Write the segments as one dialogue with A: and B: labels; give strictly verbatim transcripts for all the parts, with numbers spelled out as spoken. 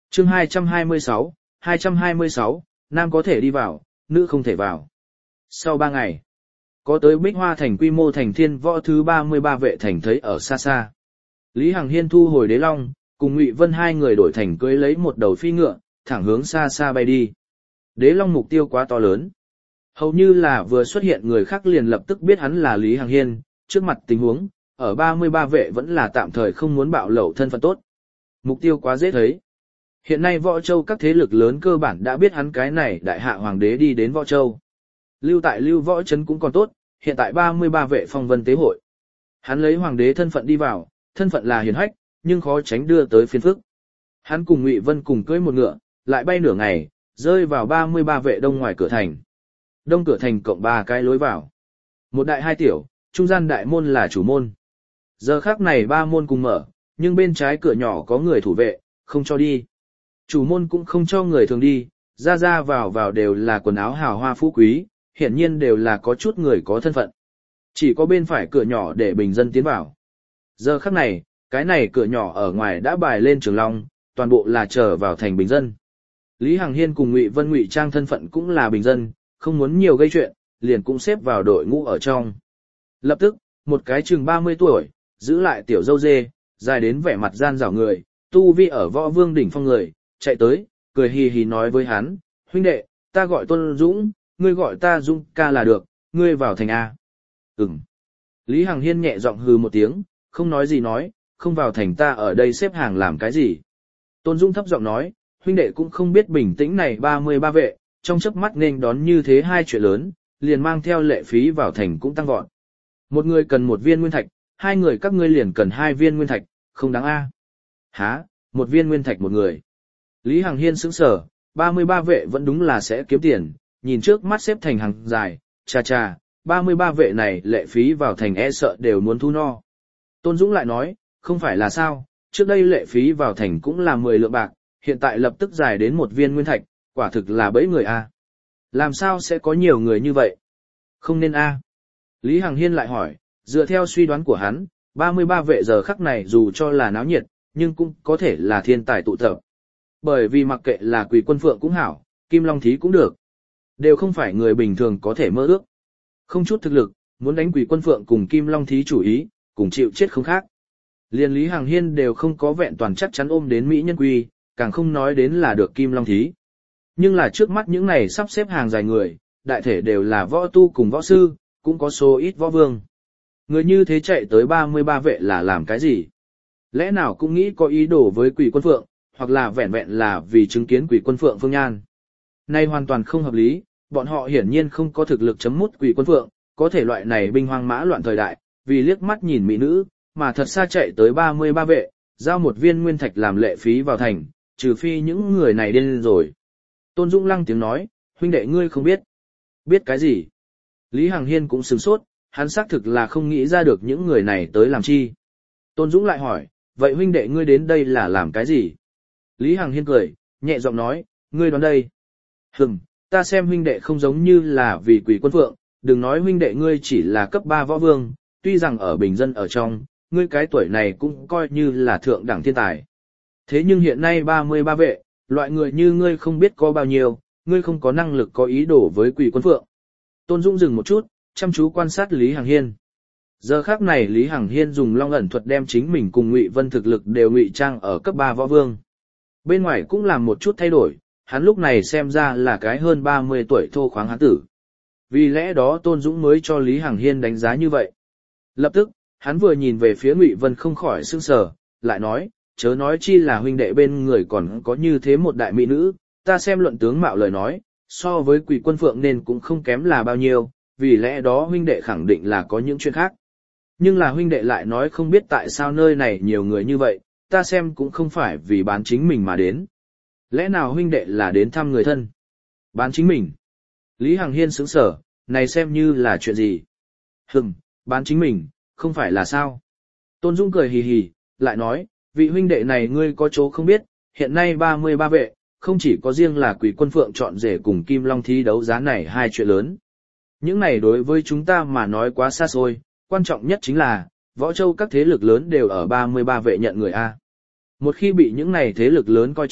A: Chương hai trăm hai mươi sáu, hai trăm hai mươi sáu, nam có thể đi vào, nữ không thể vào. Sau ba ngày, có tới Bích Hoa thành quy mô thành thiên võ thứ ba mươi ba vệ thành thấy ở xa xa. Lý Hằng Hiên thu hồi đế long, cùng Ngụy Vân hai người đổi thành cưới lấy một đầu phi ngựa, thẳng hướng xa xa bay đi. Đế long mục tiêu quá to lớn. Hầu như là vừa xuất hiện người khác liền lập tức biết hắn là Lý Hằng Hiên, trước mặt tình huống, ở ba mươi ba vệ vẫn là tạm thời không muốn bạo lộ thân phận tốt. Mục tiêu quá dễ thấy. Hiện nay Võ Châu các thế lực lớn cơ bản đã biết hắn cái này đại hạ hoàng đế đi đến Võ Châu. Lưu tại Lưu Võ Trấn cũng còn tốt, hiện tại ba mươi ba vệ phong vân tế hội. Hắn lấy hoàng đế thân phận đi vào, thân phận là hiền hách, nhưng khó tránh đưa tới phiền phức. Hắn cùng Ngụy Vân cùng cưỡi một ngựa, lại bay nửa ngày, rơi vào ba mươi ba vệ đông ngoài cửa thành. Đông cửa thành cộng ba cái lối vào. Một đại hai tiểu, trung gian đại môn là chủ môn. Giờ khắc này ba môn cùng mở, nhưng bên trái cửa nhỏ có người thủ vệ, không cho đi. Chủ môn cũng không cho người thường đi, ra ra vào vào đều là quần áo hào hoa phú quý, hiển nhiên đều là có chút người có thân phận. Chỉ có bên phải cửa nhỏ để bình dân tiến vào. Giờ khắc này, cái này cửa nhỏ ở ngoài đã bài lên trường long, toàn bộ là trở vào thành bình dân. Lý Hằng Hiên cùng Ngụy Vân ngụy trang thân phận cũng là bình dân, không muốn nhiều gây chuyện, liền cũng xếp vào đội ngũ ở trong. Lập tức, một cái chừng ba mươi tuổi, giữ lại tiểu dâu dê, dài đến vẻ mặt gian rảo người, tu vi ở võ vương đỉnh phong người, chạy tới, cười hì hì nói với hắn, huynh đệ, ta gọi Tôn Dũng, ngươi gọi ta Dũng ca là được, ngươi vào thành A. Ừm. Lý Hằng Hiên nhẹ giọng hừ một tiếng, không nói gì nói, không vào thành ta ở đây xếp hàng làm cái gì. Tôn Dũng thấp giọng nói, huynh đệ cũng không biết bình tĩnh này ba mươi ba vệ, trong chớp mắt nên đón như thế hai chuyện lớn, liền mang theo lệ phí vào thành cũng tăng vọt. Một người cần một viên nguyên thạch, hai người các ngươi liền cần hai viên nguyên thạch, không đáng A. Hả, một viên nguyên thạch một người. Lý Hằng Hiên sững sờ, ba mươi ba vệ vẫn đúng là sẽ kiếm tiền, nhìn trước mắt xếp thành hàng dài, cha cha, ba mươi ba vệ này lệ phí vào thành e sợ đều muốn thu no. Tôn Dũng lại nói, không phải là sao, trước đây lệ phí vào thành cũng là mười lượng bạc, hiện tại lập tức dài đến một viên nguyên thạch, quả thực là bẫy người A. Làm sao sẽ có nhiều người như vậy? Không nên A. Lý Hằng Hiên lại hỏi, dựa theo suy đoán của hắn, ba mươi ba vệ giờ khắc này dù cho là náo nhiệt, nhưng cũng có thể là thiên tài tụ tập. Bởi vì mặc kệ là Quỷ Quân Phượng cũng hảo, Kim Long Thí cũng được. Đều không phải người bình thường có thể mơ ước. Không chút thực lực, muốn đánh Quỷ Quân Phượng cùng Kim Long Thí chủ ý, cùng chịu chết không khác. Liên Lý Hằng Hiên đều không có vẹn toàn chắc chắn ôm đến Mỹ Nhân Quy, càng không nói đến là được Kim Long Thí. Nhưng là trước mắt những này sắp xếp hàng dài người, đại thể đều là võ tu cùng võ sư, cũng có số ít võ vương. Người như thế chạy tới ba mươi ba vệ là làm cái gì? Lẽ nào cũng nghĩ có ý đồ với Quỷ Quân Phượng, hoặc là vẹn vẹn là vì chứng kiến Quỷ Quân Phượng Phương Nhan. Nay hoàn toàn không hợp lý, bọn họ hiển nhiên không có thực lực chấm mút Quỷ Quân Phượng, có thể loại này binh hoang mã loạn thời đại, vì liếc mắt nhìn mỹ nữ, mà thật xa chạy tới ba mươi ba vệ, giao một viên nguyên thạch làm lệ phí vào thành, trừ phi những người này điên rồi. Tôn Dũng lăng tiếng nói, huynh đệ ngươi không biết. Biết cái gì? Lý Hằng Hiên cũng sửng sốt, hắn xác thực là không nghĩ ra được những người này tới làm chi. Tôn Dũng lại hỏi, vậy huynh đệ ngươi đến đây là làm cái gì? Lý Hằng Hiên cười, nhẹ giọng nói, ngươi đoán đây. Hừm, ta xem huynh đệ không giống như là vì Quỷ Quân Phượng, đừng nói huynh đệ ngươi chỉ là cấp ba võ vương, tuy rằng ở bình dân ở trong, ngươi cái tuổi này cũng coi như là thượng đẳng thiên tài. Thế nhưng hiện nay ba mươi ba vệ, loại người như ngươi không biết có bao nhiêu, ngươi không có năng lực có ý đồ với Quỷ Quân Phượng. Tôn Dũng dừng một chút, chăm chú quan sát Lý Hằng Hiên. Giờ khắc này Lý Hằng Hiên dùng long ẩn thuật đem chính mình cùng Ngụy Vân thực lực đều ngụy trang ở cấp ba võ vương. Bên ngoài cũng làm một chút thay đổi, hắn lúc này xem ra là cái hơn ba mươi tuổi thô khoáng hán tử. Vì lẽ đó Tôn Dũng mới cho Lý Hằng Hiên đánh giá như vậy. Lập tức, hắn vừa nhìn về phía Ngụy Vân không khỏi sững sờ, lại nói, chớ nói chi là huynh đệ bên người còn có như thế một đại mỹ nữ, ta xem luận tướng mạo lời nói, so với Quỷ Quân Phượng nên cũng không kém là bao nhiêu, vì lẽ đó huynh đệ khẳng định là có những chuyện khác. Nhưng là huynh đệ lại nói không biết tại sao nơi này nhiều người như vậy, ta xem cũng không phải vì bán chính mình mà đến. Lẽ nào huynh đệ là đến thăm người thân? Bán chính mình? Lý Hằng Hiên sững sờ, này xem như là chuyện gì? Hừm, bán chính mình, không phải là sao? Tôn Dũng cười hì hì, lại nói, vị huynh đệ này ngươi có chỗ không biết, hiện nay ba mươi ba vệ, không chỉ có riêng là Quỷ Quân Phượng chọn rể cùng Kim Long Thí đấu giá này hai chuyện lớn. Những này đối với chúng ta mà nói quá xa xôi, quan trọng nhất chính là, Võ Châu các thế lực lớn đều ở ba mươi ba vệ nhận người A. Một khi bị những này thế lực lớn coi trọng,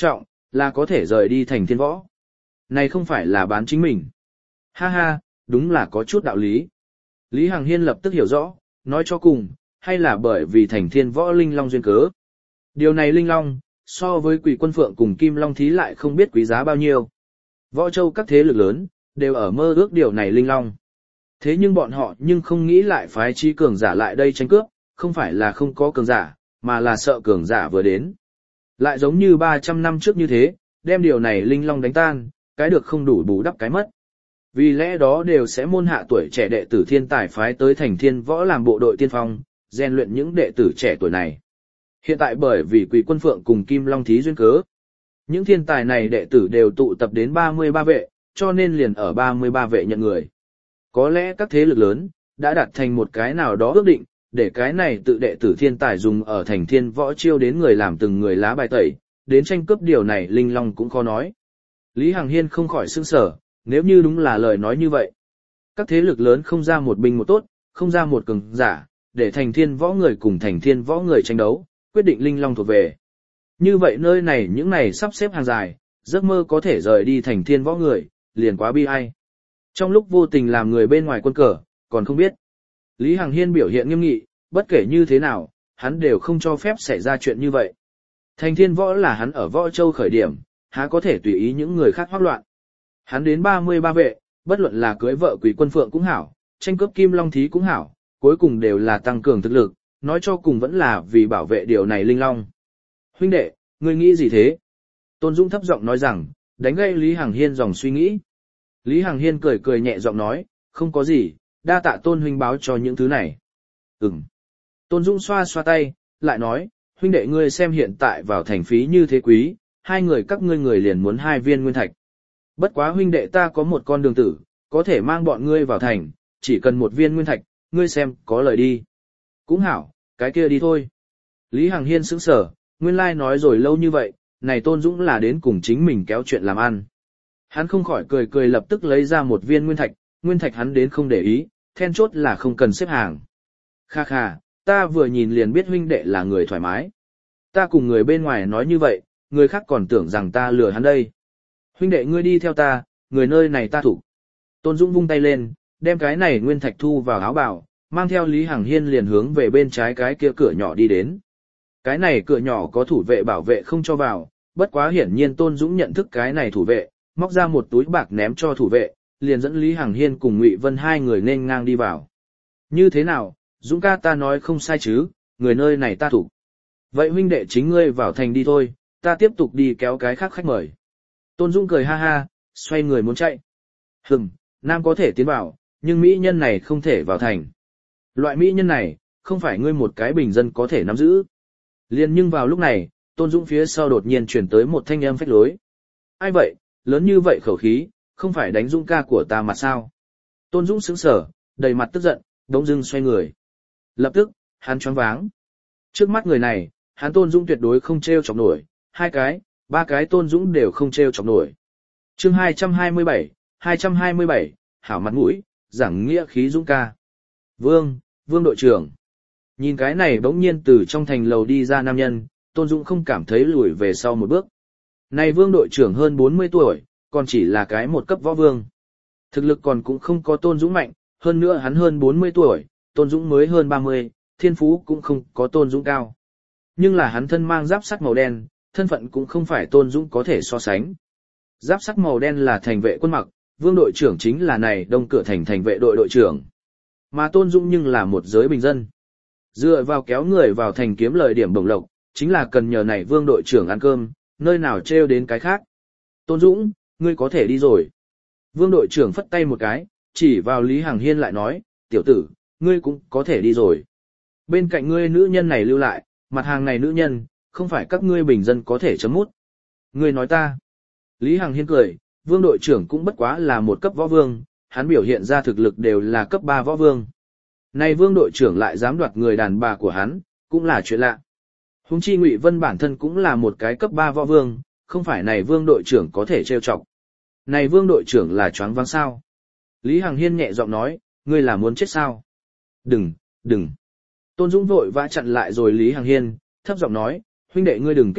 A: là có thể rời đi thành thiên võ. Này không phải là bán chính mình. Ha ha, đúng là có chút đạo lý. Lý Hằng Hiên lập tức hiểu rõ, nói cho cùng, hay là bởi vì thành thiên võ linh long duyên cớ. Điều này linh long, so với quỷ quân phượng cùng kim long thí lại không biết quý giá bao nhiêu. Võ châu các thế lực lớn, đều ở mơ ước điều này linh long. Thế nhưng bọn họ nhưng không nghĩ lại phái trí cường giả lại đây tranh cướp, không phải là không có cường giả, mà là sợ cường giả vừa đến. Lại giống như ba trăm năm trước như thế, đem điều này linh long đánh tan, cái được không đủ bù đắp cái mất. Vì lẽ đó đều sẽ môn hạ tuổi trẻ đệ tử thiên tài phái tới thành thiên võ làm bộ đội tiên phong, rèn luyện những đệ tử trẻ tuổi này. Hiện tại bởi vì Quỷ Quân Phượng cùng Kim Long thí duyên cớ, những thiên tài này đệ tử đều tụ tập đến ba mươi ba vệ, cho nên liền ở ba mươi ba vệ nhận người. Có lẽ các thế lực lớn đã đạt thành một cái nào đó ước định, để cái này tự đệ tử thiên tài dùng ở thành thiên võ chiêu đến người làm từng người lá bài tẩy, đến tranh cướp điều này linh long cũng khó nói. Lý Hằng Hiên không khỏi sững sờ, nếu như đúng là lời nói như vậy. Các thế lực lớn không ra một binh một tốt, không ra một cường giả, để thành thiên võ người cùng thành thiên võ người tranh đấu, quyết định linh long thuộc về. Như vậy nơi này những này sắp xếp hàng dài, giấc mơ có thể rời đi thành thiên võ người, liền quá bi ai. Trong lúc vô tình làm người bên ngoài quân cờ, còn không biết. Lý Hằng Hiên biểu hiện nghiêm nghị, bất kể như thế nào, hắn đều không cho phép xảy ra chuyện như vậy. Thành thiên võ là hắn ở Võ Châu khởi điểm, há có thể tùy ý những người khác hoắc loạn. Hắn đến ba mươi ba vệ, bất luận là cưới vợ Quỷ Quân Phượng cũng hảo, tranh cướp Kim Long thí cũng hảo, cuối cùng đều là tăng cường thực lực, nói cho cùng vẫn là vì bảo vệ điều này linh long. Huynh đệ, ngươi nghĩ gì thế? Tôn Dũng thấp giọng nói rằng, đánh gây Lý Hằng Hiên dòng suy nghĩ. Lý Hằng Hiên cười cười nhẹ giọng nói, không có gì, đa tạ Tôn huynh báo cho những thứ này. Ừm. Tôn Dũng xoa xoa tay, lại nói, huynh đệ ngươi xem hiện tại vào thành phí như thế quý, hai người các ngươi người liền muốn hai viên nguyên thạch. Bất quá huynh đệ ta có một con đường tử, có thể mang bọn ngươi vào thành, chỉ cần một viên nguyên thạch, ngươi xem có lời đi. Cũng hảo, cái kia đi thôi. Lý Hằng Hiên sững sờ, nguyên lai nói rồi lâu như vậy, này Tôn Dũng là đến cùng chính mình kéo chuyện làm ăn. Hắn không khỏi cười cười lập tức lấy ra một viên nguyên thạch, nguyên thạch hắn đến không để ý, then chốt là không cần xếp hàng. Kha kha, ta vừa nhìn liền biết huynh đệ là người thoải mái. Ta cùng người bên ngoài nói như vậy, người khác còn tưởng rằng ta lừa hắn đây. Huynh đệ ngươi đi theo ta, người nơi này ta thủ. Tôn Dũng vung tay lên, đem cái này nguyên thạch thu vào áo bào, mang theo Lý Hằng Hiên liền hướng về bên trái cái kia cửa nhỏ đi đến. Cái này cửa nhỏ có thủ vệ bảo vệ không cho vào, bất quá hiển nhiên Tôn Dũng nhận thức cái này thủ vệ, móc ra một túi bạc ném cho thủ vệ, liền dẫn Lý Hằng Hiên cùng Ngụy Vân hai người nên ngang đi vào. Như thế nào, Dũng ca ta nói không sai chứ, người nơi này ta thủ. Vậy huynh đệ chính ngươi vào thành đi thôi, ta tiếp tục đi kéo cái khác khách mời. Tôn Dũng cười ha ha, xoay người muốn chạy. Hừm, nam có thể tiến vào, nhưng mỹ nhân này không thể vào thành. Loại mỹ nhân này, không phải ngươi một cái bình dân có thể nắm giữ. Liên nhưng vào lúc này, Tôn Dũng phía sau đột nhiên truyền tới một thanh âm phách lối. Ai vậy, lớn như vậy khẩu khí, không phải đánh Dũng ca của ta mà sao? Tôn Dũng sững sờ, đầy mặt tức giận, đống dưng xoay người. Lập tức, hắn choáng váng. Trước mắt người này, hắn Tôn Dũng tuyệt đối không treo chọc nổi, hai cái, ba cái Tôn Dũng đều không treo chọc nổi. Chương hai trăm hai mươi bảy, hai trăm hai mươi bảy, hảo mặt mũi, giảng nghĩa khí Dũng ca. Vương, Vương đội trưởng. Nhìn cái này bỗng nhiên từ trong thành lầu đi ra nam nhân, Tôn Dũng không cảm thấy lùi về sau một bước. Này Vương đội trưởng hơn bốn mươi tuổi, còn chỉ là cái một cấp võ vương. Thực lực còn cũng không có Tôn Dũng mạnh, hơn nữa hắn hơn bốn mươi tuổi, Tôn Dũng mới hơn ba mươi, thiên phú cũng không có Tôn Dũng cao. Nhưng là hắn thân mang giáp sắt màu đen, thân phận cũng không phải Tôn Dũng có thể so sánh. Giáp sắt màu đen là thành vệ quân mặc, Vương đội trưởng chính là này đông cửa thành thành vệ đội đội trưởng. Mà Tôn Dũng nhưng là một giới bình dân. Dựa vào kéo người vào thành kiếm lời điểm bổng lộc, chính là cần nhờ này Vương đội trưởng ăn cơm, nơi nào trêu đến cái khác. Tôn Dũng, ngươi có thể đi rồi. Vương đội trưởng phất tay một cái, chỉ vào Lý Hằng Hiên lại nói, tiểu tử, ngươi cũng có thể đi rồi. Bên cạnh ngươi nữ nhân này lưu lại, mặt hàng này nữ nhân, không phải các ngươi bình dân có thể chấm mút. Ngươi nói ta. Lý Hằng Hiên cười, Vương đội trưởng cũng bất quá là một cấp võ vương, hắn biểu hiện ra thực lực đều là cấp ba võ vương. Này Vương đội trưởng lại dám đoạt người đàn bà của hắn, cũng là chuyện lạ. Huống chi Ngụy Vân bản thân cũng là một cái cấp ba võ vương, không phải này Vương đội trưởng có thể trêu chọc. Này Vương đội trưởng là choáng váng sao? Lý Hằng Hiên nhẹ giọng nói, ngươi là muốn chết sao? Đừng, đừng. Tôn Dũng vội vã chặn lại rồi Lý Hằng Hiên, thấp giọng nói, huynh đệ ngươi đừng kích động,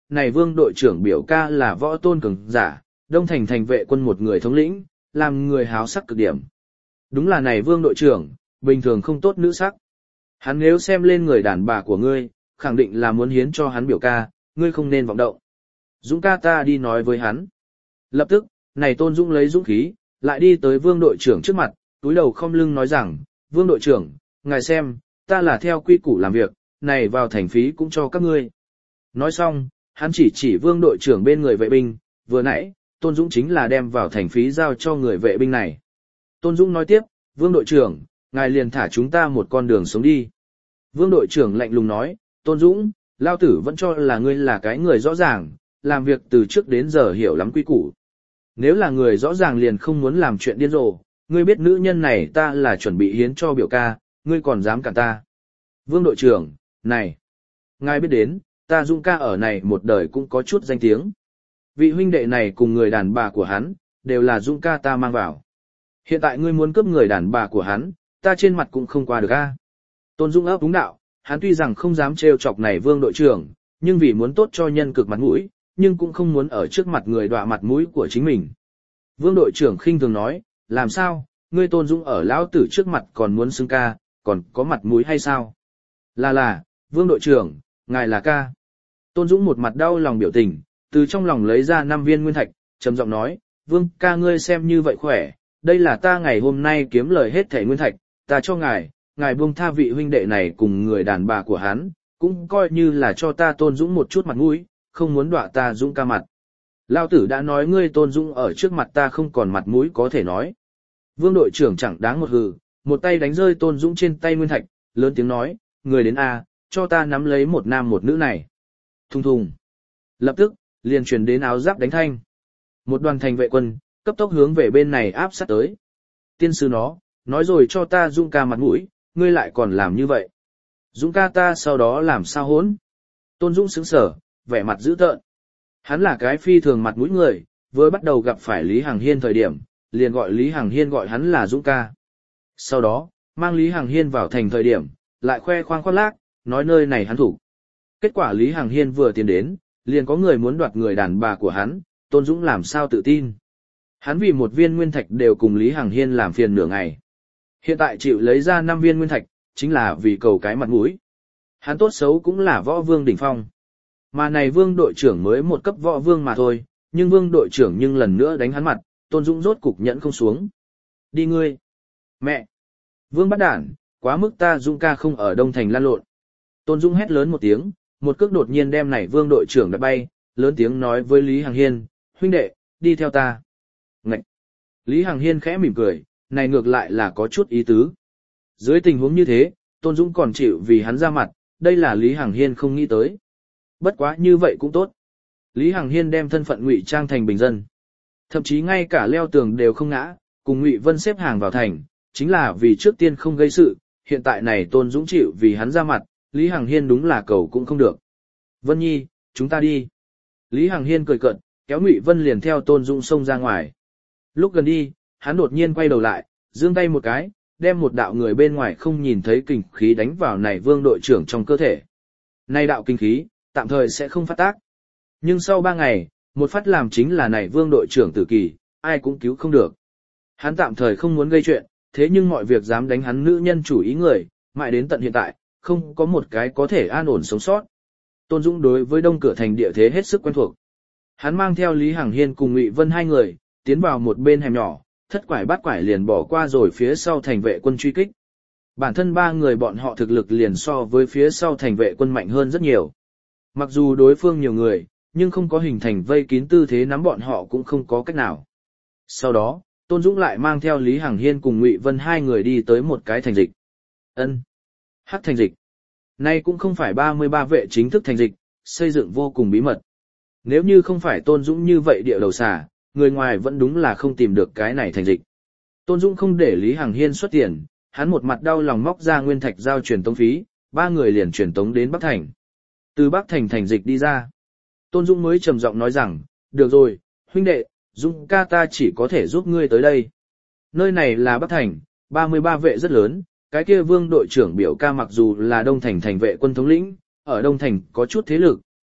A: này vương đội trưởng biểu ca là võ tôn cường giả, đông thành thành vệ quân một người thống lĩnh, làm người háo sắc cực điểm. Đúng là này vương đội trưởng, bình thường không tốt nữ sắc. Hắn nếu xem lên người đàn bà của ngươi, khẳng định là muốn hiến cho hắn biểu ca, ngươi không nên vọng động. Dũng ca ta đi nói với hắn. Lập tức, này Tôn Dũng lấy dũng khí, lại đi tới vương đội trưởng trước mặt, túi đầu không lưng nói rằng, vương đội trưởng, ngài xem, ta là theo quy củ làm việc, này vào thành phí cũng cho các ngươi. Nói xong, hắn chỉ chỉ vương đội trưởng bên người vệ binh, vừa nãy, Tôn Dũng chính là đem vào thành phí giao cho người vệ binh này. Tôn Dũng nói tiếp, vương đội trưởng, ngài liền thả chúng ta một con đường sống đi. Vương đội trưởng lạnh lùng nói, Tôn Dũng, lao tử vẫn cho là ngươi là cái người rõ ràng, làm việc từ trước đến giờ hiểu lắm quy củ. Nếu là người rõ ràng liền không muốn làm chuyện điên rồ, ngươi biết nữ nhân này ta là chuẩn bị hiến cho biểu ca, ngươi còn dám cản ta. Vương đội trưởng, này, ngài biết đến, ta Dũng ca ở này một đời cũng có chút danh tiếng. Vị huynh đệ này cùng người đàn bà của hắn, đều là Dũng ca ta mang vào. Hiện tại ngươi muốn cướp người đàn bà của hắn, ta trên mặt cũng không qua được a. Tôn Dũng ấp đúng đạo, hắn tuy rằng không dám trêu chọc này vương đội trưởng, nhưng vì muốn tốt cho nhân cực mặt mũi, nhưng cũng không muốn ở trước mặt người đọa mặt mũi của chính mình. Vương đội trưởng khinh thường nói, làm sao, ngươi Tôn Dũng ở lão tử trước mặt còn muốn xưng ca, còn có mặt mũi hay sao? Là là, vương đội trưởng, ngài là ca. Tôn Dũng một mặt đau lòng biểu tình, từ trong lòng lấy ra năm viên nguyên thạch, trầm giọng nói, vương ca ngươi xem như vậy khỏe, đây là ta ngày hôm nay kiếm lời hết thẻ nguyên thạch, ta cho ngài, ngài buông tha vị huynh đệ này cùng người đàn bà của hắn, cũng coi như là cho ta Tôn Dũng một chút mặt mũi, không muốn đọa ta Dũng ca mặt. Lão tử đã nói ngươi Tôn Dũng ở trước mặt ta không còn mặt mũi có thể nói. Vương đội trưởng chẳng đáng một hừ, một tay đánh rơi Tôn Dũng trên tay nguyên thạch, lớn tiếng nói, người đến a, cho ta nắm lấy một nam một nữ này. Thùng thùng. Lập tức, liền truyền đến áo giáp đánh thanh. Một đoàn thành vệ quân, cấp tốc hướng về bên này áp sát tới. Tiên sư nó, nói rồi cho ta Dũng ca mặt mũi, ngươi lại còn làm như vậy. Dũng ca ta sau đó làm sao hốn? Tôn Dũng sững sờ, vẻ mặt dữ tợn. Hắn là cái phi thường mặt mũi người, vừa bắt đầu gặp phải Lý Hằng Hiên thời điểm, liền gọi Lý Hằng Hiên gọi hắn là Dũng ca. Sau đó, mang Lý Hằng Hiên vào thành thời điểm, lại khoe khoang khoác lác, nói nơi này hắn thủ. Kết quả Lý Hằng Hiên vừa tiến đến, liền có người muốn đoạt người đàn bà của hắn, Tôn Dũng làm sao tự tin. Hắn vì một viên nguyên thạch đều cùng Lý Hằng Hiên làm phiền nửa ngày. Hiện tại chịu lấy ra năm viên nguyên thạch, chính là vì cầu cái mặt mũi. Hắn tốt xấu cũng là võ vương đỉnh phong. Mà này vương đội trưởng mới một cấp võ vương mà thôi, nhưng vương đội trưởng nhưng lần nữa đánh hắn mặt, Tôn Dũng rốt cục nhẫn không xuống. Đi ngươi! Mẹ! Vương bắt đản, quá mức ta Dũng ca không ở Đông Thành lan lộn. Tôn Dũng hét lớn một tiếng, một cước đột nhiên đem này vương đội trưởng đập bay, lớn tiếng nói với Lý Hằng Hiên, huynh đệ, đi theo ta. Ngậy! Lý Hằng Hiên khẽ mỉm cười, này ngược lại là có chút ý tứ. Dưới tình huống như thế, Tôn Dũng còn chịu vì hắn ra mặt, đây là Lý Hằng Hiên không nghĩ tới. Bất quá như vậy cũng tốt. Lý Hằng Hiên đem thân phận ngụy trang thành bình dân. Thậm chí ngay cả leo tường đều không ngã, cùng Ngụy Vân xếp hàng vào thành, chính là vì trước tiên không gây sự, hiện tại này Tôn Dũng chịu vì hắn ra mặt, Lý Hằng Hiên đúng là cầu cũng không được. Vân Nhi, chúng ta đi. Lý Hằng Hiên cười cợt, kéo Ngụy Vân liền theo Tôn Dũng xông ra ngoài. Lúc gần đi, hắn đột nhiên quay đầu lại, giương tay một cái, đem một đạo người bên ngoài không nhìn thấy kinh khí đánh vào này vương đội trưởng trong cơ thể. Này đạo kinh khí, tạm thời sẽ không phát tác. Nhưng sau ba ngày, một phát làm chính là này vương đội trưởng tử kỳ, ai cũng cứu không được. Hắn tạm thời không muốn gây chuyện, thế nhưng mọi việc dám đánh hắn nữ nhân chủ ý người, mãi đến tận hiện tại, không có một cái có thể an ổn sống sót. Tôn Dũng đối với đông cửa thành địa thế hết sức quen thuộc. Hắn mang theo Lý Hằng Hiên cùng Ngụy Vân hai người, tiến vào một bên hẻm nhỏ, thất quải bắt quải liền bỏ qua rồi phía sau thành vệ quân truy kích. Bản thân ba người bọn họ thực lực liền so với phía sau thành vệ quân mạnh hơn rất nhiều. Mặc dù đối phương nhiều người, nhưng không có hình thành vây kín tư thế nắm bọn họ cũng không có cách nào. Sau đó, Tôn Dũng lại mang theo Lý Hằng Hiên cùng Ngụy Vân hai người đi tới một cái thành dịch. Ân, Hắc thành dịch. Nay cũng không phải ba mươi ba vệ chính thức thành dịch, xây dựng vô cùng bí mật. Nếu như không phải Tôn Dũng như vậy địa đầu xà, người ngoài vẫn đúng là không tìm được cái này thành dịch. Tôn Dũng không để Lý Hằng Hiên xuất tiền, hắn một mặt đau lòng móc ra nguyên thạch giao truyền tống phí, ba người liền truyền tống đến Bắc Thành. Từ Bắc Thành thành dịch đi ra. Tôn Dũng mới trầm giọng nói rằng, được rồi, huynh đệ, Dũng ca ta chỉ có thể giúp ngươi tới đây. Nơi này là Bắc Thành, ba mươi ba vệ rất lớn, cái kia vương đội trưởng biểu ca mặc dù là Đông Thành thành vệ quân thống lĩnh, ở Đông Thành có chút thế lực,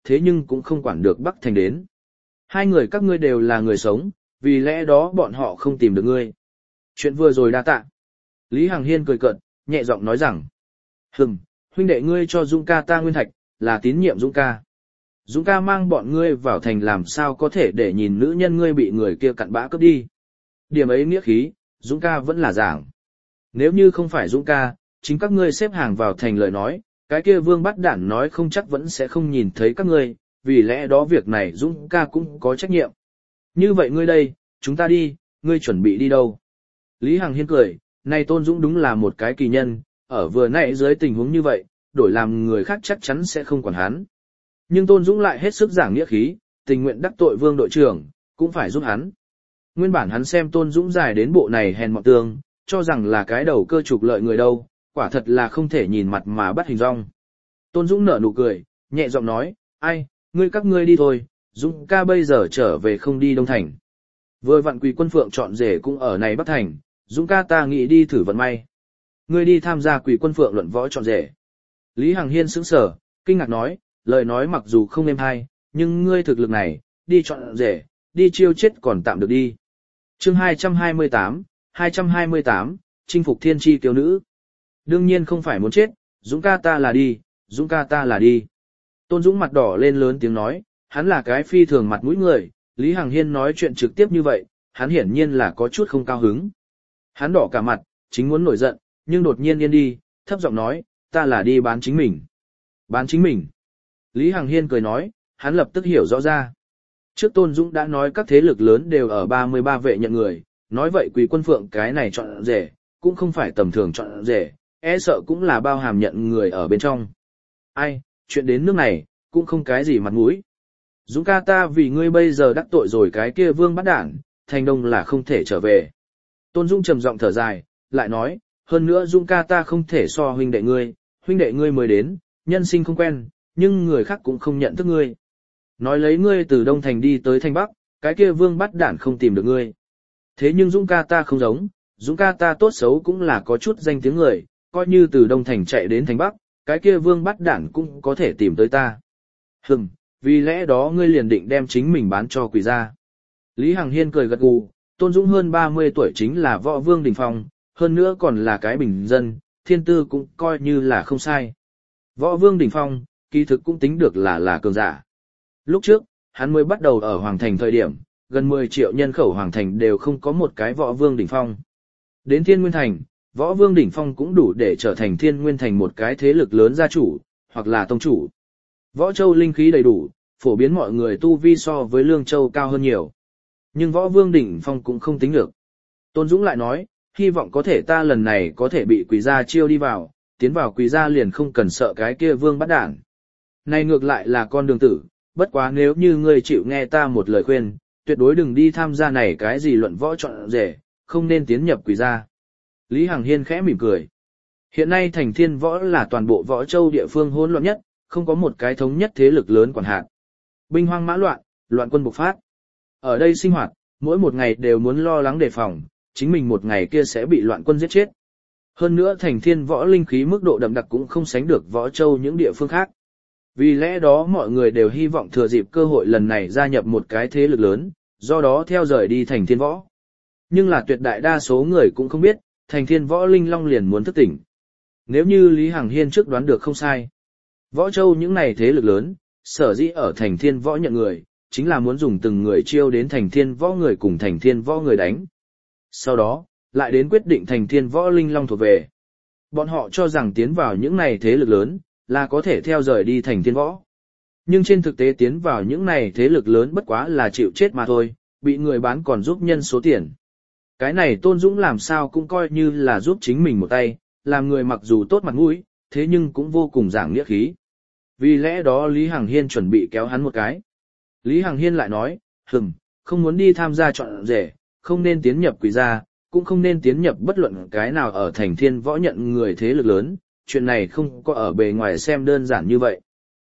A: thế nhưng cũng không quản được Bắc Thành đến. Hai người các ngươi đều là người sống, vì lẽ đó bọn họ không tìm được ngươi. Chuyện vừa rồi đa tạ. Lý Hằng Hiên cười cợt, nhẹ giọng nói rằng. Hừm, huynh đệ ngươi cho Dũng ca ta nguyên thạch, là tín nhiệm Dũng ca. Dũng ca mang bọn ngươi vào thành làm sao có thể để nhìn nữ nhân ngươi bị người kia cặn bã cướp đi. Điểm ấy nghĩa khí, Dũng ca vẫn là giảng. Nếu như không phải Dũng ca, chính các ngươi xếp hàng vào thành lời nói, cái kia Vương Bát Đản nói không chắc vẫn sẽ không nhìn thấy các ngươi, vì lẽ đó việc này Dũng ca cũng có trách nhiệm. Như vậy ngươi đây, chúng ta đi, ngươi chuẩn bị đi đâu? Lý Hằng Hiên cười, này Tôn Dũng đúng là một cái kỳ nhân, ở vừa nãy dưới tình huống như vậy, đổi làm người khác chắc chắn sẽ không quản hắn. Nhưng Tôn Dũng lại hết sức giảng nghĩa khí, tình nguyện đắc tội Vương đội trưởng, cũng phải giúp hắn. Nguyên bản hắn xem Tôn Dũng dài đến bộ này hèn mọn tương, cho rằng là cái đầu cơ trục lợi người đâu, quả thật là không thể nhìn mặt mà bắt hình dong. Tôn Dũng nở nụ cười, nhẹ giọng nói, ai, ngươi các ngươi đi thôi, Dũng ca bây giờ trở về không đi Đông Thành. Vừa vặn Quỳ Quân Phượng chọn rể cũng ở này Bắc Thành, Dũng ca ta nghĩ đi thử vận may. Ngươi đi tham gia Quỳ Quân Phượng luận võ chọn rể. Lý Hằng Hiên sững sờ, kinh ngạc nói, lời nói mặc dù không êm hay, nhưng ngươi thực lực này, đi chọn rể, đi chiêu chết còn tạm được đi. Chương hai trăm hai mươi tám, hai trăm hai mươi tám, chinh phục thiên chi kiêu nữ. Đương nhiên không phải muốn chết, Dũng ca ta là đi, Dũng ca ta là đi. Tôn Dũng mặt đỏ lên lớn tiếng nói, hắn là cái phi thường mặt mũi người, Lý Hằng Hiên nói chuyện trực tiếp như vậy, hắn hiển nhiên là có chút không cao hứng. Hắn đỏ cả mặt, chính muốn nổi giận, nhưng đột nhiên yên đi, thấp giọng nói, ta là đi bán chính mình. Bán chính mình. Lý Hằng Hiên cười nói, hắn lập tức hiểu rõ ra. Trước Tôn Dũng đã nói các thế lực lớn đều ở ba mươi ba vệ nhận người, nói vậy Quỳ Quân Phượng cái này chọn rể, cũng không phải tầm thường chọn rể, e sợ cũng là bao hàm nhận người ở bên trong. Ai, chuyện đến nước này, cũng không cái gì mặt mũi. Dũng ca ta vì ngươi bây giờ đắc tội rồi cái kia Vương Bát Đản, thành đông là không thể trở về. Tôn Dũng trầm giọng thở dài, lại nói, hơn nữa Dũng ca ta không thể so huynh đệ ngươi, huynh đệ ngươi mới đến, nhân sinh không quen, nhưng người khác cũng không nhận thức ngươi. Nói lấy ngươi từ Đông Thành đi tới Thanh Bắc, cái kia Vương Bát Đản không tìm được ngươi. Thế nhưng Dũng ca ta không giống, Dũng ca ta tốt xấu cũng là có chút danh tiếng người, coi như từ Đông Thành chạy đến Thanh Bắc, cái kia Vương Bát Đản cũng có thể tìm tới ta. Hừm, vì lẽ đó ngươi liền định đem chính mình bán cho Quỳ gia. Lý Hằng Hiên cười gật gù, Tôn Dũng hơn ba mươi tuổi chính là võ vương đỉnh phong, hơn nữa còn là cái bình dân, thiên tư cũng coi như là không sai. Võ vương đỉnh phong, kỳ thực cũng tính được là là cường giả. Lúc trước, hắn mới bắt đầu ở Hoàng Thành thời điểm, gần mười triệu nhân khẩu Hoàng Thành đều không có một cái võ vương đỉnh phong. Đến Thiên Nguyên Thành, võ vương đỉnh phong cũng đủ để trở thành Thiên Nguyên Thành một cái thế lực lớn gia chủ, hoặc là tông chủ. Võ Châu linh khí đầy đủ, phổ biến mọi người tu vi so với Lương Châu cao hơn nhiều. Nhưng võ vương đỉnh phong cũng không tính được. Tôn Dũng lại nói, hy vọng có thể ta lần này có thể bị Quỳ gia chiêu đi vào, tiến vào Quỳ gia liền không cần sợ cái kia Vương Bát Đản. Này ngược lại là con đường tử, bất quá nếu như ngươi chịu nghe ta một lời khuyên, tuyệt đối đừng đi tham gia này cái gì luận võ chọn rể, không nên tiến nhập Quỳ gia. Lý Hằng Hiên khẽ mỉm cười. Hiện nay thành Thiên Võ là toàn bộ Võ Châu địa phương hỗn loạn nhất, không có một cái thống nhất thế lực lớn quản hạt. Binh hoang mã loạn, loạn quân bộc phát. Ở đây sinh hoạt, mỗi một ngày đều muốn lo lắng đề phòng, chính mình một ngày kia sẽ bị loạn quân giết chết. Hơn nữa thành Thiên Võ linh khí mức độ đậm đặc cũng không sánh được Võ Châu những địa phương khác. Vì lẽ đó mọi người đều hy vọng thừa dịp cơ hội lần này gia nhập một cái thế lực lớn, do đó theo rời đi thành Thiên Võ. Nhưng là tuyệt đại đa số người cũng không biết, thành Thiên Võ linh long liền muốn thức tỉnh. Nếu như Lý Hằng Hiên trước đoán được không sai, Võ Châu những này thế lực lớn, sở dĩ ở thành Thiên Võ nhận người, chính là muốn dùng từng người chiêu đến thành Thiên Võ người cùng thành Thiên Võ người đánh. Sau đó, lại đến quyết định thành Thiên Võ linh long thuộc về. Bọn họ cho rằng tiến vào những này thế lực lớn, là có thể theo rời đi thành Thiên Võ. Nhưng trên thực tế tiến vào những này thế lực lớn bất quá là chịu chết mà thôi, bị người bán còn giúp nhân số tiền. Cái này Tôn Dũng làm sao cũng coi như là giúp chính mình một tay, làm người mặc dù tốt mặt mũi, thế nhưng cũng vô cùng giảng nghĩa khí. Vì lẽ đó Lý Hằng Hiên chuẩn bị kéo hắn một cái. Lý Hằng Hiên lại nói, hừm, không muốn đi tham gia chọn rể, không nên tiến nhập Quỳ gia, cũng không nên tiến nhập bất luận cái nào ở thành Thiên Võ nhận người thế lực lớn, chuyện này không có ở bề ngoài xem đơn giản như vậy.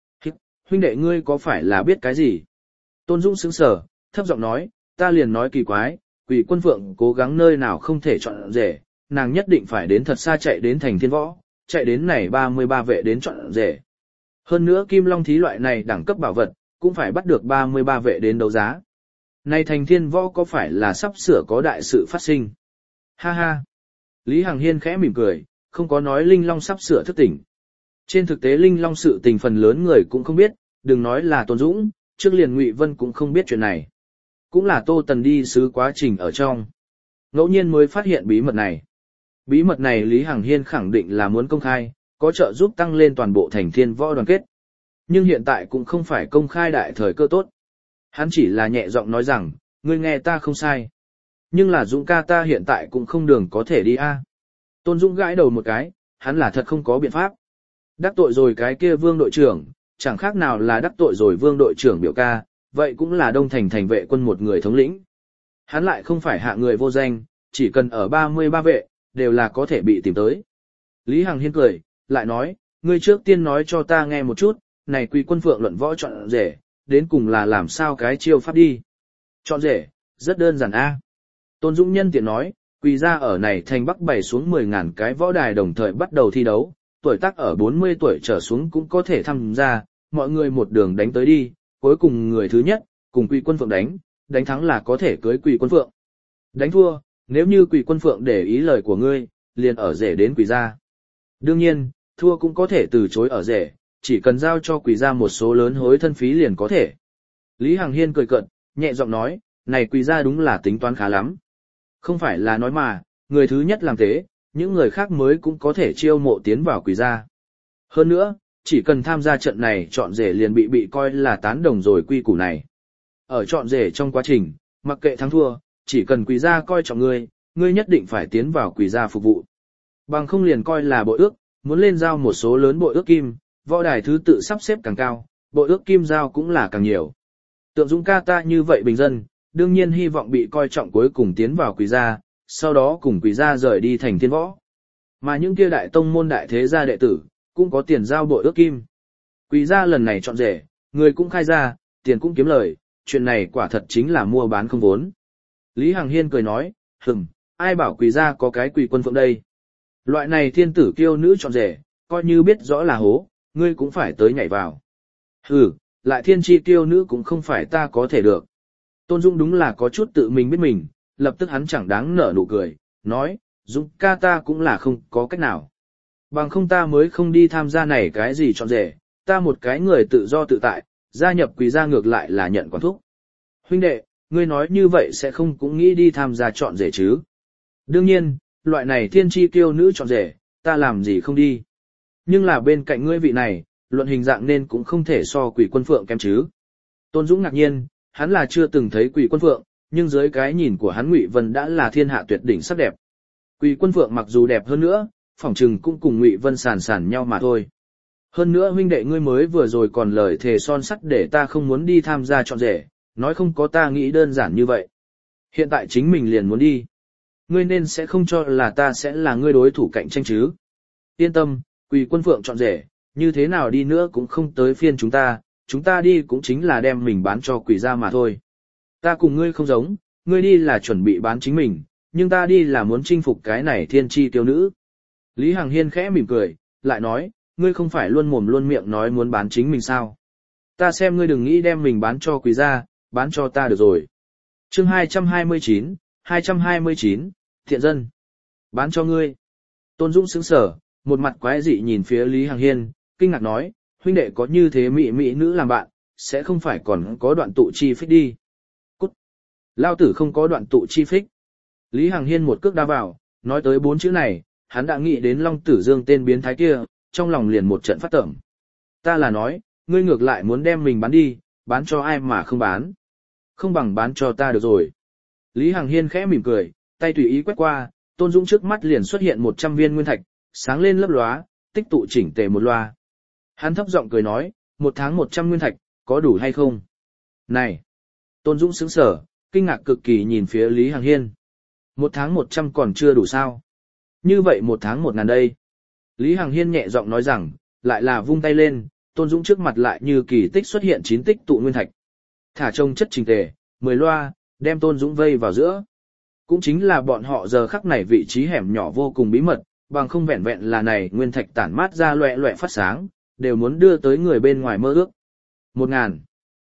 A: Huynh đệ ngươi có phải là biết cái gì? Tôn Dũng sững sờ, thấp giọng nói, ta liền nói kỳ quái, Quỳ Quân Phượng cố gắng nơi nào không thể chọn rể, nàng nhất định phải đến thật xa chạy đến thành Thiên Võ, chạy đến này ba mươi ba vệ đến chọn rể. Hơn nữa Kim Long thí loại này đẳng cấp bảo vật, cũng phải bắt được ba mươi ba vệ đến đấu giá. Này thành thiên võ có phải là sắp sửa có đại sự phát sinh? Ha ha! Lý Hằng Hiên khẽ mỉm cười, không có nói Linh Long sắp sửa thức tỉnh. Trên thực tế Linh Long sự tình phần lớn người cũng không biết, đừng nói là Tôn Dũng, trước liền Ngụy Vân cũng không biết chuyện này. Cũng là Tô Tần đi sứ quá trình ở trong. Ngẫu nhiên mới phát hiện bí mật này. Bí mật này Lý Hằng Hiên khẳng định là muốn công khai, có trợ giúp tăng lên toàn bộ thành thiên võ đoàn kết. Nhưng hiện tại cũng không phải công khai đại thời cơ tốt. Hắn chỉ là nhẹ giọng nói rằng, ngươi nghe ta không sai. Nhưng là Dũng ca ta hiện tại cũng không đường có thể đi a. Tôn Dũng gãi đầu một cái, hắn là thật không có biện pháp. Đắc tội rồi cái kia Vương đội trưởng, chẳng khác nào là đắc tội rồi Vương đội trưởng biểu ca, vậy cũng là Đông Thành thành vệ quân một người thống lĩnh. Hắn lại không phải hạ người vô danh, chỉ cần ở ba mươi ba vệ, đều là có thể bị tìm tới. Lý Hằng Hiên cười, lại nói, ngươi trước tiên nói cho ta nghe một chút, này Quỳ Quân Phượng luận võ chọn rể, đến cùng là làm sao cái chiêu pháp đi. Chọn rể, rất đơn giản a. Tôn Dũng nhân tiện nói, Quỳ ra ở này thành Bắc bày xuống mười nghìn cái võ đài đồng thời bắt đầu thi đấu, tuổi tác ở bốn mươi tuổi trở xuống cũng có thể tham gia, mọi người một đường đánh tới đi, cuối cùng người thứ nhất, cùng Quỳ Quân Phượng đánh, đánh thắng là có thể cưới Quỳ Quân Phượng. Đánh thua, nếu như Quỳ Quân Phượng để ý lời của ngươi, liền ở rể đến Quỳ ra. Đương nhiên, thua cũng có thể từ chối ở rể, chỉ cần giao cho Quỳ ra một số lớn hối thân phí liền có thể. Lý Hằng Hiên cười cợt, nhẹ giọng nói, này Quỳ ra đúng là tính toán khá lắm. Không phải là nói mà, người thứ nhất làm thế, những người khác mới cũng có thể chiêu mộ tiến vào Quỳ ra. Hơn nữa, chỉ cần tham gia trận này chọn rể liền bị bị coi là tán đồng rồi quy củ này. Ở chọn rể trong quá trình, mặc kệ thắng thua, chỉ cần Quỳ ra coi trọng ngươi, ngươi nhất định phải tiến vào Quỳ ra phục vụ. Bằng không liền coi là bội ước, muốn lên giao một số lớn bội ước kim, võ đài thứ tự sắp xếp càng cao, bội ước kim giao cũng là càng nhiều. Tượng Dũng ca ta như vậy bình dân, đương nhiên hy vọng bị coi trọng cuối cùng tiến vào Quỳ gia, sau đó cùng Quỳ gia rời đi thành thiên võ. Mà những kia đại tông môn đại thế gia đệ tử, cũng có tiền giao bội ước kim. Quỳ gia lần này chọn rể, người cũng khai ra, tiền cũng kiếm lời, chuyện này quả thật chính là mua bán không vốn. Lý Hằng Hiên cười nói, hừm, ai bảo Quỳ gia có cái Quỳ Quân Phượng đây. Loại này thiên tử kiêu nữ chọn rể, coi như biết rõ là hố, ngươi cũng phải tới nhảy vào. Hừ, lại thiên chi kiêu nữ cũng không phải ta có thể được. Tôn Dũng đúng là có chút tự mình biết mình, lập tức hắn chẳng đáng nở nụ cười, nói, Dũng ca ta cũng là không có cách nào. Bằng không ta mới không đi tham gia này cái gì chọn rể, ta một cái người tự do tự tại, gia nhập Quỳ gia ngược lại là nhận quản thúc. Huynh đệ, ngươi nói như vậy sẽ không cũng nghĩ đi tham gia chọn rể chứ. Đương nhiên, loại này thiên chi kiêu nữ chọn rể, ta làm gì không đi. Nhưng là bên cạnh ngươi vị này, luận hình dạng nên cũng không thể so Quỳ Quân Phượng kém chứ. Tôn Dũng ngạc nhiên, hắn là chưa từng thấy Quỳ Quân Phượng, nhưng dưới cái nhìn của hắn Ngụy Vân đã là thiên hạ tuyệt đỉnh sắc đẹp. Quỳ Quân Phượng mặc dù đẹp hơn nữa, phỏng chừng cũng cùng Ngụy Vân sàn sàn nhau mà thôi. Hơn nữa huynh đệ ngươi mới vừa rồi còn lời thề son sắt để ta không muốn đi tham gia chọn rể, nói không có ta nghĩ đơn giản như vậy. Hiện tại chính mình liền muốn đi. Ngươi nên sẽ không cho là ta sẽ là ngươi đối thủ cạnh tranh chứ. Yên tâm, Quỳ Quân Phượng chọn rể, như thế nào đi nữa cũng không tới phiên chúng ta, chúng ta đi cũng chính là đem mình bán cho Quỳ gia mà thôi. Ta cùng ngươi không giống, ngươi đi là chuẩn bị bán chính mình, nhưng ta đi là muốn chinh phục cái này thiên chi tiêu nữ. Lý Hằng Hiên khẽ mỉm cười, lại nói, ngươi không phải luôn mồm luôn miệng nói muốn bán chính mình sao. Ta xem ngươi đừng nghĩ đem mình bán cho Quỳ gia, bán cho ta được rồi. Chương hai trăm hai mươi chín, hai trăm hai mươi chín, thiện dân. Bán cho ngươi. Tôn Dũng sững sờ, một mặt quái dị nhìn phía Lý Hằng Hiên, kinh ngạc nói, huynh đệ có như thế mỹ mỹ nữ làm bạn, sẽ không phải còn có đoạn tụ chi phích đi. Cút. Lao tử không có đoạn tụ chi phích. Lý Hằng Hiên một cước đá vào, nói tới bốn chữ này, hắn đã nghĩ đến Long Tử Dương tên biến thái kia, trong lòng liền một trận phát tởm. Ta là nói, ngươi ngược lại muốn đem mình bán đi, bán cho ai mà không bán. Không bằng bán cho ta được rồi. Lý Hằng Hiên khẽ mỉm cười, tay tùy ý quét qua, Tôn Dũng trước mắt liền xuất hiện một trăm viên nguyên thạch, sáng lên lấp lóa, tích tụ chỉnh tề một loa. Hắn thấp giọng cười nói, một tháng một trăm nguyên thạch, có đủ hay không? Này! Tôn Dũng sững sờ, kinh ngạc cực kỳ nhìn phía Lý Hằng Hiên. Một tháng một trăm còn chưa đủ sao? Như vậy một tháng một ngàn đây. Lý Hằng Hiên nhẹ giọng nói rằng, lại là vung tay lên, Tôn Dũng trước mặt lại như kỳ tích xuất hiện chín tích tụ nguyên thạch. Thả trông chất chỉnh tề, mười loa, đem Tôn Dũng vây vào giữa. Cũng chính là bọn họ giờ khắc này vị trí hẻm nhỏ vô cùng bí mật, bằng không vẹn vẹn là này nguyên thạch tản mát ra loẹ loẹ phát sáng, đều muốn đưa tới người bên ngoài mơ ước. Một ngàn,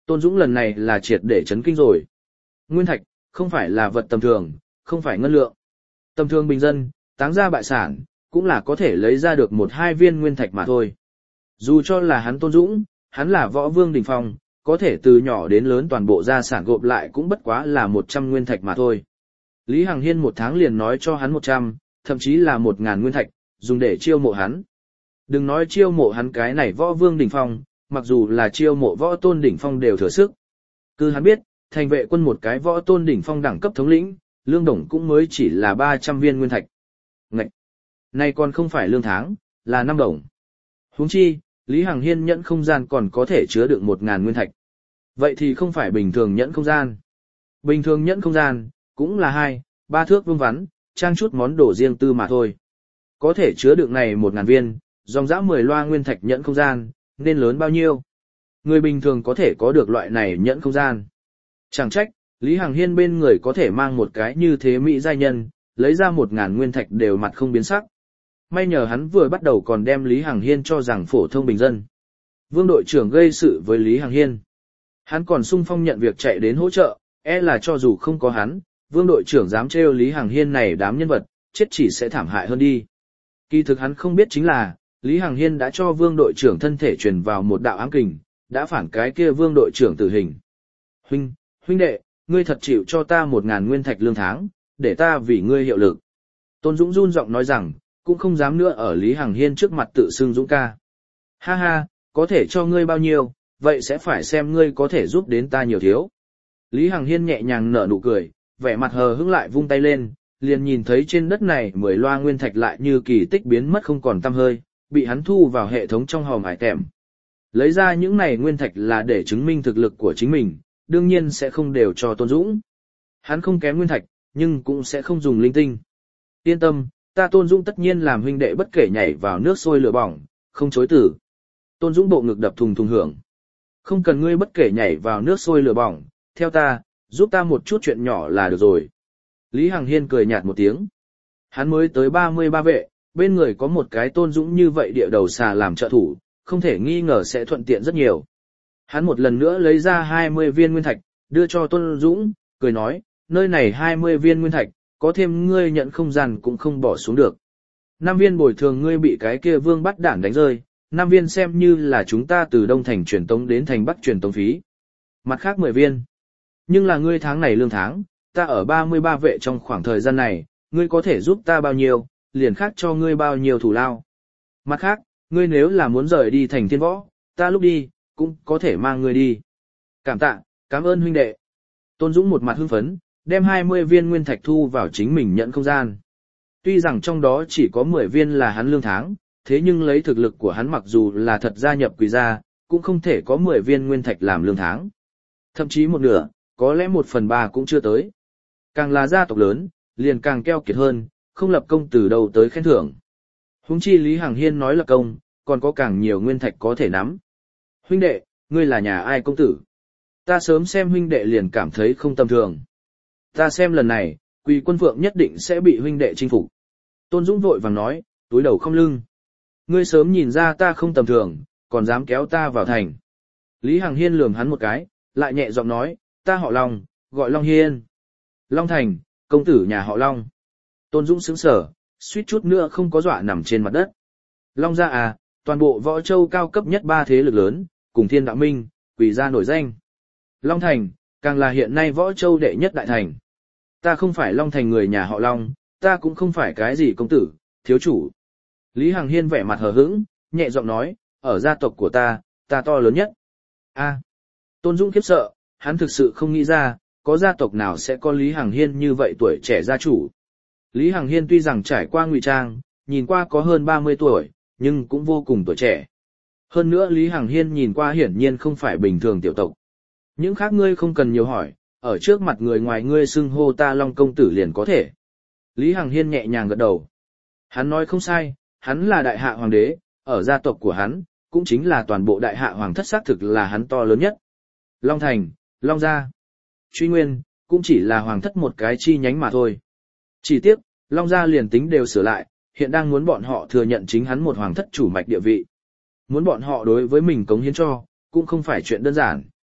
A: Tôn Dũng lần này là triệt để chấn kinh rồi. Nguyên thạch, không phải là vật tầm thường, không phải ngân lượng. Tầm thường bình dân, táng ra bại sản, cũng là có thể lấy ra được một hai viên nguyên thạch mà thôi. Dù cho là hắn Tôn Dũng, hắn là võ vương đỉnh phong, có thể từ nhỏ đến lớn toàn bộ gia sản gộp lại cũng bất quá là một trăm nguyên thạch mà thôi. Lý Hằng Hiên một tháng liền nói cho hắn một trăm, thậm chí là một ngàn nguyên thạch, dùng để chiêu mộ hắn. Đừng nói chiêu mộ hắn cái này võ vương đỉnh phong, mặc dù là chiêu mộ võ tôn đỉnh phong đều thừa sức. Cứ hắn biết, thành vệ quân một cái võ tôn đỉnh phong đẳng cấp thống lĩnh, lương đồng cũng mới chỉ là ba trăm viên nguyên thạch. Ngậy! Này còn không phải lương tháng, là năm đồng. Huống chi, Lý Hằng Hiên nhẫn không gian còn có thể chứa đựng một ngàn nguyên thạch. Vậy thì không phải bình thường nhẫn không gian. Bình thường nhẫn không gian, cũng là hai, ba thước vuông vắn, trang chút món đồ riêng tư mà thôi. Có thể chứa đựng này một ngàn viên, dòng dã mười loa nguyên thạch nhẫn không gian, nên lớn bao nhiêu. Người bình thường có thể có được loại này nhẫn không gian. Chẳng trách, Lý Hằng Hiên bên người có thể mang một cái như thế mỹ giai nhân, lấy ra một ngàn nguyên thạch đều mặt không biến sắc. May nhờ hắn vừa bắt đầu còn đem Lý Hằng Hiên cho rằng phổ thông bình dân. Vương đội trưởng gây sự với Lý Hằng Hiên. Hắn còn sung phong nhận việc chạy đến hỗ trợ, e là cho dù không có hắn, vương đội trưởng dám trêu Lý Hằng Hiên này đám nhân vật, chết chỉ sẽ thảm hại hơn đi. Kỳ thực hắn không biết chính là, Lý Hằng Hiên đã cho vương đội trưởng thân thể truyền vào một đạo ám kình, đã phản cái kia vương đội trưởng tử hình. Huynh, huynh đệ, ngươi thật chịu cho ta một ngàn nguyên thạch lương tháng, để ta vì ngươi hiệu lực. Tôn Dũng run giọng nói rằng, cũng không dám nữa ở Lý Hằng Hiên trước mặt tự xưng Dũng ca. Ha ha, có thể cho ngươi bao nhiêu, vậy sẽ phải xem ngươi có thể giúp đến ta nhiều thiếu. Lý Hằng Hiên nhẹ nhàng nở nụ cười, vẻ mặt hờ hững lại vung tay lên, liền nhìn thấy trên đất này mười loa nguyên thạch lại như kỳ tích biến mất không còn tăm hơi, bị hắn thu vào hệ thống trong hòm hải tèm. Lấy ra những này nguyên thạch là để chứng minh thực lực của chính mình, đương nhiên sẽ không đều cho Tôn Dũng. Hắn không kém nguyên thạch, nhưng cũng sẽ không dùng linh tinh. Yên tâm, ta Tôn Dũng tất nhiên làm huynh đệ bất kể nhảy vào nước sôi lửa bỏng, không chối từ. Tôn Dũng bộ ngực đập thùng thùng hưởng. Không cần ngươi bất kể nhảy vào nước sôi lửa bỏng, theo ta, giúp ta một chút chuyện nhỏ là được rồi. Lý Hằng Hiên cười nhạt một tiếng. Hắn mới tới ba mươi ba vệ, bên người có một cái Tôn Dũng như vậy địa đầu xà làm trợ thủ, không thể nghi ngờ sẽ thuận tiện rất nhiều. Hắn một lần nữa lấy ra hai mươi viên nguyên thạch, đưa cho Tôn Dũng, cười nói, nơi này hai mươi viên nguyên thạch, có thêm ngươi nhận không gian cũng không bỏ xuống được. Năm viên bồi thường ngươi bị cái kia vương bắt đản đánh rơi, năm viên xem như là chúng ta từ Đông Thành truyền tống đến Thành Bắc truyền tống phí. Mặt khác mười viên. Nhưng là ngươi tháng này lương tháng, ta ở ba mươi ba vệ trong khoảng thời gian này, ngươi có thể giúp ta bao nhiêu, liền khác cho ngươi bao nhiêu thủ lao. Mặt khác, ngươi nếu là muốn rời đi thành Thiên Võ, ta lúc đi, cũng có thể mang ngươi đi. Cảm tạ, cảm ơn huynh đệ. Tôn Dũng một mặt hưng phấn, đem hai mươi viên nguyên thạch thu vào chính mình nhận không gian. Tuy rằng trong đó chỉ có mười viên là hắn lương tháng, thế nhưng lấy thực lực của hắn mặc dù là thật gia nhập quỷ gia, cũng không thể có mười viên nguyên thạch làm lương tháng. Thậm chí một nửa, có lẽ một phần ba cũng chưa tới. Càng là gia tộc lớn, liền càng keo kiệt hơn, không lập công từ đầu tới khen thưởng. Huống chi Lý Hằng Hiên nói lập công, còn có càng nhiều nguyên thạch có thể nắm. Huynh đệ, ngươi là nhà ai công tử? Ta sớm xem huynh đệ liền cảm thấy không tầm thường. Ta xem lần này, Quỳ Quân Phượng nhất định sẽ bị huynh đệ chinh phục. Tôn Dũng vội vàng nói, túi đầu không lưng. Ngươi sớm nhìn ra ta không tầm thường, còn dám kéo ta vào thành. Lý Hằng Hiên lườm hắn một cái, lại nhẹ giọng nói, ta họ Long, gọi Long Hiên. Long Thành, công tử nhà họ Long. Tôn Dũng sững sờ, suýt chút nữa không có dọa nằm trên mặt đất. Long gia à, toàn bộ Võ Châu cao cấp nhất ba thế lực lớn, cùng Thiên Đạo Minh, Quỷ gia nổi danh. Long Thành, càng là hiện nay Võ Châu đệ nhất đại thành. Ta không phải Long Thành người nhà họ Long, ta cũng không phải cái gì công tử, thiếu chủ. Lý Hằng Hiên vẻ mặt hờ hững, nhẹ giọng nói, ở gia tộc của ta, ta to lớn nhất. A. Tôn Dũng khiếp sợ, hắn thực sự không nghĩ ra, có gia tộc nào sẽ có Lý Hằng Hiên như vậy tuổi trẻ gia chủ. Lý Hằng Hiên tuy rằng trải qua ngụy trang, nhìn qua có hơn ba mươi tuổi, nhưng cũng vô cùng tuổi trẻ. Hơn nữa Lý Hằng Hiên nhìn qua hiển nhiên không phải bình thường tiểu tộc. Những khác ngươi không cần nhiều hỏi, ở trước mặt người ngoài ngươi xưng hô ta Long công tử liền có thể. Lý Hằng Hiên nhẹ nhàng gật đầu. Hắn nói không sai, hắn là đại hạ hoàng đế, ở gia tộc của hắn, cũng chính là toàn bộ đại hạ hoàng thất xác thực là hắn to lớn nhất. Long Thành, Long Gia, Truy Nguyên, cũng chỉ là hoàng thất một cái chi nhánh mà thôi. Chỉ tiếc, Long Gia liền tính đều sửa lại, hiện đang muốn bọn họ thừa nhận chính hắn một hoàng thất chủ mạch địa vị. Muốn bọn họ đối với mình cống hiến cho, cũng không phải chuyện đơn giản.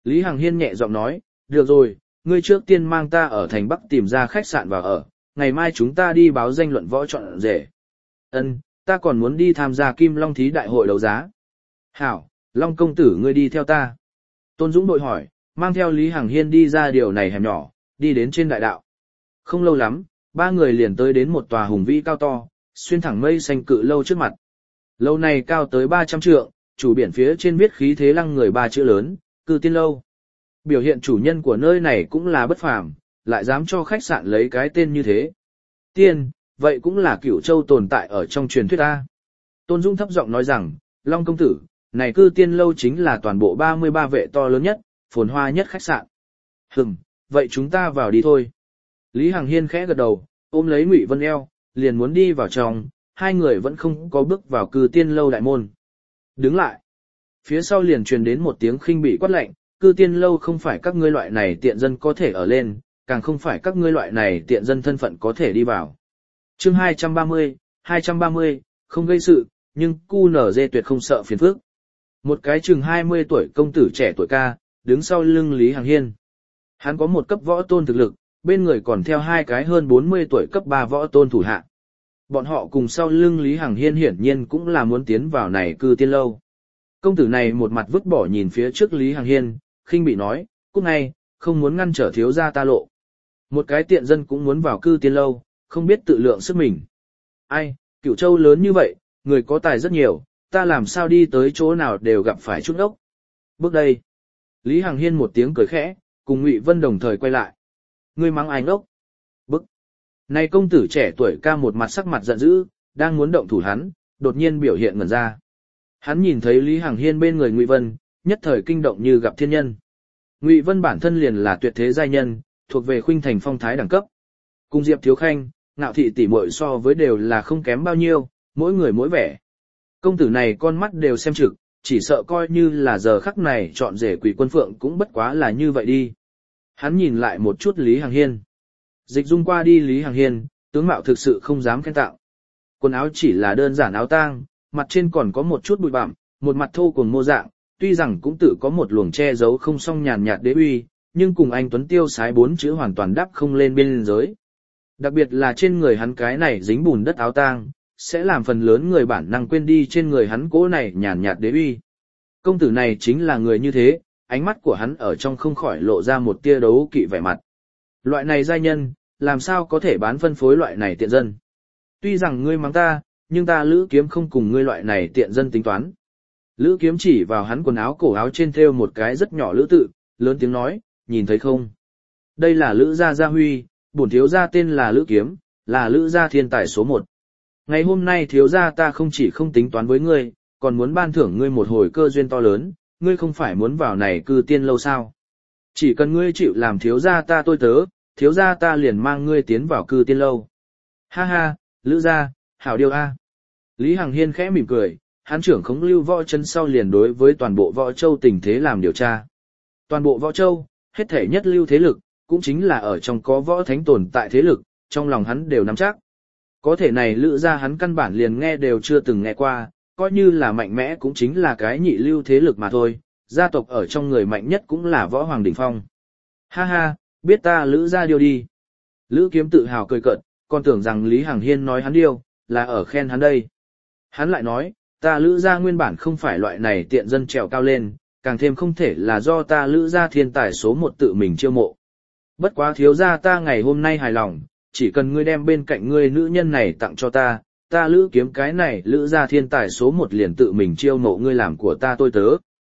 A: Lý Hằng Hiên nhẹ giọng nói, được rồi, ngươi trước tiên mang ta ở thành Bắc tìm ra khách sạn vào ở, ngày mai chúng ta đi báo danh luận võ chọn rể. Ân, ta còn muốn đi tham gia Kim Long Thí đại hội đấu giá. Hảo, Long công tử ngươi đi theo ta. Tôn Dũng đội hỏi, mang theo Lý Hằng Hiên đi ra điều này hẻm nhỏ, đi đến trên đại đạo. Không lâu lắm, ba người liền tới đến một tòa hùng vĩ cao to, xuyên thẳng mây xanh cự lâu trước mặt. Lâu này cao tới ba trăm trượng, chủ biển phía trên viết khí thế lăng người ba chữ lớn, Cư Tiên Lâu. Biểu hiện chủ nhân của nơi này cũng là bất phàm, lại dám cho khách sạn lấy cái tên như thế. Tiên, vậy cũng là Cửu Châu tồn tại ở trong truyền thuyết ta. Tôn Dung thấp giọng nói rằng, Long công tử, này Cư Tiên Lâu chính là toàn bộ ba mươi ba vệ to lớn nhất, phồn hoa nhất khách sạn. Hừm, vậy chúng ta vào đi thôi. Lý Hằng Hiên khẽ gật đầu, ôm lấy Ngụy Vân eo, liền muốn đi vào trong, hai người vẫn không có bước vào Cư Tiên Lâu đại môn. Đứng lại. Phía sau liền truyền đến một tiếng khinh bị quát lạnh, Cư Tiên Lâu không phải các ngươi loại này tiện dân có thể ở lên, càng không phải các ngươi loại này tiện dân thân phận có thể đi vào. Chương hai trăm ba mươi, hai trăm ba mươi, không gây sự, nhưng cu nở dê tuyệt không sợ phiền phức. Một cái chừng hai mươi tuổi công tử trẻ tuổi ca, đứng sau lưng Lý Hằng Hiên. Hắn có một cấp võ tôn thực lực, bên người còn theo hai cái hơn bốn mươi tuổi cấp ba võ tôn thủ hạ. Bọn họ cùng sau lưng Lý Hằng Hiên hiển nhiên cũng là muốn tiến vào này Cư Tiên Lâu. Công tử này một mặt vứt bỏ nhìn phía trước Lý Hằng Hiên, khinh bị nói, cút ngay, không muốn ngăn trở thiếu gia ta lộ. Một cái tiện dân cũng muốn vào Cư Tiên Lâu, không biết tự lượng sức mình. Ai, Cửu Châu lớn như vậy, người có tài rất nhiều, ta làm sao đi tới chỗ nào đều gặp phải chút ốc. Bước đây. Lý Hằng Hiên một tiếng cười khẽ, cùng Ngụy Vân đồng thời quay lại. Ngươi mắng ai ốc? Bức. Này công tử trẻ tuổi ca một mặt sắc mặt giận dữ, đang muốn động thủ hắn, đột nhiên biểu hiện ngẩn ra. Hắn nhìn thấy Lý Hằng Hiên bên người Ngụy Vân, nhất thời kinh động như gặp thiên nhân. Ngụy Vân bản thân liền là tuyệt thế giai nhân, thuộc về khuynh thành phong thái đẳng cấp. Cùng Diệp Thiếu Khanh, Ngạo Thị tỷ muội so với đều là không kém bao nhiêu, mỗi người mỗi vẻ. Công tử này con mắt đều xem trực, chỉ sợ coi như là giờ khắc này chọn rể Quỷ Quân Phượng cũng bất quá là như vậy đi. Hắn nhìn lại một chút Lý Hằng Hiên. Dịch dung qua đi Lý Hằng Hiên, tướng mạo thực sự không dám khen tạo. Quần áo chỉ là đơn giản áo tang, mặt trên còn có một chút bụi bặm, một mặt thô cuồng mô dạng, tuy rằng cũng tự có một luồng che giấu không song nhàn nhạt đế uy, nhưng cùng anh Tuấn Tiêu sái bốn chữ hoàn toàn đáp không lên bên giới. Đặc biệt là trên người hắn cái này dính bùn đất áo tang, sẽ làm phần lớn người bản năng quên đi trên người hắn cố này nhàn nhạt đế uy. Công tử này chính là người như thế, ánh mắt của hắn ở trong không khỏi lộ ra một tia đấu kỵ vẻ mặt. Loại này giai nhân, làm sao có thể bán phân phối loại này tiện dân. Tuy rằng ngươi mắng ta, nhưng ta Lữ Kiếm không cùng ngươi loại này tiện dân tính toán. Lữ Kiếm chỉ vào hắn quần áo cổ áo trên thêu một cái rất nhỏ lữ tự, lớn tiếng nói, nhìn thấy không? Đây là Lữ gia Gia Huy, bổn thiếu gia tên là Lữ Kiếm, là Lữ gia thiên tài số một. Ngày hôm nay thiếu gia ta không chỉ không tính toán với ngươi, còn muốn ban thưởng ngươi một hồi cơ duyên to lớn, ngươi không phải muốn vào này Cư Tiên Lâu sao? Chỉ cần ngươi chịu làm thiếu gia ta tôi tớ, thiếu gia ta liền mang ngươi tiến vào Cư Tiên Lâu. Ha ha, Lữ gia, hảo điều a. Lý Hằng Hiên khẽ mỉm cười, hắn trưởng khống lưu võ chân sau liền đối với toàn bộ võ châu tình thế làm điều tra. Toàn bộ võ châu, hết thể nhất lưu thế lực, cũng chính là ở trong có võ thánh tồn tại thế lực, trong lòng hắn đều nắm chắc. Có thể này Lữ gia hắn căn bản liền nghe đều chưa từng nghe qua, coi như là mạnh mẽ cũng chính là cái nhị lưu thế lực mà thôi, gia tộc ở trong người mạnh nhất cũng là võ hoàng đỉnh phong. Ha ha, biết ta Lữ gia điều đi. Lữ Kiếm tự hào cười cợt, còn tưởng rằng Lý Hằng Hiên nói hắn điều, là ở khen hắn đây. Hắn lại nói, ta Lữ gia nguyên bản không phải loại này tiện dân trèo cao lên, càng thêm không thể là do ta Lữ gia thiên tài số một tự mình chiêu mộ. Bất quá thiếu gia ta ngày hôm nay hài lòng, chỉ cần ngươi đem bên cạnh ngươi nữ nhân này tặng cho ta, ta Lữ Kiếm cái này Lữ gia thiên tài số một liền tự mình chiêu mộ ngươi làm của ta tôi tớ.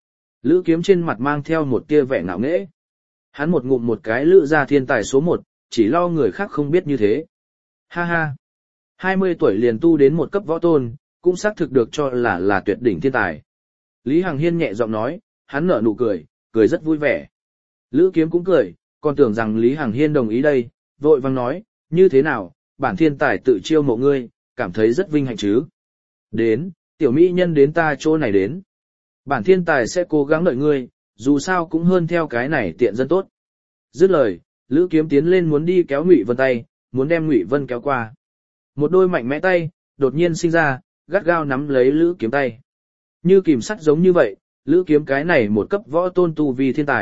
A: Lữ Kiếm trên mặt mang theo một tia vẻ ngạo nghễ. Hắn một ngụm một cái Lữ gia thiên tài số một, chỉ lo người khác không biết như thế. Ha ha, hai mươi tuổi liền tu đến một cấp võ tôn, cũng xác thực được cho là là tuyệt đỉnh thiên tài. Lý Hằng Hiên nhẹ giọng nói, hắn nở nụ cười, cười rất vui vẻ. Lữ Kiếm cũng cười, còn tưởng rằng Lý Hằng Hiên đồng ý đây, vội vang nói, như thế nào, bản thiên tài tự chiêu mộ ngươi, cảm thấy rất vinh hạnh chứ. Đến, tiểu mỹ nhân đến ta chỗ này đến. Bản thiên tài sẽ cố gắng đợi ngươi, dù sao cũng hơn theo cái này tiện dân tốt. Dứt lời, Lữ Kiếm tiến lên muốn đi kéo Ngụy Vân tay, muốn đem Ngụy Vân kéo qua. Một đôi mạnh mẽ tay, đột nhiên sinh ra, gắt gao nắm lấy Lữ Kiếm tay. Như kìm sắt giống như vậy, Lữ Kiếm cái này một cấp võ tôn tu vi thiên tài,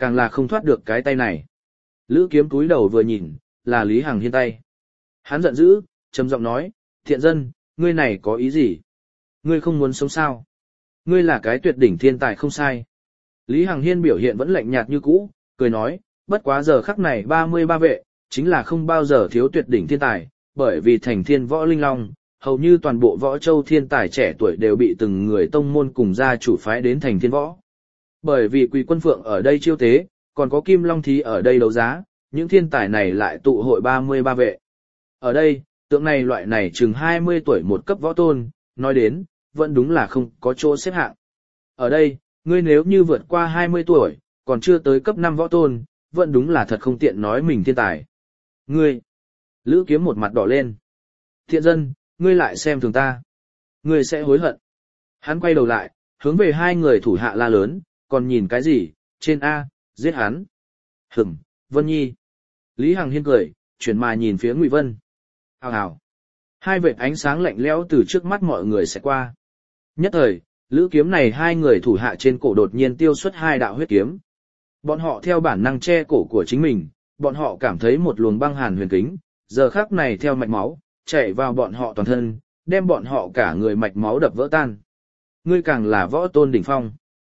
A: càng là không thoát được cái tay này. Lữ Kiếm túi đầu vừa nhìn, là Lý Hằng Hiên tay. Hắn giận dữ, trầm giọng nói, thiện dân, ngươi này có ý gì? Ngươi không muốn sống sao? Ngươi là cái tuyệt đỉnh thiên tài không sai. Lý Hằng Hiên biểu hiện vẫn lạnh nhạt như cũ, cười nói, bất quá giờ khắc này ba mươi ba vệ, chính là không bao giờ thiếu tuyệt đỉnh thiên tài, bởi vì thành thiên võ linh long, hầu như toàn bộ võ châu thiên tài trẻ tuổi đều bị từng người tông môn cùng gia chủ phái đến thành thiên võ. Bởi vì Quỳ Quân Phượng ở đây chiêu tế, còn có Kim Long Thí ở đây đấu giá, những thiên tài này lại tụ hội ba mươi ba vệ. Ở đây, tượng này loại này chừng hai mươi tuổi một cấp võ tôn, nói đến, vẫn đúng là không có chỗ xếp hạng. Ở đây, ngươi nếu như vượt qua hai mươi tuổi, còn chưa tới cấp năm võ tôn, vẫn đúng là thật không tiện nói mình thiên tài. Ngươi, Lữ Kiếm một mặt đỏ lên. Thiện dân, ngươi lại xem thường ta. Ngươi sẽ hối hận. Hắn quay đầu lại, hướng về hai người thủ hạ la lớn, còn nhìn cái gì, trên A, giết hắn. Hửm, Vân Nhi. Lý Hằng Hiên cười, chuyển mà nhìn phía Ngụy Vân. Hào hào. Hai vệt ánh sáng lạnh lẽo từ trước mắt mọi người sẽ qua. Nhất thời, Lữ Kiếm này hai người thủ hạ trên cổ đột nhiên tiêu xuất hai đạo huyết kiếm. Bọn họ theo bản năng che cổ của chính mình, bọn họ cảm thấy một luồng băng hàn huyền kính, giờ khắc này theo mạch máu, chạy vào bọn họ toàn thân, đem bọn họ cả người mạch máu đập vỡ tan. Ngươi càng là võ tôn đỉnh phong.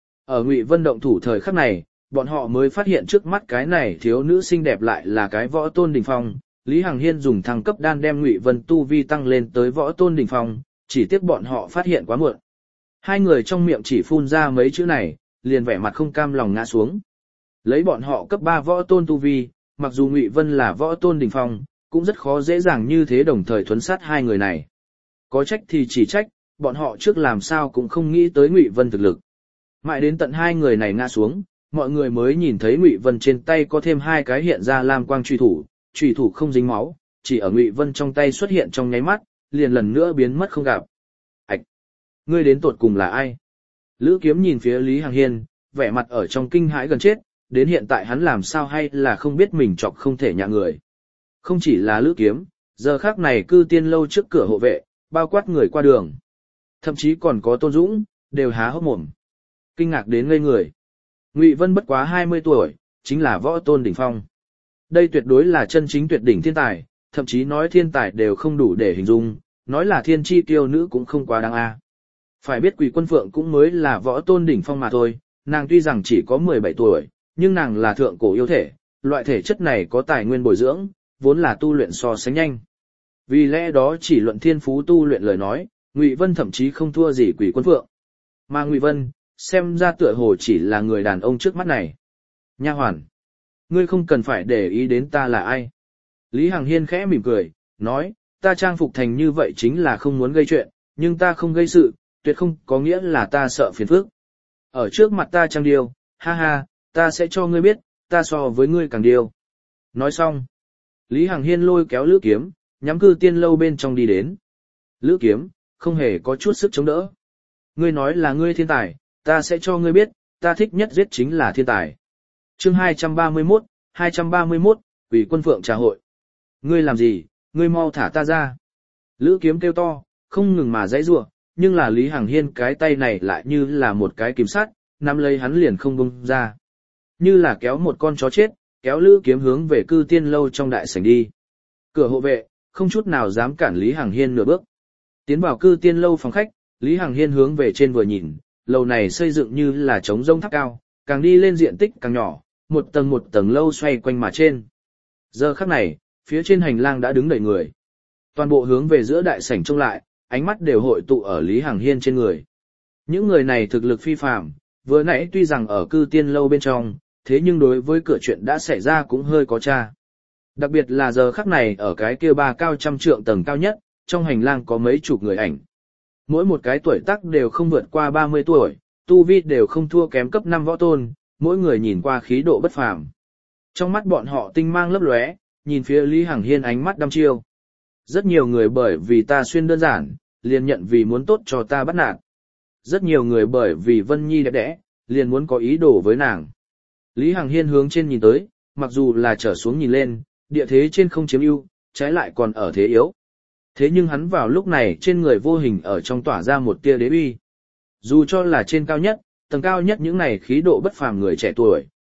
A: Ở Ngụy Vân động thủ thời khắc này, bọn họ mới phát hiện trước mắt cái này thiếu nữ xinh đẹp lại là cái võ tôn đỉnh phong. Lý Hằng Hiên dùng thăng cấp đan đem Ngụy Vân tu vi tăng lên tới võ tôn đỉnh phong, chỉ tiếc bọn họ phát hiện quá muộn. Hai người trong miệng chỉ phun ra mấy chữ này, liền vẻ mặt không cam lòng ngã xuống. Lấy bọn họ cấp ba võ tôn tu vi, mặc dù Ngụy Vân là võ tôn đỉnh phong, cũng rất khó dễ dàng như thế đồng thời thuấn sát hai người này. Có trách thì chỉ trách, bọn họ trước làm sao cũng không nghĩ tới Ngụy Vân thực lực. Mãi đến tận hai người này ngã xuống, mọi người mới nhìn thấy Ngụy Vân trên tay có thêm hai cái hiện ra lam quang truy thủ, truy thủ không dính máu, chỉ ở Ngụy Vân trong tay xuất hiện trong nháy mắt, liền lần nữa biến mất không gặp. Ảch! Ngươi đến tột cùng là ai? Lữ Kiếm nhìn phía Lý Hằng Hiên, vẻ mặt ở trong kinh hãi gần chết, đến hiện tại hắn làm sao hay là không biết mình chọc không thể nhạ người. Không chỉ là Lữ Kiếm, giờ khác này cư tiên lâu trước cửa hộ vệ, bao quát người qua đường. Thậm chí còn có Tôn Dũng, đều há hốc mồm. Kinh ngạc đến ngây người. Ngụy Vân bất quá hai mươi tuổi, chính là võ tôn đỉnh phong. Đây tuyệt đối là chân chính tuyệt đỉnh thiên tài, thậm chí nói thiên tài đều không đủ để hình dung, nói là thiên chi tiêu nữ cũng không quá đáng a. Phải biết Quỳ Quân Phượng cũng mới là võ tôn đỉnh phong mà thôi, nàng tuy rằng chỉ có mười bảy tuổi, nhưng nàng là thượng cổ yêu thể, loại thể chất này có tài nguyên bồi dưỡng, vốn là tu luyện so sánh nhanh. Vì lẽ đó chỉ luận thiên phú tu luyện lời nói, Ngụy Vân thậm chí không thua gì Quỳ Quân Phượng. Mà Ngụy Vân, xem ra tựa hồ chỉ là người đàn ông trước mắt này. Nha hoàn, ngươi không cần phải để ý đến ta là ai. Lý Hằng Hiên khẽ mỉm cười, nói, ta trang phục thành như vậy chính là không muốn gây chuyện, nhưng ta không gây sự, tuyệt không có nghĩa là ta sợ phiền phức. Ở trước mặt ta trang điêu, ha ha, ta sẽ cho ngươi biết, ta so với ngươi càng điêu. Nói xong, Lý Hằng Hiên lôi kéo Lữ Kiếm, nhắm cư tiên lâu bên trong đi đến. Lữ Kiếm, không hề có chút sức chống đỡ. Ngươi nói là ngươi thiên tài, ta sẽ cho ngươi biết, ta thích nhất giết chính là thiên tài. Chương hai trăm ba mươi mốt, hai trăm ba mươi mốt, Quỳ Quân Phượng trà hội. Ngươi làm gì, ngươi mau thả ta ra. Lữ Kiếm kêu to, không ngừng mà giãy giụa, nhưng là Lý Hằng Hiên cái tay này lại như là một cái kìm sắt, nắm lấy hắn liền không buông ra. Như là kéo một con chó chết, kéo Lữ Kiếm hướng về cư tiên lâu trong đại sảnh đi. Cửa hộ vệ, không chút nào dám cản Lý Hằng Hiên nửa bước. Tiến vào cư tiên lâu phòng khách, Lý Hằng Hiên hướng về trên vừa nhìn, lầu này xây dựng như là trống rông tháp cao, càng đi lên diện tích càng nhỏ, một tầng một tầng lâu xoay quanh mà trên. Giờ khắc này, phía trên hành lang đã đứng đầy người. Toàn bộ hướng về giữa đại sảnh trông lại, ánh mắt đều hội tụ ở Lý Hằng Hiên trên người. Những người này thực lực phi phàm, vừa nãy tuy rằng ở cư tiên lâu bên trong, thế nhưng đối với cửa chuyện đã xảy ra cũng hơi có tra. Đặc biệt là giờ khắc này ở cái kia ba cao trăm trượng tầng cao nhất, trong hành lang có mấy chục người ảnh. Mỗi một cái tuổi tác đều không vượt qua ba mươi tuổi, tu vi đều không thua kém cấp năm võ tôn, mỗi người nhìn qua khí độ bất phàm. Trong mắt bọn họ tinh mang lấp lóe, nhìn phía Lý Hằng Hiên ánh mắt đăm chiêu. Rất nhiều người bởi vì ta xuyên đơn giản, liền nhận vì muốn tốt cho ta bắt nạt. Rất nhiều người bởi vì Vân Nhi đẹp đẽ, liền muốn có ý đồ với nàng. Lý Hằng Hiên hướng trên nhìn tới, mặc dù là trở xuống nhìn lên, địa thế trên không chiếm ưu, trái lại còn ở thế yếu. Thế nhưng hắn vào lúc này trên người vô hình ở trong tỏa ra một tia đế uy. Dù cho là trên cao nhất, tầng cao nhất những này khí độ bất phàm người trẻ tuổi,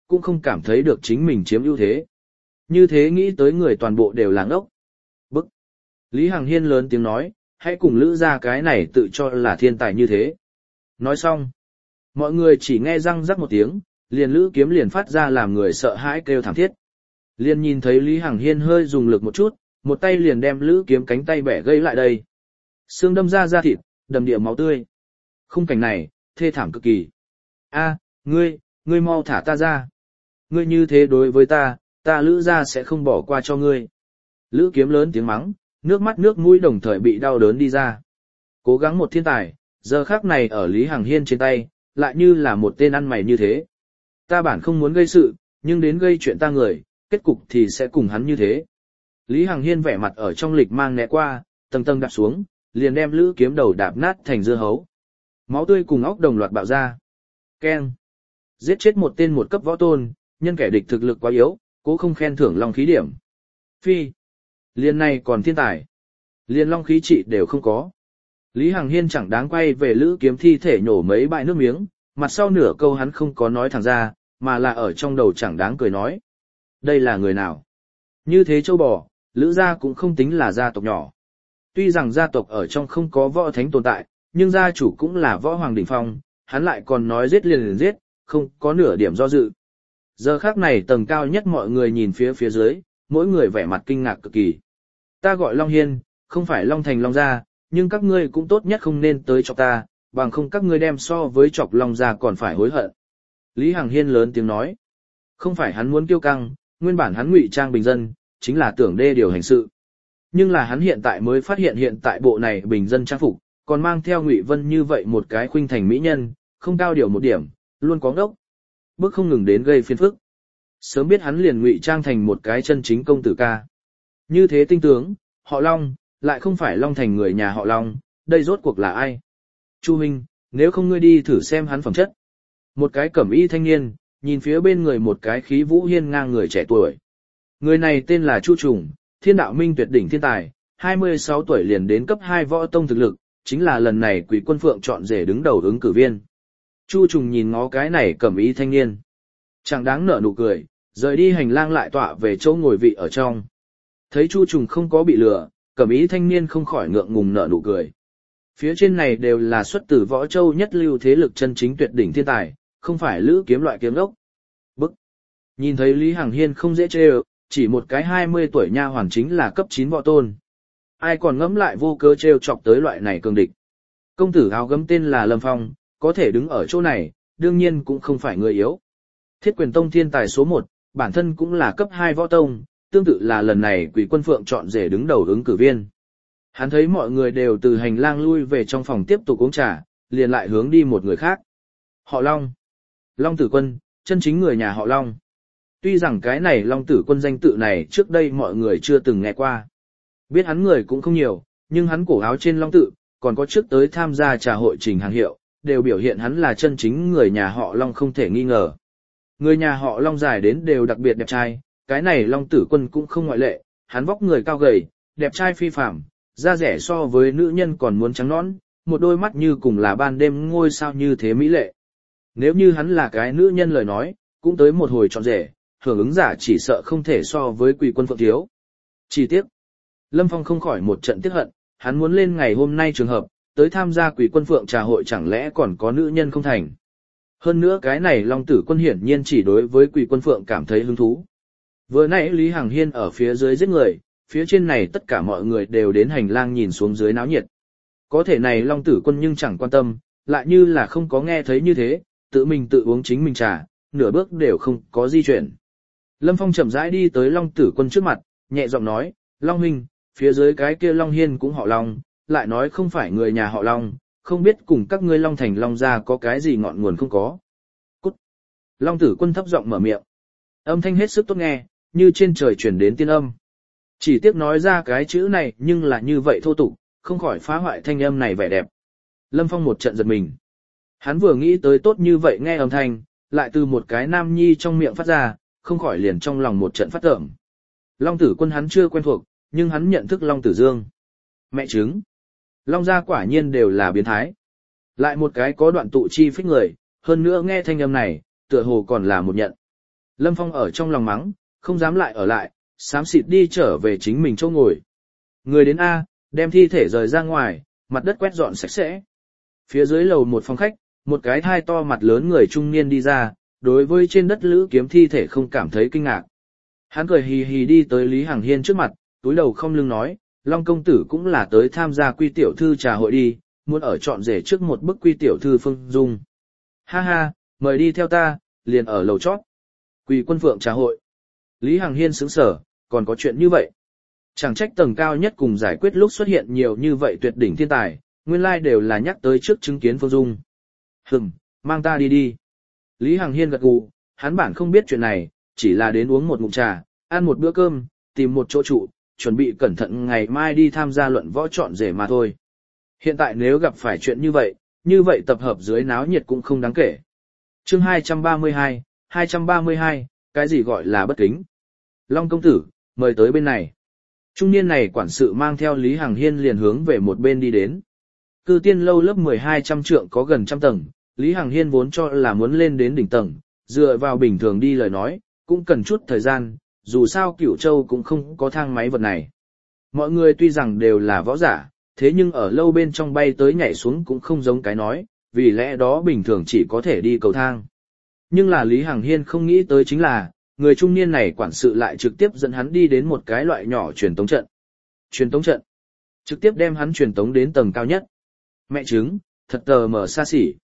A: cũng không cảm thấy được chính mình chiếm ưu thế. Như thế nghĩ tới người toàn bộ đều là ngốc. Bức. Lý Hằng Hiên lớn tiếng nói, hãy cùng Lữ gia cái này tự cho là thiên tài như thế. Nói xong, mọi người chỉ nghe răng rắc một tiếng, liền Lữ Kiếm liền phát ra làm người sợ hãi kêu thảm thiết. Liền nhìn thấy Lý Hằng Hiên hơi dùng lực một chút, một tay liền đem Lữ Kiếm cánh tay bẻ gây lại đây. Xương đâm ra da thịt, đầm địa máu tươi. Khung cảnh này, thê thảm cực kỳ. A, ngươi, ngươi mau thả ta ra. Ngươi như thế đối với ta, ta Lữ gia sẽ không bỏ qua cho ngươi. Lữ Kiếm lớn tiếng mắng, nước mắt nước mũi đồng thời bị đau đớn đi ra. Cố gắng một thiên tài, giờ khắc này ở Lý Hằng Hiên trên tay, lại như là một tên ăn mày như thế. Ta bản không muốn gây sự, nhưng đến gây chuyện ta người, kết cục thì sẽ cùng hắn như thế. Lý Hằng Hiên vẻ mặt ở trong lịch mang né qua, tầng tầng đạp xuống, liền đem Lữ Kiếm đầu đạp nát thành dưa hấu. Máu tươi cùng óc đồng loạt bạo ra. Keng. Giết chết một tên một cấp võ tôn, nhân kẻ địch thực lực quá yếu, cố không khen thưởng long khí điểm. Phi. Liên này còn thiên tài. Liên long khí trị đều không có. Lý Hằng Hiên chẳng đáng quay về Lữ Kiếm thi thể nhổ mấy bãi nước miếng, mặt sau nửa câu hắn không có nói thẳng ra, mà là ở trong đầu chẳng đáng cười nói. Đây là người nào? Như thế châu bò, Lữ gia cũng không tính là gia tộc nhỏ. Tuy rằng gia tộc ở trong không có võ thánh tồn tại, nhưng gia chủ cũng là võ hoàng đỉnh phong, hắn lại còn nói giết liền liền giết, không có nửa điểm do dự. Giờ khắc này tầng cao nhất mọi người nhìn phía phía dưới, mỗi người vẻ mặt kinh ngạc cực kỳ. Ta gọi Long Hiên, không phải Long Thành Long gia, nhưng các ngươi cũng tốt nhất không nên tới chọc ta, bằng không các ngươi đem so với chọc Long gia còn phải hối hận. Lý Hằng Hiên lớn tiếng nói, không phải hắn muốn kiêu căng, nguyên bản hắn ngụy trang bình dân, chính là tưởng đê điều hành sự. Nhưng là hắn hiện tại mới phát hiện hiện tại bộ này bình dân trang phục, còn mang theo Ngụy Vân như vậy một cái khuynh thành mỹ nhân, không cao điều một điểm, luôn có ngốc. Bước không ngừng đến gây phiền phức. Sớm biết hắn liền ngụy trang thành một cái chân chính công tử ca. Như thế tinh tướng, họ Long, lại không phải Long Thành người nhà họ Long, đây rốt cuộc là ai? Chu Minh, nếu không ngươi đi thử xem hắn phẩm chất. Một cái cẩm y thanh niên, nhìn phía bên người một cái khí vũ hiên ngang người trẻ tuổi. Người này tên là Chu Trùng, thiên đạo minh tuyệt đỉnh thiên tài, hai mươi sáu tuổi liền đến cấp hai võ tông thực lực, chính là lần này Quỷ Quân Phượng chọn rể đứng đầu ứng cử viên. Chu Trùng nhìn ngó cái này cẩm y thanh niên. Chẳng đáng nở nụ cười, rời đi hành lang lại tọa về chỗ ngồi vị ở trong. Thấy Chu Trùng không có bị lừa, cẩm y thanh niên không khỏi ngượng ngùng nở nụ cười. Phía trên này đều là xuất từ Võ Châu nhất lưu thế lực chân chính tuyệt đỉnh thiên tài, không phải Lữ Kiếm loại kiếm ốc. Bức. Nhìn thấy Lý Hằng Hiên không dễ chê ơ, chỉ một cái hai mươi tuổi nha hoàn chính là cấp chín võ tôn. Ai còn ngẫm lại vô cớ trêu chọc tới loại này cường địch. Công tử áo gấm tên là Lâm Phong, có thể đứng ở chỗ này, đương nhiên cũng không phải người yếu. Thiết Quyền Tông thiên tài số một, bản thân cũng là cấp hai võ tông, tương tự là lần này Quỷ Quân Phượng chọn rể đứng đầu ứng cử viên. Hắn thấy mọi người đều từ hành lang lui về trong phòng tiếp tục uống trà, liền lại hướng đi một người khác. Họ Long. Long Tử Quân, chân chính người nhà họ Long. Tuy rằng cái này Long Tử Quân danh tự này trước đây mọi người chưa từng nghe qua. Biết hắn người cũng không nhiều, nhưng hắn cổ áo trên Long Tự, còn có trước tới tham gia trà hội trình hàng hiệu, đều biểu hiện hắn là chân chính người nhà họ Long không thể nghi ngờ. Người nhà họ Long dài đến đều đặc biệt đẹp trai, cái này Long Tử Quân cũng không ngoại lệ, hắn vóc người cao gầy, đẹp trai phi phàm, da rẻ so với nữ nhân còn muốn trắng nõn, một đôi mắt như cùng là ban đêm ngôi sao như thế mỹ lệ. Nếu như hắn là cái nữ nhân lời nói, cũng tới một hồi chọn rể, hưởng ứng giả chỉ sợ không thể so với Quỷ Quân Phượng thiếu. Chỉ tiếc, Lâm Phong không khỏi một trận tiếc hận, hắn muốn lên ngày hôm nay trường hợp, tới tham gia Quỷ Quân Phượng trà hội chẳng lẽ còn có nữ nhân không thành. Hơn nữa cái này Long Tử Quân hiển nhiên chỉ đối với Quỷ Quân Phượng cảm thấy hứng thú. Vừa nãy Lý Hằng Hiên ở phía dưới giết người, phía trên này tất cả mọi người đều đến hành lang nhìn xuống dưới náo nhiệt. Có thể này Long Tử Quân nhưng chẳng quan tâm, lại như là không có nghe thấy như thế, tự mình tự uống chính mình trà, nửa bước đều không có di chuyển. Lâm Phong chậm rãi đi tới Long Tử Quân trước mặt, nhẹ giọng nói, Long huynh, phía dưới cái kia Long Hiên cũng họ Long, lại nói không phải người nhà họ Long, không biết cùng các ngươi Long Thành Long gia có cái gì ngọn nguồn không có. Cút! Long Tử Quân thấp giọng mở miệng. Âm thanh hết sức tốt nghe, như trên trời truyền đến tiên âm. Chỉ tiếc nói ra cái chữ này nhưng là như vậy thô tục, không khỏi phá hoại thanh âm này vẻ đẹp. Lâm Phong một trận giật mình. Hắn vừa nghĩ tới tốt như vậy nghe âm thanh, lại từ một cái nam nhi trong miệng phát ra, không khỏi liền trong lòng một trận phát tởm. Long Tử Quân hắn chưa quen thuộc, nhưng hắn nhận thức Long Tử Dương. Mẹ chứng. Long gia quả nhiên đều là biến thái. Lại một cái có đoạn tụ chi phích người, hơn nữa nghe thanh âm này, tựa hồ còn là một nhận. Lâm Phong ở trong lòng mắng, không dám lại ở lại, xám xịt đi trở về chính mình chỗ ngồi. Người đến A, đem thi thể rời ra ngoài, mặt đất quét dọn sạch sẽ. Phía dưới lầu một phòng khách, một cái thai to mặt lớn người trung niên đi ra, đối với trên đất Lữ Kiếm thi thể không cảm thấy kinh ngạc. Hắn cười hì hì đi tới Lý Hằng Hiên trước mặt, túi đầu không lưng nói, Long công tử cũng là tới tham gia Quy tiểu thư trà hội đi, muốn ở chọn rể trước một bức Quy tiểu thư Phương Dung. Ha ha, mời đi theo ta, liền ở lầu chót. Quỳ quân phượng trà hội. Lý Hằng Hiên sững sờ, còn có chuyện như vậy. Chẳng trách tầng cao nhất cùng giải quyết lúc xuất hiện nhiều như vậy tuyệt đỉnh thiên tài, nguyên lai đều là nhắc tới trước chứng kiến Phương Dung. Hừm, mang ta đi đi. Lý Hằng Hiên gật gù, hắn bản không biết chuyện này, chỉ là đến uống một ngụm trà, ăn một bữa cơm, tìm một chỗ trụ, chuẩn bị cẩn thận ngày mai đi tham gia luận võ chọn rể mà thôi. Hiện tại nếu gặp phải chuyện như vậy, như vậy tập hợp dưới náo nhiệt cũng không đáng kể. Chương hai trăm ba mươi hai, hai trăm ba mươi hai, cái gì gọi là bất kính? Long công tử, mời tới bên này. Trung niên này quản sự mang theo Lý Hằng Hiên liền hướng về một bên đi đến. Cư tiên lâu lớp mười hai trăm trượng có gần trăm tầng, Lý Hằng Hiên vốn cho là muốn lên đến đỉnh tầng, dựa vào bình thường đi lời nói, cũng cần chút thời gian, dù sao Cửu Châu cũng không có thang máy vật này. Mọi người tuy rằng đều là võ giả, thế nhưng ở lâu bên trong bay tới nhảy xuống cũng không giống cái nói, vì lẽ đó bình thường chỉ có thể đi cầu thang. Nhưng là Lý Hằng Hiên không nghĩ tới chính là, người trung niên này quản sự lại trực tiếp dẫn hắn đi đến một cái loại nhỏ truyền tống trận. Truyền tống trận. Trực tiếp đem hắn truyền tống đến tầng cao nhất. Mẹ chứng, thật tờ mở xa xỉ.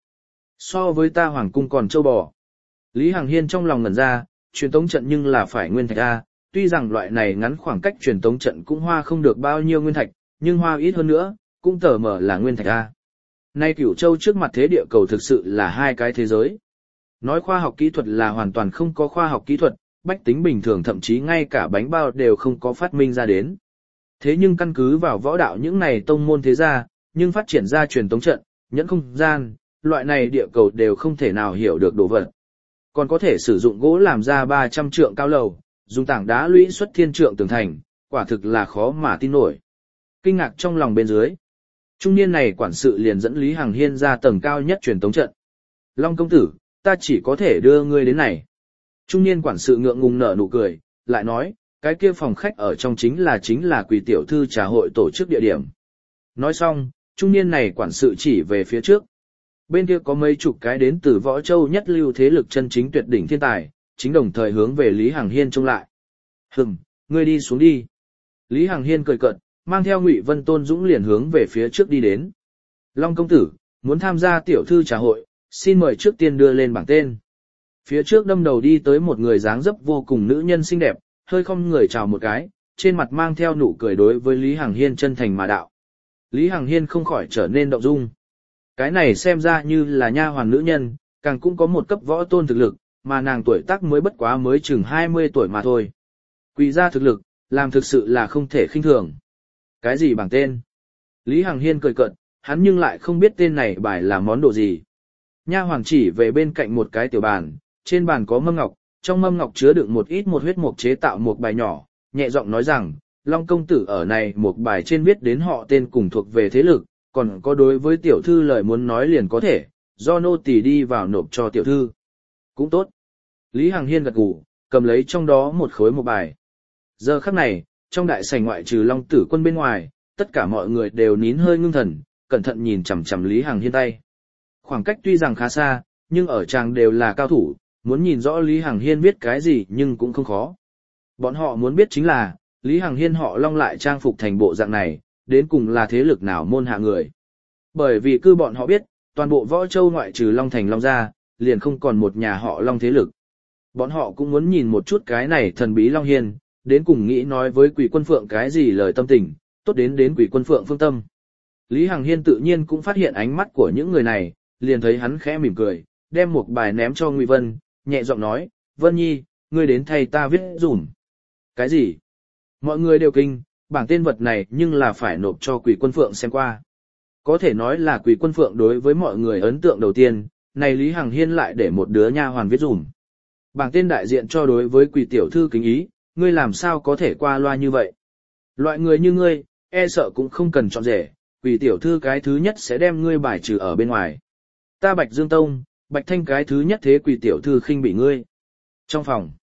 A: So với ta hoàng cung còn châu bò. Lý Hằng Hiên trong lòng ngẩn ra, truyền tống trận nhưng là phải nguyên thạch A, tuy rằng loại này ngắn khoảng cách truyền tống trận cũng hoa không được bao nhiêu nguyên thạch, nhưng hoa ít hơn nữa, cũng tờ mở là nguyên thạch A. Nay Cửu Châu trước mặt thế địa cầu thực sự là hai cái thế giới. Nói khoa học kỹ thuật là hoàn toàn không có khoa học kỹ thuật, bách tính bình thường thậm chí ngay cả bánh bao đều không có phát minh ra đến. Thế nhưng căn cứ vào võ đạo những này tông môn thế gia, nhưng phát triển ra truyền tống trận, nhẫn không gian, loại này địa cầu đều không thể nào hiểu được đồ vật. Còn có thể sử dụng gỗ làm ra ba trăm trượng cao lầu, dùng tảng đá lũy xuất thiên trượng tường thành, quả thực là khó mà tin nổi. Kinh ngạc trong lòng bên dưới. Trung niên này quản sự liền dẫn Lý Hằng Hiên ra tầng cao nhất truyền tống trận. Long công tử, ta chỉ có thể đưa ngươi đến này. Trung niên quản sự ngượng ngùng nở nụ cười, lại nói, cái kia phòng khách ở trong chính là chính là Quỳ tiểu thư trà hội tổ chức địa điểm. Nói xong, trung niên này quản sự chỉ về phía trước. Bên kia có mấy chục cái đến từ Võ Châu nhất lưu thế lực chân chính tuyệt đỉnh thiên tài, chính đồng thời hướng về Lý Hằng Hiên trông lại. Hừm, ngươi đi xuống đi. Lý Hằng Hiên cười cợt, mang theo Ngụy Vân Tôn Dũng liền hướng về phía trước đi đến. Long công tử, muốn tham gia tiểu thư trà hội, xin mời trước tiên đưa lên bảng tên. Phía trước đâm đầu đi tới một người dáng dấp vô cùng nữ nhân xinh đẹp, hơi không người chào một cái, trên mặt mang theo nụ cười đối với Lý Hằng Hiên chân thành mà đạo. Lý Hằng Hiên không khỏi trở nên động dung. Cái này xem ra như là nha hoàn nữ nhân, càng cũng có một cấp võ tôn thực lực, mà nàng tuổi tác mới bất quá mới chừng hai mươi tuổi mà thôi. Quỳ ra thực lực, làm thực sự là không thể khinh thường. Cái gì bảng tên? Lý Hằng Hiên cười cợt, hắn nhưng lại không biết tên này bài là món đồ gì. Nha hoàn chỉ về bên cạnh một cái tiểu bàn, trên bàn có mâm ngọc, trong mâm ngọc chứa đựng một ít một huyết mục chế tạo một bài nhỏ, nhẹ giọng nói rằng, Long công tử ở này một bài trên viết đến họ tên cùng thuộc về thế lực, còn có đối với tiểu thư lời muốn nói liền có thể, do nô tỳ đi vào nộp cho tiểu thư. Cũng tốt. Lý Hằng Hiên gật gù, cầm lấy trong đó một khối một bài. Giờ khắc này, trong đại sảnh ngoại trừ Long tử quân bên ngoài, tất cả mọi người đều nín hơi ngưng thần, cẩn thận nhìn chằm chằm Lý Hằng Hiên tay. Khoảng cách tuy rằng khá xa, nhưng ở tràng đều là cao thủ, muốn nhìn rõ Lý Hằng Hiên viết cái gì nhưng cũng không khó. Bọn họ muốn biết chính là, Lý Hằng Hiên họ Long lại trang phục thành bộ dạng này, đến cùng là thế lực nào môn hạ người. Bởi vì cứ bọn họ biết, toàn bộ Võ Châu ngoại trừ Long Thành Long gia, liền không còn một nhà họ Long thế lực. Bọn họ cũng muốn nhìn một chút cái này thần bí Long Hiên, đến cùng nghĩ nói với Quỷ Quân Phượng cái gì lời tâm tình, tốt đến đến Quỷ Quân Phượng phương tâm. Lý Hằng Hiên tự nhiên cũng phát hiện ánh mắt của những người này, liền thấy hắn khẽ mỉm cười, đem một bài ném cho Ngụy Vân, nhẹ giọng nói, Vân Nhi, ngươi đến thay ta viết dùm. Cái gì? Mọi người đều kinh, bảng tên vật này nhưng là phải nộp cho Quỷ Quân Phượng xem qua. Có thể nói là Quỷ Quân Phượng đối với mọi người ấn tượng đầu tiên, này Lý Hằng Hiên lại để một đứa nha hoàn viết dùm. Bảng tên đại diện cho đối với Quỷ tiểu thư kính ý, ngươi làm sao có thể qua loa như vậy? Loại người như ngươi, e sợ cũng không cần chọn rể, Quỷ tiểu thư cái thứ nhất sẽ đem ngươi bài trừ ở bên ngoài. Ta Bạch Dương Tông, Bạch Thanh cái thứ nhất thế Quỷ tiểu thư khinh bị ngươi. Trong phòng,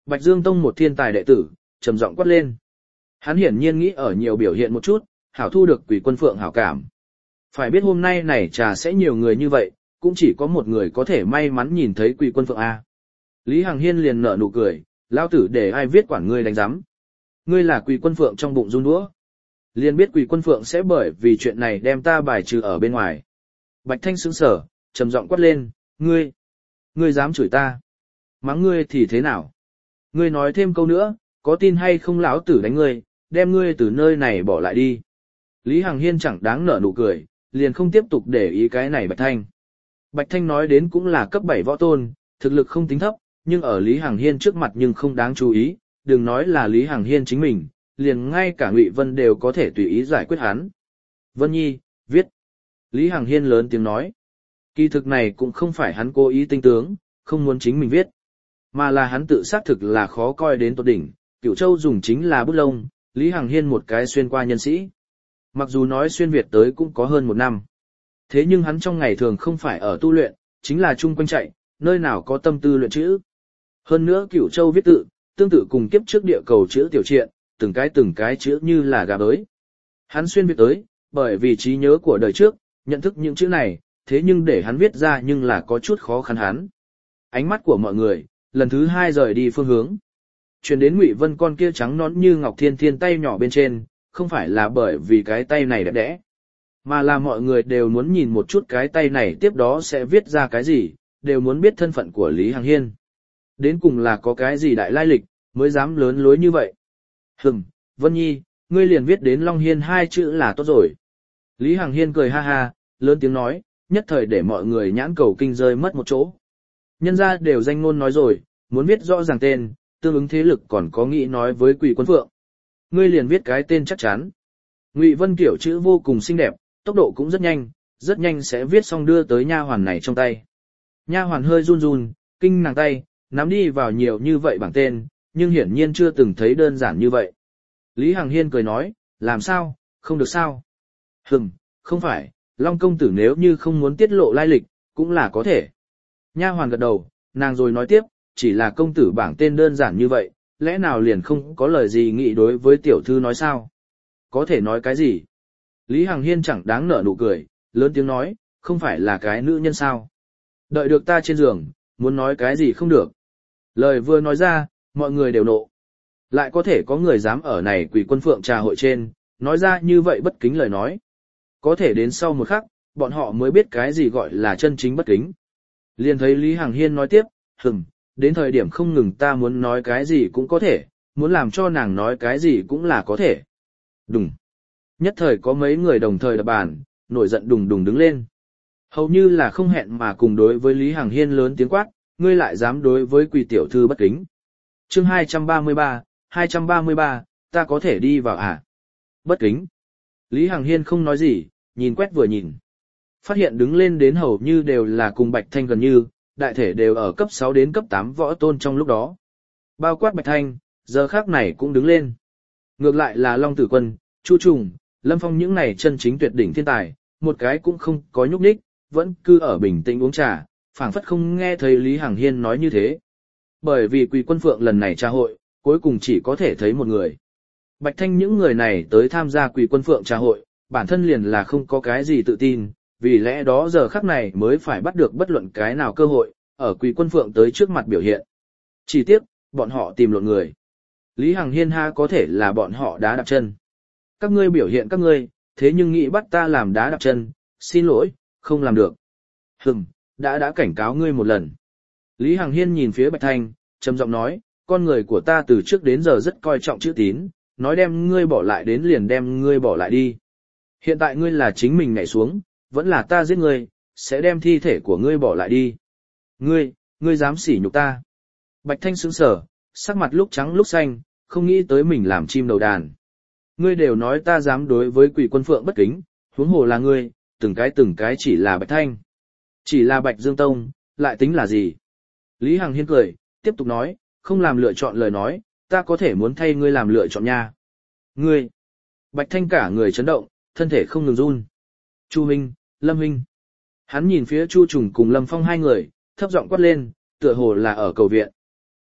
A: Bạch Dương Tông một thiên tài đệ tử, trầm giọng quát lên. Hắn hiển nhiên nghĩ ở nhiều biểu hiện một chút, hảo thu được Quỷ Quân Phượng hảo cảm. Phải biết hôm nay này trà sẽ nhiều người như vậy, cũng chỉ có một người có thể may mắn nhìn thấy Quỷ Quân Phượng A. Lý Hằng Hiên liền nở nụ cười, lao tử để ai viết quản ngươi đánh giám. Ngươi là Quỷ Quân Phượng trong bụng run đũa. Liền biết Quỷ Quân Phượng sẽ bởi vì chuyện này đem ta bài trừ ở bên ngoài. Bạch Thanh sững sờ, trầm giọng quát lên, ngươi, ngươi dám chửi ta. Mắng ngươi thì thế nào? Ngươi nói thêm câu nữa, có tin hay không lão tử đánh ngươi, đem ngươi từ nơi này bỏ lại đi. Lý Hằng Hiên chẳng đáng nở nụ cười, liền không tiếp tục để ý cái này Bạch Thanh. Bạch Thanh nói đến cũng là cấp bảy võ tôn, thực lực không tính thấp, nhưng ở Lý Hằng Hiên trước mặt nhưng không đáng chú ý, đừng nói là Lý Hằng Hiên chính mình, liền ngay cả Ngụy Vân đều có thể tùy ý giải quyết hắn. Vân Nhi, viết. Lý Hằng Hiên lớn tiếng nói. Kỳ thực này cũng không phải hắn cố ý tinh tướng, không muốn chính mình viết, mà là hắn tự xác thực là khó coi đến tột đỉnh. Cửu Châu dùng chính là bút lông, Lý Hằng Hiên một cái xuyên qua nhân sĩ. Mặc dù nói xuyên Việt tới cũng có hơn một năm. Thế nhưng hắn trong ngày thường không phải ở tu luyện, chính là chung quanh chạy, nơi nào có tâm tư luyện chữ. Hơn nữa Cửu Châu viết tự, tương tự cùng kiếp trước địa cầu chữ tiểu triện, từng cái từng cái chữ như là gà bới. Hắn xuyên Việt tới, bởi vì trí nhớ của đời trước, nhận thức những chữ này, thế nhưng để hắn viết ra nhưng là có chút khó khăn hắn. Ánh mắt của mọi người, lần thứ hai rời đi phương hướng. Chuyển đến Ngụy Vân con kia trắng nõn như ngọc thiên thiên tay nhỏ bên trên, không phải là bởi vì cái tay này đẹp đẽ, mà là mọi người đều muốn nhìn một chút cái tay này tiếp đó sẽ viết ra cái gì, đều muốn biết thân phận của Lý Hằng Hiên. Đến cùng là có cái gì đại lai lịch, mới dám lớn lối như vậy. Hừm, Vân Nhi, ngươi liền viết đến Long Hiên hai chữ là tốt rồi. Lý Hằng Hiên cười ha ha, lớn tiếng nói, nhất thời để mọi người nhãn cầu kinh rơi mất một chỗ. Nhân ra đều danh ngôn nói rồi, muốn viết rõ ràng tên, tương ứng thế lực còn có nghĩ nói với Quỷ Quân Phượng. Ngươi liền viết cái tên chắc chắn. Ngụy Vân kiểu chữ vô cùng xinh đẹp, tốc độ cũng rất nhanh, rất nhanh sẽ viết xong đưa tới nha hoàn này trong tay. Nha hoàn hơi run run, kinh nàng tay, nắm đi vào nhiều như vậy bảng tên, nhưng hiển nhiên chưa từng thấy đơn giản như vậy. Lý Hằng Hiên cười nói, làm sao, không được sao? Hừm, không phải, Long công tử nếu như không muốn tiết lộ lai lịch, cũng là có thể. Nha hoàn gật đầu, nàng rồi nói tiếp, chỉ là công tử bảng tên đơn giản như vậy, lẽ nào liền không có lời gì nghị đối với tiểu thư nói sao? Có thể nói cái gì? Lý Hằng Hiên chẳng đáng nở nụ cười, lớn tiếng nói, không phải là cái nữ nhân sao? Đợi được ta trên giường, muốn nói cái gì không được. Lời vừa nói ra, mọi người đều nộ. Lại có thể có người dám ở này Quỷ Quân Phượng trà hội trên, nói ra như vậy bất kính lời nói. Có thể đến sau một khắc, bọn họ mới biết cái gì gọi là chân chính bất kính. Liền thấy Lý Hằng Hiên nói tiếp, hừm, đến thời điểm không ngừng ta muốn nói cái gì cũng có thể, muốn làm cho nàng nói cái gì cũng là có thể. Đùng. Nhất thời có mấy người đồng thời đập bàn, nổi giận đùng đùng đứng lên. Hầu như là không hẹn mà cùng đối với Lý Hằng Hiên lớn tiếng quát, ngươi lại dám đối với Quỷ tiểu thư bất kính. Chương hai trăm ba mươi ba, hai trăm ba mươi ba, ta có thể đi vào à? Bất kính. Lý Hằng Hiên không nói gì, nhìn quét vừa nhìn. Phát hiện đứng lên đến hầu như đều là cùng Bạch Thanh gần như, đại thể đều ở cấp sáu đến cấp tám võ tôn trong lúc đó. Bao quát Bạch Thanh, giờ khác này cũng đứng lên. Ngược lại là Long Tử Quân, Chu Trùng, Lâm Phong những này chân chính tuyệt đỉnh thiên tài, một cái cũng không có nhúc nhích, vẫn cứ ở bình tĩnh uống trà, phảng phất không nghe thấy Lý Hằng Hiên nói như thế. Bởi vì Quỷ Quân Phượng lần này trà hội, cuối cùng chỉ có thể thấy một người. Bạch Thanh những người này tới tham gia Quỷ Quân Phượng trà hội, bản thân liền là không có cái gì tự tin, vì lẽ đó giờ khắc này mới phải bắt được bất luận cái nào cơ hội, ở Quỷ Quân Phượng tới trước mặt biểu hiện. Chỉ tiếc, bọn họ tìm lộn người. Lý Hằng Hiên ha có thể là bọn họ đá đạp chân. Các ngươi biểu hiện các ngươi, thế nhưng nghĩ bắt ta làm đá đạp chân, xin lỗi, không làm được. Hừm, đã đã cảnh cáo ngươi một lần. Lý Hằng Hiên nhìn phía Bạch Thanh, trầm giọng nói, con người của ta từ trước đến giờ rất coi trọng chữ tín, nói đem ngươi bỏ lại đến liền đem ngươi bỏ lại đi. Hiện tại ngươi là chính mình nhảy xuống, vẫn là ta giết ngươi, sẽ đem thi thể của ngươi bỏ lại đi. Ngươi, ngươi dám sỉ nhục ta. Bạch Thanh sững sờ, sắc mặt lúc trắng lúc xanh, không nghĩ tới mình làm chim đầu đàn. Ngươi đều nói ta dám đối với Quỷ Quân Phượng bất kính, huống hồ là ngươi, từng cái từng cái chỉ là Bạch Thanh. Chỉ là Bạch Dương Tông, lại tính là gì? Lý Hằng Hiên cười, tiếp tục nói, không làm lựa chọn lời nói, ta có thể muốn thay ngươi làm lựa chọn nha. Ngươi! Bạch Thanh cả người chấn động, thân thể không ngừng run. Chu huynh, Lâm huynh. Hắn nhìn phía Chu Trùng cùng Lâm Phong hai người, thấp giọng quát lên, tựa hồ là ở cầu viện.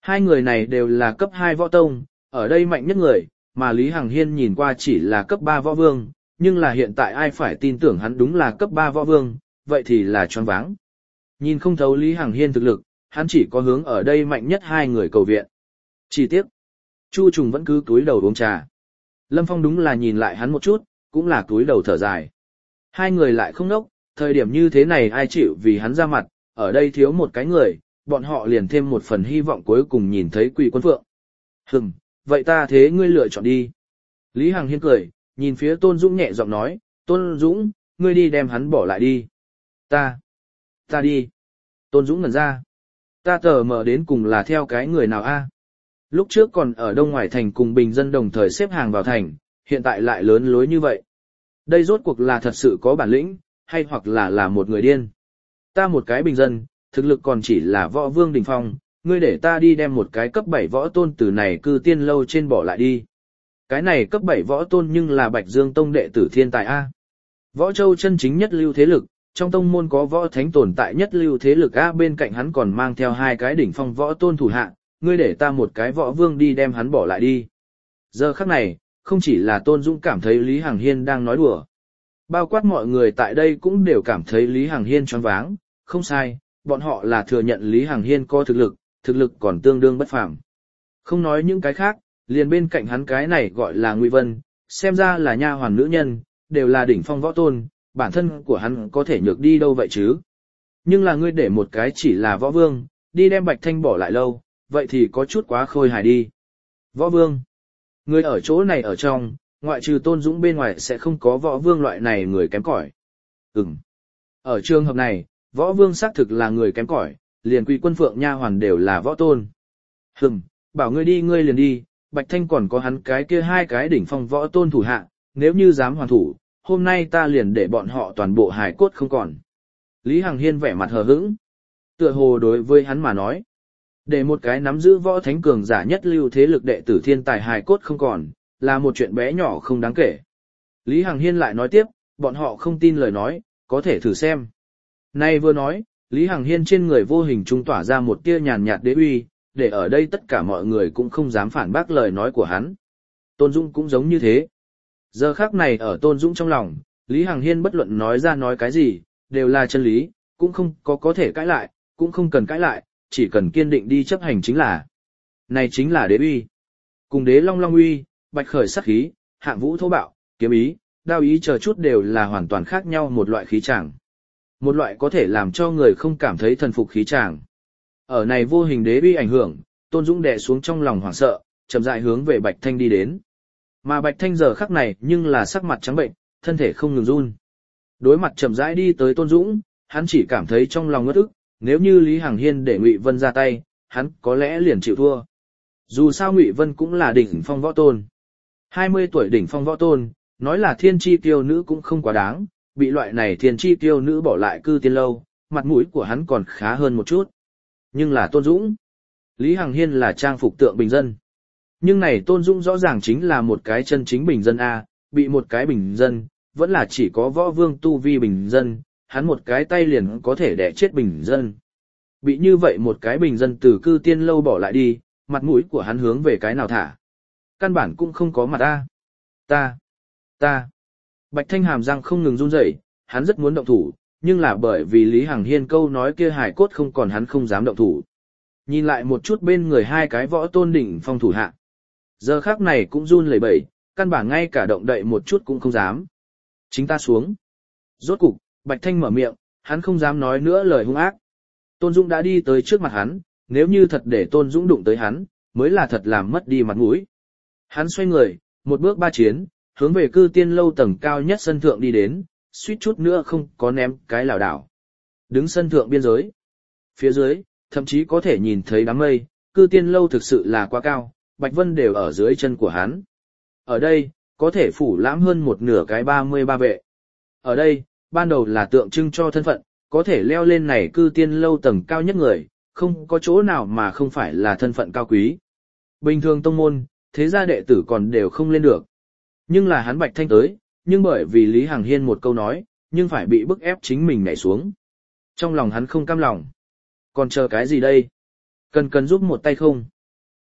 A: Hai người này đều là cấp hai võ tông, ở đây mạnh nhất người, mà Lý Hằng Hiên nhìn qua chỉ là cấp ba võ vương, nhưng là hiện tại ai phải tin tưởng hắn đúng là cấp ba võ vương, vậy thì là choáng váng. Nhìn không thấu Lý Hằng Hiên thực lực, hắn chỉ có hướng ở đây mạnh nhất hai người cầu viện. Chỉ tiếc, Chu Trùng vẫn cứ cúi đầu uống trà. Lâm Phong đúng là nhìn lại hắn một chút, cũng là cúi đầu thở dài. Hai người lại không nốc, thời điểm như thế này ai chịu vì hắn ra mặt, ở đây thiếu một cái người, bọn họ liền thêm một phần hy vọng cuối cùng nhìn thấy Quỷ Quân Phượng. Hừm, vậy ta thế ngươi lựa chọn đi. Lý Hằng Hiên cười, nhìn phía Tôn Dũng nhẹ giọng nói, Tôn Dũng, ngươi đi đem hắn bỏ lại đi. Ta, ta đi. Tôn Dũng ngẩn ra. Ta tờ mở đến cùng là theo cái người nào a? Lúc trước còn ở Đông Ngoại thành cùng bình dân đồng thời xếp hàng vào thành, hiện tại lại lớn lối như vậy. Đây rốt cuộc là thật sự có bản lĩnh, hay hoặc là là một người điên. Ta một cái bình dân, thực lực còn chỉ là võ vương đỉnh phong, ngươi để ta đi đem một cái cấp bảy võ tôn từ này cư tiên lâu trên bỏ lại đi. Cái này cấp bảy võ tôn nhưng là Bạch Dương Tông đệ tử thiên tài A. Võ Châu chân chính nhất lưu thế lực, trong tông môn có võ thánh tồn tại nhất lưu thế lực A, bên cạnh hắn còn mang theo hai cái đỉnh phong võ tôn thủ hạ, ngươi để ta một cái võ vương đi đem hắn bỏ lại đi. Giờ khắc này, không chỉ là Tôn Dũng cảm thấy Lý Hằng Hiên đang nói đùa. Bao quát mọi người tại đây cũng đều cảm thấy Lý Hằng Hiên choáng váng, không sai, bọn họ là thừa nhận Lý Hằng Hiên có thực lực, thực lực còn tương đương bất phàm. Không nói những cái khác, liền bên cạnh hắn cái này gọi là Nguy Vân, xem ra là nha hoàn nữ nhân, đều là đỉnh phong võ tôn, bản thân của hắn có thể nhược đi đâu vậy chứ. Nhưng là ngươi để một cái chỉ là võ vương, đi đem Bạch Thanh bỏ lại lâu, vậy thì có chút quá khôi hài đi. Võ vương, người ở chỗ này ở trong, ngoại trừ Tôn Dũng bên ngoài sẽ không có võ vương loại này người kém cỏi. Ừm. Ở trường hợp này, võ vương xác thực là người kém cỏi, liền Quỷ Quân Phượng nha hoàn đều là võ tôn. Hừm, bảo ngươi đi ngươi liền đi, Bạch Thanh còn có hắn cái kia hai cái đỉnh phong võ tôn thủ hạ, nếu như dám hoàn thủ, hôm nay ta liền để bọn họ toàn bộ hài cốt không còn. Lý Hằng Hiên vẻ mặt hờ hững, tựa hồ đối với hắn mà nói, để một cái nắm giữ võ thánh cường giả nhất lưu thế lực đệ tử thiên tài hài cốt không còn, là một chuyện bé nhỏ không đáng kể. Lý Hằng Hiên lại nói tiếp, bọn họ không tin lời nói, có thể thử xem. Nay vừa nói, Lý Hằng Hiên trên người vô hình trung tỏa ra một tia nhàn nhạt đế uy, để ở đây tất cả mọi người cũng không dám phản bác lời nói của hắn. Tôn Dũng cũng giống như thế. Giờ khắc này ở Tôn Dũng trong lòng, Lý Hằng Hiên bất luận nói ra nói cái gì, đều là chân lý, cũng không có có thể cãi lại, cũng không cần cãi lại, chỉ cần kiên định đi chấp hành chính là. Này chính là đế uy. Cùng đế long long uy, bạch khởi sát khí, hạng vũ thô bạo, kiếm ý, đao ý chờ chút đều là hoàn toàn khác nhau một loại khí tràng. Một loại có thể làm cho người không cảm thấy thần phục khí tràng. Ở này vô hình đế uy ảnh hưởng, Tôn Dũng đè xuống trong lòng hoảng sợ, chậm rãi hướng về Bạch Thanh đi đến. Mà Bạch Thanh giờ khắc này nhưng là sắc mặt trắng bệnh, thân thể không ngừng run. Đối mặt chậm rãi đi tới Tôn Dũng, hắn chỉ cảm thấy trong lòng ngất ức, nếu như Lý Hằng Hiên để Ngụy Vân ra tay, hắn có lẽ liền chịu thua. Dù sao Ngụy Vân cũng là đỉnh phong võ tôn. hai mươi tuổi đỉnh phong võ tôn, nói là thiên chi tiêu nữ cũng không quá đáng, bị loại này thiên chi tiêu nữ bỏ lại cư tiên lâu, mặt mũi của hắn còn khá hơn một chút. Nhưng là Tôn Dũng. Lý Hằng Hiên là trang phục tượng bình dân. Nhưng này Tôn Dũng rõ ràng chính là một cái chân chính bình dân A, bị một cái bình dân, vẫn là chỉ có võ vương tu vi bình dân, hắn một cái tay liền có thể đẻ chết bình dân. Bị như vậy một cái bình dân từ cư tiên lâu bỏ lại đi, mặt mũi của hắn hướng về cái nào thả. Căn bản cũng không có mặt A. Ta, ta. Bạch Thanh hàm răng không ngừng run rẩy, hắn rất muốn động thủ, nhưng là bởi vì Lý Hằng Hiên câu nói kia hài cốt không còn hắn không dám động thủ. Nhìn lại một chút bên người hai cái võ tôn đỉnh phong thủ hạ. Giờ khác này cũng run lẩy bẩy, căn bản ngay cả động đậy một chút cũng không dám. Chính ta xuống. Rốt cục, Bạch Thanh mở miệng, hắn không dám nói nữa lời hung ác. Tôn Dũng đã đi tới trước mặt hắn, nếu như thật để Tôn Dũng đụng tới hắn, mới là thật làm mất đi mặt mũi. Hắn xoay người, một bước ba chiến, hướng về cư tiên lâu tầng cao nhất sân thượng đi đến, suýt chút nữa không có ném cái lảo đảo. Đứng sân thượng biên giới. Phía dưới, thậm chí có thể nhìn thấy đám mây, cư tiên lâu thực sự là quá cao, Bạch Vân đều ở dưới chân của hắn. Ở đây, có thể phủ lãm hơn một nửa cái ba mươi ba vệ. Ở đây, ban đầu là tượng trưng cho thân phận, có thể leo lên này cư tiên lâu tầng cao nhất người, không có chỗ nào mà không phải là thân phận cao quý. Bình thường tông môn, thế gia đệ tử còn đều không lên được. Nhưng là hắn Bạch Thanh tới, nhưng bởi vì Lý Hằng Hiên một câu nói, nhưng phải bị bức ép chính mình nhảy xuống. Trong lòng hắn không cam lòng. Còn chờ cái gì đây? Cần cần giúp một tay không?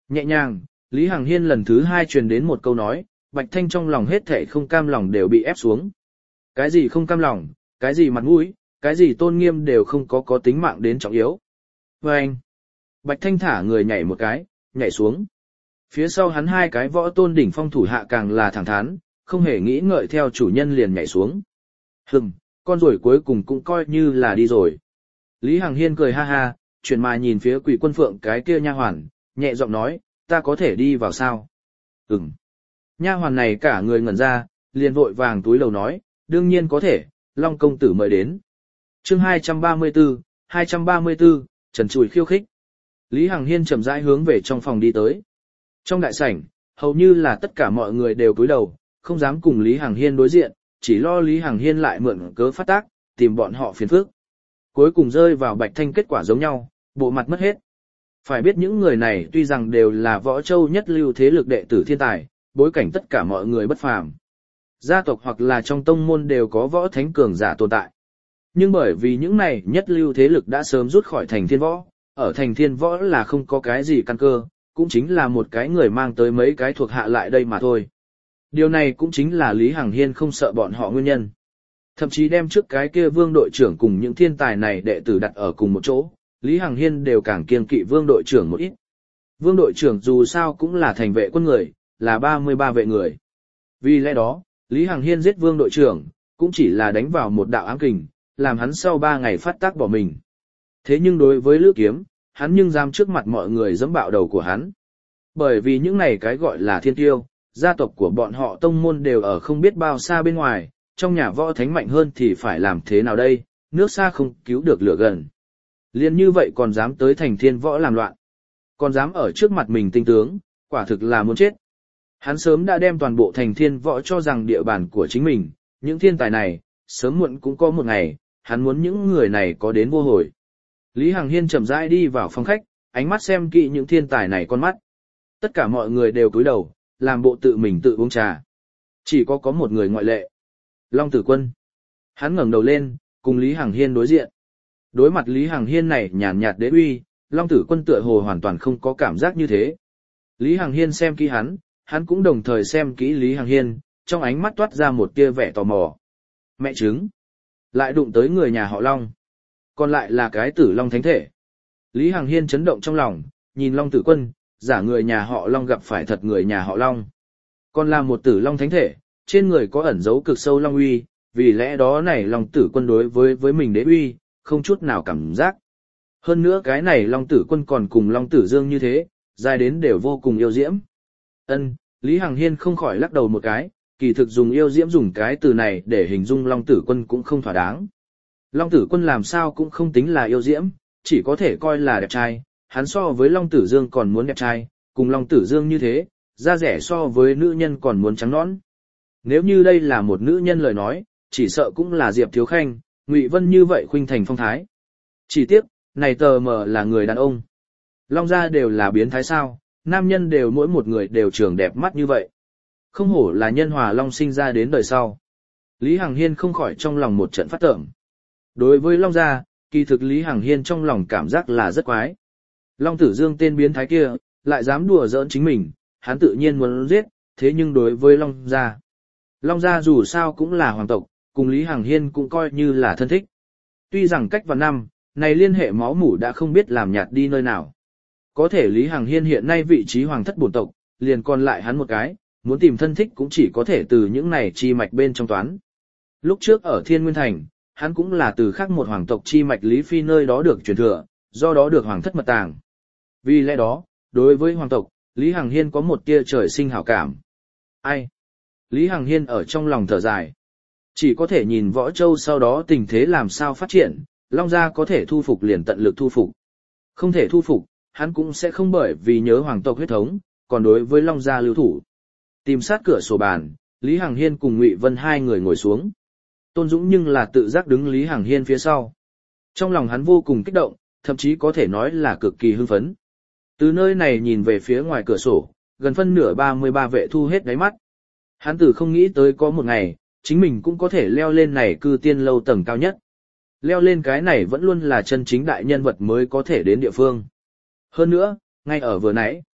A: Nhẹ nhàng, Lý Hằng Hiên lần thứ hai truyền đến một câu nói, Bạch Thanh trong lòng hết thảy không cam lòng đều bị ép xuống. Cái gì không cam lòng, cái gì mặt mũi, cái gì tôn nghiêm đều không có có tính mạng đến trọng yếu. Và anh, Bạch Thanh thả người nhảy một cái, nhảy xuống. Phía sau hắn hai cái võ tôn đỉnh phong thủ hạ càng là thẳng thắn, không hề nghĩ ngợi theo chủ nhân liền nhảy xuống. Hừm, con rồi cuối cùng cũng coi như là đi rồi. Lý Hằng Hiên cười ha ha, chuyển mà nhìn phía Quỷ Quân Phượng cái kia nha hoàn, nhẹ giọng nói, ta có thể đi vào sao? Ừm. Nha hoàn này cả người ngẩn ra, liền vội vàng túi lầu nói, đương nhiên có thể, Long công tử mời đến. Chương hai trăm ba mươi tư, hai trăm ba mươi tư, trần trụi khiêu khích. Lý Hằng Hiên chậm rãi hướng về trong phòng đi tới. Trong đại sảnh, hầu như là tất cả mọi người đều cúi đầu, không dám cùng Lý Hằng Hiên đối diện, chỉ lo Lý Hằng Hiên lại mượn cớ phát tác, tìm bọn họ phiền phức. Cuối cùng rơi vào Bạch Thanh kết quả giống nhau, bộ mặt mất hết. Phải biết những người này tuy rằng đều là võ châu nhất lưu thế lực đệ tử thiên tài, bối cảnh tất cả mọi người bất phàm. Gia tộc hoặc là trong tông môn đều có võ thánh cường giả tồn tại. Nhưng bởi vì những này nhất lưu thế lực đã sớm rút khỏi thành thiên võ, ở thành thiên võ là không có cái gì căn cơ, cũng chính là một cái người mang tới mấy cái thuộc hạ lại đây mà thôi. Điều này cũng chính là Lý Hằng Hiên không sợ bọn họ nguyên nhân. Thậm chí đem trước cái kia Vương đội trưởng cùng những thiên tài này đệ tử đặt ở cùng một chỗ, Lý Hằng Hiên đều càng kiêng kỵ Vương đội trưởng một ít. Vương đội trưởng dù sao cũng là thành vệ quân người, là ba mươi ba vệ người. Vì lẽ đó, Lý Hằng Hiên giết Vương đội trưởng, cũng chỉ là đánh vào một đạo ám kình, làm hắn sau ba ngày phát tác bỏ mình. Thế nhưng đối với Lữ Kiếm, hắn nhưng dám trước mặt mọi người giẫm bạo đầu của hắn. Bởi vì những này cái gọi là thiên tiêu, gia tộc của bọn họ tông môn đều ở không biết bao xa bên ngoài, trong nhà võ thánh mạnh hơn thì phải làm thế nào đây, nước xa không cứu được lửa gần. Liên như vậy còn dám tới thành thiên võ làm loạn. Còn dám ở trước mặt mình tinh tướng, quả thực là muốn chết. Hắn sớm đã đem toàn bộ thành thiên võ cho rằng địa bàn của chính mình, những thiên tài này, sớm muộn cũng có một ngày, hắn muốn những người này có đến vô hồi. Lý Hằng Hiên chậm rãi đi vào phòng khách, ánh mắt xem kỹ những thiên tài này con mắt. Tất cả mọi người đều cúi đầu, làm bộ tự mình tự uống trà. Chỉ có có một người ngoại lệ. Long Tử Quân. Hắn ngẩng đầu lên, cùng Lý Hằng Hiên đối diện. Đối mặt Lý Hằng Hiên này nhàn nhạt đế uy, Long Tử Quân tựa hồ hoàn toàn không có cảm giác như thế. Lý Hằng Hiên xem kỹ hắn, hắn cũng đồng thời xem kỹ Lý Hằng Hiên, trong ánh mắt toát ra một tia vẻ tò mò. Mẹ chứng. Lại đụng tới người nhà họ Long. Còn lại là cái Tử Long thánh thể. Lý Hằng Hiên chấn động trong lòng, nhìn Long Tử Quân, giả người nhà họ Long gặp phải thật người nhà họ Long. Còn là một Tử Long thánh thể, trên người có ẩn dấu cực sâu Long uy, vì lẽ đó này Long Tử Quân đối với với mình đế uy, không chút nào cảm giác. Hơn nữa cái này Long Tử Quân còn cùng Long Tử Dương như thế, dài đến đều vô cùng yêu diễm. Ân, Lý Hằng Hiên không khỏi lắc đầu một cái, kỳ thực dùng yêu diễm dùng cái từ này để hình dung Long Tử Quân cũng không thỏa đáng. Long Tử Quân làm sao cũng không tính là yêu diễm, chỉ có thể coi là đẹp trai, hắn so với Long Tử Dương còn muốn đẹp trai, cùng Long Tử Dương như thế, da rẻ so với nữ nhân còn muốn trắng nõn. Nếu như đây là một nữ nhân lời nói, chỉ sợ cũng là Diệp Thiếu Khanh, Ngụy Vân như vậy khuynh thành phong thái. Chỉ tiếc, này tờ mờ là người đàn ông. Long gia đều là biến thái sao, nam nhân đều mỗi một người đều trường đẹp mắt như vậy. Không hổ là nhân hòa Long sinh ra đến đời sau. Lý Hằng Hiên không khỏi trong lòng một trận phát tởm. Đối với Long gia, kỳ thực Lý Hằng Hiên trong lòng cảm giác là rất quái. Long Tử Dương tên biến thái kia, lại dám đùa giỡn chính mình, hắn tự nhiên muốn giết, thế nhưng đối với Long gia. Long gia dù sao cũng là hoàng tộc, cùng Lý Hằng Hiên cũng coi như là thân thích. Tuy rằng cách vào năm, này liên hệ máu mủ đã không biết làm nhạt đi nơi nào. Có thể Lý Hằng Hiên hiện nay vị trí hoàng thất bổn tộc, liền còn lại hắn một cái, muốn tìm thân thích cũng chỉ có thể từ những này chi mạch bên trong toán. Lúc trước ở Thiên Nguyên Thành, hắn cũng là từ khác một hoàng tộc chi mạch Lý Phi nơi đó được truyền thừa, do đó được hoàng thất mật tàng. Vì lẽ đó, đối với hoàng tộc, Lý Hằng Hiên có một tia trời sinh hảo cảm. Ai? Lý Hằng Hiên ở trong lòng thở dài. Chỉ có thể nhìn Võ Châu sau đó tình thế làm sao phát triển, Long gia có thể thu phục liền tận lực thu phục. Không thể thu phục, hắn cũng sẽ không bởi vì nhớ hoàng tộc huyết thống, còn đối với Long gia lưu thủ. Tìm sát cửa sổ bàn, Lý Hằng Hiên cùng Ngụy Vân hai người ngồi xuống. Tôn Dũng nhưng là tự giác đứng Lý Hằng Hiên phía sau. Trong lòng hắn vô cùng kích động, thậm chí có thể nói là cực kỳ hưng phấn. Từ nơi này nhìn về phía ngoài cửa sổ, gần phân nửa ba mươi ba vệ thu hết đáy mắt. Hắn từ không nghĩ tới có một ngày, chính mình cũng có thể leo lên này cư tiên lâu tầng cao nhất. Leo lên cái này vẫn luôn là chân chính đại nhân vật mới có thể đến địa phương. Hơn nữa, ngay ở vừa nãy,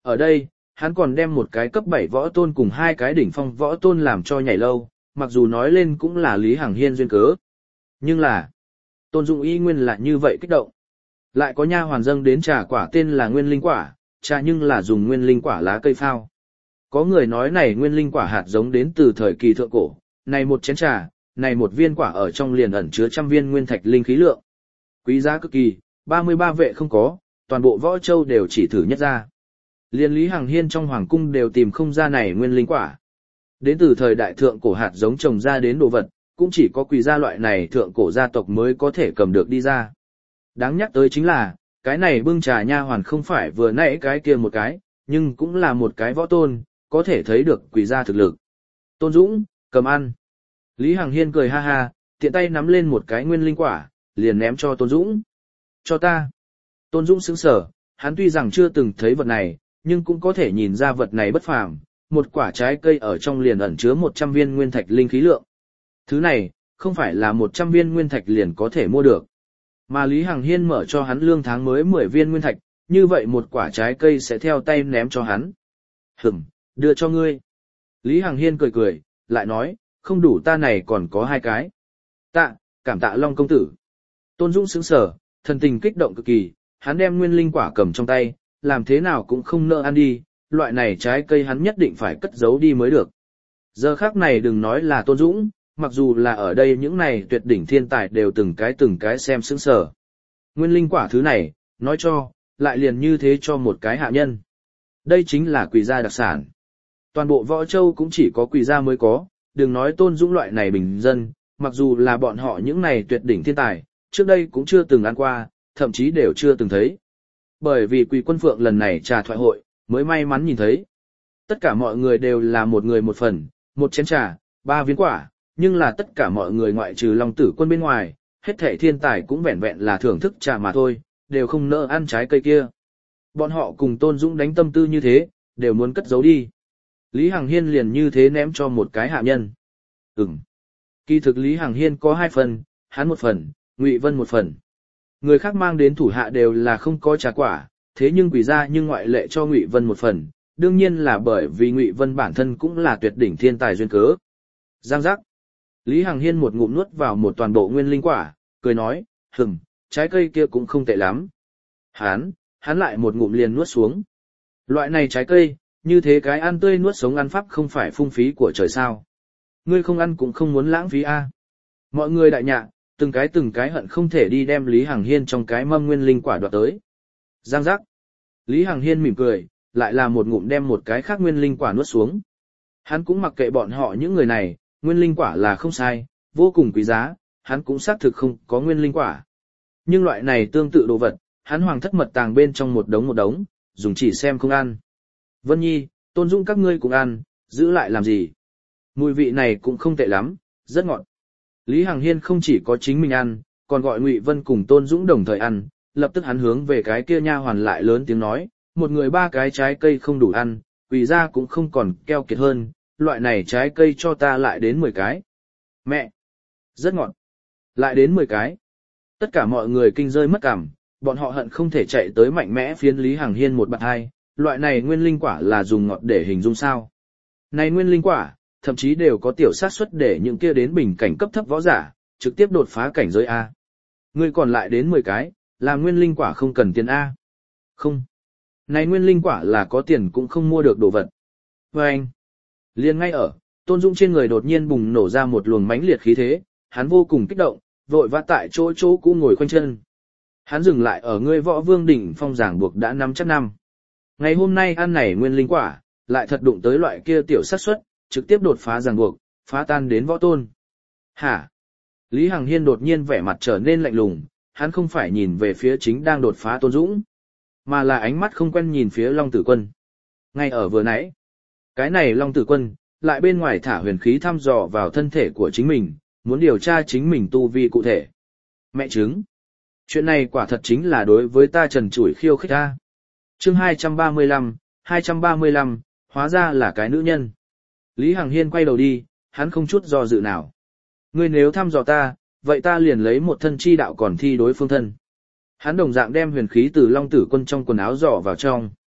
A: Ở đây, hắn còn đem một cái cấp bảy võ tôn cùng hai cái đỉnh phong võ tôn làm cho nhảy lâu, mặc dù nói lên cũng là Lý Hằng Hiên duyên cớ. Nhưng là, Tôn Dũng y nguyên là như vậy kích động. Lại có nha hoàn dâng đến trà quả tên là nguyên linh quả, trà nhưng là dùng nguyên linh quả lá cây phao. Có người nói này nguyên linh quả hạt giống đến từ thời kỳ thượng cổ, này một chén trà, này một viên quả ở trong liền ẩn chứa trăm viên nguyên thạch linh khí lượng. Quý giá cực kỳ, ba mươi ba vệ không có, toàn bộ võ châu đều chỉ thử nhất ra. Liên Lý Hằng Hiên trong hoàng cung đều tìm không ra này nguyên linh quả. Đến từ thời đại thượng cổ hạt giống trồng ra đến đồ vật, cũng chỉ có quý gia loại này thượng cổ gia tộc mới có thể cầm được đi ra. Đáng nhắc tới chính là, cái này bưng trà nha hoàn không phải vừa nãy cái kia một cái, nhưng cũng là một cái võ tôn, có thể thấy được quý gia thực lực. Tôn Dũng, cầm ăn. Lý Hằng Hiên cười ha ha, tiện tay nắm lên một cái nguyên linh quả, liền ném cho Tôn Dũng. Cho ta. Tôn Dũng sững sờ, hắn tuy rằng chưa từng thấy vật này, nhưng cũng có thể nhìn ra vật này bất phàm, một quả trái cây ở trong liền ẩn chứa một trăm viên nguyên thạch linh khí lượng. Thứ này, không phải là một trăm viên nguyên thạch liền có thể mua được. Mà Lý Hằng Hiên mở cho hắn lương tháng mới mười viên nguyên thạch, như vậy một quả trái cây sẽ theo tay ném cho hắn. Hửm, đưa cho ngươi. Lý Hằng Hiên cười cười, lại nói, không đủ ta này còn có hai cái. Tạ, cảm tạ Long công tử. Tôn Dũng sững sờ, thần tình kích động cực kỳ, hắn đem nguyên linh quả cầm trong tay, làm thế nào cũng không nỡ ăn đi, loại này trái cây hắn nhất định phải cất giấu đi mới được. Giờ khắc này đừng nói là Tôn Dũng, mặc dù là ở đây những này tuyệt đỉnh thiên tài đều từng cái từng cái xem sững sờ. Nguyên linh quả thứ này, nói cho, lại liền như thế cho một cái hạ nhân. Đây chính là quỷ gia đặc sản. Toàn bộ võ châu cũng chỉ có quỷ gia mới có, đừng nói Tôn Dũng loại này bình dân, mặc dù là bọn họ những này tuyệt đỉnh thiên tài, trước đây cũng chưa từng ăn qua, thậm chí đều chưa từng thấy. Bởi vì Quỷ Quân Phượng lần này trà thoại hội, mới may mắn nhìn thấy. Tất cả mọi người đều là một người một phần, một chén trà, ba viên quả, nhưng là tất cả mọi người ngoại trừ Long Tử Quân bên ngoài, hết thảy thiên tài cũng vẹn vẹn là thưởng thức trà mà thôi, đều không nỡ ăn trái cây kia. Bọn họ cùng Tôn Dũng đánh tâm tư như thế, đều muốn cất giấu đi. Lý Hằng Hiên liền như thế ném cho một cái hạ nhân. Ừm. Kỳ thực Lý Hằng Hiên có hai phần, hắn một phần, Ngụy Vân một phần. Người khác mang đến thủ hạ đều là không có trà quả, thế nhưng quỷ gia nhưng ngoại lệ cho Ngụy Vân một phần, đương nhiên là bởi vì Ngụy Vân bản thân cũng là tuyệt đỉnh thiên tài duyên cớ. Giang giác. Lý Hằng Hiên một ngụm nuốt vào một toàn bộ nguyên linh quả, cười nói, hừm, trái cây kia cũng không tệ lắm. Hắn, hắn lại một ngụm liền nuốt xuống. Loại này trái cây, như thế cái ăn tươi nuốt sống ăn pháp không phải phung phí của trời sao. Ngươi không ăn cũng không muốn lãng phí a. Mọi người đại nhạ, từng cái từng cái hận không thể đi đem Lý Hằng Hiên trong cái mâm nguyên linh quả đoạt tới. Giang giác. Lý Hằng Hiên mỉm cười, lại là một ngụm đem một cái khác nguyên linh quả nuốt xuống. Hắn cũng mặc kệ bọn họ những người này, nguyên linh quả là không sai, vô cùng quý giá, hắn cũng xác thực không có nguyên linh quả. Nhưng loại này tương tự đồ vật, hắn hoàng thất mật tàng bên trong một đống một đống, dùng chỉ xem không ăn. Vân Nhi, Tôn Dũng các ngươi cũng ăn, giữ lại làm gì? Mùi vị này cũng không tệ lắm, rất ngọt. Lý Hằng Hiên không chỉ có chính mình ăn, còn gọi Ngụy Vân cùng Tôn Dũng đồng thời ăn, lập tức hắn hướng về cái kia nha hoàn lại lớn tiếng nói, một người ba cái trái cây không đủ ăn, quỷ ra cũng không còn keo kiệt hơn, loại này trái cây cho ta lại đến mười cái. Mẹ! Rất ngọt! Lại đến mười cái. Tất cả mọi người kinh rơi mất cảm, bọn họ hận không thể chạy tới mạnh mẽ phiến Lý Hằng Hiên một bạt hai, loại này nguyên linh quả là dùng ngọt để hình dung sao. Này nguyên linh quả, thậm chí đều có tiểu sát suất để những kia đến bình cảnh cấp thấp võ giả, trực tiếp đột phá cảnh giới A. Ngươi còn lại đến mười cái, là nguyên linh quả không cần tiền A. Không. Này nguyên linh quả là có tiền cũng không mua được đồ vật. Và anh. Liên ngay ở, Tôn Dũng trên người đột nhiên bùng nổ ra một luồng mãnh liệt khí thế, hắn vô cùng kích động, vội vã tại chỗ chỗ cũ ngồi khoanh chân. Hắn dừng lại ở ngươi võ vương đỉnh phong giảng buộc đã năm chắc năm. Ngày hôm nay ăn này nguyên linh quả, lại thật đụng tới loại kia tiểu sát suất, trực tiếp đột phá giảng buộc, phá tan đến võ tôn. Hả? Lý Hằng Hiên đột nhiên vẻ mặt trở nên lạnh lùng, hắn không phải nhìn về phía chính đang đột phá Tôn Dũng, mà là ánh mắt không quen nhìn phía Long Tử Quân. Ngay ở vừa nãy, cái này Long Tử Quân, lại bên ngoài thả huyền khí thăm dò vào thân thể của chính mình, muốn điều tra chính mình tu vi cụ thể. Mẹ chứng! Chuyện này quả thật chính là đối với ta trần trụi khiêu khích ta. Chương hai trăm ba mươi lăm, hai trăm ba mươi lăm, hóa ra là cái nữ nhân. Lý Hằng Hiên quay đầu đi, hắn không chút do dự nào. Ngươi nếu thăm dò ta, vậy ta liền lấy một thân chi đạo còn thi đối phương thân. Hắn đồng dạng đem huyền khí từ Long Tử Quân trong quần áo dò vào trong.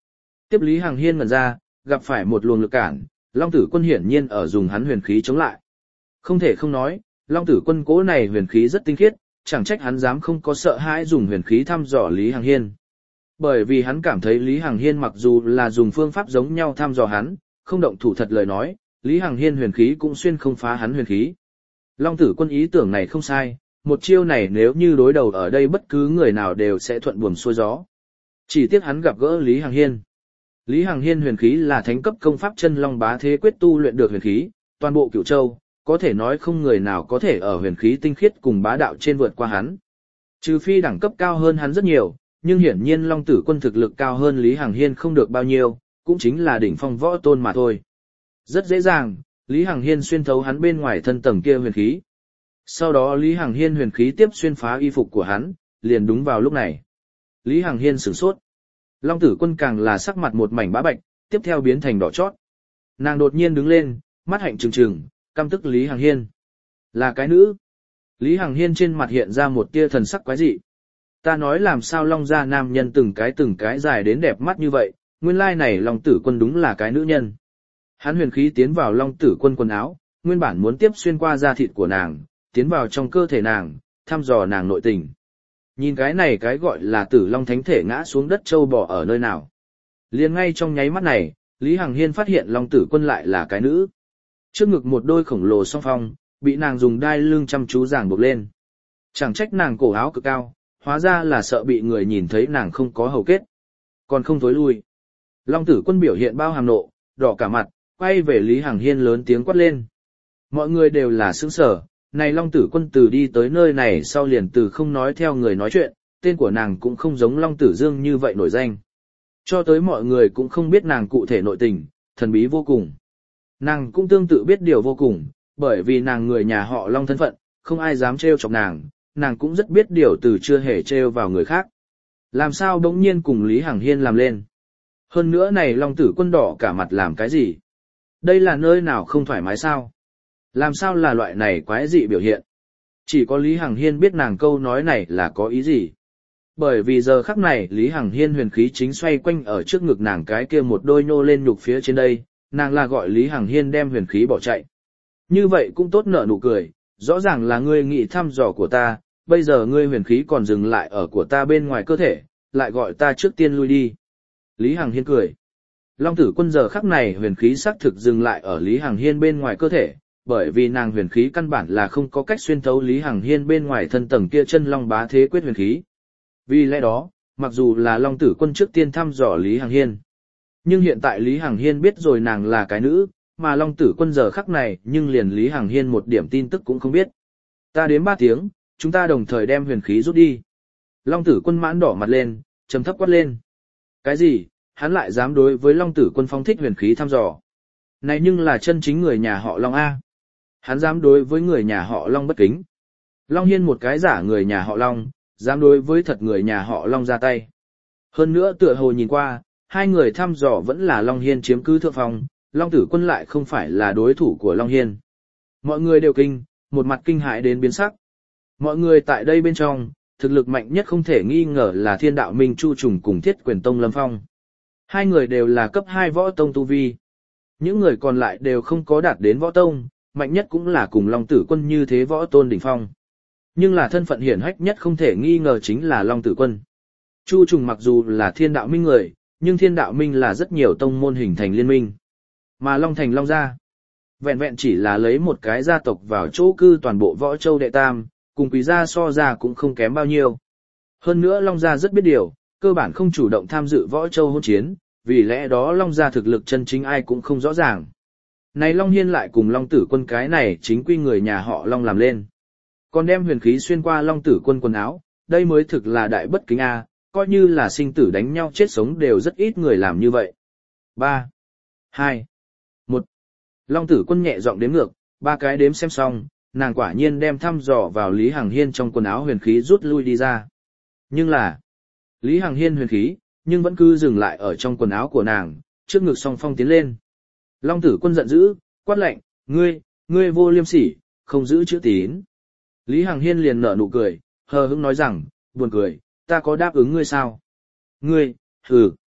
A: Tiếp Lý Hằng Hiên ngẩn ra, gặp phải một luồng lực cản, Long Tử Quân hiển nhiên ở dùng hắn huyền khí chống lại. Không thể không nói, Long Tử Quân cố này huyền khí rất tinh khiết, chẳng trách hắn dám không có sợ hãi dùng huyền khí thăm dò Lý Hằng Hiên. Bởi vì hắn cảm thấy Lý Hằng Hiên mặc dù là dùng phương pháp giống nhau thăm dò hắn, không động thủ thật lời nói, Lý Hằng Hiên huyền khí cũng xuyên không phá hắn huyền khí. Long Tử Quân ý tưởng này không sai, một chiêu này nếu như đối đầu ở đây bất cứ người nào đều sẽ thuận buồm xuôi gió. Chỉ tiếc hắn gặp gỡ Lý Hằng Hiên. Lý Hằng Hiên huyền khí là thánh cấp công pháp chân long bá thế quyết tu luyện được huyền khí, toàn bộ Cửu Châu, có thể nói không người nào có thể ở huyền khí tinh khiết cùng bá đạo trên vượt qua hắn. Trừ phi đẳng cấp cao hơn hắn rất nhiều, nhưng hiển nhiên Long Tử Quân thực lực cao hơn Lý Hằng Hiên không được bao nhiêu, cũng chính là đỉnh phong võ tôn mà thôi. Rất dễ dàng, Lý Hằng Hiên xuyên thấu hắn bên ngoài thân tầng kia huyền khí. Sau đó Lý Hằng Hiên huyền khí tiếp xuyên phá y phục của hắn, liền đúng vào lúc này. Lý Hằng Hiên sửng sốt. Long Tử Quân càng là sắc mặt một mảnh bá bạch, tiếp theo biến thành đỏ chót. Nàng đột nhiên đứng lên, mắt hạnh trừng trừng, căm tức Lý Hằng Hiên. Là cái nữ. Lý Hằng Hiên trên mặt hiện ra một tia thần sắc quái dị. Ta nói làm sao Long gia nam nhân từng cái từng cái dài đến đẹp mắt như vậy, nguyên lai này Long Tử Quân đúng là cái nữ nhân. Hắn huyền khí tiến vào Long Tử Quân quần áo, nguyên bản muốn tiếp xuyên qua da thịt của nàng, tiến vào trong cơ thể nàng, thăm dò nàng nội tình. Nhìn cái này cái gọi là Tử Long thánh thể ngã xuống đất châu bò ở nơi nào. Liền ngay trong nháy mắt này, Lý Hằng Hiên phát hiện Long Tử Quân lại là cái nữ. Trước ngực một đôi khổng lồ song phong, bị nàng dùng đai lưng chăm chú ràng buộc lên. Chẳng trách nàng cổ áo cực cao, hóa ra là sợ bị người nhìn thấy nàng không có hầu kết. Còn không thối lui. Long Tử Quân biểu hiện bao hàm nộ, đỏ cả mặt, quay về Lý Hằng Hiên lớn tiếng quát lên. Mọi người đều là sững sờ, này Long Tử Quân từ đi tới nơi này sau liền từ không nói theo người nói chuyện, tên của nàng cũng không giống Long Tử Dương như vậy nổi danh. Cho tới mọi người cũng không biết nàng cụ thể nội tình, thần bí vô cùng. Nàng cũng tương tự biết điều vô cùng, bởi vì nàng người nhà họ Long thân phận, không ai dám trêu chọc nàng, nàng cũng rất biết điều từ chưa hề trêu vào người khác. Làm sao bỗng nhiên cùng Lý Hằng Hiên làm lên. Hơn nữa này Long Tử Quân đỏ cả mặt làm cái gì? Đây là nơi nào không thoải mái sao? Làm sao là loại này quái dị biểu hiện? Chỉ có Lý Hằng Hiên biết nàng câu nói này là có ý gì. Bởi vì giờ khắc này Lý Hằng Hiên huyền khí chính xoay quanh ở trước ngực nàng cái kia một đôi nhô lên nhục phía trên đây, nàng là gọi Lý Hằng Hiên đem huyền khí bỏ chạy. Như vậy cũng tốt nở nụ cười, rõ ràng là ngươi nghĩ thăm dò của ta, bây giờ ngươi huyền khí còn dừng lại ở của ta bên ngoài cơ thể, lại gọi ta trước tiên lui đi. Lý Hằng Hiên cười. Long Tử Quân giờ khắc này huyền khí xác thực dừng lại ở Lý Hằng Hiên bên ngoài cơ thể, bởi vì nàng huyền khí căn bản là không có cách xuyên thấu Lý Hằng Hiên bên ngoài thân tầng kia chân long bá thế quyết huyền khí. Vì lẽ đó, mặc dù là Long Tử Quân trước tiên thăm dò Lý Hằng Hiên, nhưng hiện tại Lý Hằng Hiên biết rồi nàng là cái nữ, mà Long Tử Quân giờ khắc này nhưng liền Lý Hằng Hiên một điểm tin tức cũng không biết. Ta đếm ba tiếng, chúng ta đồng thời đem huyền khí rút đi. Long Tử Quân mãn đỏ mặt lên, trầm thấp quát lên. Cái gì? Hắn lại dám đối với Long Tử Quân phóng thích huyền khí thăm dò. Này nhưng là chân chính người nhà họ Long A. Hắn dám đối với người nhà họ Long bất kính. Long Hiên một cái giả người nhà họ Long, dám đối với thật người nhà họ Long ra tay. Hơn nữa tựa hồ nhìn qua, hai người thăm dò vẫn là Long Hiên chiếm cứ thượng phong, Long Tử Quân lại không phải là đối thủ của Long Hiên. Mọi người đều kinh, một mặt kinh hãi đến biến sắc. Mọi người tại đây bên trong, thực lực mạnh nhất không thể nghi ngờ là Thiên Đạo Minh Chu Trùng cùng Thiết Quyền Tông Lâm Phong. Hai người đều là cấp hai võ tông tu vi. Những người còn lại đều không có đạt đến võ tông, mạnh nhất cũng là cùng Long Tử Quân như thế võ tôn đỉnh phong. Nhưng là thân phận hiển hách nhất không thể nghi ngờ chính là Long Tử Quân. Chu Trùng mặc dù là Thiên Đạo Minh người, nhưng Thiên Đạo Minh là rất nhiều tông môn hình thành liên minh. Mà Long Thành Long gia, vẹn vẹn chỉ là lấy một cái gia tộc vào chỗ cư toàn bộ võ châu đệ tam, cùng quý gia so ra cũng không kém bao nhiêu. Hơn nữa Long gia rất biết điều, cơ bản không chủ động tham dự võ châu hôn chiến, vì lẽ đó Long gia thực lực chân chính ai cũng không rõ ràng. Này Long Hiên lại cùng Long Tử Quân cái này chính quy người nhà họ Long làm lên. Còn đem huyền khí xuyên qua Long Tử Quân quần áo, đây mới thực là đại bất kính a, coi như là sinh tử đánh nhau chết sống đều rất ít người làm như vậy. ba, hai, một. Long Tử Quân nhẹ giọng đếm ngược, ba cái đếm xem xong, nàng quả nhiên đem thăm dò vào Lý Hằng Hiên trong quần áo huyền khí rút lui đi ra. Nhưng là, Lý Hằng Hiên huyền khí, nhưng vẫn cứ dừng lại ở trong quần áo của nàng, trước ngực song phong tiến lên. Long Tử Quân giận dữ, quát lạnh, ngươi, ngươi vô liêm sỉ, không giữ chữ tín. Lý Hằng Hiên liền nở nụ cười, hờ hững nói rằng, buồn cười, ta có đáp ứng ngươi sao? Ngươi, hừ.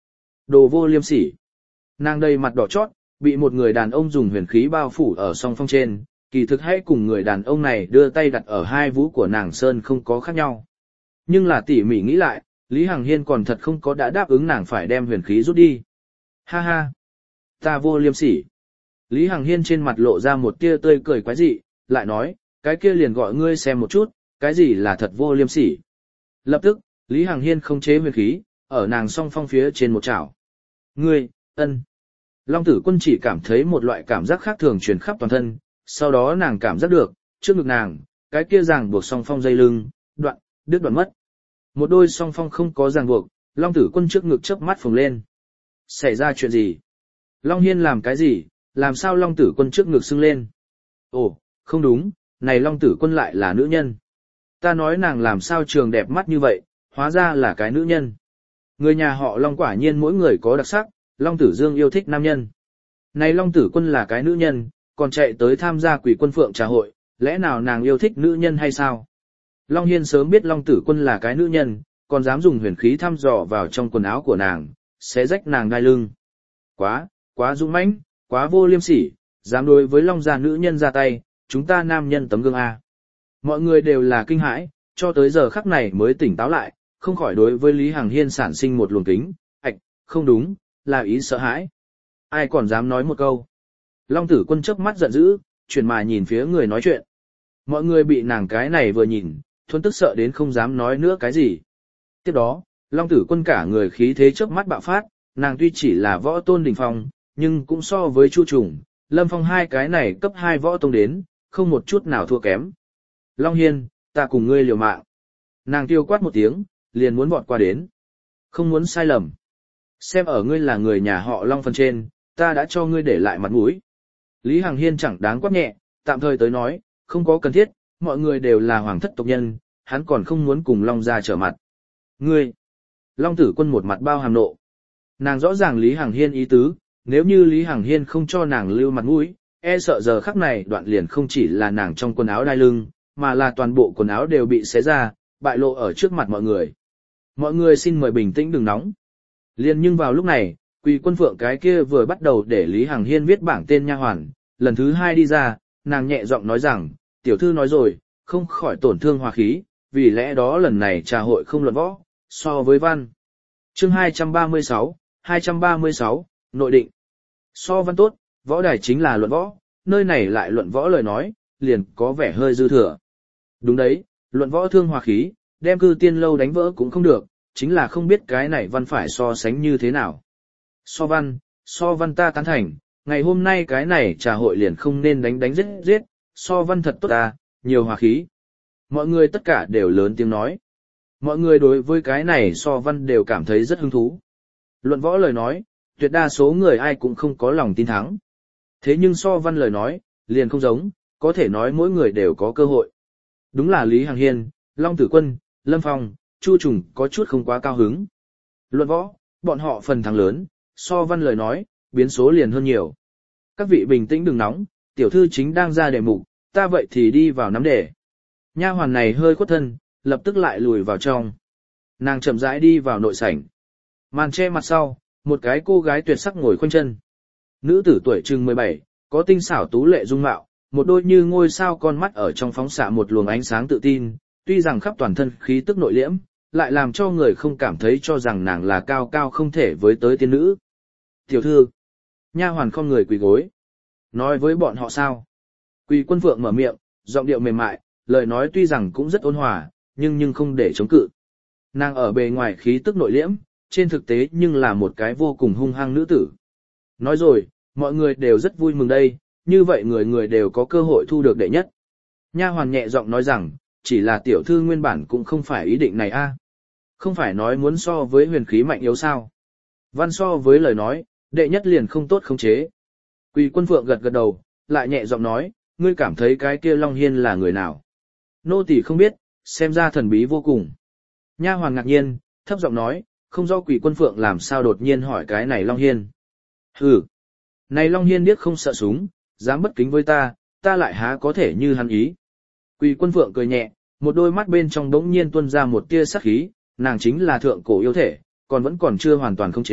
A: Đồ vô liêm sỉ. Nàng đầy mặt đỏ chót, bị một người đàn ông dùng huyền khí bao phủ ở song phong trên, kỳ thực hãy cùng người đàn ông này đưa tay đặt ở hai vú của nàng sơn không có khác nhau. Nhưng là tỉ mỉ nghĩ lại, Lý Hằng Hiên còn thật không có đã đáp ứng nàng phải đem huyền khí rút đi. Ha ha! Ta vô liêm sỉ! Lý Hằng Hiên trên mặt lộ ra một tia tươi cười quái dị, lại nói, cái kia liền gọi ngươi xem một chút, cái gì là thật vô liêm sỉ. Lập tức, Lý Hằng Hiên không chế huyền khí, ở nàng song phong phía trên một chảo. Ngươi, ân. Long Tử Quân chỉ cảm thấy một loại cảm giác khác thường truyền khắp toàn thân, sau đó nàng cảm giác được, trước ngực nàng, cái kia ràng buộc song phong dây lưng, đoạn, đứt đoạn mất. Một đôi song phong không có ràng buộc, Long Tử Quân trước ngực chớp mắt phồng lên. Xảy ra chuyện gì? Long Hiên làm cái gì? Làm sao Long Tử Quân trước ngực sưng lên? Ồ, không đúng, này Long Tử Quân lại là nữ nhân. Ta nói nàng làm sao trường đẹp mắt như vậy, hóa ra là cái nữ nhân. Người nhà họ Long quả nhiên mỗi người có đặc sắc, Long Tử Dương yêu thích nam nhân. Này Long Tử Quân là cái nữ nhân, còn chạy tới tham gia Quỷ Quân Phượng trà hội, lẽ nào nàng yêu thích nữ nhân hay sao? Long Hiên sớm biết Long Tử Quân là cái nữ nhân, còn dám dùng huyền khí thăm dò vào trong quần áo của nàng, xé rách nàng đai lưng. Quá, quá dũng mãnh, quá vô liêm sỉ, dám đối với Long gia nữ nhân ra tay, chúng ta nam nhân tấm gương A. Mọi người đều là kinh hãi, cho tới giờ khắc này mới tỉnh táo lại, không khỏi đối với Lý Hằng Hiên sản sinh một luồng kính, ạch, không đúng, là ý sợ hãi. Ai còn dám nói một câu. Long Tử Quân chớp mắt giận dữ, chuyển mà nhìn phía người nói chuyện. Mọi người bị nàng cái này vừa nhìn, thuần tức sợ đến không dám nói nữa cái gì. Tiếp đó, Long Tử Quân cả người khí thế chớp mắt bạo phát, nàng tuy chỉ là võ tôn đỉnh phong, nhưng cũng so với Chu Trùng, Lâm Phong hai cái này cấp hai võ tông đến, không một chút nào thua kém. Long Hiên, ta cùng ngươi liều mạng. Nàng tiêu quát một tiếng, liền muốn vọt qua đến. Không muốn sai lầm. Xem ở ngươi là người nhà họ Long phần trên, ta đã cho ngươi để lại mặt mũi. Lý Hằng Hiên chẳng đáng quát nhẹ, tạm thời tới nói, không có cần thiết, mọi người đều là hoàng thất tộc nhân, hắn còn không muốn cùng Long gia trở mặt. Ngươi! Long Tử Quân một mặt bao hàm nộ. Nàng rõ ràng Lý Hằng Hiên ý tứ, nếu như Lý Hằng Hiên không cho nàng lưu mặt mũi, e sợ giờ khắc này đoạn liền không chỉ là nàng trong quần áo đai lưng, mà là toàn bộ quần áo đều bị xé ra, bại lộ ở trước mặt mọi người. Mọi người xin mời bình tĩnh đừng nóng. Liền nhưng vào lúc này, Quỳ Quân Phượng cái kia vừa bắt đầu để Lý Hằng Hiên viết bảng tên nha hoàn, lần thứ hai đi ra, nàng nhẹ giọng nói rằng, tiểu thư nói rồi, không khỏi tổn thương hòa khí, vì lẽ đó lần này trà hội không luận võ, so với văn. Chương hai trăm ba mươi sáu, hai trăm ba mươi sáu, nội định. So văn tốt, võ đài chính là luận võ, nơi này lại luận võ lời nói, liền có vẻ hơi dư thừa. Đúng đấy, luận võ thương hòa khí, đem cư tiên lâu đánh vỡ cũng không được, chính là không biết cái này văn phải so sánh như thế nào. So văn, so văn ta tán thành, ngày hôm nay cái này trà hội liền không nên đánh đánh giết giết, so văn thật tốt ta, nhiều hòa khí. Mọi người tất cả đều lớn tiếng nói. Mọi người đối với cái này so văn đều cảm thấy rất hứng thú. Luận võ lời nói, tuyệt đa số người ai cũng không có lòng tin thắng. Thế nhưng so văn lời nói, liền không giống, có thể nói mỗi người đều có cơ hội. Đúng là Lý Hằng Hiên, Long Tử Quân, Lâm Phong, Chu Trùng có chút không quá cao hứng. Luận võ, bọn họ phần thắng lớn, so văn lời nói, biến số liền hơn nhiều. Các vị bình tĩnh đừng nóng, tiểu thư chính đang ra đề mục, ta vậy thì đi vào nắm đề. Nha hoàn này hơi khuất thân, lập tức lại lùi vào trong. Nàng chậm rãi đi vào nội sảnh. Màn che mặt sau, một cái cô gái tuyệt sắc ngồi khoanh chân. Nữ tử tuổi chừng mười bảy, có tinh xảo tú lệ dung mạo, một đôi như ngôi sao con mắt ở trong phóng xạ một luồng ánh sáng tự tin, tuy rằng khắp toàn thân khí tức nội liễm, lại làm cho người không cảm thấy cho rằng nàng là cao cao không thể với tới tiên nữ. Tiểu thư, nha hoàn không người quỳ gối. Nói với bọn họ sao? Quỳ Quân Phượng mở miệng, giọng điệu mềm mại, lời nói tuy rằng cũng rất ôn hòa, nhưng nhưng không để chống cự. Nàng ở bề ngoài khí tức nội liễm, trên thực tế nhưng là một cái vô cùng hung hăng nữ tử. Nói rồi, mọi người đều rất vui mừng đây, như vậy người người đều có cơ hội thu được đệ nhất. Nha hoàn nhẹ giọng nói rằng, chỉ là tiểu thư nguyên bản cũng không phải ý định này a. Không phải nói muốn so với huyền khí mạnh yếu sao. Văn so với lời nói, đệ nhất liền không tốt khống chế. Quỳ Quân Phượng gật gật đầu, lại nhẹ giọng nói, ngươi cảm thấy cái kia Long Hiên là người nào? Nô tỳ không biết, xem ra thần bí vô cùng. Nha hoàn ngạc nhiên, thấp giọng nói, không rõ Quỳ Quân Phượng làm sao đột nhiên hỏi cái này Long Hiên. Hừ, này Long Hiên điếc không sợ súng, dám bất kính với ta, ta lại há có thể như hắn ý. Quỳ Quân Phượng cười nhẹ, một đôi mắt bên trong bỗng nhiên tuôn ra một tia sát khí, nàng chính là thượng cổ yêu thể, còn vẫn còn chưa hoàn toàn khống chế,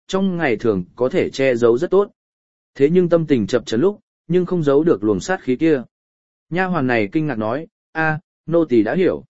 A: trong ngày thường có thể che giấu rất tốt. Thế nhưng tâm tình chập chờn lúc, nhưng không giấu được luồng sát khí kia. Nha hoàn này kinh ngạc nói, a, nô tỳ đã hiểu.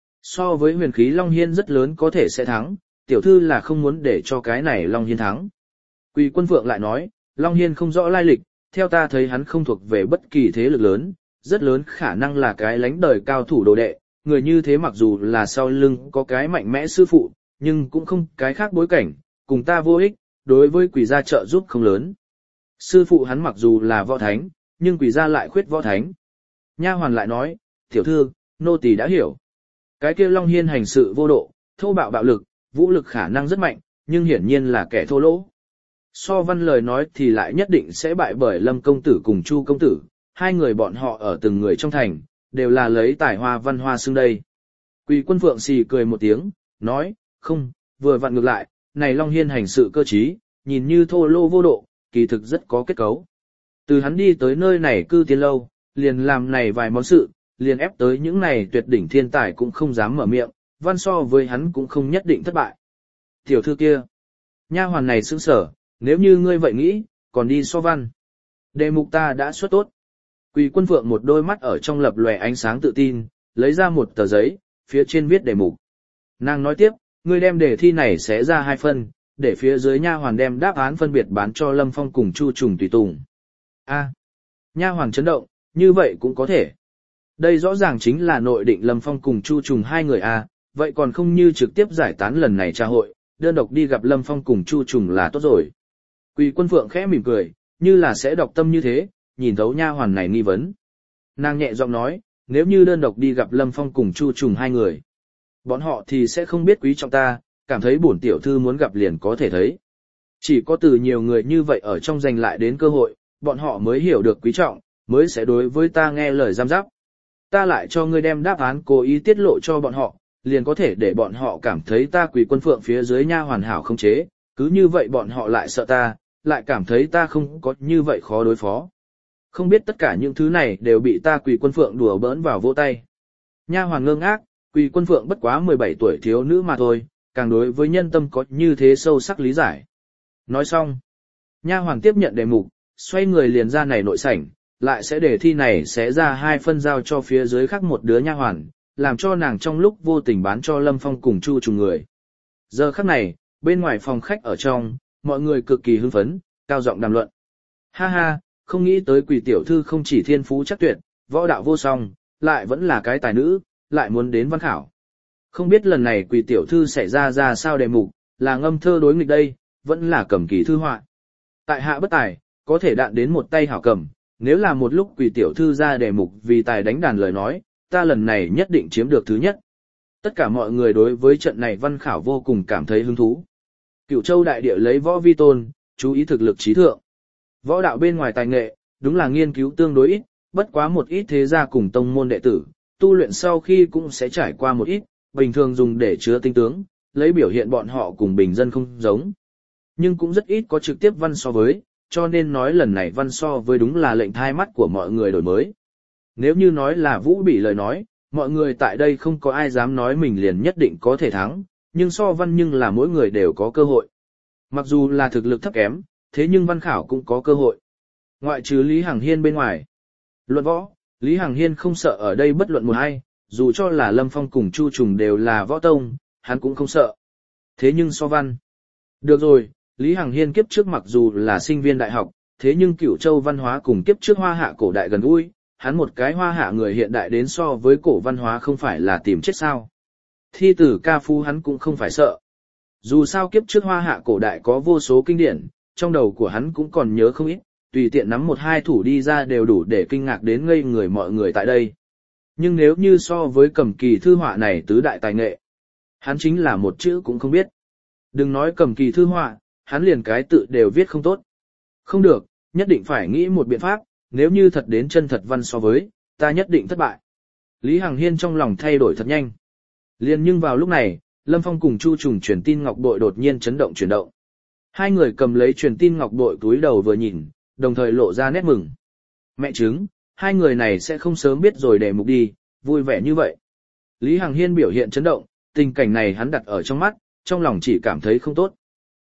A: So với huyền khí Long Hiên rất lớn có thể sẽ thắng, tiểu thư là không muốn để cho cái này Long Hiên thắng. Quỳ Quân Phượng lại nói, Long Hiên không rõ lai lịch, theo ta thấy hắn không thuộc về bất kỳ thế lực lớn, rất lớn khả năng là cái lánh đời cao thủ đồ đệ, người như thế mặc dù là sau lưng có cái mạnh mẽ sư phụ, nhưng cũng không cái khác bối cảnh, cùng ta vô ích, đối với quỷ gia trợ giúp không lớn. Sư phụ hắn mặc dù là võ thánh, nhưng quỷ gia lại khuyết võ thánh. Nha hoàn lại nói, tiểu thư, nô tỳ đã hiểu. Cái kia Long Hiên hành sự vô độ, thô bạo bạo lực, vũ lực khả năng rất mạnh, nhưng hiển nhiên là kẻ thô lỗ. So Văn lời nói thì lại nhất định sẽ bại bởi Lâm công tử cùng Chu công tử, hai người bọn họ ở từng người trong thành, đều là lấy tài hoa văn hoa xưng đây. Quỳ Quân Phượng xì cười một tiếng, nói, không, vừa vặn ngược lại, này Long Hiên hành sự cơ trí, nhìn như thô lỗ vô độ, kỳ thực rất có kết cấu. Từ hắn đi tới nơi này cư tiến lâu, liền làm này vài món sự, liền ép tới những này tuyệt đỉnh thiên tài cũng không dám mở miệng, văn so với hắn cũng không nhất định thất bại. Tiểu thư kia, nha hoàn này sững sở, nếu như ngươi vậy nghĩ, còn đi so văn. Đề mục ta đã xuất tốt. Quỳ Quân Phượng một đôi mắt ở trong lập lòe ánh sáng tự tin, lấy ra một tờ giấy, phía trên viết đề mục. Nàng nói tiếp, ngươi đem đề thi này sẽ ra hai phân, để phía dưới nha hoàn đem đáp án phân biệt bán cho Lâm Phong cùng Chu Trùng tùy tùng. A, nha hoàn chấn động, như vậy cũng có thể. Đây rõ ràng chính là nội định Lâm Phong cùng Chu Trùng hai người a, vậy còn không như trực tiếp giải tán lần này tra hội, đơn độc đi gặp Lâm Phong cùng Chu Trùng là tốt rồi. Quỳ Quân Phượng khẽ mỉm cười, như là sẽ đọc tâm như thế, nhìn thấu nha hoàn này nghi vấn. Nàng nhẹ giọng nói, nếu như đơn độc đi gặp Lâm Phong cùng Chu Trùng hai người, bọn họ thì sẽ không biết quý trọng ta, cảm thấy bổn tiểu thư muốn gặp liền có thể thấy. Chỉ có từ nhiều người như vậy ở trong giành lại đến cơ hội, bọn họ mới hiểu được quý trọng, mới sẽ đối với ta nghe lời giam giáp. Ta lại cho ngươi đem đáp án cố ý tiết lộ cho bọn họ, liền có thể để bọn họ cảm thấy ta Quỳ Quân Phượng phía dưới nha hoàn hảo không chế, cứ như vậy bọn họ lại sợ ta, lại cảm thấy ta không có như vậy khó đối phó. Không biết tất cả những thứ này đều bị ta Quỳ Quân Phượng đùa bỡn vào vỗ tay. Nha hoàn ngơ ngác, Quỳ Quân Phượng bất quá mười bảy tuổi thiếu nữ mà thôi, càng đối với nhân tâm có như thế sâu sắc lý giải. Nói xong, nha hoàn tiếp nhận đề mục, xoay người liền ra này nội sảnh, lại sẽ đề thi này sẽ ra hai phân giao cho phía dưới khác một đứa nha hoàn, làm cho nàng trong lúc vô tình bán cho Lâm Phong cùng Chu Trùng người. Giờ khắc này, bên ngoài phòng khách ở trong, mọi người cực kỳ hưng phấn, cao giọng đàm luận. Ha ha, không nghĩ tới Quỳ tiểu thư không chỉ thiên phú chắc tuyệt, võ đạo vô song, lại vẫn là cái tài nữ, lại muốn đến văn khảo. Không biết lần này Quỳ tiểu thư sẽ ra ra sao đề mục, là ngâm thơ đối nghịch đây, vẫn là cầm kỳ thư họa. Tại hạ bất tài, có thể đạn đến một tay hảo cầm, nếu là một lúc Quỳ tiểu thư ra đề mục vì tài đánh đàn lời nói, ta lần này nhất định chiếm được thứ nhất. Tất cả mọi người đối với trận này văn khảo vô cùng cảm thấy hứng thú. Cửu Châu đại địa lấy võ vi tôn, chú ý thực lực trí thượng. Võ đạo bên ngoài tài nghệ, đúng là nghiên cứu tương đối ít, bất quá một ít thế gia cùng tông môn đệ tử, tu luyện sau khi cũng sẽ trải qua một ít, bình thường dùng để chứa tinh tướng, lấy biểu hiện bọn họ cùng bình dân không giống. Nhưng cũng rất ít có trực tiếp văn so với, cho nên nói lần này văn so với đúng là lệnh thai mắt của mọi người đổi mới. Nếu như nói là Vũ Bỉ lời nói, mọi người tại đây không có ai dám nói mình liền nhất định có thể thắng, nhưng so văn nhưng là mỗi người đều có cơ hội. Mặc dù là thực lực thấp kém, thế nhưng văn khảo cũng có cơ hội. Ngoại trừ Lý Hằng Hiên bên ngoài. Luận võ, Lý Hằng Hiên không sợ ở đây bất luận một ai, dù cho là Lâm Phong cùng Chu Trùng đều là võ tông, hắn cũng không sợ. Thế nhưng so văn. Được rồi, Lý Hằng Hiên kiếp trước mặc dù là sinh viên đại học, thế nhưng Cửu Châu văn hóa cùng kiếp trước Hoa Hạ cổ đại gần gũi, hắn một cái Hoa Hạ người hiện đại đến so với cổ văn hóa không phải là tìm chết sao. Thi tử ca phu hắn cũng không phải sợ. Dù sao kiếp trước Hoa Hạ cổ đại có vô số kinh điển, trong đầu của hắn cũng còn nhớ không ít, tùy tiện nắm một hai thủ đi ra đều đủ để kinh ngạc đến ngây người mọi người tại đây. Nhưng nếu như so với cầm kỳ thư họa này tứ đại tài nghệ, hắn chính là một chữ cũng không biết. Đừng nói cầm kỳ thư họa, hắn liền cái tự đều viết không tốt. Không được, nhất định phải nghĩ một biện pháp, nếu như thật đến chân thật văn so với, ta nhất định thất bại. Lý Hằng Hiên trong lòng thay đổi thật nhanh. Liền nhưng vào lúc này, Lâm Phong cùng Chu Trùng truyền tin ngọc bội đột nhiên chấn động chuyển động. Hai người cầm lấy truyền tin ngọc bội túi đầu vừa nhìn, đồng thời lộ ra nét mừng. Mẹ chứng, hai người này sẽ không sớm biết rồi đề mục đi, vui vẻ như vậy. Lý Hằng Hiên biểu hiện chấn động, tình cảnh này hắn đặt ở trong mắt, trong lòng chỉ cảm thấy không tốt.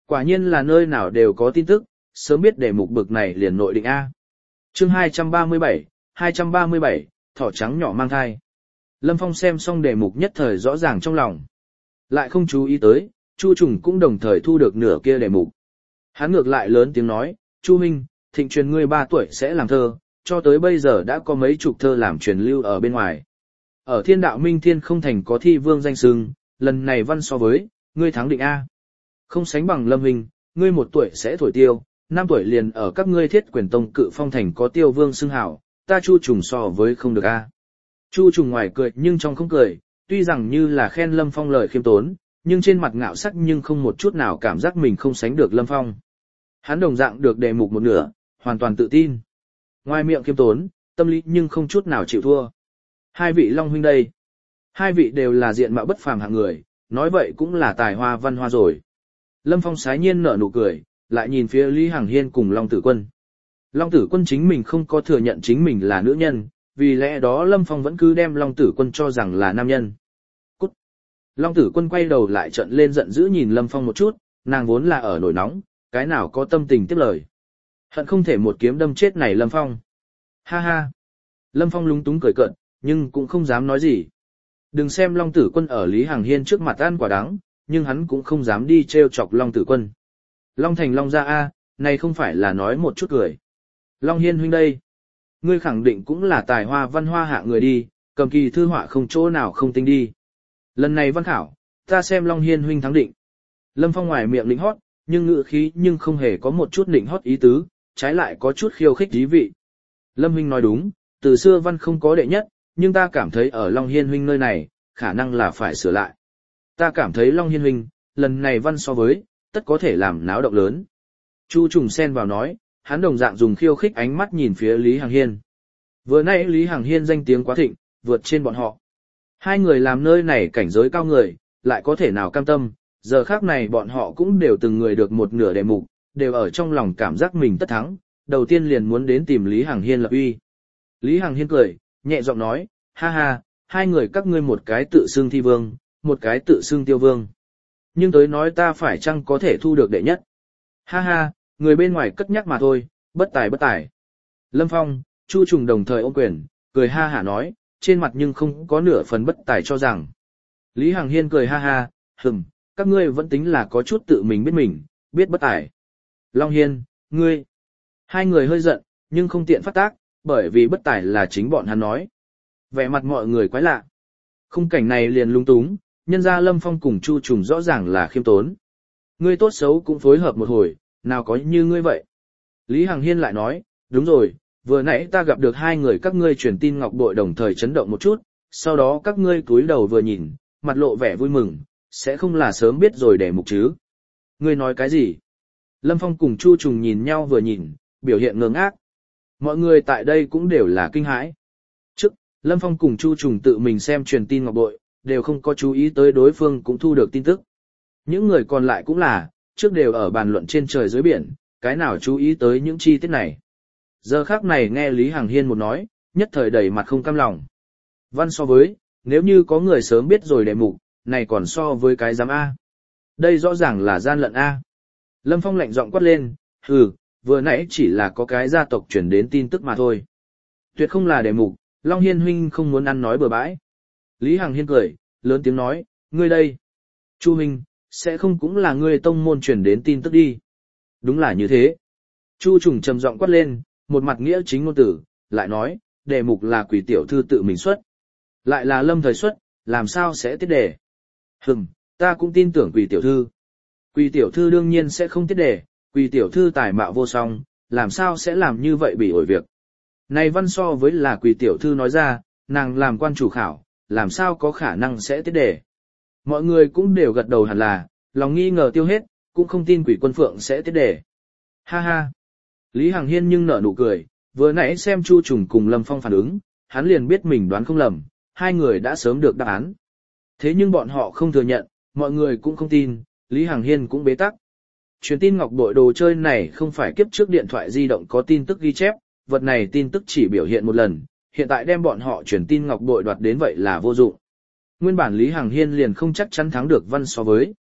A: Quả nhiên là nơi nào đều có tin tức, sớm biết đề mục bực này liền nội định A. Chương hai trăm ba mươi bảy, hai trăm ba mươi bảy, thỏ trắng nhỏ mang thai. Lâm Phong xem xong đề mục nhất thời rõ ràng trong lòng. Lại không chú ý tới, Chu Trùng cũng đồng thời thu được nửa kia đề mục. Hắn ngược lại lớn tiếng nói, Chu Minh, thịnh truyền ngươi ba tuổi sẽ làm thơ, cho tới bây giờ đã có mấy chục thơ làm truyền lưu ở bên ngoài. Ở thiên đạo minh thiên không thành có thi vương danh xưng, lần này văn so với, ngươi thắng định A. Không sánh bằng Lâm Huynh, ngươi một tuổi sẽ thổi tiêu, năm tuổi liền ở các ngươi thiết quyền tông cự phong thành có tiêu vương xưng hảo, ta Chu Trùng so với không được A. Chu Trùng ngoài cười nhưng trong không cười, tuy rằng như là khen Lâm Phong lời khiêm tốn, nhưng trên mặt ngạo sắc nhưng không một chút nào cảm giác mình không sánh được Lâm Phong. Hắn đồng dạng được đề mục một nửa, hoàn toàn tự tin. Ngoài miệng khiêm tốn, tâm lý nhưng không chút nào chịu thua. Hai vị Long huynh đây. Hai vị đều là diện mạo bất phàm hạng người, nói vậy cũng là tài hoa văn hoa rồi. Lâm Phong sái nhiên nở nụ cười, lại nhìn phía Lý Hằng Hiên cùng Long Tử Quân. Long Tử Quân chính mình không có thừa nhận chính mình là nữ nhân, vì lẽ đó Lâm Phong vẫn cứ đem Long Tử Quân cho rằng là nam nhân. Cút! Long Tử Quân quay đầu lại trợn lên giận dữ nhìn Lâm Phong một chút, nàng vốn là ở nổi nóng, cái nào có tâm tình tiếp lời. Hận không thể một kiếm đâm chết này Lâm Phong. Ha ha! Lâm Phong lúng túng cười cợt, nhưng cũng không dám nói gì. Đừng xem Long Tử Quân ở Lý Hằng Hiên trước mặt ăn quả đắng, nhưng hắn cũng không dám đi trêu chọc Long Tử Quân. Long thành Long gia A, này không phải là nói một chút cười. Long Hiên huynh đây. Ngươi khẳng định cũng là tài hoa văn hoa hạ người đi, cầm kỳ thư họa không chỗ nào không tinh đi. Lần này văn khảo, ta xem Long Hiên huynh thắng định. Lâm Phong ngoài miệng lĩnh hót, nhưng ngữ khí nhưng không hề có một chút lĩnh hót ý tứ, trái lại có chút khiêu khích ý vị. Lâm huynh nói đúng, từ xưa văn không có đệ nhất, nhưng ta cảm thấy ở Long Hiên huynh nơi này, khả năng là phải sửa lại. Ta cảm thấy Long Hiên huynh, lần này văn so với, tất có thể làm náo động lớn. Chu Trùng xen vào nói, hắn đồng dạng dùng khiêu khích ánh mắt nhìn phía Lý Hằng Hiên. Vừa nãy Lý Hằng Hiên danh tiếng quá thịnh, vượt trên bọn họ. Hai người làm nơi này cảnh giới cao người, lại có thể nào cam tâm, giờ khác này bọn họ cũng đều từng người được một nửa đề mục, đều ở trong lòng cảm giác mình tất thắng, đầu tiên liền muốn đến tìm Lý Hằng Hiên lập uy. Lý Hằng Hiên cười, nhẹ giọng nói, ha ha, hai người các ngươi một cái tự xưng thi vương, một cái tự xưng tiêu vương. Nhưng tới nói ta phải chăng có thể thu được đệ nhất. Ha ha, người bên ngoài cất nhắc mà thôi, bất tài bất tài. Lâm Phong, Chu Trùng đồng thời ôm quyền, cười ha hả nói, trên mặt nhưng không có nửa phần bất tài cho rằng. Lý Hằng Hiên cười ha ha, hừm, các ngươi vẫn tính là có chút tự mình biết mình, biết bất tài. Long Hiên, ngươi. Hai người hơi giận, nhưng không tiện phát tác, bởi vì bất tài là chính bọn hắn nói. Vẻ mặt mọi người quái lạ. Khung cảnh này liền lung túng, nhân ra Lâm Phong cùng Chu Trùng rõ ràng là khiêm tốn. Ngươi tốt xấu cũng phối hợp một hồi, nào có như ngươi vậy. Lý Hằng Hiên lại nói, đúng rồi, vừa nãy ta gặp được hai người các ngươi truyền tin ngọc bội đồng thời chấn động một chút, sau đó các ngươi cúi đầu vừa nhìn, mặt lộ vẻ vui mừng, sẽ không là sớm biết rồi để mục chứ. Ngươi nói cái gì? Lâm Phong cùng Chu Trùng nhìn nhau vừa nhìn, biểu hiện ngơ ngác. Mọi người tại đây cũng đều là kinh hãi. Trước, Lâm Phong cùng Chu Trùng tự mình xem truyền tin ngọc bội, đều không có chú ý tới đối phương cũng thu được tin tức. Những người còn lại cũng là, trước đều ở bàn luận trên trời dưới biển, cái nào chú ý tới những chi tiết này. Giờ khắc này nghe Lý Hằng Hiên một nói, nhất thời đầy mặt không cam lòng. Văn so với, nếu như có người sớm biết rồi đề mục, này còn so với cái giám A. Đây rõ ràng là gian lận A. Lâm Phong lạnh giọng quát lên, hừ, vừa nãy chỉ là có cái gia tộc chuyển đến tin tức mà thôi. Tuyệt không là đề mục, Long Hiên huynh không muốn ăn nói bừa bãi. Lý Hằng Hiên cười, lớn tiếng nói, ngươi đây. Chu huynh, sẽ không cũng là ngươi tông môn chuyển đến tin tức đi. Đúng là như thế. Chu Trùng trầm giọng quát lên, một mặt nghĩa chính ngôn tử, lại nói, đề mục là Quỷ tiểu thư tự mình xuất. Lại là Lâm thời xuất, làm sao sẽ tiết đề? Hừm, ta cũng tin tưởng Quỷ tiểu thư. Quỷ tiểu thư đương nhiên sẽ không tiết đề, Quỷ tiểu thư tài mạo vô song, làm sao sẽ làm như vậy bị ổi việc. Này văn so với là Quỷ tiểu thư nói ra, nàng làm quan chủ khảo, làm sao có khả năng sẽ tiết đề. Mọi người cũng đều gật đầu hẳn là, lòng nghi ngờ tiêu hết, cũng không tin Quỷ Quân Phượng sẽ tiết đề. Ha ha. Lý Hằng Hiên nhưng nở nụ cười, vừa nãy xem Chu Trùng cùng Lâm Phong phản ứng, hắn liền biết mình đoán không lầm, hai người đã sớm được đáp án. Thế nhưng bọn họ không thừa nhận, mọi người cũng không tin, Lý Hằng Hiên cũng bế tắc. Truyền tin ngọc bội đồ chơi này không phải kiếp trước điện thoại di động có tin tức ghi chép, vật này tin tức chỉ biểu hiện một lần, hiện tại đem bọn họ truyền tin ngọc bội đoạt đến vậy là vô dụng. Nguyên bản Lý Hằng Hiên liền không chắc chắn thắng được văn so với.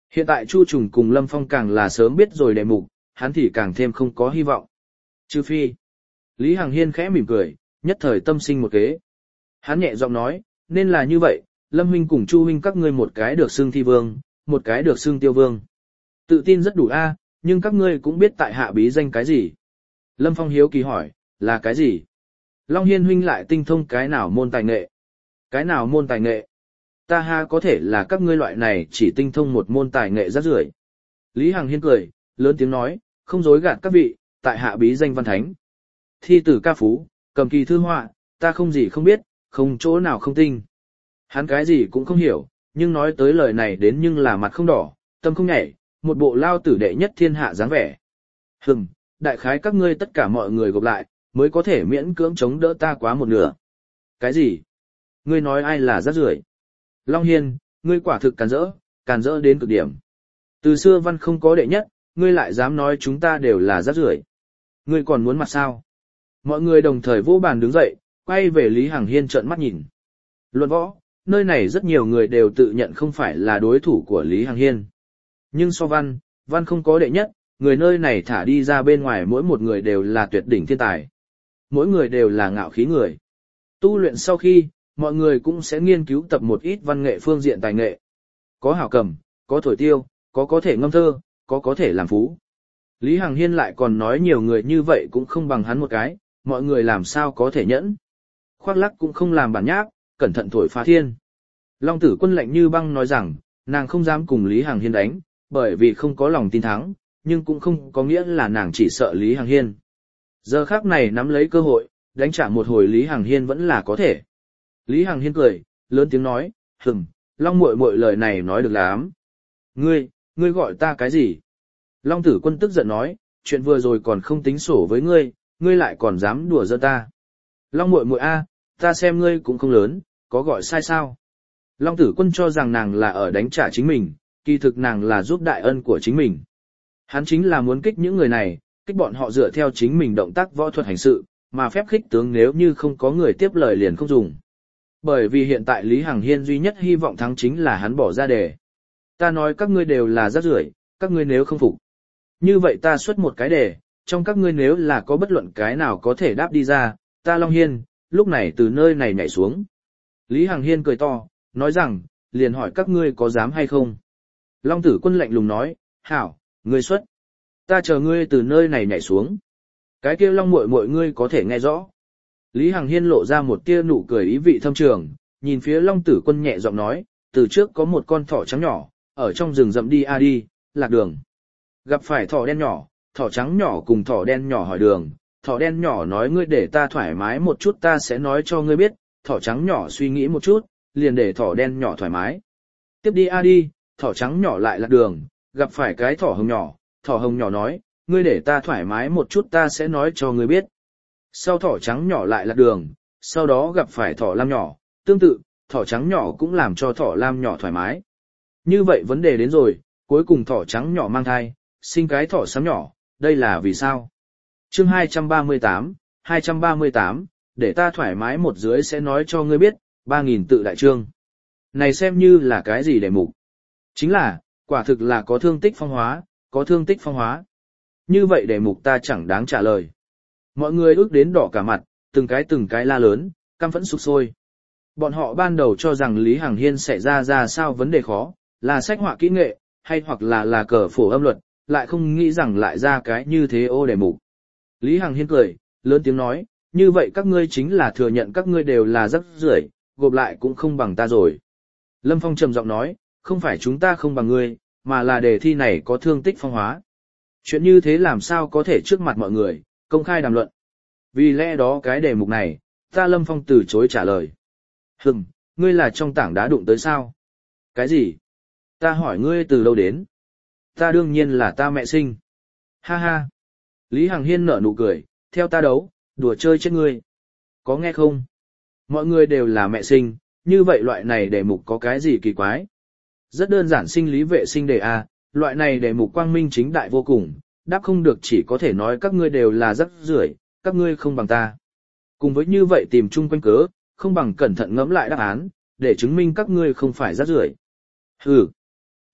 A: Hiện tại Chu Trùng cùng Lâm Phong càng là sớm biết rồi đề mục, hắn thì càng thêm không có hy vọng. Trừ phi. Lý Hằng Hiên khẽ mỉm cười, nhất thời tâm sinh một kế. Hắn nhẹ giọng nói, nên là như vậy, Lâm huynh cùng Chu huynh các ngươi một cái được xưng thi vương, một cái được xưng tiêu vương. Tự tin rất đủ a, nhưng các ngươi cũng biết tại hạ bí danh cái gì. Lâm Phong hiếu kỳ hỏi, là cái gì? Long Hiên huynh lại tinh thông cái nào môn tài nghệ? Cái nào môn tài nghệ? Ta ha có thể là các ngươi loại này chỉ tinh thông một môn tài nghệ rác rưởi. Lý Hằng Hiên cười, lớn tiếng nói, không dối gạt các vị, tại hạ bí danh văn thánh. Thi tử ca phú, cầm kỳ thư họa, ta không gì không biết, không chỗ nào không tinh. Hắn cái gì cũng không hiểu, nhưng nói tới lời này đến nhưng là mặt không đỏ, tâm không nhảy, một bộ lao tử đệ nhất thiên hạ dáng vẻ. Hừm, đại khái các ngươi tất cả mọi người gộp lại, mới có thể miễn cưỡng chống đỡ ta quá một nửa. Cái gì? Ngươi nói ai là rác rưởi? Long Hiên, ngươi quả thực càn rỡ, càn rỡ đến cực điểm. Từ xưa văn không có đệ nhất, ngươi lại dám nói chúng ta đều là rác rưởi. Ngươi còn muốn mặt sao? Mọi người đồng thời vỗ bàn đứng dậy, quay về Lý Hằng Hiên trợn mắt nhìn. Luận võ, nơi này rất nhiều người đều tự nhận không phải là đối thủ của Lý Hằng Hiên. Nhưng so văn, văn không có đệ nhất, người nơi này thả đi ra bên ngoài mỗi một người đều là tuyệt đỉnh thiên tài. Mỗi người đều là ngạo khí người. Tu luyện sau khi, mọi người cũng sẽ nghiên cứu tập một ít văn nghệ phương diện tài nghệ. Có hảo cầm, có thổi tiêu, có có thể ngâm thơ, có có thể làm phú. Lý Hằng Hiên lại còn nói nhiều người như vậy cũng không bằng hắn một cái, mọi người làm sao có thể nhẫn. Khoác lắc cũng không làm bản nháp, cẩn thận thổi phá thiên. Long Tử Quân lạnh như băng nói rằng, nàng không dám cùng Lý Hằng Hiên đánh, bởi vì không có lòng tin thắng, nhưng cũng không có nghĩa là nàng chỉ sợ Lý Hằng Hiên. Giờ khắc này nắm lấy cơ hội, đánh trả một hồi Lý Hằng Hiên vẫn là có thể. Lý Hằng Hiên cười, lớn tiếng nói, hừm, Long muội muội lời này nói được lắm. Ngươi, ngươi gọi ta cái gì? Long Tử Quân tức giận nói, chuyện vừa rồi còn không tính sổ với ngươi, ngươi lại còn dám đùa giỡn ta. Long muội muội a, ta xem ngươi cũng không lớn, có gọi sai sao? Long Tử Quân cho rằng nàng là ở đánh trả chính mình, kỳ thực nàng là giúp đại ân của chính mình. Hắn chính là muốn kích những người này, kích bọn họ dựa theo chính mình động tác võ thuật hành sự, mà phép khích tướng nếu như không có người tiếp lời liền không dùng. Bởi vì hiện tại Lý Hằng Hiên duy nhất hy vọng thắng chính là hắn bỏ ra đề. Ta nói các ngươi đều là rác rưởi, các ngươi nếu không phục. Như vậy ta xuất một cái đề, trong các ngươi nếu là có bất luận cái nào có thể đáp đi ra, ta Long Hiên, lúc này từ nơi này nhảy xuống. Lý Hằng Hiên cười to, nói rằng, liền hỏi các ngươi có dám hay không. Long Tử Quân lạnh lùng nói, hảo, ngươi xuất. Ta chờ ngươi từ nơi này nhảy xuống. Cái kia Long muội muội ngươi có thể nghe rõ. Lý Hằng Hiên lộ ra một tia nụ cười ý vị thâm trường, nhìn phía Long Tử Quân nhẹ giọng nói, từ trước có một con thỏ trắng nhỏ, ở trong rừng rậm đi a đi, lạc đường. Gặp phải thỏ đen nhỏ, thỏ trắng nhỏ cùng thỏ đen nhỏ hỏi đường, thỏ đen nhỏ nói ngươi để ta thoải mái một chút ta sẽ nói cho ngươi biết, thỏ trắng nhỏ suy nghĩ một chút, liền để thỏ đen nhỏ thoải mái. Tiếp đi a đi, thỏ trắng nhỏ lại lạc đường, gặp phải cái thỏ hồng nhỏ, thỏ hồng nhỏ nói, ngươi để ta thoải mái một chút ta sẽ nói cho ngươi biết. Sau thỏ trắng nhỏ lại lạc đường, sau đó gặp phải thỏ lam nhỏ, tương tự, thỏ trắng nhỏ cũng làm cho thỏ lam nhỏ thoải mái. Như vậy vấn đề đến rồi, cuối cùng thỏ trắng nhỏ mang thai, sinh cái thỏ xám nhỏ, đây là vì sao? Chương hai trăm ba mươi tám, hai trăm ba mươi tám, để ta thoải mái một dưới sẽ nói cho ngươi biết, ba nghìn tự đại chương. Này xem như là cái gì đề mục? Chính là, quả thực là có thương tích phong hóa, có thương tích phong hóa. Như vậy đề mục ta chẳng đáng trả lời. Mọi người ước đến đỏ cả mặt, từng cái từng cái la lớn, căm phẫn sục sôi. Bọn họ ban đầu cho rằng Lý Hằng Hiên sẽ ra ra sao vấn đề khó, là sách họa kỹ nghệ, hay hoặc là là cờ phổ âm luật, lại không nghĩ rằng lại ra cái như thế ô đề mục. Lý Hằng Hiên cười, lớn tiếng nói, như vậy các ngươi chính là thừa nhận các ngươi đều là rắc rưởi, gộp lại cũng không bằng ta rồi. Lâm Phong trầm giọng nói, không phải chúng ta không bằng ngươi, mà là đề thi này có thương tích phong hóa. Chuyện như thế làm sao có thể trước mặt mọi người, công khai đàm luận. Vì lẽ đó cái đề mục này, ta Lâm Phong từ chối trả lời. Hừm, ngươi là trong tảng đá đụng tới sao? Cái gì? Ta hỏi ngươi từ đâu đến? Ta đương nhiên là ta mẹ sinh. Ha ha. Lý Hằng Hiên nở nụ cười, theo ta đấu, đùa chơi chết ngươi. Có nghe không? Mọi người đều là mẹ sinh, như vậy loại này đề mục có cái gì kỳ quái? Rất đơn giản sinh lý vệ sinh đề A, loại này đề mục quang minh chính đại vô cùng, đáp không được chỉ có thể nói các ngươi đều là rắc rưởi, các ngươi không bằng ta. Cùng với như vậy tìm chung quanh cớ, không bằng cẩn thận ngẫm lại đáp án, để chứng minh các ngươi không phải rắc rưởi. Hừ.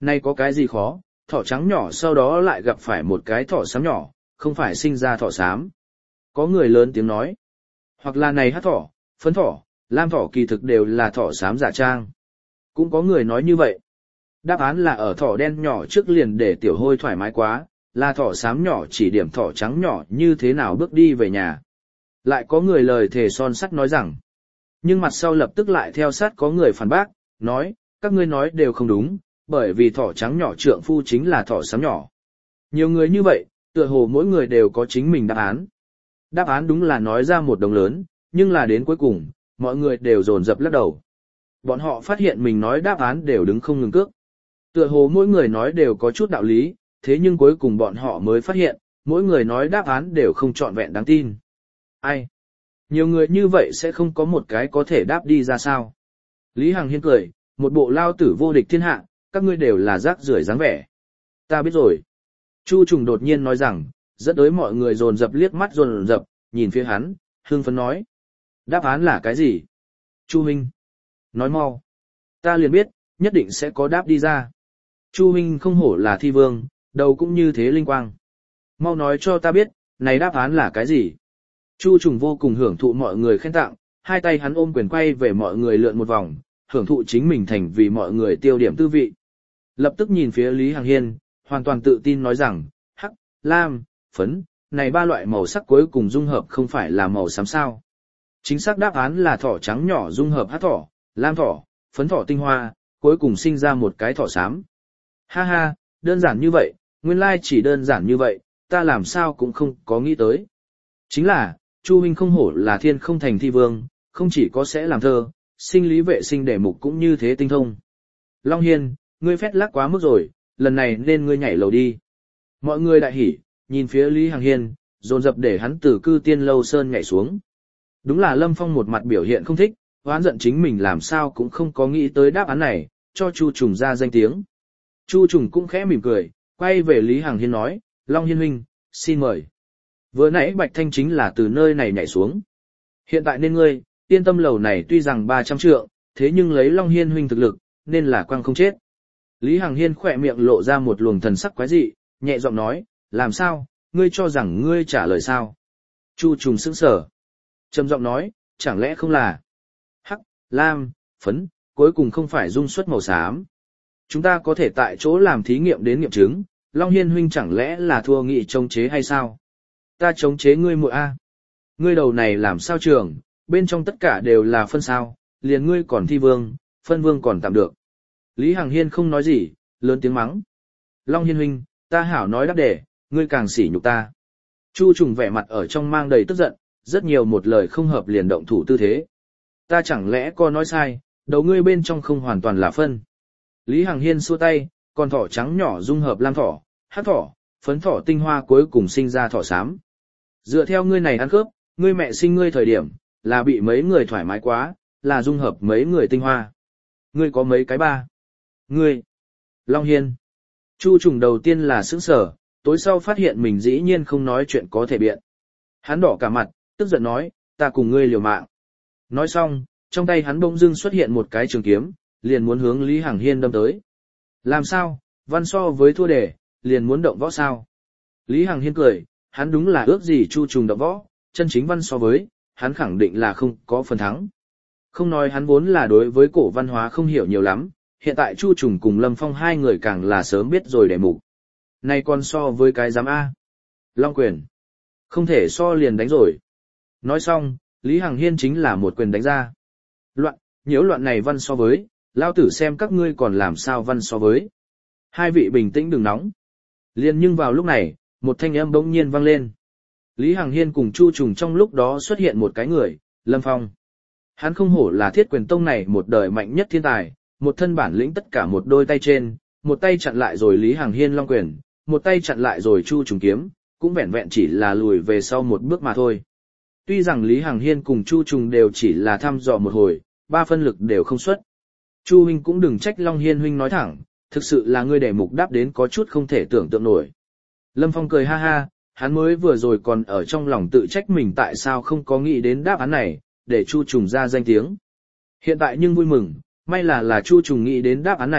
A: Này có cái gì khó, thỏ trắng nhỏ sau đó lại gặp phải một cái thỏ xám nhỏ, không phải sinh ra thỏ xám. Có người lớn tiếng nói. Hoặc là này hắc thỏ, phấn thỏ, lam thỏ kỳ thực đều là thỏ xám giả trang. Cũng có người nói như vậy. Đáp án là ở thỏ đen nhỏ trước liền để tiểu hôi thoải mái quá, là thỏ xám nhỏ chỉ điểm thỏ trắng nhỏ như thế nào bước đi về nhà. Lại có người lời thề son sắt nói rằng, nhưng mặt sau lập tức lại theo sát có người phản bác, nói, các ngươi nói đều không đúng, bởi vì thỏ trắng nhỏ trượng phu chính là thỏ xám nhỏ. Nhiều người như vậy, tựa hồ mỗi người đều có chính mình đáp án. Đáp án đúng là nói ra một đồng lớn, nhưng là đến cuối cùng, mọi người đều dồn dập lắc đầu. Bọn họ phát hiện mình nói đáp án đều đứng không ngừng cước. Tựa hồ mỗi người nói đều có chút đạo lý, thế nhưng cuối cùng bọn họ mới phát hiện, mỗi người nói đáp án đều không trọn vẹn đáng tin. Ai? Nhiều người như vậy sẽ không có một cái có thể đáp đi ra sao? Lý Hằng Hiên cười, một bộ lao tử vô địch thiên hạ, các ngươi đều là rác rưởi dáng vẻ. Ta biết rồi. Chu Trùng đột nhiên nói rằng, dẫn tới mọi người dồn dập liếc mắt dồn dập, nhìn phía hắn, hưng phấn nói. Đáp án là cái gì? Chu Minh. Nói mau. Ta liền biết, nhất định sẽ có đáp đi ra. Chu Minh không hổ là thi vương, đầu cũng như thế linh quang. Mau nói cho ta biết, này đáp án là cái gì? Chu Trùng vô cùng hưởng thụ mọi người khen tặng, hai tay hắn ôm quyền quay về mọi người lượn một vòng, hưởng thụ chính mình thành vì mọi người tiêu điểm tư vị. Lập tức nhìn phía Lý Hằng Hiên, hoàn toàn tự tin nói rằng, hắc, lam, phấn, này ba loại màu sắc cuối cùng dung hợp không phải là màu xám sao. Chính xác đáp án là thỏ trắng nhỏ dung hợp hắc thỏ, lam thỏ, phấn thỏ tinh hoa, cuối cùng sinh ra một cái thỏ xám. Ha ha, đơn giản như vậy, nguyên lai chỉ đơn giản như vậy, ta làm sao cũng không có nghĩ tới. Chính là, Chu Minh không hổ là thiên không thành thi vương, không chỉ có sẽ làm thơ, sinh lý vệ sinh đề mục cũng như thế tinh thông. Long Hiên, ngươi phét lắc quá mức rồi, lần này nên ngươi nhảy lầu đi. Mọi người đại hỉ, nhìn phía Lý Hằng Hiên, dồn dập để hắn từ cư tiên lâu sơn nhảy xuống. Đúng là Lâm Phong một mặt biểu hiện không thích, oán giận chính mình làm sao cũng không có nghĩ tới đáp án này, cho Chu Trùng ra danh tiếng. Chu Trùng cũng khẽ mỉm cười, quay về Lý Hằng Hiên nói, Long Hiên huynh, xin mời. Vừa nãy Bạch Thanh chính là từ nơi này nhảy xuống. Hiện tại nên ngươi, yên tâm lầu này tuy rằng ba trăm trượng, thế nhưng lấy Long Hiên huynh thực lực, nên là quang không chết. Lý Hằng Hiên khỏe miệng lộ ra một luồng thần sắc quái dị, nhẹ giọng nói, làm sao, ngươi cho rằng ngươi trả lời sao? Chu Trùng sững sờ, trầm giọng nói, chẳng lẽ không là hắc, lam, phấn, cuối cùng không phải dung xuất màu xám. Chúng ta có thể tại chỗ làm thí nghiệm đến nghiệm chứng, Long Hiên huynh chẳng lẽ là thua nghị chống chế hay sao? Ta chống chế ngươi muội a. Ngươi đầu này làm sao trường, bên trong tất cả đều là phân sao, liền ngươi còn thi vương, phân vương còn tạm được. Lý Hằng Hiên không nói gì, lớn tiếng mắng. Long Hiên huynh, ta hảo nói đáp để, ngươi càng sỉ nhục ta. Chu Trùng vẻ mặt ở trong mang đầy tức giận, rất nhiều một lời không hợp liền động thủ tư thế. Ta chẳng lẽ có nói sai, đầu ngươi bên trong không hoàn toàn là phân. Lý Hằng Hiên xua tay, con thỏ trắng nhỏ dung hợp lam thỏ, hắc thỏ, phấn thỏ tinh hoa cuối cùng sinh ra thỏ xám. Dựa theo ngươi này ăn cướp, ngươi mẹ sinh ngươi thời điểm, là bị mấy người thoải mái quá, là dung hợp mấy người tinh hoa. Ngươi có mấy cái ba? Ngươi. Long Hiên. Chu Trùng đầu tiên là sững sờ, tối sau phát hiện mình dĩ nhiên không nói chuyện có thể biện. Hắn đỏ cả mặt, tức giận nói, ta cùng ngươi liều mạng. Nói xong, trong tay hắn bỗng dưng xuất hiện một cái trường kiếm, liền muốn hướng Lý Hằng Hiên đâm tới. Làm sao, văn so với thua đề, liền muốn động võ sao? Lý Hằng Hiên cười, hắn đúng là ước gì Chu Trùng động võ, chân chính văn so với, hắn khẳng định là không có phần thắng. Không nói hắn vốn là đối với cổ văn hóa không hiểu nhiều lắm, hiện tại Chu Trùng cùng Lâm Phong hai người càng là sớm biết rồi đề mục. Này còn so với cái giám A. Long quyền. Không thể so liền đánh rồi. Nói xong, Lý Hằng Hiên chính là một quyền đánh ra. Loạn, nhiễu loạn này văn so với, lao tử xem các ngươi còn làm sao văn so với. Hai vị bình tĩnh đừng nóng. Liền nhưng vào lúc này, một thanh âm bỗng nhiên vang lên. Lý Hằng Hiên cùng Chu Trùng trong lúc đó xuất hiện một cái người, Lâm Phong. Hắn không hổ là Thiết Quyền Tông này một đời mạnh nhất thiên tài, một thân bản lĩnh tất cả một đôi tay trên, một tay chặn lại rồi Lý Hằng Hiên long quyền, một tay chặn lại rồi Chu Trùng kiếm, cũng vẹn vẹn chỉ là lùi về sau một bước mà thôi. Tuy rằng Lý Hằng Hiên cùng Chu Trùng đều chỉ là thăm dò một hồi, ba phân lực đều không xuất. Chu huynh cũng đừng trách Long Hiên huynh nói thẳng, thực sự là ngươi để mục đáp đến có chút không thể tưởng tượng nổi. Lâm Phong cười ha ha, hắn mới vừa rồi còn ở trong lòng tự trách mình tại sao không có nghĩ đến đáp án này, để Chu Trùng ra danh tiếng. Hiện tại nhưng vui mừng, may là là Chu Trùng nghĩ đến đáp án này,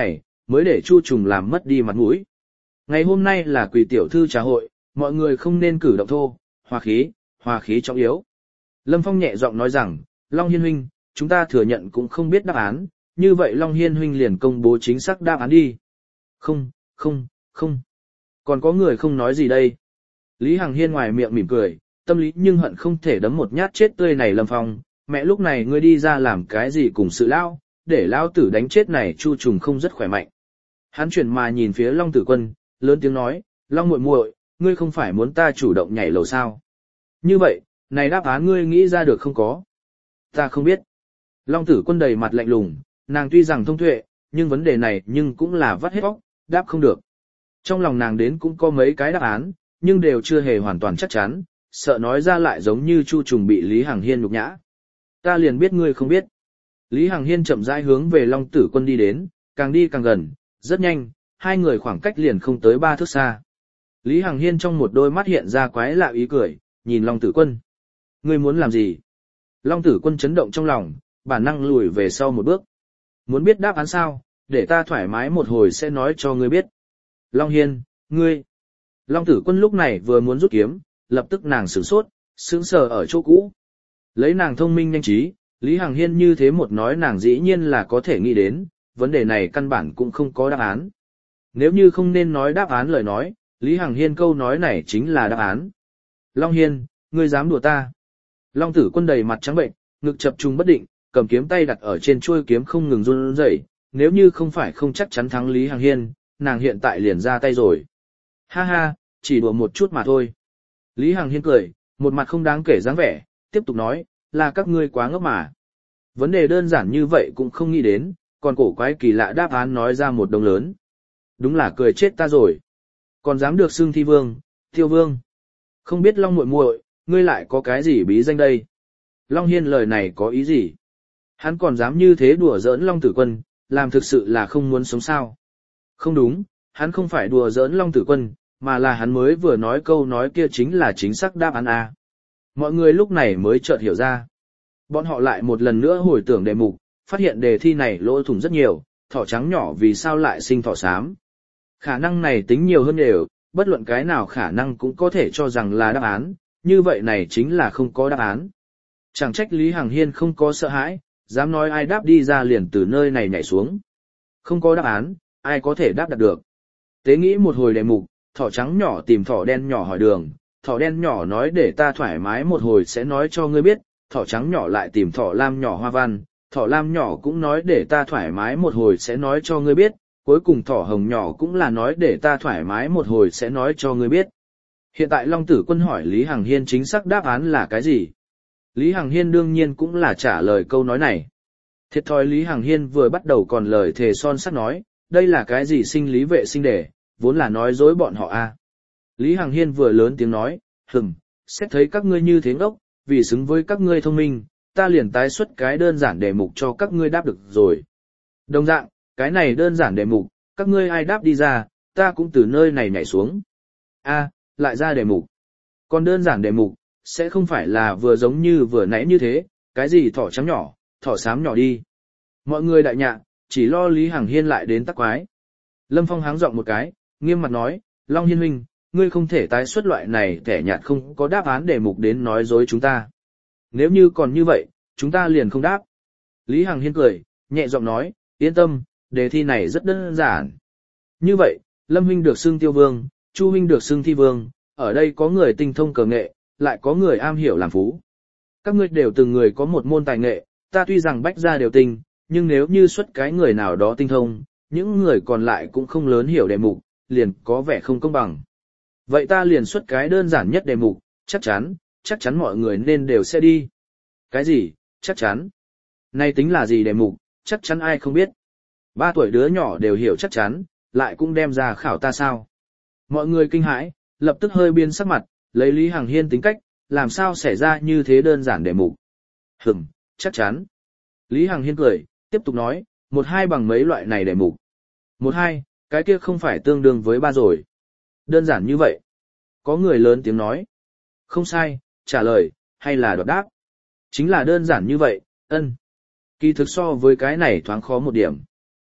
A: mới để Chu Trùng làm mất đi mặt mũi. Ngày hôm nay là Quỳ tiểu thư trà hội, mọi người không nên cử động thô, hòa khí, hòa khí trọng yếu. Lâm Phong nhẹ giọng nói rằng, Long Hiên huynh, chúng ta thừa nhận cũng không biết đáp án, như vậy Long Hiên huynh liền công bố chính xác đáp án đi. Không, không, không. Còn có người không nói gì đây. Lý Hằng Hiên ngoài miệng mỉm cười, tâm lý nhưng hận không thể đấm một nhát chết tươi này Lâm Phong, mẹ lúc này ngươi đi ra làm cái gì cùng sự lao, để lao tử đánh chết này Chu Trùng không rất khỏe mạnh. Hắn chuyển mà nhìn phía Long Tử Quân, lớn tiếng nói, Long muội muội, ngươi không phải muốn ta chủ động nhảy lầu sao? Như vậy, này đáp án ngươi nghĩ ra được không có? Ta không biết. Long Tử Quân đầy mặt lạnh lùng, nàng tuy rằng thông tuệ, nhưng vấn đề này nhưng cũng là vắt hết óc, đáp không được. Trong lòng nàng đến cũng có mấy cái đáp án, nhưng đều chưa hề hoàn toàn chắc chắn, sợ nói ra lại giống như Chu Trùng bị Lý Hằng Hiên nhục nhã. Ta liền biết ngươi không biết. Lý Hằng Hiên chậm rãi hướng về Long Tử Quân đi đến, càng đi càng gần, rất nhanh, hai người khoảng cách liền không tới ba thước xa. Lý Hằng Hiên trong một đôi mắt hiện ra quái lạ ý cười, nhìn Long Tử Quân. Ngươi muốn làm gì? Long Tử Quân chấn động trong lòng, bản năng lùi về sau một bước. Muốn biết đáp án sao, để ta thoải mái một hồi sẽ nói cho ngươi biết. Long Hiên, ngươi. Long Tử Quân lúc này vừa muốn rút kiếm, lập tức nàng sửng sốt, sững sờ ở chỗ cũ. Lấy nàng thông minh nhanh trí, Lý Hằng Hiên như thế một nói nàng dĩ nhiên là có thể nghĩ đến, vấn đề này căn bản cũng không có đáp án. Nếu như không nên nói đáp án lời nói, Lý Hằng Hiên câu nói này chính là đáp án. Long Hiên, ngươi dám đùa ta. Long Tử Quân đầy mặt trắng bệnh, ngực chập trùng bất định, cầm kiếm tay đặt ở trên chuôi kiếm không ngừng run rẩy. Nếu như không phải không chắc chắn thắng Lý Hằng Hiên, nàng hiện tại liền ra tay rồi. Ha ha, chỉ đùa một chút mà thôi. Lý Hằng Hiên cười, một mặt không đáng kể dáng vẻ, tiếp tục nói, là các ngươi quá ngốc mà. Vấn đề đơn giản như vậy cũng không nghĩ đến, còn cổ quái kỳ lạ đáp án nói ra một đồng lớn. Đúng là cười chết ta rồi. Còn dám được xưng thi vương, tiêu vương. Không biết Long muội muội, ngươi lại có cái gì bí danh đây? Long Hiên lời này có ý gì? Hắn còn dám như thế đùa giỡn Long Tử Quân, làm thực sự là không muốn sống sao? Không đúng, hắn không phải đùa giỡn Long Tử Quân, mà là hắn mới vừa nói câu nói kia chính là chính xác đáp án A. Mọi người lúc này mới chợt hiểu ra. Bọn họ lại một lần nữa hồi tưởng đề mục, phát hiện đề thi này lỗ thủng rất nhiều, thỏ trắng nhỏ vì sao lại sinh thỏ xám. Khả năng này tính nhiều hơn đều, bất luận cái nào khả năng cũng có thể cho rằng là đáp án, như vậy này chính là không có đáp án. Chẳng trách Lý Hằng Hiên không có sợ hãi, dám nói ai đáp đi ra liền từ nơi này nhảy xuống. Không có đáp án, ai có thể đáp đặt được. Tế nghĩ một hồi đề mục, thỏ trắng nhỏ tìm thỏ đen nhỏ hỏi đường, thỏ đen nhỏ nói để ta thoải mái một hồi sẽ nói cho ngươi biết, thỏ trắng nhỏ lại tìm thỏ lam nhỏ hoa văn, thỏ lam nhỏ cũng nói để ta thoải mái một hồi sẽ nói cho ngươi biết, cuối cùng thỏ hồng nhỏ cũng là nói để ta thoải mái một hồi sẽ nói cho ngươi biết. Hiện tại Long Tử Quân hỏi Lý Hằng Hiên chính xác đáp án là cái gì? Lý Hằng Hiên đương nhiên cũng là trả lời câu nói này. Thiệt thòi Lý Hằng Hiên vừa bắt đầu còn lời thề son sắt nói, đây là cái gì sinh lý vệ sinh đề, vốn là nói dối bọn họ a. Lý Hằng Hiên vừa lớn tiếng nói, hừm, xét thấy các ngươi như thế ngốc, vì xứng với các ngươi thông minh, ta liền tái xuất cái đơn giản đề mục cho các ngươi đáp được rồi. Đồng dạng, cái này đơn giản đề mục, các ngươi ai đáp đi ra, ta cũng từ nơi này nhảy xuống. A, lại ra đề mục. Còn đơn giản đề mục, sẽ không phải là vừa giống như vừa nãy như thế, cái gì thỏ trắng nhỏ, thỏ xám nhỏ đi. Mọi người đại nhạc, chỉ lo Lý Hằng Hiên lại đến tắc quái. Lâm Phong háng giọng một cái, nghiêm mặt nói, Long Hiên huynh, ngươi không thể tái xuất loại này kẻ nhạt không có đáp án đề mục đến nói dối chúng ta. Nếu như còn như vậy, chúng ta liền không đáp. Lý Hằng Hiên cười, nhẹ giọng nói, yên tâm, đề thi này rất đơn giản. Như vậy, Lâm huynh được xưng tiêu vương, Chu huynh được xưng thi vương, ở đây có người tinh thông cờ nghệ, lại có người am hiểu làm phú. Các ngươi đều từng người có một môn tài nghệ, ta tuy rằng bách gia đều tinh, nhưng nếu như xuất cái người nào đó tinh thông, những người còn lại cũng không lớn hiểu đề mục, liền có vẻ không công bằng. Vậy ta liền xuất cái đơn giản nhất đề mục, chắc chắn, chắc chắn mọi người nên đều sẽ đi. Cái gì, chắc chắn? Này tính là gì đề mục, chắc chắn ai không biết. Ba tuổi đứa nhỏ đều hiểu chắc chắn, lại cũng đem ra khảo ta sao? Mọi người kinh hãi, lập tức hơi biến sắc mặt, lấy Lý Hằng Hiên tính cách, làm sao xảy ra như thế đơn giản đề mục. Hừm, chắc chắn. Lý Hằng Hiên cười, tiếp tục nói, một hai bằng mấy loại này đề mục. Một hai, cái kia không phải tương đương với ba rồi. Đơn giản như vậy. Có người lớn tiếng nói. Không sai, trả lời, hay là đoạt đáp. Chính là đơn giản như vậy, ân. Kỳ thực so với cái này thoáng khó một điểm.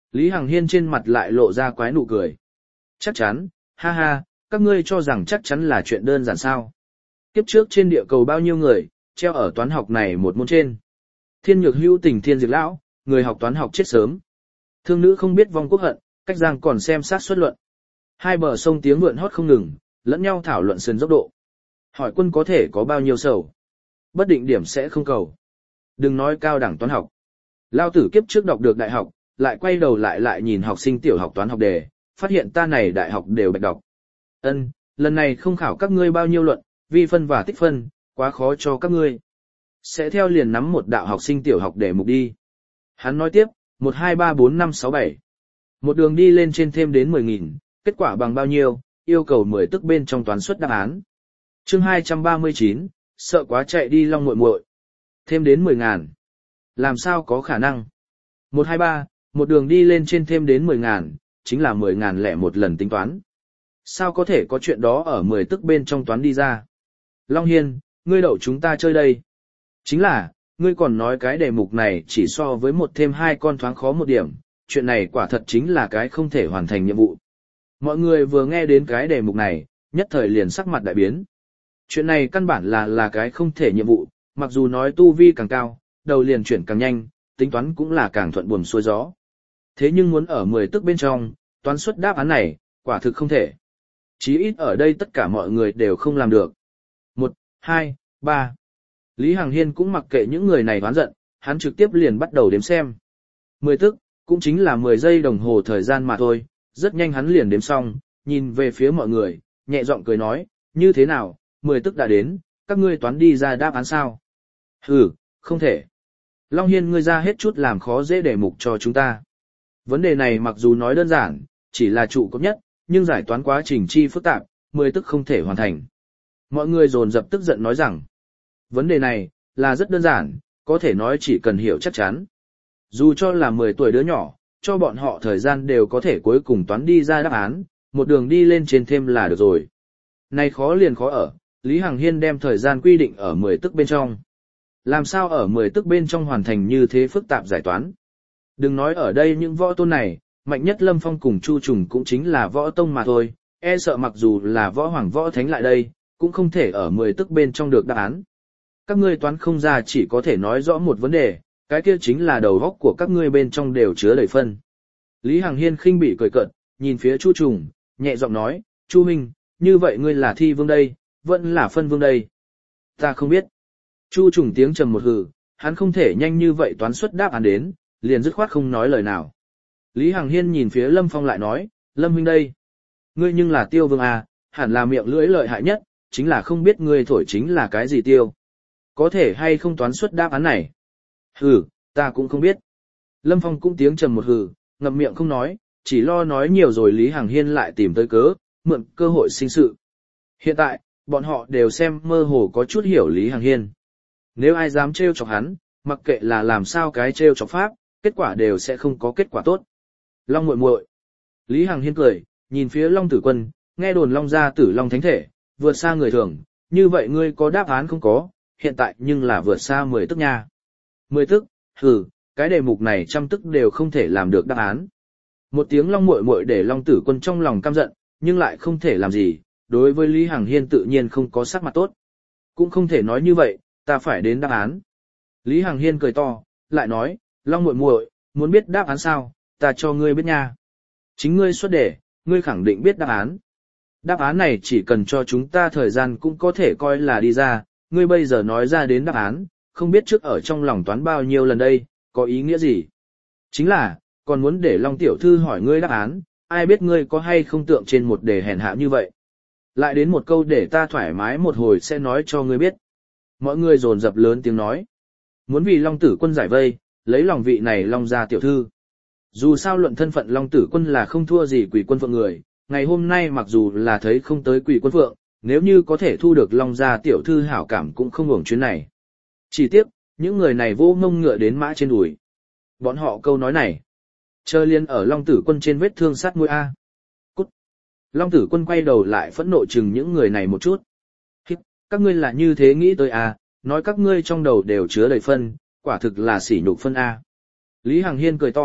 A: Lý Hằng Hiên trên mặt lại lộ ra quái nụ cười. Chắc chắn, ha ha, các ngươi cho rằng chắc chắn là chuyện đơn giản sao. Kiếp trước trên địa cầu bao nhiêu người, treo ở toán học này một môn trên. Thiên nhược hữu tình thiên diệt lão, người học toán học chết sớm. Thương nữ không biết vong quốc hận, cách giang còn xem sát xuất luận. Hai bờ sông tiếng vượn hót không ngừng, lẫn nhau thảo luận sườn dốc độ. Hỏi quân có thể có bao nhiêu sầu. Bất định điểm sẽ không cầu. Đừng nói cao đẳng toán học. Lao tử kiếp trước đọc được đại học, lại quay đầu lại lại nhìn học sinh tiểu học toán học đề, phát hiện ta này đại học đều bạch đọc. Ân, lần này không khảo các ngươi bao nhiêu luận, vi phân và tích phân, quá khó cho các ngươi. Sẽ theo liền nắm một đạo học sinh tiểu học đề mục đi. Hắn nói tiếp, một hai ba bốn năm sáu bảy. Một đường đi lên trên thêm đến mười nghìn, kết quả bằng bao nhiêu, yêu cầu mười tức bên trong toán suất đáp án. Chương hai trăm ba mươi chín, sợ quá chạy đi long muội muội. Thêm đến mười ngàn. Làm sao có khả năng? một hai ba, một đường đi lên trên thêm đến mười ngàn, chính là mười ngàn lẻ một lần tính toán. Sao có thể có chuyện đó ở mười tức bên trong toán đi ra? Long Hiên, ngươi đậu chúng ta chơi đây. Chính là, ngươi còn nói cái đề mục này chỉ so với một thêm hai con thoáng khó một điểm, chuyện này quả thật chính là cái không thể hoàn thành nhiệm vụ. Mọi người vừa nghe đến cái đề mục này, nhất thời liền sắc mặt đại biến. Chuyện này căn bản là là cái không thể nhiệm vụ, mặc dù nói tu vi càng cao, đầu liền chuyển càng nhanh, tính toán cũng là càng thuận buồm xuôi gió. Thế nhưng muốn ở mười tức bên trong, toán suất đáp án này, quả thực không thể. Chí ít ở đây tất cả mọi người đều không làm được. một, hai, ba. Lý Hằng Hiên cũng mặc kệ những người này oán giận, hắn trực tiếp liền bắt đầu đếm xem. mười tức, cũng chính là mười giây đồng hồ thời gian mà thôi, rất nhanh hắn liền đếm xong, nhìn về phía mọi người, nhẹ giọng cười nói, như thế nào, mười tức đã đến, các ngươi toán đi ra đáp án sao? Hừ, không thể. Long Hiên ngươi ra hết chút làm khó dễ đề mục cho chúng ta. Vấn đề này mặc dù nói đơn giản, chỉ là trụ cấp nhất, nhưng giải toán quá trình chi phức tạp, mười tức không thể hoàn thành. Mọi người dồn dập tức giận nói rằng, vấn đề này, là rất đơn giản, có thể nói chỉ cần hiểu chắc chắn. Dù cho là mười tuổi đứa nhỏ, cho bọn họ thời gian đều có thể cuối cùng toán đi ra đáp án, một đường đi lên trên thêm là được rồi. Này khó liền khó ở, Lý Hằng Hiên đem thời gian quy định ở mười tức bên trong. Làm sao ở mười tức bên trong hoàn thành như thế phức tạp giải toán. Đừng nói ở đây những võ tôn này, mạnh nhất Lâm Phong cùng Chu Trùng cũng chính là võ tông mà thôi, e sợ mặc dù là võ hoàng võ thánh lại đây, cũng không thể ở mười tức bên trong được đáp án. Các ngươi toán không ra chỉ có thể nói rõ một vấn đề, cái kia chính là đầu óc của các ngươi bên trong đều chứa đầy phân. Lý Hằng Hiên khinh bỉ cười cợt, nhìn phía Chu Trùng, nhẹ giọng nói, Chu Minh, như vậy ngươi là thi vương đây, vẫn là phân vương đây. Ta không biết. Chu Trùng tiếng trầm một hừ, hắn không thể nhanh như vậy toán xuất đáp án đến, liền dứt khoát không nói lời nào. Lý Hằng Hiên nhìn phía Lâm Phong lại nói, Lâm huynh đây. Ngươi nhưng là tiêu vương à, hẳn là miệng lưỡi lợi hại nhất, chính là không biết ngươi thổi chính là cái gì tiêu. Có thể hay không toán xuất đáp án này? Hừ, ta cũng không biết. Lâm Phong cũng tiếng trầm một hừ, ngậm miệng không nói, chỉ lo nói nhiều rồi Lý Hằng Hiên lại tìm tới cớ, mượn cơ hội sinh sự. Hiện tại, bọn họ đều xem mơ hồ có chút hiểu Lý Hằng Hiên. Nếu ai dám trêu chọc hắn, mặc kệ là làm sao cái trêu chọc pháp, kết quả đều sẽ không có kết quả tốt. Long muội muội. Lý Hằng Hiên cười, nhìn phía Long Tử Quân, nghe đồn Long gia tử Long thánh thể, vượt xa người thường, như vậy ngươi có đáp án không có, hiện tại nhưng là vượt xa mười tức nha. mười tức, hừ, cái đề mục này trăm tức đều không thể làm được đáp án. Một tiếng Long muội muội để Long Tử Quân trong lòng căm giận, nhưng lại không thể làm gì, đối với Lý Hằng Hiên tự nhiên không có sắc mặt tốt. Cũng không thể nói như vậy, ta phải đến đáp án. Lý Hằng Hiên cười to, lại nói, Long muội muội, muốn biết đáp án sao, ta cho ngươi biết nha. Chính ngươi xuất đề, ngươi khẳng định biết đáp án. Đáp án này chỉ cần cho chúng ta thời gian cũng có thể coi là đi ra, ngươi bây giờ nói ra đến đáp án, không biết trước ở trong lòng toán bao nhiêu lần đây, có ý nghĩa gì. Chính là, còn muốn để Long tiểu thư hỏi ngươi đáp án, ai biết ngươi có hay không tượng trên một đề hèn hạ như vậy. Lại đến một câu để ta thoải mái một hồi sẽ nói cho ngươi biết. Mọi người dồn dập lớn tiếng nói. Muốn vì Long Tử Quân giải vây, lấy lòng vị này Long gia tiểu thư. Dù sao luận thân phận Long Tử Quân là không thua gì Quỷ Quân Phượng người, ngày hôm nay mặc dù là thấy không tới Quỷ Quân Phượng, nếu như có thể thu được Long gia tiểu thư hảo cảm cũng không hưởng chuyến này. Chỉ tiếc, những người này vô ngông ngựa đến mã trên đùi. Bọn họ câu nói này. Chờ liên ở Long Tử Quân trên vết thương sát mũi A. Cút. Long Tử Quân quay đầu lại phẫn nộ chừng những người này một chút. Hít, các ngươi là như thế nghĩ tới A, nói các ngươi trong đầu đều chứa đầy phân, quả thực là sỉ nhục phân A. Lý Hằng Hiên cười to,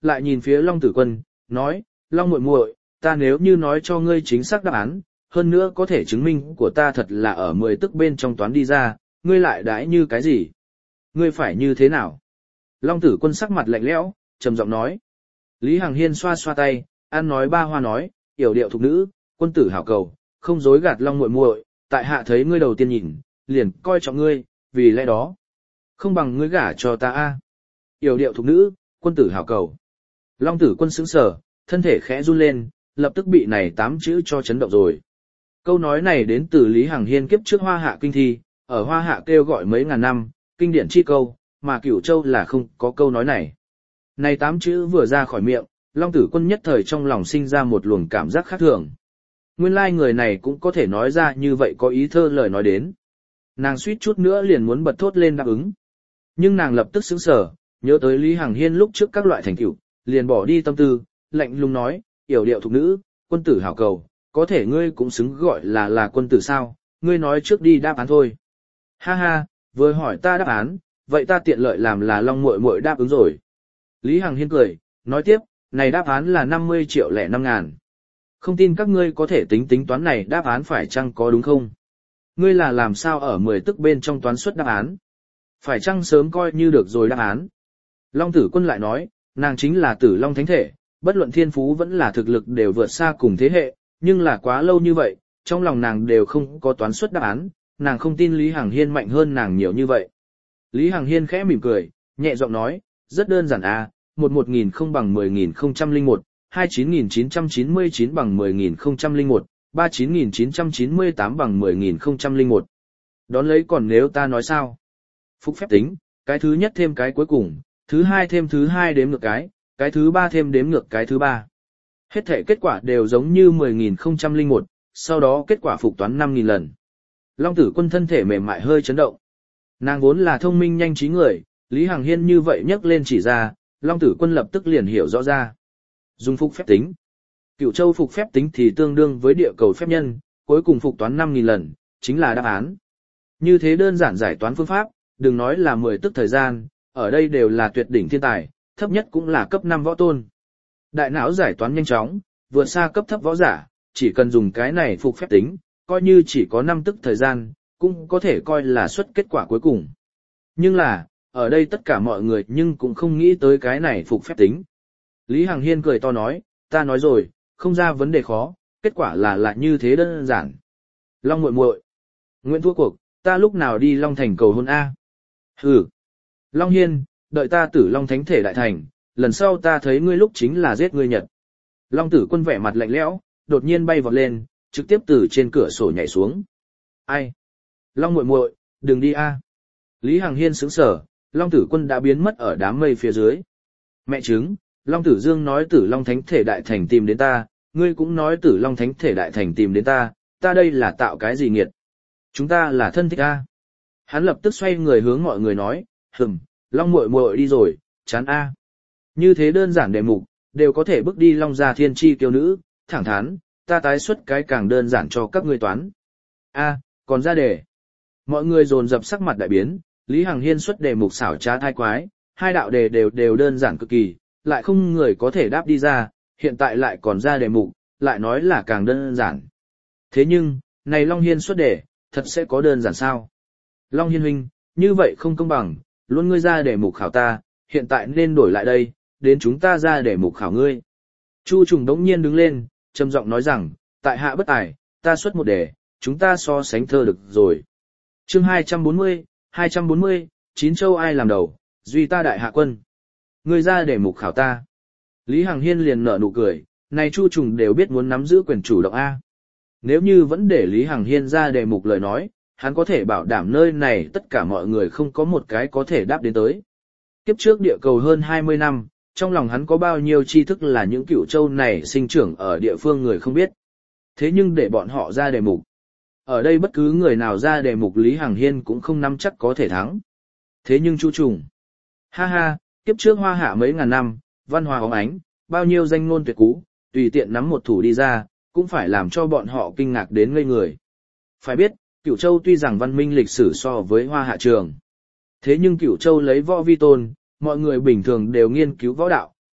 A: lại nhìn phía Long Tử Quân, nói, Long muội muội, ta nếu như nói cho ngươi chính xác đáp án, hơn nữa có thể chứng minh của ta thật là ở mười tức bên trong toán đi ra, ngươi lại đãi như cái gì? Ngươi phải như thế nào? Long Tử Quân sắc mặt lạnh lẽo, trầm giọng nói. Lý Hằng Hiên xoa xoa tay, ăn nói ba hoa nói, yểu điệu thục nữ, quân tử hảo cầu, không dối gạt Long muội muội, tại hạ thấy ngươi đầu tiên nhìn, liền coi trọng ngươi, vì lẽ đó, không bằng ngươi gả cho ta a. Yểu điệu thục nữ, quân tử hảo cầu. Long Tử Quân sững sờ, thân thể khẽ run lên, lập tức bị này tám chữ cho chấn động rồi. Câu nói này đến từ Lý Hằng Hiên kiếp trước Hoa Hạ kinh thi, ở Hoa Hạ kêu gọi mấy ngàn năm, kinh điển chi câu, mà Cửu Châu là không có câu nói này. Này tám chữ vừa ra khỏi miệng, Long Tử Quân nhất thời trong lòng sinh ra một luồng cảm giác khác thường. Nguyên lai người này cũng có thể nói ra như vậy có ý thơ lời nói đến. Nàng suýt chút nữa liền muốn bật thốt lên đáp ứng. Nhưng nàng lập tức sững sờ, nhớ tới Lý Hằng Hiên lúc trước các loại thành tựu, liền bỏ đi tâm tư, lạnh lùng nói, yểu điệu thục nữ, quân tử hảo cầu, có thể ngươi cũng xứng gọi là là quân tử sao, ngươi nói trước đi đáp án thôi. Ha ha, vừa hỏi ta đáp án, vậy ta tiện lợi làm là Long muội muội đáp ứng rồi. Lý Hằng Hiên cười, nói tiếp, này đáp án là năm mươi triệu lẻ năm ngàn. Không tin các ngươi có thể tính tính toán này đáp án phải chăng có đúng không? Ngươi là làm sao ở mười tức bên trong toán suất đáp án? Phải chăng sớm coi như được rồi đáp án? Long Tử Quân lại nói, nàng chính là Tử Long Thánh Thể, bất luận thiên phú vẫn là thực lực đều vượt xa cùng thế hệ, nhưng là quá lâu như vậy, trong lòng nàng đều không có toán suất đáp án, nàng không tin Lý Hằng Hiên mạnh hơn nàng nhiều như vậy. Lý Hằng Hiên khẽ mỉm cười, nhẹ giọng nói, rất đơn giản à, một một nghìn không bằng mười nghìn không trăm linh một, hai chín nghìn chín trăm chín mươi chín bằng mười nghìn không trăm linh một, ba chín nghìn chín trăm chín mươi tám bằng mười nghìn không trăm linh một. Đón lấy còn nếu ta nói sao? Phúc phép tính, cái thứ nhất thêm cái cuối cùng, thứ hai thêm thứ hai đếm ngược cái, cái thứ ba thêm đếm ngược cái thứ ba. Hết thể kết quả đều giống như mười nghìn không trăm linh một, sau đó kết quả phục toán năm nghìn lần. Long Tử Quân thân thể mềm mại hơi chấn động. Nàng vốn là thông minh nhanh trí người, Lý Hằng Hiên như vậy nhấc lên chỉ ra, Long Tử Quân lập tức liền hiểu rõ ra. Dùng phục phép tính. Cửu Châu phục phép tính thì tương đương với địa cầu phép nhân, cuối cùng phục toán năm nghìn lần, chính là đáp án. Như thế đơn giản giải toán phương pháp, đừng nói là mười tức thời gian, ở đây đều là tuyệt đỉnh thiên tài, thấp nhất cũng là cấp năm võ tôn. Đại não giải toán nhanh chóng, vượt xa cấp thấp võ giả, chỉ cần dùng cái này phục phép tính, coi như chỉ có năm tức thời gian, cũng có thể coi là xuất kết quả cuối cùng. Nhưng là, ở đây tất cả mọi người nhưng cũng không nghĩ tới cái này phục phép tính. Lý Hằng Hiên cười to nói, ta nói rồi, không ra vấn đề khó, kết quả là là như thế đơn giản. Long muội muội, Nguyễn thua cuộc, ta lúc nào đi Long Thành cầu hôn A? Hừ. Long Hiên, đợi ta Tử Long Thánh Thể đại thành, lần sau ta thấy ngươi lúc chính là giết ngươi nhật. Long Tử Quân vẻ mặt lạnh lẽo, đột nhiên bay vọt lên, trực tiếp từ trên cửa sổ nhảy xuống. Ai? Long muội muội, đừng đi a. Lý Hằng Hiên sững sờ, Long Tử Quân đã biến mất ở đám mây phía dưới. Mẹ chứng, Long Tử Dương nói Tử Long Thánh Thể đại thành tìm đến ta, ngươi cũng nói Tử Long Thánh Thể đại thành tìm đến ta, ta đây là tạo cái gì nghiệt? Chúng ta là thân thích a. Hắn lập tức xoay người hướng mọi người nói, hừm, Long muội muội đi rồi, chán a. Như thế đơn giản đề mục, đều có thể bước đi Long gia thiên chi kiêu nữ, thẳng thắn, ta tái xuất cái càng đơn giản cho các ngươi toán. A, còn ra đề. Mọi người dồn dập sắc mặt đại biến, Lý Hằng Hiên xuất đề mục xảo trá thai quái, hai đạo đề đều đều đơn giản cực kỳ, lại không người có thể đáp đi ra, hiện tại lại còn ra đề mục, lại nói là càng đơn giản. Thế nhưng, này Long Hiên xuất đề, thật sẽ có đơn giản sao? Long Hiên huynh, như vậy không công bằng, luôn ngươi ra đề mục khảo ta, hiện tại nên đổi lại đây, đến chúng ta ra đề mục khảo ngươi. Chu Trùng đống nhiên đứng lên, trầm giọng nói rằng, tại hạ bất tài, ta xuất một đề, chúng ta so sánh thơ được rồi. Chương hai trăm bốn mươi, hai trăm bốn mươi, chín châu ai làm đầu, duy ta đại hạ quân. Ngươi ra đề mục khảo ta. Lý Hằng Hiên liền nở nụ cười, này Chu Trùng đều biết muốn nắm giữ quyền chủ động A. Nếu như vẫn để Lý Hằng Hiên ra đề mục lời nói, hắn có thể bảo đảm nơi này tất cả mọi người không có một cái có thể đáp đến tới. Kiếp trước địa cầu hơn hai mươi năm, trong lòng hắn có bao nhiêu tri thức là những Cửu Châu này sinh trưởng ở địa phương người không biết. Thế nhưng để bọn họ ra đề mục. Ở đây bất cứ người nào ra đề mục Lý Hằng Hiên cũng không nắm chắc có thể thắng. Thế nhưng Chu Trùng. Ha ha, kiếp trước Hoa Hạ mấy ngàn năm, văn hóa óng ánh, bao nhiêu danh ngôn tuyệt cú, tùy tiện nắm một thủ đi ra, cũng phải làm cho bọn họ kinh ngạc đến ngây người. Phải biết, Cửu Châu tuy rằng văn minh lịch sử so với Hoa Hạ trường. Thế nhưng Cửu Châu lấy võ vi tôn, mọi người bình thường đều nghiên cứu võ đạo,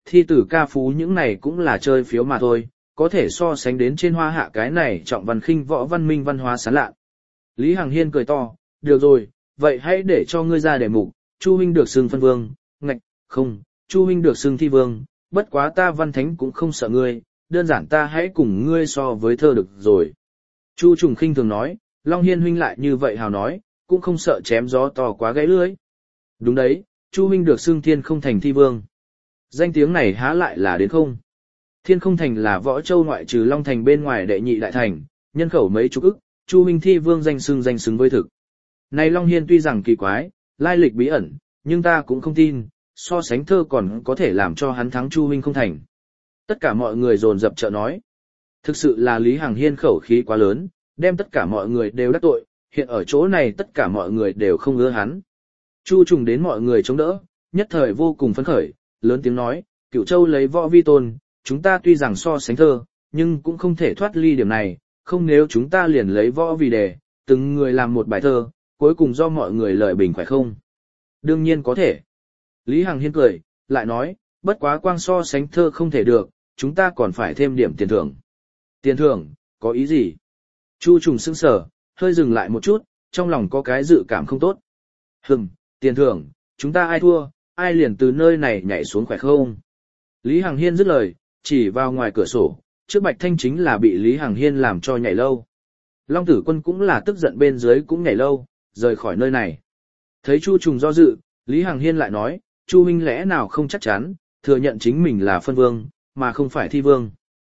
A: thi tử ca phú những này cũng là chơi phiếu mà thôi, có thể so sánh đến trên hoa hạ cái này trọng văn khinh võ văn minh văn hóa sáng lạ. Lý Hằng Hiên cười to, được rồi, vậy hãy để cho ngươi ra đề mục, Chu huynh được xưng phân vương, ngạch, không, Chu huynh được xưng thi vương, bất quá ta văn thánh cũng không sợ ngươi, đơn giản ta hãy cùng ngươi so với thơ được rồi. Chu Trùng khinh thường nói, Long Hiên huynh lại như vậy hào nói, cũng không sợ chém gió to quá gãy lưỡi. Đúng đấy, Chu huynh được xưng thiên không thành thi vương. Danh tiếng này há lại là đến không? Thiên không thành là Võ Châu ngoại trừ Long Thành bên ngoài đệ nhị đại thành, nhân khẩu mấy chục ức, Chu huynh thi vương danh xưng danh xứng với thực. Này Long Hiên tuy rằng kỳ quái, lai lịch bí ẩn, nhưng ta cũng không tin, so sánh thơ còn có thể làm cho hắn thắng Chu huynh không thành. Tất cả mọi người dồn dập trợ nói. Thực sự là Lý Hằng Hiên khẩu khí quá lớn, đem tất cả mọi người đều đắc tội, hiện ở chỗ này tất cả mọi người đều không ưa hắn. Chu Trùng đến mọi người chống đỡ, nhất thời vô cùng phấn khởi, lớn tiếng nói, Cửu Châu lấy võ vi tôn, chúng ta tuy rằng so sánh thơ, nhưng cũng không thể thoát ly điểm này, không nếu chúng ta liền lấy võ vì đề, từng người làm một bài thơ, cuối cùng do mọi người lợi bình phải không? Đương nhiên có thể. Lý Hằng Hiên cười, lại nói, bất quá quang so sánh thơ không thể được, chúng ta còn phải thêm điểm tiền thưởng. Tiền thưởng, có ý gì? Chu Trùng sững sờ, hơi dừng lại một chút, trong lòng có cái dự cảm không tốt. Hừm, tiền thưởng, chúng ta ai thua, ai liền từ nơi này nhảy xuống khỏe không? Lý Hằng Hiên dứt lời, chỉ vào ngoài cửa sổ, trước Bạch Thanh chính là bị Lý Hằng Hiên làm cho nhảy lâu. Long Tử Quân cũng là tức giận bên dưới cũng nhảy lâu, rời khỏi nơi này. Thấy Chu Trùng do dự, Lý Hằng Hiên lại nói, Chu huynh lẽ nào không chắc chắn, thừa nhận chính mình là phân vương, mà không phải thi vương.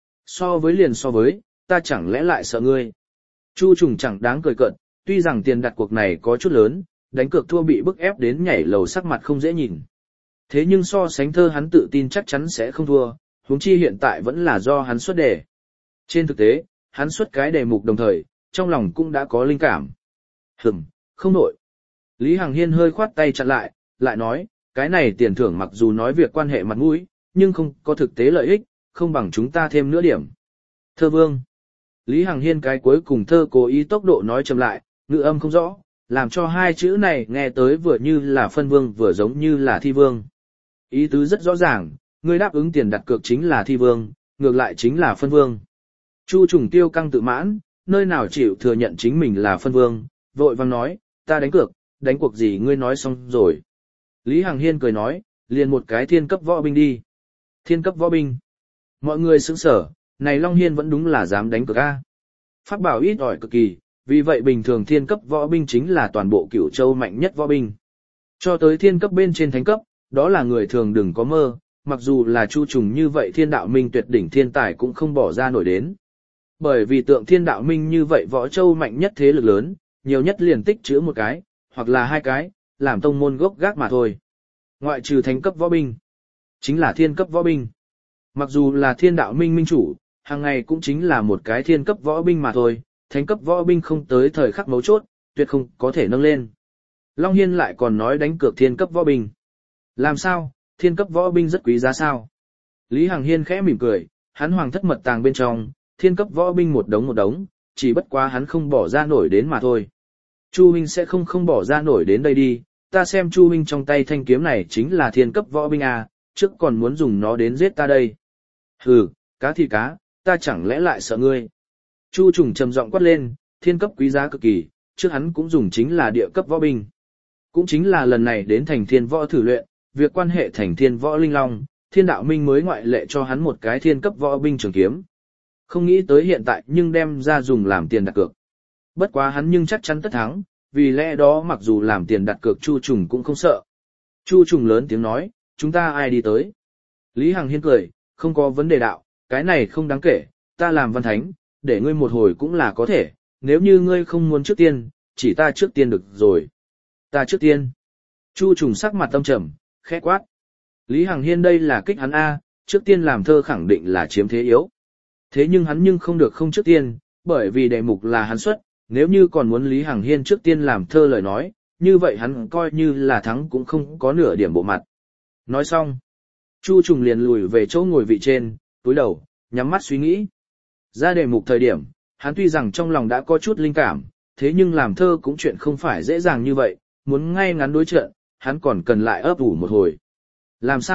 A: So với liền so với, ta chẳng lẽ lại sợ ngươi. Chu Trùng chẳng đáng cười cợt, tuy rằng tiền đặt cuộc này có chút lớn, đánh cược thua bị bức ép đến nhảy lầu sắc mặt không dễ nhìn. Thế nhưng so sánh thơ hắn tự tin chắc chắn sẽ không thua, huống chi hiện tại vẫn là do hắn xuất đề. Trên thực tế, hắn xuất cái đề mục đồng thời, trong lòng cũng đã có linh cảm. Hừm, không nổi. Lý Hằng Hiên hơi khoát tay chặn lại, lại nói, cái này tiền thưởng mặc dù nói việc quan hệ mặt mũi, nhưng không có thực tế lợi ích, không bằng chúng ta thêm nữa điểm. Thơ vương. Lý Hằng Hiên cái cuối cùng thơ cố ý tốc độ nói chậm lại, ngữ âm không rõ, làm cho hai chữ này nghe tới vừa như là phân vương vừa giống như là thi vương. Ý tứ rất rõ ràng, người đáp ứng tiền đặt cược chính là thi vương, ngược lại chính là phân vương. Chu Trùng tiêu căng tự mãn, nơi nào chịu thừa nhận chính mình là phân vương, vội vang nói, ta đánh cược, đánh cuộc gì ngươi nói xong rồi. Lý Hằng Hiên cười nói, liền một cái thiên cấp võ binh đi. Thiên cấp võ binh. Mọi người sững sở, này Long Hiên vẫn đúng là dám đánh cược a. Pháp bảo ít ỏi cực kỳ, vì vậy bình thường thiên cấp võ binh chính là toàn bộ Cửu Châu mạnh nhất võ binh. Cho tới thiên cấp bên trên thánh cấp, đó là người thường đừng có mơ, mặc dù là Chu Trùng như vậy thiên đạo minh tuyệt đỉnh thiên tài cũng không bỏ ra nổi đến. Bởi vì tượng thiên đạo minh như vậy Võ Châu mạnh nhất thế lực lớn, nhiều nhất liền tích trữ một cái, hoặc là hai cái, làm tông môn gốc gác mà thôi. Ngoại trừ thánh cấp võ binh, chính là thiên cấp võ binh. Mặc dù là thiên đạo minh minh chủ, hàng ngày cũng chính là một cái thiên cấp võ binh mà thôi, thánh cấp võ binh không tới thời khắc mấu chốt, tuyệt không có thể nâng lên. Long Hiên lại còn nói đánh cược thiên cấp võ binh. Làm sao, thiên cấp võ binh rất quý giá sao? Lý Hằng Hiên khẽ mỉm cười, hắn hoàng thất mật tàng bên trong, thiên cấp võ binh một đống một đống, chỉ bất quá hắn không bỏ ra nổi đến mà thôi. Chu huynh sẽ không không bỏ ra nổi đến đây đi, ta xem Chu huynh trong tay thanh kiếm này chính là thiên cấp võ binh à, trước còn muốn dùng nó đến giết ta đây. Hừ, cá thì cá, ta chẳng lẽ lại sợ ngươi. Chu Trùng trầm giọng quát lên, thiên cấp quý giá cực kỳ, trước hắn cũng dùng chính là địa cấp võ binh. Cũng chính là lần này đến thành thiên võ thử luyện, việc quan hệ thành thiên võ linh long, thiên đạo minh mới ngoại lệ cho hắn một cái thiên cấp võ binh trường kiếm. Không nghĩ tới hiện tại nhưng đem ra dùng làm tiền đặt cược. Bất quá hắn nhưng chắc chắn tất thắng, vì lẽ đó mặc dù làm tiền đặt cược Chu Trùng cũng không sợ. Chu Trùng lớn tiếng nói, chúng ta ai đi tới? Lý Hằng Hiên cười, không có vấn đề đạo, cái này không đáng kể, ta làm văn thánh, để ngươi một hồi cũng là có thể, nếu như ngươi không muốn trước tiên, chỉ ta trước tiên được rồi. Ta trước tiên. Chu Trùng sắc mặt tâm trầm, khẽ quát. Lý Hằng Hiên đây là kích hắn A, trước tiên làm thơ khẳng định là chiếm thế yếu. Thế nhưng hắn nhưng không được không trước tiên, bởi vì đề mục là hắn xuất, nếu như còn muốn Lý Hằng Hiên trước tiên làm thơ lời nói, như vậy hắn coi như là thắng cũng không có nửa điểm bộ mặt. Nói xong, Chu Trùng liền lùi về chỗ ngồi vị trên, túi đầu, nhắm mắt suy nghĩ. Ra đề mục thời điểm, hắn tuy rằng trong lòng đã có chút linh cảm, thế nhưng làm thơ cũng chuyện không phải dễ dàng như vậy, muốn ngay ngắn đối trận, hắn còn cần lại ấp ủ một hồi. Làm sao,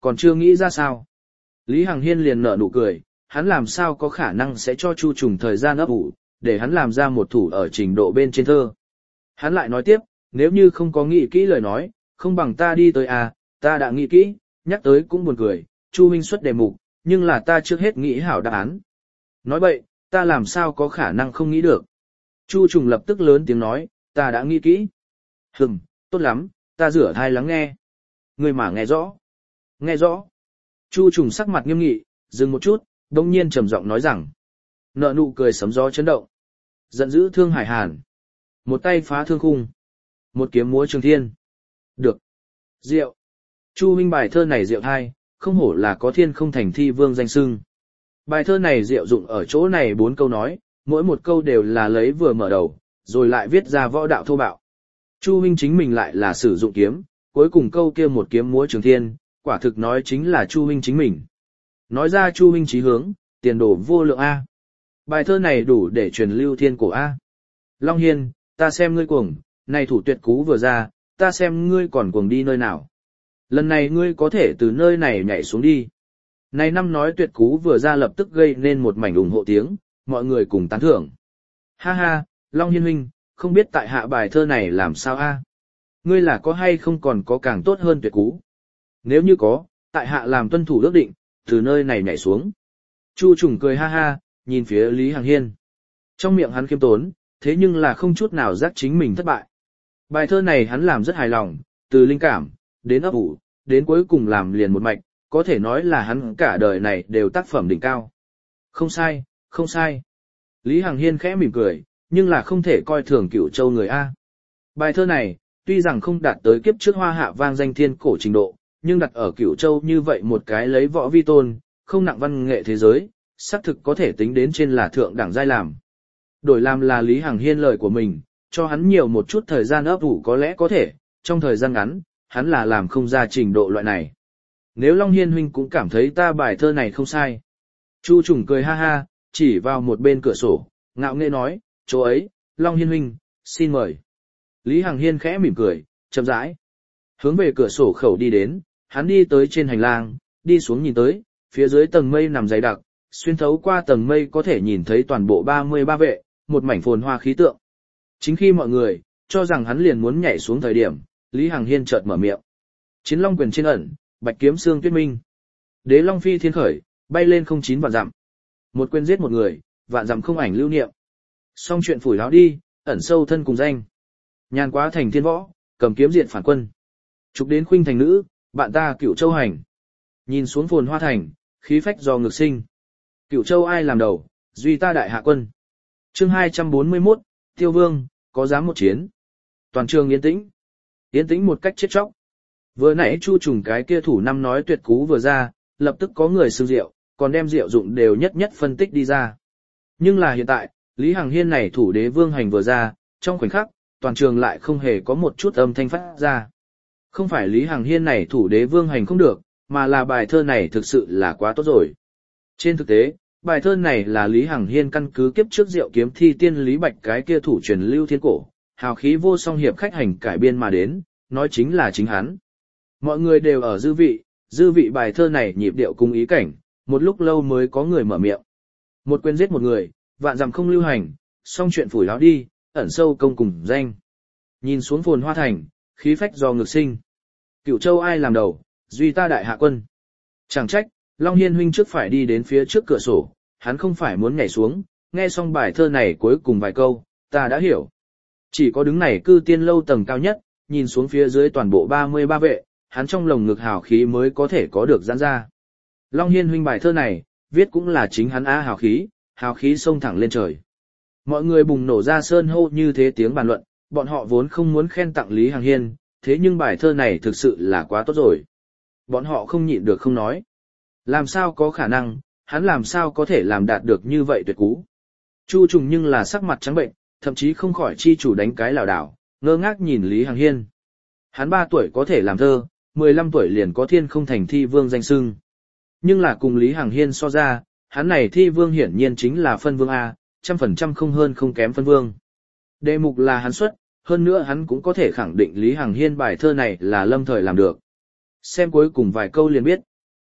A: còn chưa nghĩ ra sao. Lý Hằng Hiên liền nở nụ cười, hắn làm sao có khả năng sẽ cho Chu Trùng thời gian ấp ủ, để hắn làm ra một thủ ở trình độ bên trên thơ. Hắn lại nói tiếp, nếu như không có nghĩ kỹ lời nói, không bằng ta đi tới à, ta đã nghĩ kỹ, nhắc tới cũng buồn cười, Chu huynh xuất đề mục, nhưng là ta trước hết nghĩ hảo đáp án. Nói vậy, ta làm sao có khả năng không nghĩ được. Chu Trùng lập tức lớn tiếng nói, ta đã nghĩ kỹ. Hừm, tốt lắm, ta rửa thai lắng nghe. Người mà nghe rõ. Nghe rõ. Chu Trùng sắc mặt nghiêm nghị, dừng một chút, đông nhiên trầm giọng nói rằng. Nợ nụ cười sấm gió chấn động. Giận dữ thương hải hàn. Một tay phá thương khung. Một kiếm múa trường thiên. Được. Diệu. Chu huynh bài thơ này diệu thai, không hổ là có thiên không thành thi vương danh xưng. Bài thơ này diệu dụng ở chỗ này bốn câu nói, mỗi một câu đều là lấy vừa mở đầu, rồi lại viết ra võ đạo thô bạo. Chu huynh chính mình lại là sử dụng kiếm, cuối cùng câu kia một kiếm múa trường thiên, quả thực nói chính là Chu huynh chính mình. Nói ra Chu huynh chí hướng, tiền đồ vô lượng A. Bài thơ này đủ để truyền lưu thiên cổ A. Long Hiên, ta xem ngươi cuồng, này thủ tuyệt cú vừa ra, ta xem ngươi còn cuồng đi nơi nào. Lần này ngươi có thể từ nơi này nhảy xuống đi. Này năm nói tuyệt cú vừa ra lập tức gây nên một mảnh ủng hộ tiếng, mọi người cùng tán thưởng. Ha ha, Long Hiên huynh, không biết tại hạ bài thơ này làm sao a? Ngươi là có hay không còn có càng tốt hơn tuyệt cú? Nếu như có, tại hạ làm tuân thủ ước định, từ nơi này nhảy xuống. Chu Trùng cười ha ha, nhìn phía Lý Hằng Hiên. Trong miệng hắn khiêm tốn, thế nhưng là không chút nào giác chính mình thất bại. Bài thơ này hắn làm rất hài lòng, từ linh cảm, đến ấp ủ, đến cuối cùng làm liền một mạch, có thể nói là hắn cả đời này đều tác phẩm đỉnh cao. Không sai, không sai. Lý Hằng Hiên khẽ mỉm cười, nhưng là không thể coi thường Cửu Châu người A. Bài thơ này, tuy rằng không đạt tới kiếp trước hoa hạ vang danh thiên cổ trình độ, nhưng đặt ở Cửu Châu như vậy một cái lấy võ vi tôn, không nặng văn nghệ thế giới, xác thực có thể tính đến trên là thượng đẳng giai làm. Đổi làm là Lý Hằng Hiên lời của mình, cho hắn nhiều một chút thời gian ấp ủ có lẽ có thể, trong thời gian ngắn, hắn là làm không ra trình độ loại này. Nếu Long Hiên huynh cũng cảm thấy ta bài thơ này không sai. Chu Trùng cười ha ha, chỉ vào một bên cửa sổ, ngạo nghễ nói, chỗ ấy, Long Hiên huynh, xin mời. Lý Hằng Hiên khẽ mỉm cười, chậm rãi. Hướng về cửa sổ khẩu đi đến, hắn đi tới trên hành lang, đi xuống nhìn tới, phía dưới tầng mây nằm dày đặc, xuyên thấu qua tầng mây có thể nhìn thấy toàn bộ ba mươi ba vệ, một mảnh phồn hoa khí tượng. Chính khi mọi người cho rằng hắn liền muốn nhảy xuống thời điểm, Lý Hằng Hiên chợt mở miệng. Chiến long quyền trên ẩn, bạch kiếm xương tuyết minh. Đế long phi thiên khởi, bay lên không chín vạn dặm. Một quyền giết một người, vạn dặm không ảnh lưu niệm. Xong chuyện phủi láo đi, ẩn sâu thân cùng danh. Nhàn quá thành thiên võ, cầm kiếm diện phản quân. Trục đến khuynh thành nữ, bạn ta Cửu Châu hành. Nhìn xuống phồn hoa thành, khí phách do ngược sinh. Cửu Châu ai làm đầu, duy ta đại hạ quân. Chương hai trăm bốn mươi mốt, Tiêu Vương, có dám một chiến. Toàn trường yên tĩnh. Yên tĩnh một cách chết chóc. Vừa nãy Chu Trùng cái kia thủ năm nói tuyệt cú vừa ra, lập tức có người xưng rượu, còn đem rượu dụng đều nhất nhất phân tích đi ra. Nhưng là hiện tại, Lý Hằng Hiên này thủ đế vương hành vừa ra, trong khoảnh khắc, toàn trường lại không hề có một chút âm thanh phát ra. Không phải Lý Hằng Hiên này thủ đế vương hành không được, mà là bài thơ này thực sự là quá tốt rồi. Trên thực tế, bài thơ này là Lý Hằng Hiên căn cứ kiếp trước Diệu Kiếm Thi Tiên Lý Bạch cái kia thủ truyền lưu thiên cổ, hào khí vô song hiệp khách hành cải biên mà đến, nói chính là chính hắn. Mọi người đều ở dư vị, dư vị bài thơ này nhịp điệu cùng ý cảnh, một lúc lâu mới có người mở miệng. Một quyền giết một người, vạn dặm không lưu hành, xong chuyện phủi láo đi, ẩn sâu công cùng danh. Nhìn xuống phồn hoa thành, khí phách do ngược sinh. Cửu Châu ai làm đầu, duy ta đại hạ quân. Chẳng trách, Long Hiên huynh trước phải đi đến phía trước cửa sổ, hắn không phải muốn nhảy xuống, nghe xong bài thơ này cuối cùng vài câu, ta đã hiểu. Chỉ có đứng này cư tiên lâu tầng cao nhất, nhìn xuống phía dưới toàn bộ ba mươi ba vệ, hắn trong lồng ngực hào khí mới có thể có được giãn ra. Long Hiên huynh bài thơ này, viết cũng là chính hắn á hào khí, hào khí xông thẳng lên trời. Mọi người bùng nổ ra sơn hô như thế tiếng bàn luận, bọn họ vốn không muốn khen tặng Lý Hằng Hiên, thế nhưng bài thơ này thực sự là quá tốt rồi. Bọn họ không nhịn được không nói. Làm sao có khả năng, hắn làm sao có thể làm đạt được như vậy tuyệt cú. Chu Trùng nhưng là sắc mặt trắng bệnh, thậm chí không khỏi chi chủ đánh cái lảo đảo, ngơ ngác nhìn Lý Hằng Hiên. Hắn ba tuổi có thể làm thơ, mười lăm tuổi liền có thiên không thành thi vương danh xưng. Nhưng là cùng Lý Hằng Hiên so ra, hắn này thi vương hiển nhiên chính là phân vương A, trăm phần trăm không hơn không kém phân vương. Đề mục là hắn xuất, hơn nữa hắn cũng có thể khẳng định Lý Hằng Hiên bài thơ này là lâm thời làm được. Xem cuối cùng vài câu liền biết,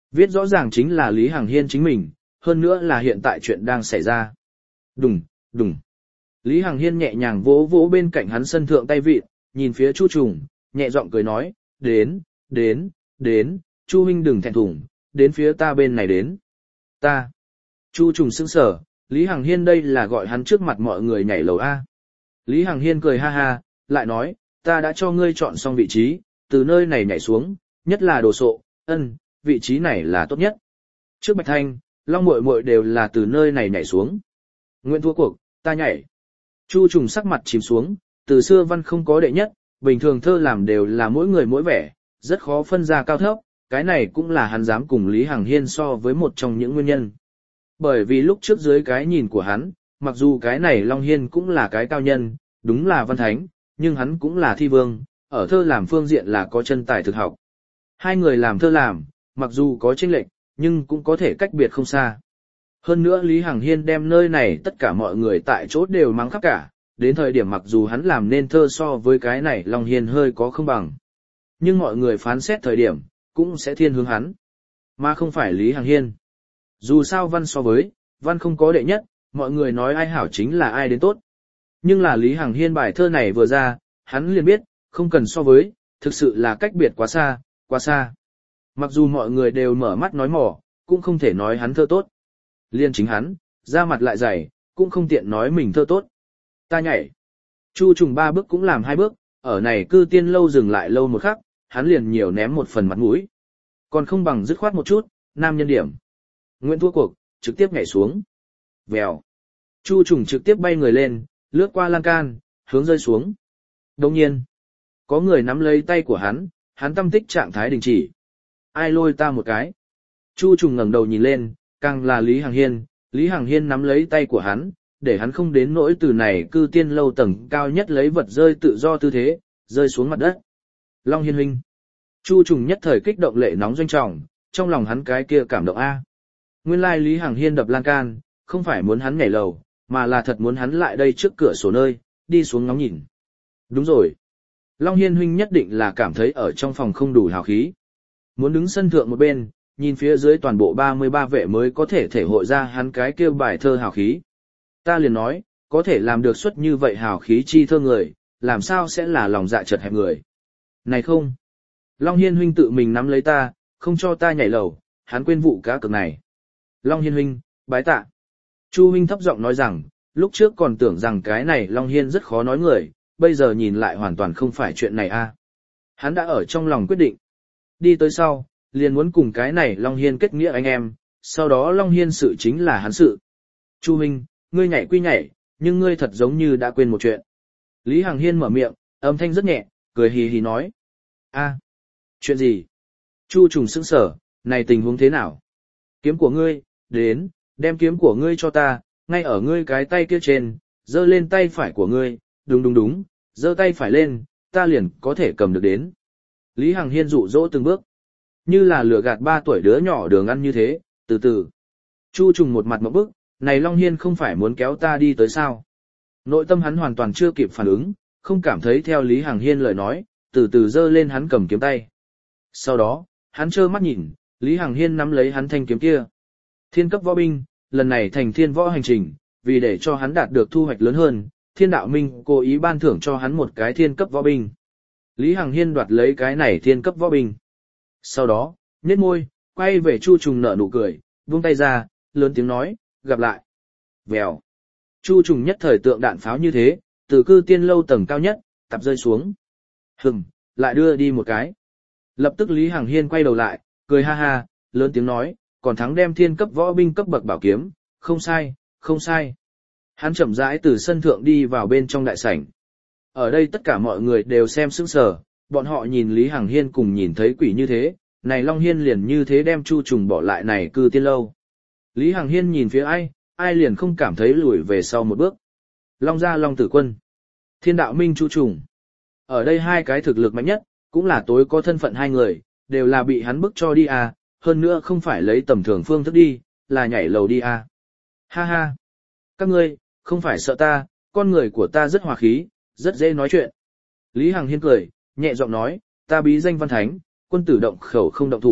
A: Viết rõ ràng chính là Lý Hằng Hiên chính mình, hơn nữa là hiện tại chuyện đang xảy ra. Đùng, đùng. Lý Hằng Hiên nhẹ nhàng vỗ vỗ bên cạnh hắn sân thượng tay vịt, nhìn phía Chu Trùng, nhẹ giọng cười nói, đến, đến, đến, Chu huynh đừng thẹn thùng, đến phía ta bên này đến. Ta. Chu Trùng sững sờ, Lý Hằng Hiên đây là gọi hắn trước mặt mọi người nhảy lầu A. Lý Hằng Hiên cười ha ha, lại nói, ta đã cho ngươi chọn xong vị trí, từ nơi này nhảy xuống, nhất là đồ sộ, ân, vị trí này là tốt nhất. Trước Bạch Thanh, Long muội muội đều là từ nơi này nhảy xuống. Nguyện thua cuộc, ta nhảy. Chu Trùng sắc mặt chìm xuống, từ xưa văn không có đệ nhất, bình thường thơ làm đều là mỗi người mỗi vẻ, rất khó phân ra cao thấp, cái này cũng là hắn dám cùng Lý Hằng Hiên so với một trong những nguyên nhân. Bởi vì lúc trước dưới cái nhìn của hắn, mặc dù cái này Long Hiên cũng là cái cao nhân, đúng là văn thánh, nhưng hắn cũng là thi vương, ở thơ làm phương diện là có chân tài thực học. Hai người làm thơ làm, mặc dù có chênh lệch, nhưng cũng có thể cách biệt không xa. Hơn nữa Lý Hằng Hiên đem nơi này tất cả mọi người tại chỗ đều mắng khắp cả, đến thời điểm mặc dù hắn làm nên thơ so với cái này Long Hiên hơi có không bằng. Nhưng mọi người phán xét thời điểm, cũng sẽ thiên hướng hắn, mà không phải Lý Hằng Hiên. Dù sao văn so với, văn không có đệ nhất, mọi người nói ai hảo chính là ai đến tốt. Nhưng là Lý Hằng Hiên bài thơ này vừa ra, hắn liền biết, không cần so với, thực sự là cách biệt quá xa, quá xa. Mặc dù mọi người đều mở mắt nói mỏ, cũng không thể nói hắn thơ tốt. Liên chính hắn, ra mặt lại dày, cũng không tiện nói mình thơ tốt. Ta nhảy. Chu Trùng ba bước cũng làm hai bước, ở này cư tiên lâu dừng lại lâu một khắc, hắn liền nhiều ném một phần mặt mũi. Còn không bằng dứt khoát một chút, nam nhân điểm. Nguyễn thua cuộc, trực tiếp nhảy xuống. Vèo. Chu Trùng trực tiếp bay người lên, lướt qua lan can, hướng rơi xuống. Đồng nhiên, có người nắm lấy tay của hắn, hắn tâm tích trạng thái đình chỉ. Ai lôi ta một cái? Chu Trùng ngẩng đầu nhìn lên, càng là Lý Hằng Hiên, Lý Hằng Hiên nắm lấy tay của hắn, để hắn không đến nỗi từ này cư tiên lâu tầng cao nhất lấy vật rơi tự do tư thế, rơi xuống mặt đất. Long Hiên huynh. Chu Trùng nhất thời kích động lệ nóng doanh trọng, trong lòng hắn cái kia cảm động a. Nguyên lai Lý Hằng Hiên đập lan can, không phải muốn hắn nhảy lầu, mà là thật muốn hắn lại đây trước cửa sổ nơi, đi xuống ngóng nhìn. Đúng rồi. Long Hiên huynh nhất định là cảm thấy ở trong phòng không đủ hào khí. Muốn đứng sân thượng một bên, nhìn phía dưới toàn bộ ba mươi ba vệ mới có thể thể hội ra hắn cái kêu bài thơ hào khí. Ta liền nói, có thể làm được suất như vậy hào khí chi thơ người, làm sao sẽ là lòng dạ chật hẹp người. Này không. Long Hiên huynh tự mình nắm lấy ta, không cho ta nhảy lầu, hắn quên vụ cá cược này. Long Hiên huynh, bái tạ. Chu huynh thấp giọng nói rằng, lúc trước còn tưởng rằng cái này Long Hiên rất khó nói người, bây giờ nhìn lại hoàn toàn không phải chuyện này a. Hắn đã ở trong lòng quyết định. Đi tới sau, liền muốn cùng cái này Long Hiên kết nghĩa anh em, sau đó Long Hiên sự chính là hắn sự. Chu huynh, ngươi nhảy quy nhảy, nhưng ngươi thật giống như đã quên một chuyện. Lý Hằng Hiên mở miệng, âm thanh rất nhẹ, cười hì hì nói. A, chuyện gì? Chu Trùng sững sở, này tình huống thế nào? Kiếm của ngươi, đến, đem kiếm của ngươi cho ta, ngay ở ngươi cái tay kia trên, giơ lên tay phải của ngươi, đúng đúng đúng, giơ tay phải lên, ta liền có thể cầm được đến. Lý Hằng Hiên dụ dỗ từng bước, như là lừa gạt ba tuổi đứa nhỏ đường ăn như thế, từ từ. Chu Trùng một mặt ngộp bức, này Long Hiên không phải muốn kéo ta đi tới sao? Nội tâm hắn hoàn toàn chưa kịp phản ứng, không cảm thấy theo Lý Hằng Hiên lời nói, từ từ giơ lên hắn cầm kiếm tay. Sau đó, hắn trơ mắt nhìn, Lý Hằng Hiên nắm lấy hắn thanh kiếm kia. Thiên cấp võ binh, lần này thành thiên võ hành trình, vì để cho hắn đạt được thu hoạch lớn hơn, Thiên Đạo Minh cố ý ban thưởng cho hắn một cái thiên cấp võ binh. Lý Hằng Hiên đoạt lấy cái này thiên cấp võ binh. Sau đó, nhếch môi, quay về Chu Trùng nở nụ cười, vung tay ra, lớn tiếng nói, gặp lại. Vèo. Chu Trùng nhất thời tượng đạn pháo như thế, từ cư tiên lâu tầng cao nhất, tập rơi xuống. Hừm, lại đưa đi một cái. Lập tức Lý Hằng Hiên quay đầu lại, cười ha ha, lớn tiếng nói, còn thắng đem thiên cấp võ binh cấp bậc bảo kiếm, không sai, không sai. Hắn chậm rãi từ sân thượng đi vào bên trong đại sảnh. Ở đây tất cả mọi người đều xem sững sờ, bọn họ nhìn Lý Hằng Hiên cùng nhìn thấy quỷ như thế, này Long Hiên liền như thế đem Chu Trùng bỏ lại này cư tiên lâu. Lý Hằng Hiên nhìn phía ai, ai liền không cảm thấy lùi về sau một bước. Long gia Long Tử Quân, Thiên Đạo Minh Chu Trùng. Ở đây hai cái thực lực mạnh nhất, cũng là tối có thân phận hai người, đều là bị hắn bức cho đi à, hơn nữa không phải lấy tầm thường phương thức đi, là nhảy lầu đi à. Ha ha, các ngươi, không phải sợ ta, con người của ta rất hòa khí, rất dễ nói chuyện. Lý Hằng Hiên cười, nhẹ giọng nói, ta bí danh văn thánh, quân tử động khẩu không động thủ,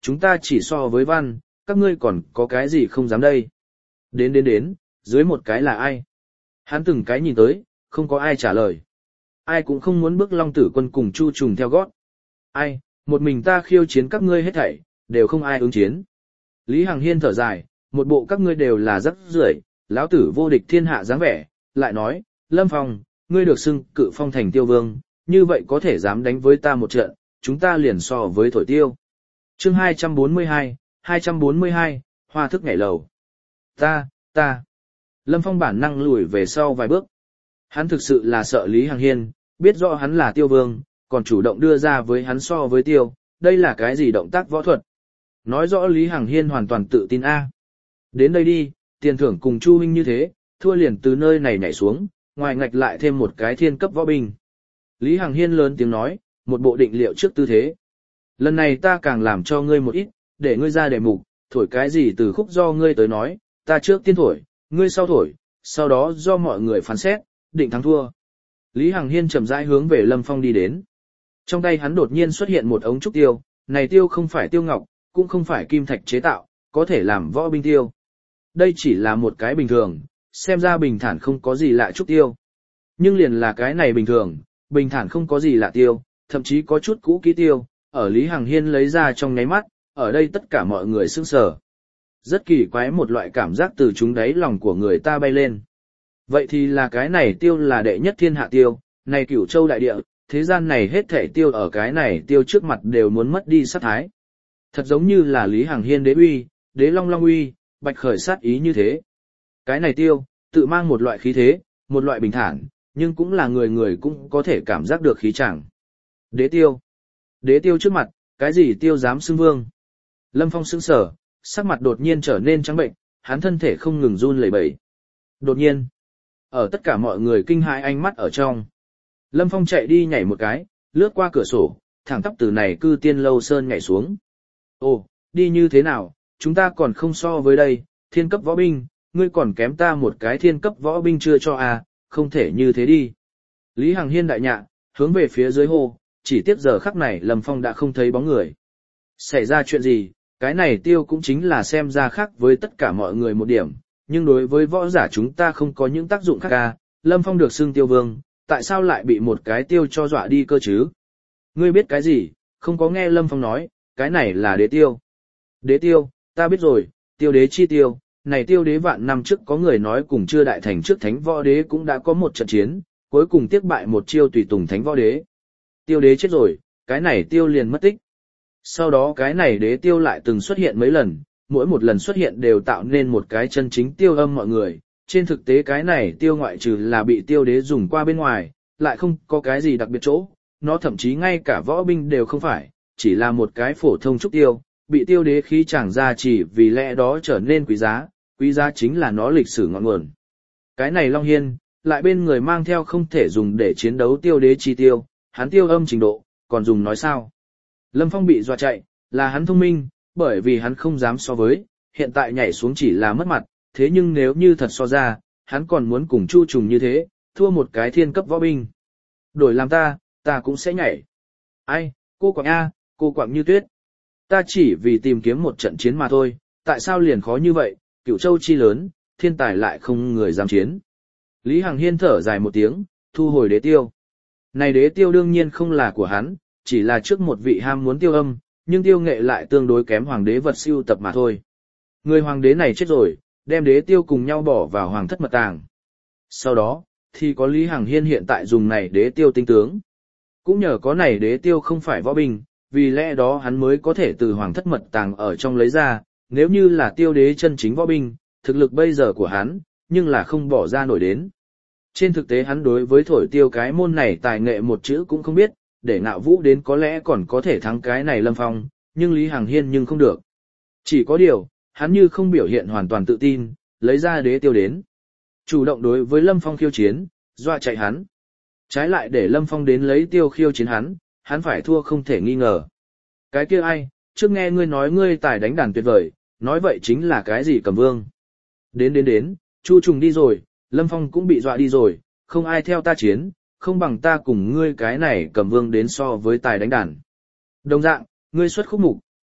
A: chúng ta chỉ so với văn, các ngươi còn có cái gì không dám đây. Đến đến đến, dưới một cái là ai? Hắn từng cái nhìn tới, không có ai trả lời. Ai cũng không muốn bước Long Tử Quân cùng Chu Trùng theo gót. Ai, một mình ta khiêu chiến các ngươi hết thảy, đều không ai ứng chiến. Lý Hằng Hiên thở dài, một bộ các ngươi đều là rất rưởi, lão tử vô địch thiên hạ dáng vẻ, lại nói, Lâm Phong, ngươi được xưng cự phong thành tiêu vương, như vậy có thể dám đánh với ta một trận, chúng ta liền so với thổi tiêu. Chương hai trăm bốn mươi hai, hai trăm bốn mươi hai, hoa thức nhảy lầu. Ta, ta. Lâm Phong bản năng lùi về sau vài bước. Hắn thực sự là sợ Lý Hằng Hiên, biết rõ hắn là tiêu vương, còn chủ động đưa ra với hắn so với tiêu, đây là cái gì động tác võ thuật. Nói rõ Lý Hằng Hiên hoàn toàn tự tin a. Đến đây đi, tiền thưởng cùng Chu huynh như thế, thua liền từ nơi này nhảy xuống, ngoài ngạch lại thêm một cái thiên cấp võ binh. Lý Hằng Hiên lớn tiếng nói, một bộ định liệu trước tư thế. Lần này ta càng làm cho ngươi một ít, để ngươi ra đề mục, thổi cái gì từ khúc do ngươi tới nói, ta trước tiên thổi, ngươi sau thổi, sau đó do mọi người phán xét, định thắng thua. Lý Hằng Hiên chậm rãi hướng về Lâm Phong đi đến. Trong tay hắn đột nhiên xuất hiện một ống trúc tiêu, này tiêu không phải tiêu ngọc, cũng không phải kim thạch chế tạo, có thể làm võ binh tiêu. Đây chỉ là một cái bình thường, xem ra bình thản không có gì lạ trúc tiêu. Nhưng liền là cái này bình thường, bình thản không có gì lạ tiêu, thậm chí có chút cũ kỹ tiêu, ở Lý Hằng Hiên lấy ra trong nháy mắt, ở đây tất cả mọi người sững sờ. Rất kỳ quái một loại cảm giác từ chúng đáy lòng của người ta bay lên. Vậy thì là cái này tiêu là đệ nhất thiên hạ tiêu, này Cửu Châu đại địa, thế gian này hết thể tiêu ở cái này tiêu trước mặt đều muốn mất đi sát thái. Thật giống như là Lý Hằng Hiên đế uy, đế long long uy, bạch khởi sát ý như thế. Cái này tiêu, tự mang một loại khí thế, một loại bình thản, nhưng cũng là người người cũng có thể cảm giác được khí chẳng. Đế tiêu. Đế tiêu trước mặt, cái gì tiêu dám xưng vương? Lâm Phong sững sờ, sắc mặt đột nhiên trở nên trắng bệnh, hắn thân thể không ngừng run lẩy bẩy. Đột nhiên, ở tất cả mọi người kinh hãi ánh mắt ở trong, Lâm Phong chạy đi nhảy một cái, lướt qua cửa sổ, thẳng tắp từ này cư tiên lâu sơn nhảy xuống. Ồ, đi như thế nào, chúng ta còn không so với đây, thiên cấp võ binh, ngươi còn kém ta một cái thiên cấp võ binh chưa cho à, không thể như thế đi. Lý Hằng Hiên đại nhạ, hướng về phía dưới hồ, chỉ tiếc giờ khắc này Lâm Phong đã không thấy bóng người. Xảy ra chuyện gì, cái này tiêu cũng chính là xem ra khác với tất cả mọi người một điểm, nhưng đối với võ giả chúng ta không có những tác dụng khác à, Lâm Phong được xưng tiêu vương, tại sao lại bị một cái tiêu cho dọa đi cơ chứ? Ngươi biết cái gì, không có nghe Lâm Phong nói, cái này là đế tiêu. Đế tiêu, ta biết rồi, tiêu đế chi tiêu, này tiêu đế vạn năm trước có người nói cùng chưa đại thành trước thánh võ đế cũng đã có một trận chiến, cuối cùng tiếc bại một chiêu tùy tùng thánh võ đế. Tiêu đế chết rồi, cái này tiêu liền mất tích. Sau đó cái này đế tiêu lại từng xuất hiện mấy lần, mỗi một lần xuất hiện đều tạo nên một cái chân chính tiêu âm mọi người. Trên thực tế cái này tiêu ngoại trừ là bị tiêu đế dùng qua bên ngoài, lại không có cái gì đặc biệt chỗ, nó thậm chí ngay cả võ binh đều không phải, chỉ là một cái phổ thông trúc tiêu, bị tiêu đế khí chẳng ra chỉ vì lẽ đó trở nên quý giá, quý giá chính là nó lịch sử ngọn nguồn. Cái này Long Hiên, lại bên người mang theo không thể dùng để chiến đấu tiêu đế chi tiêu, hắn tiêu âm trình độ, còn dùng nói sao. Lâm Phong bị dọa chạy, là hắn thông minh, bởi vì hắn không dám so với, hiện tại nhảy xuống chỉ là mất mặt, thế nhưng nếu như thật so ra, hắn còn muốn cùng Chu Trùng như thế, thua một cái thiên cấp võ binh. Đổi làm ta, ta cũng sẽ nhảy. Ai, cô Quảng A, cô Quảng Như Tuyết. Ta chỉ vì tìm kiếm một trận chiến mà thôi, tại sao liền khó như vậy, Cửu Châu chi lớn, thiên tài lại không người dám chiến. Lý Hằng Hiên thở dài một tiếng, thu hồi đế tiêu. Này đế tiêu đương nhiên không là của hắn, chỉ là trước một vị ham muốn tiêu âm, nhưng tiêu nghệ lại tương đối kém hoàng đế vật siêu tập mà thôi. Người hoàng đế này chết rồi, đem đế tiêu cùng nhau bỏ vào hoàng thất mật tàng. Sau đó, thì có Lý Hằng Hiên hiện tại dùng này đế tiêu tinh tướng. Cũng nhờ có này đế tiêu không phải võ binh, vì lẽ đó hắn mới có thể từ hoàng thất mật tàng ở trong lấy ra, nếu như là tiêu đế chân chính võ binh, thực lực bây giờ của hắn, nhưng là không bỏ ra nổi đến. Trên thực tế hắn đối với thổi tiêu cái môn này tài nghệ một chữ cũng không biết, để Ngạo Vũ đến có lẽ còn có thể thắng cái này Lâm Phong, nhưng Lý Hằng Hiên nhưng không được. Chỉ có điều, hắn như không biểu hiện hoàn toàn tự tin, lấy ra đế tiêu đến. Chủ động đối với Lâm Phong khiêu chiến, dọa chạy hắn. Trái lại để Lâm Phong đến lấy tiêu khiêu chiến hắn, hắn phải thua không thể nghi ngờ. Cái kia ai, trước nghe ngươi nói ngươi tài đánh đàn tuyệt vời, nói vậy chính là cái gì Cầm Vương. Đến đến đến, Chu Trùng đi rồi, Lâm Phong cũng bị dọa đi rồi, không ai theo ta chiến, không bằng ta cùng ngươi cái này Cầm Vương đến so với tài đánh đàn. Đồng dạng, ngươi xuất khúc mục,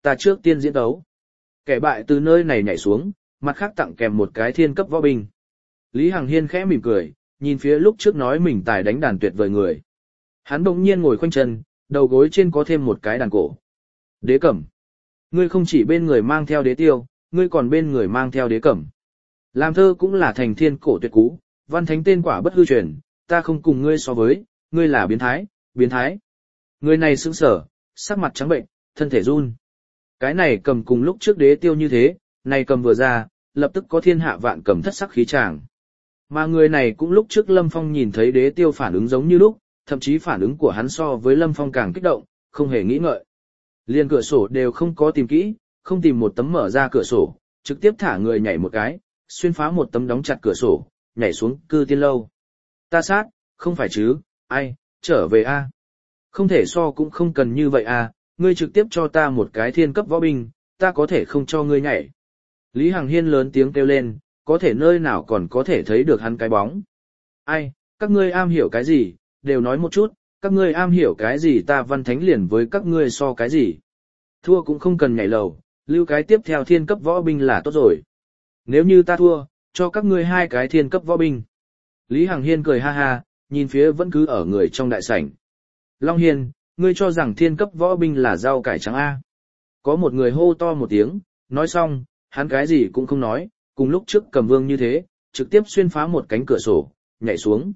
A: ta trước tiên diễn đấu. Kẻ bại từ nơi này nhảy xuống, mặt khác tặng kèm một cái thiên cấp võ binh. Lý Hằng Hiên khẽ mỉm cười, nhìn phía lúc trước nói mình tài đánh đàn tuyệt vời người. Hắn bỗng nhiên ngồi khoanh chân, đầu gối trên có thêm một cái đàn cổ. Đế cẩm. Ngươi không chỉ bên người mang theo đế tiêu, ngươi còn bên người mang theo đế cẩm. Làm thơ cũng là thành thiên cổ tuyệt cú, văn thánh tên quả bất hư truyền, ta không cùng ngươi so với, ngươi là biến thái, biến thái. Người này sững sờ, sắc mặt trắng bệnh, thân thể run. Cái này cầm cùng lúc trước đế tiêu như thế, này cầm vừa ra, lập tức có thiên hạ vạn cầm thất sắc khí tràng. Mà người này cũng lúc trước Lâm Phong nhìn thấy đế tiêu phản ứng giống như lúc, thậm chí phản ứng của hắn so với Lâm Phong càng kích động, không hề nghĩ ngợi. Liên cửa sổ đều không có tìm kỹ, không tìm một tấm mở ra cửa sổ, trực tiếp thả người nhảy một cái, xuyên phá một tấm đóng chặt cửa sổ, nhảy xuống cư tiên lâu. Ta sát, không phải chứ, ai, trở về a. Không thể so cũng không cần như vậy a, ngươi trực tiếp cho ta một cái thiên cấp võ binh, ta có thể không cho ngươi nhảy. Lý Hằng Hiên lớn tiếng kêu lên, có thể nơi nào còn có thể thấy được hắn cái bóng. Ai, các ngươi am hiểu cái gì, đều nói một chút, các ngươi am hiểu cái gì ta văn thánh liền với các ngươi so cái gì. Thua cũng không cần nhảy lầu, lưu cái tiếp theo thiên cấp võ binh là tốt rồi. Nếu như ta thua, cho các ngươi hai cái thiên cấp võ binh. Lý Hằng Hiên cười ha ha, nhìn phía vẫn cứ ở người trong đại sảnh. Long Hiên, ngươi cho rằng thiên cấp võ binh là rau cải trắng A. Có một người hô to một tiếng, nói xong, hắn cái gì cũng không nói, cùng lúc trước cầm vương như thế, trực tiếp xuyên phá một cánh cửa sổ, nhảy xuống.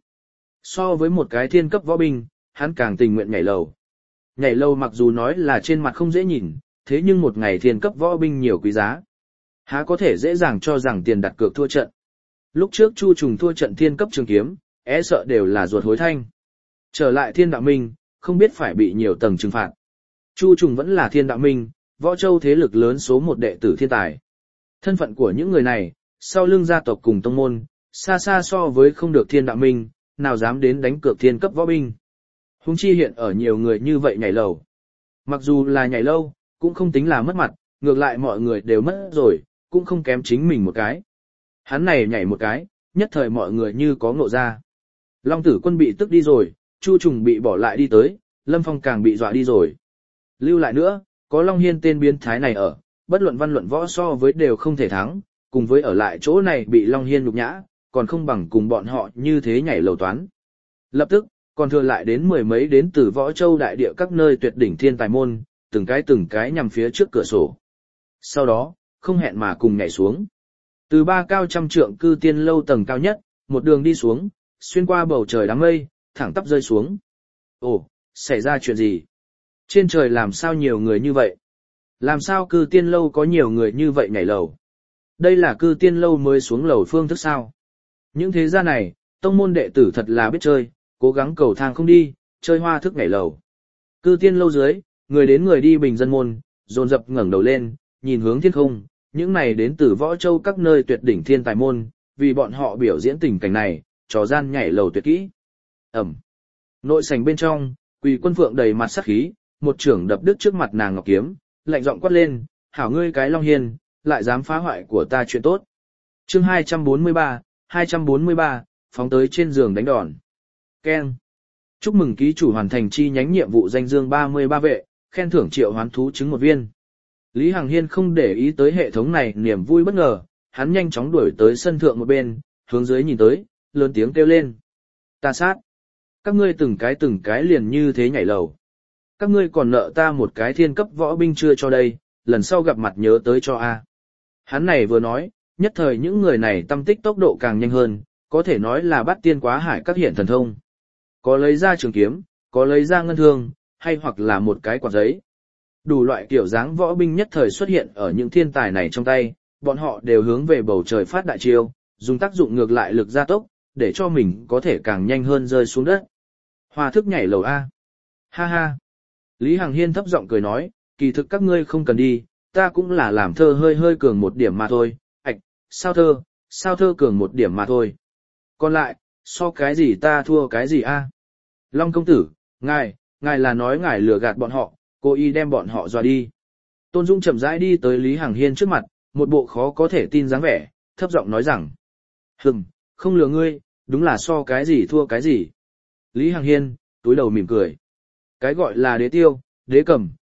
A: So với một cái thiên cấp võ binh, hắn càng tình nguyện nhảy lầu. Nhảy lầu mặc dù nói là trên mặt không dễ nhìn, thế nhưng một ngày thiên cấp võ binh nhiều quý giá. Há có thể dễ dàng cho rằng tiền đặt cược thua trận. Lúc trước Chu Trùng thua trận thiên cấp trường kiếm, e sợ đều là ruột hối thanh. Trở lại thiên đạo minh, không biết phải bị nhiều tầng trừng phạt. Chu Trùng vẫn là thiên đạo minh, võ châu thế lực lớn số một đệ tử thiên tài. Thân phận của những người này, sau lưng gia tộc cùng tông môn, xa xa so với không được thiên đạo minh, nào dám đến đánh cược thiên cấp võ binh. Hùng chi hiện ở nhiều người như vậy nhảy lầu. Mặc dù là nhảy lâu, cũng không tính là mất mặt, ngược lại mọi người đều mất rồi, cũng không kém chính mình một cái. Hắn này nhảy một cái, nhất thời mọi người như có ngộ ra. Long Tử Quân bị tức đi rồi, Chu Trùng bị bỏ lại đi tới, Lâm Phong càng bị dọa đi rồi. Lưu lại nữa, có Long Hiên tên biến thái này ở, bất luận văn luận võ so với đều không thể thắng, cùng với ở lại chỗ này bị Long Hiên nhục nhã, còn không bằng cùng bọn họ như thế nhảy lầu toán. Lập tức, còn thừa lại đến mười mấy đến từ võ châu đại địa các nơi tuyệt đỉnh thiên tài môn, từng cái từng cái nhằm phía trước cửa sổ. Sau đó, không hẹn mà cùng nhảy xuống. Từ ba cao trăm trượng cư tiên lâu tầng cao nhất, một đường đi xuống, xuyên qua bầu trời đám mây, thẳng tắp rơi xuống. Ồ, xảy ra chuyện gì? Trên trời làm sao nhiều người như vậy? Làm sao cư tiên lâu có nhiều người như vậy nhảy lầu? Đây là cư tiên lâu mới xuống lầu phương thức sao? Những thế gia này, tông môn đệ tử thật là biết chơi, cố gắng cầu thang không đi, chơi hoa thức nhảy lầu. Cư tiên lâu dưới, người đến người đi bình dân môn, dồn dập ngẩng đầu lên, nhìn hướng thiên không, những này đến từ võ châu các nơi tuyệt đỉnh thiên tài môn, vì bọn họ biểu diễn tình cảnh này, trò gian nhảy lầu tuyệt kỹ. Ẩm. Nội sảnh bên trong, Quỳ Quân Phượng đầy mặt sắc khí, một trưởng đập đứt trước mặt nàng ngọc kiếm, lạnh giọng quát lên, hảo ngươi cái Long Hiên, lại dám phá hoại của ta chuyện tốt. Chương hai trăm bốn mươi ba, hai trăm bốn mươi ba, phóng tới trên giường đánh đòn. Keng. Chúc mừng ký chủ hoàn thành chi nhánh nhiệm vụ danh dương ba mươi ba vệ, khen thưởng triệu hoán thú trứng một viên. Lý Hằng Hiên không để ý tới hệ thống này niềm vui bất ngờ, hắn nhanh chóng đuổi tới sân thượng một bên, hướng dưới nhìn tới, lớn tiếng kêu lên. Ta sát. Các ngươi từng cái từng cái liền như thế nhảy lầu. Các ngươi còn nợ ta một cái thiên cấp võ binh chưa cho đây, lần sau gặp mặt nhớ tới cho a. Hắn này vừa nói, nhất thời những người này tâm tích tốc độ càng nhanh hơn, có thể nói là bắt tiên quá hải các hiện thần thông. Có lấy ra trường kiếm, có lấy ra ngân thương, hay hoặc là một cái quạt giấy. Đủ loại kiểu dáng võ binh nhất thời xuất hiện ở những thiên tài này trong tay, bọn họ đều hướng về bầu trời phát đại chiêu, dùng tác dụng ngược lại lực gia tốc, để cho mình có thể càng nhanh hơn rơi xuống đất. Hoa thức nhảy lầu A. Ha ha. Lý Hằng Hiên thấp giọng cười nói, kỳ thực các ngươi không cần đi, ta cũng là làm thơ hơi hơi cường một điểm mà thôi, ạch, sao thơ, sao thơ cường một điểm mà thôi. Còn lại, so cái gì ta thua cái gì A. Long công tử, ngài, ngài là nói ngài lừa gạt bọn họ, cố ý đem bọn họ dọa đi. Tôn Dung chậm rãi đi tới Lý Hằng Hiên trước mặt, một bộ khó có thể tin dáng vẻ, thấp giọng nói rằng. Hừm, không lừa ngươi, đúng là so cái gì thua cái gì. Lý Hằng Hiên, túi đầu mỉm cười. Cái gọi là đế tiêu, đế cầm,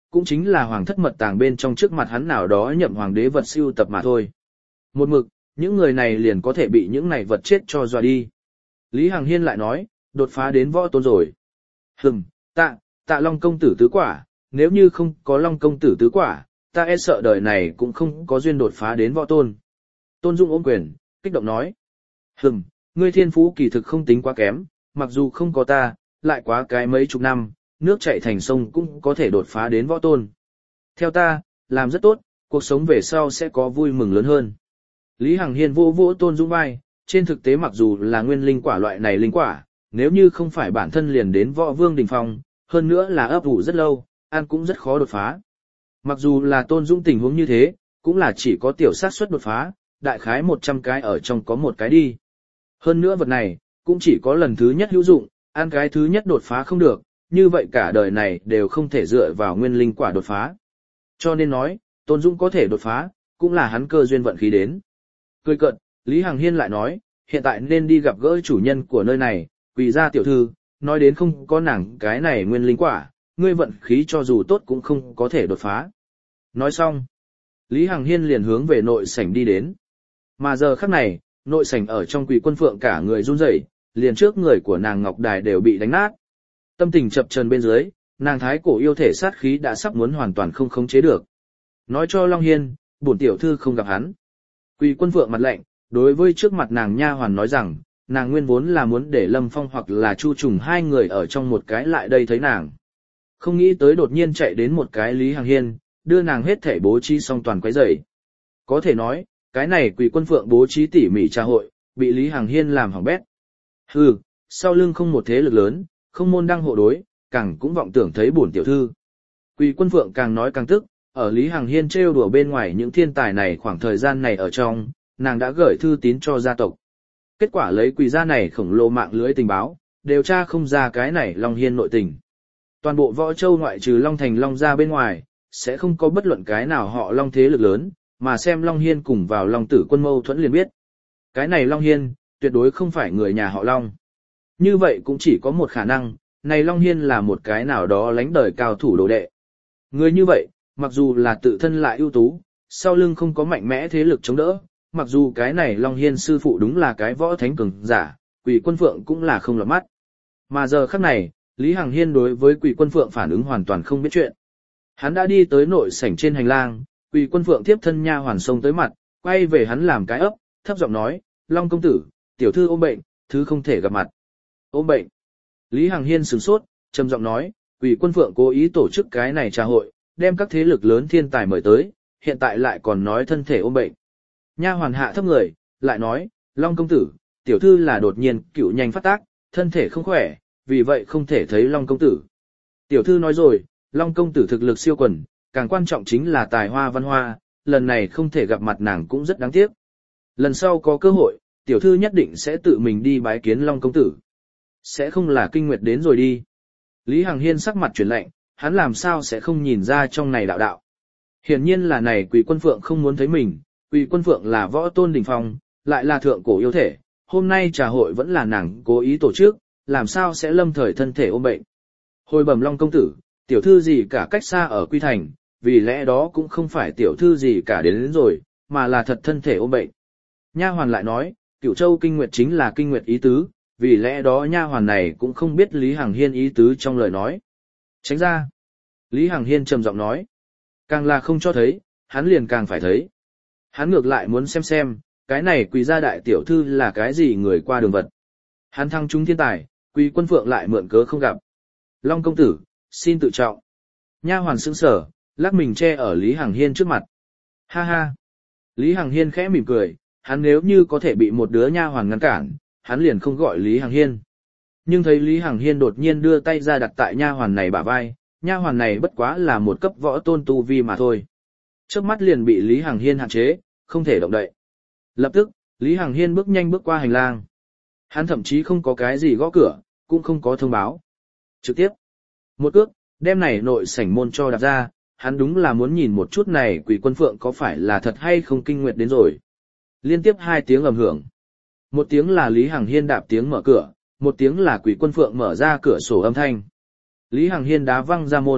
A: cũng chính là hoàng thất mật tàng bên trong trước mặt hắn nào đó nhậm hoàng đế vật siêu tập mà thôi. Một mực, những người này liền có thể bị những này vật chết cho dọa đi. Lý Hằng Hiên lại nói, đột phá đến võ tôn rồi. Hừm, tạ, tạ Long công tử tứ quả, nếu như không có Long công tử tứ quả, ta e sợ đời này cũng không có duyên đột phá đến võ tôn. Tôn Dung ôm quyền, kích động nói. Hừm, ngươi thiên phú kỳ thực không tính quá kém, mặc dù không có ta, lại quá cái mấy chục năm, nước chảy thành sông cũng có thể đột phá đến võ tôn. Theo ta, làm rất tốt, cuộc sống về sau sẽ có vui mừng lớn hơn. Lý Hằng Hiên vô vỗ Tôn Dung vai, trên thực tế mặc dù là nguyên linh quả loại này linh quả, nếu như không phải bản thân liền đến võ vương đỉnh phong, hơn nữa là ấp ủ rất lâu, ăn cũng rất khó đột phá. Mặc dù là Tôn Dung tình huống như thế, cũng là chỉ có tiểu xác suất đột phá, đại khái một trăm cái ở trong có một cái đi. Hơn nữa vật này, cũng chỉ có lần thứ nhất hữu dụng, ăn cái thứ nhất đột phá không được, như vậy cả đời này đều không thể dựa vào nguyên linh quả đột phá. Cho nên nói, Tôn Dung có thể đột phá, cũng là hắn cơ duyên vận khí đến. Cười cợt, Lý Hằng Hiên lại nói, hiện tại nên đi gặp gỡ chủ nhân của nơi này, Quỳ gia tiểu thư, nói đến không có nàng cái này nguyên linh quả, ngươi vận khí cho dù tốt cũng không có thể đột phá. Nói xong, Lý Hằng Hiên liền hướng về nội sảnh đi đến. Mà giờ khắc này, nội sảnh ở trong Quỳ Quân Phượng cả người run rẩy, liền trước người của nàng ngọc đài đều bị đánh nát. Tâm tình chập chờn bên dưới, nàng thái cổ yêu thể sát khí đã sắp muốn hoàn toàn không khống chế được. Nói cho Long Hiên, bổn tiểu thư không gặp hắn. Quỳ Quân Phượng mặt lạnh, đối với trước mặt nàng nha hoàn nói rằng, nàng nguyên vốn là muốn để Lâm Phong hoặc là Chu Trùng hai người ở trong một cái lại đây thấy nàng. Không nghĩ tới đột nhiên chạy đến một cái Lý Hằng Hiên, đưa nàng hết thể bố trí xong toàn quấy rầy. Có thể nói, cái này Quỳ Quân Phượng bố trí tỉ mỉ trà hội, bị Lý Hằng Hiên làm hỏng bét. Hừ, sau lưng không một thế lực lớn, không môn đăng hộ đối, càng cũng vọng tưởng thấy bổn tiểu thư. Quỳ Quân Phượng càng nói càng tức, ở Lý Hằng Hiên trêu đùa bên ngoài những thiên tài này khoảng thời gian này ở trong, nàng đã gửi thư tín cho gia tộc. Kết quả lấy Quỳ gia này khổng lồ mạng lưới tình báo, đều tra không ra cái này Long Hiên nội tình. Toàn bộ Võ Châu ngoại trừ Long Thành Long gia bên ngoài, sẽ không có bất luận cái nào họ Long thế lực lớn, mà xem Long Hiên cùng vào Long Tử Quân mâu thuẫn liền biết. Cái này Long Hiên, tuyệt đối không phải người nhà họ Long. Như vậy cũng chỉ có một khả năng, này Long Hiên là một cái nào đó lánh đời cao thủ đồ đệ. Người như vậy, mặc dù là tự thân lại ưu tú, sau lưng không có mạnh mẽ thế lực chống đỡ, mặc dù cái này Long Hiên sư phụ đúng là cái võ thánh cường giả, Quỷ Quân Phượng cũng là không lọt mắt. Mà giờ khắc này, Lý Hằng Hiên đối với Quỷ Quân Phượng phản ứng hoàn toàn không biết chuyện. Hắn đã đi tới nội sảnh trên hành lang, Quỷ Quân Phượng tiếp thân nha hoàn xông tới mặt, quay về hắn làm cái ấp, thấp giọng nói, Long công tử, tiểu thư ôm bệnh, thứ không thể gặp mặt. Ôm bệnh. Lý Hằng Hiên sửng sốt, trầm giọng nói, Quỷ Quân Phượng cố ý tổ chức cái này trà hội, đem các thế lực lớn thiên tài mời tới, hiện tại lại còn nói thân thể ôm bệnh. Nha hoàn hạ thấp người, lại nói, Long công tử, tiểu thư là đột nhiên cựu nhanh phát tác, thân thể không khỏe, vì vậy không thể thấy Long công tử. Tiểu thư nói rồi, Long công tử thực lực siêu quần, càng quan trọng chính là tài hoa văn hoa, lần này không thể gặp mặt nàng cũng rất đáng tiếc. Lần sau có cơ hội, tiểu thư nhất định sẽ tự mình đi bái kiến Long công tử. Sẽ không là Kinh Nguyệt đến rồi đi. Lý Hằng Hiên sắc mặt chuyển lạnh, hắn làm sao sẽ không nhìn ra trong này đạo đạo. Hiển nhiên là này Quỷ Quân Phượng không muốn thấy mình, Quỷ Quân Phượng là võ tôn đỉnh phong, lại là thượng cổ yêu thể, hôm nay trà hội vẫn là nàng cố ý tổ chức, làm sao sẽ lâm thời thân thể ôm bệnh. Hồi bẩm Long công tử, tiểu thư gì cả cách xa ở Quy Thành, vì lẽ đó cũng không phải tiểu thư gì cả đến, đến rồi, mà là thật thân thể ôm bệnh. Nha hoàn lại nói, Cửu Châu Kinh Nguyệt chính là Kinh Nguyệt ý tứ, vì lẽ đó nha hoàn này cũng không biết Lý Hằng Hiên ý tứ trong lời nói. Tránh ra. Lý Hằng Hiên trầm giọng nói. Càng là không cho thấy, hắn liền càng phải thấy. Hắn ngược lại muốn xem xem, cái này Quỳ gia đại tiểu thư là cái gì người qua đường vật. Hắn thăng chúng thiên tài, Quỳ Quân Phượng lại mượn cớ không gặp. Long công tử, xin tự trọng. Nha hoàn sững sờ, lắc mình che ở Lý Hằng Hiên trước mặt. Ha ha. Lý Hằng Hiên khẽ mỉm cười, hắn nếu như có thể bị một đứa nha hoàn ngăn cản, hắn liền không gọi Lý Hằng Hiên. Nhưng thấy Lý Hằng Hiên đột nhiên đưa tay ra đặt tại nha hoàn này bả vai, nha hoàn này bất quá là một cấp võ tôn tu vi mà thôi. Trước mắt liền bị Lý Hằng Hiên hạn chế, không thể động đậy. Lập tức, Lý Hằng Hiên bước nhanh bước qua hành lang. Hắn thậm chí không có cái gì gõ cửa, cũng không có thông báo. Trực tiếp, một cước, đem này nội sảnh môn cho đạp ra, hắn đúng là muốn nhìn một chút này Quỷ Quân Phượng có phải là thật hay không kinh nguyệt đến rồi. Liên tiếp hai tiếng ầm hưởng. Một tiếng là Lý Hằng Hiên đạp tiếng mở cửa, một tiếng là Quỷ Quân Phượng mở ra cửa sổ âm thanh. Lý Hằng Hiên đá văng ra môn,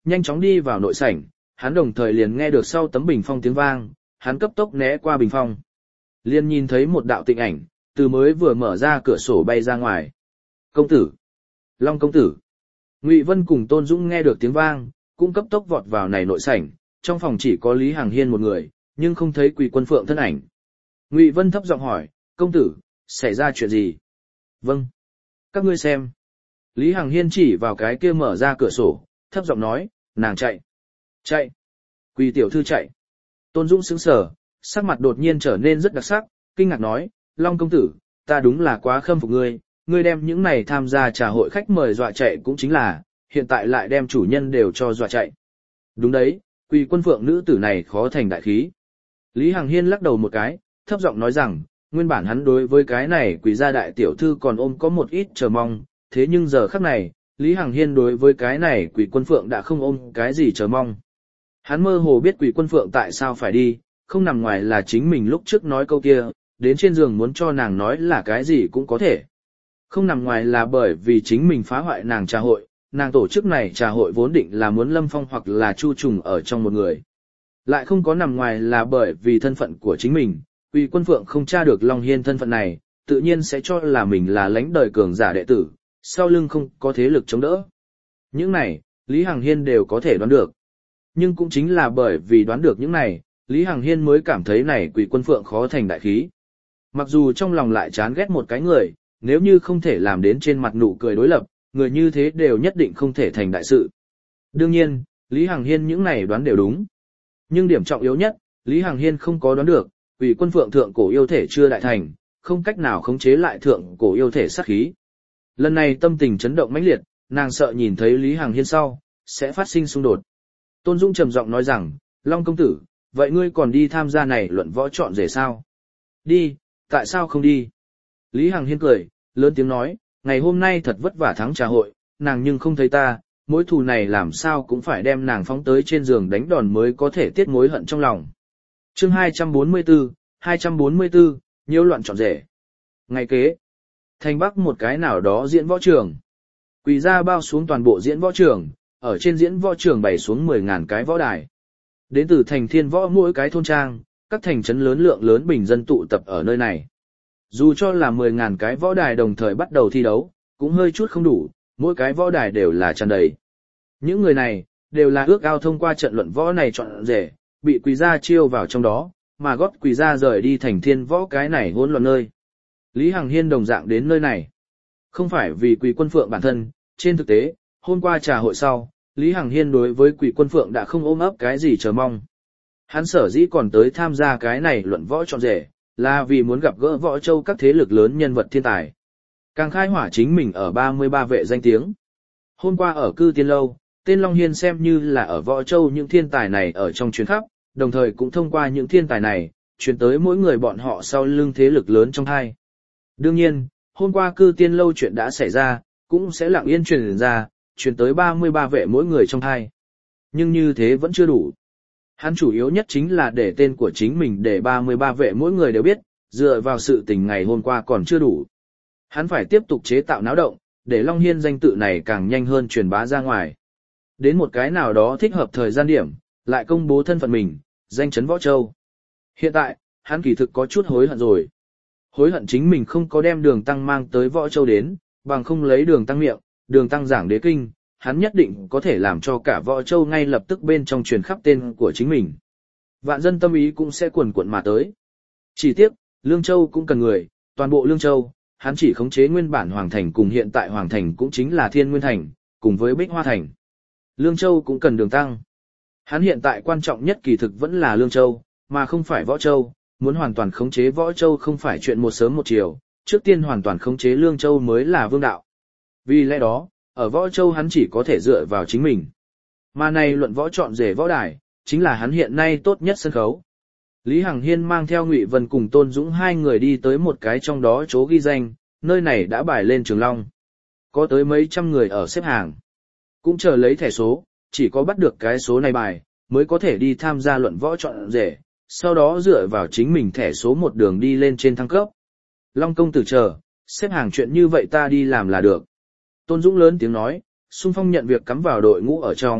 A: nhanh chóng đi vào nội sảnh, hắn đồng thời liền nghe được sau tấm bình phong tiếng vang, hắn cấp tốc né qua bình phong. Liền nhìn thấy một đạo tịnh ảnh, từ mới vừa mở ra cửa sổ bay ra ngoài. Công tử! Long công tử! Ngụy Vân cùng Tôn Dũng nghe được tiếng vang, cũng cấp tốc vọt vào này nội sảnh, trong phòng chỉ có Lý Hằng Hiên một người, nhưng không thấy Quỷ Quân Phượng thân ảnh. Ngụy Vân thấp giọng hỏi, công tử, xảy ra chuyện gì? Vâng. Các ngươi xem. Lý Hằng Hiên chỉ vào cái kia mở ra cửa sổ, thấp giọng nói, nàng chạy. Chạy. Quỷ tiểu thư chạy. Tôn Dũng sững sờ, sắc mặt đột nhiên trở nên rất đặc sắc, kinh ngạc nói, Long công tử, ta đúng là quá khâm phục ngươi, ngươi đem những này tham gia trà hội khách mời dọa chạy cũng chính là, hiện tại lại đem chủ nhân đều cho dọa chạy. Đúng đấy, Quỷ Quân Phượng nữ tử này khó thành đại khí. Lý Hằng Hiên lắc đầu một cái, thấp giọng nói rằng, nguyên bản hắn đối với cái này Quỷ gia đại tiểu thư còn ôm có một ít chờ mong, thế nhưng giờ khắc này, Lý Hằng Hiên đối với cái này Quỷ Quân Phượng đã không ôm cái gì chờ mong. Hắn mơ hồ biết Quỷ Quân Phượng tại sao phải đi, không nằm ngoài là chính mình lúc trước nói câu kia, đến trên giường muốn cho nàng nói là cái gì cũng có thể. Không nằm ngoài là bởi vì chính mình phá hoại nàng trà hội, nàng tổ chức này trà hội vốn định là muốn Lâm Phong hoặc là Chu Trùng ở trong một người. Lại không có nằm ngoài là bởi vì thân phận của chính mình, Quỷ Quân Phượng không tra được Long Hiên thân phận này, tự nhiên sẽ cho là mình là lãnh đời cường giả đệ tử, sau lưng không có thế lực chống đỡ. Những này, Lý Hằng Hiên đều có thể đoán được. Nhưng cũng chính là bởi vì đoán được những này, Lý Hằng Hiên mới cảm thấy này Quỷ Quân Phượng khó thành đại khí. Mặc dù trong lòng lại chán ghét một cái người, nếu như không thể làm đến trên mặt nụ cười đối lập, người như thế đều nhất định không thể thành đại sự. Đương nhiên, Lý Hằng Hiên những này đoán đều đúng. Nhưng điểm trọng yếu nhất, Lý Hằng Hiên không có đoán được, Quỷ Quân Phượng thượng cổ yêu thể chưa đại thành, không cách nào khống chế lại thượng cổ yêu thể sát khí. Lần này tâm tình chấn động mãnh liệt, nàng sợ nhìn thấy Lý Hằng Hiên sau, sẽ phát sinh xung đột. Tôn Dung trầm giọng nói rằng, Long công tử, vậy ngươi còn đi tham gia này luận võ chọn rể sao? Đi, tại sao không đi? Lý Hằng Hiên cười, lớn tiếng nói, ngày hôm nay thật vất vả thắng trà hội, nàng nhưng không thấy ta, mối thù này làm sao cũng phải đem nàng phóng tới trên giường đánh đòn mới có thể tiết mối hận trong lòng. Chương hai trăm bốn mươi tư, hai trăm bốn mươi tư, nhiễu loạn chọn rể. Ngày kế, thành Bắc một cái nào đó diễn võ trường. Quỷ gia bao xuống toàn bộ diễn võ trường, ở trên diễn võ trường bày xuống mười ngàn cái võ đài. Đến từ thành Thiên Võ mỗi cái thôn trang, các thành trấn lớn lượng lớn bình dân tụ tập ở nơi này. Dù cho là mười ngàn cái võ đài đồng thời bắt đầu thi đấu, cũng hơi chút không đủ, mỗi cái võ đài đều là tràn đầy. Những người này, đều là ước ao thông qua trận luận võ này chọn rể, bị Quỷ gia chiêu vào trong đó, mà gót Quỷ gia rời đi thành Thiên Võ cái này hỗn loạn nơi. Lý Hằng Hiên đồng dạng đến nơi này. Không phải vì Quỷ Quân Phượng bản thân, trên thực tế, hôm qua trà hội sau, Lý Hằng Hiên đối với Quỷ Quân Phượng đã không ôm ấp cái gì chờ mong. Hắn sở dĩ còn tới tham gia cái này luận võ chọn rể, là vì muốn gặp gỡ Võ Châu các thế lực lớn nhân vật thiên tài. Càng khai hỏa chính mình ở ba mươi ba vệ danh tiếng. Hôm qua ở Cư Tiên Lâu, tên Long Hiên xem như là ở Võ Châu những thiên tài này ở trong chuyến khắp, đồng thời cũng thông qua những thiên tài này, truyền tới mỗi người bọn họ sau lưng thế lực lớn trong hai. Đương nhiên, hôm qua Cư Tiên Lâu chuyện đã xảy ra, cũng sẽ lặng yên truyền ra, truyền tới ba mươi ba vệ mỗi người trong hai. Nhưng như thế vẫn chưa đủ. Hắn chủ yếu nhất chính là để tên của chính mình để ba mươi ba vệ mỗi người đều biết, dựa vào sự tình ngày hôm qua còn chưa đủ. Hắn phải tiếp tục chế tạo náo động, để Long Hiên danh tự này càng nhanh hơn truyền bá ra ngoài. Đến một cái nào đó thích hợp thời gian điểm, lại công bố thân phận mình, danh chấn Võ Châu. Hiện tại, hắn kỳ thực có chút hối hận rồi. Hối hận chính mình không có đem Đường Tăng mang tới Võ Châu đến, bằng không lấy Đường Tăng miệng, Đường Tăng giảng đế kinh, hắn nhất định có thể làm cho cả Võ Châu ngay lập tức bên trong truyền khắp tên của chính mình. Vạn dân tâm ý cũng sẽ cuồn cuộn mà tới. Chỉ tiếc, Lương Châu cũng cần người, toàn bộ Lương Châu, hắn chỉ khống chế nguyên bản Hoàng Thành cùng hiện tại Hoàng Thành cũng chính là Thiên Nguyên Thành, cùng với Bích Hoa Thành. Lương Châu cũng cần Đường Tăng. Hắn hiện tại quan trọng nhất kỳ thực vẫn là Lương Châu, mà không phải Võ Châu, muốn hoàn toàn khống chế Võ Châu không phải chuyện một sớm một chiều, trước tiên hoàn toàn khống chế Lương Châu mới là vương đạo. Vì lẽ đó, ở Võ Châu hắn chỉ có thể dựa vào chính mình. Mà này luận võ chọn rể võ đài, chính là hắn hiện nay tốt nhất sân khấu. Lý Hằng Hiên mang theo Ngụy Vân cùng Tôn Dũng hai người đi tới một cái trong đó chỗ ghi danh, nơi này đã bài lên Trường Long. Có tới mấy trăm người ở xếp hàng. Cũng chờ lấy thẻ số, chỉ có bắt được cái số này bài, mới có thể đi tham gia luận võ chọn rể, sau đó dựa vào chính mình thẻ số một đường đi lên trên thăng cấp. Long công tử chờ, xếp hàng chuyện như vậy ta đi làm là được. Tôn Dũng lớn tiếng nói, xung phong nhận việc cắm vào đội ngũ ở trong,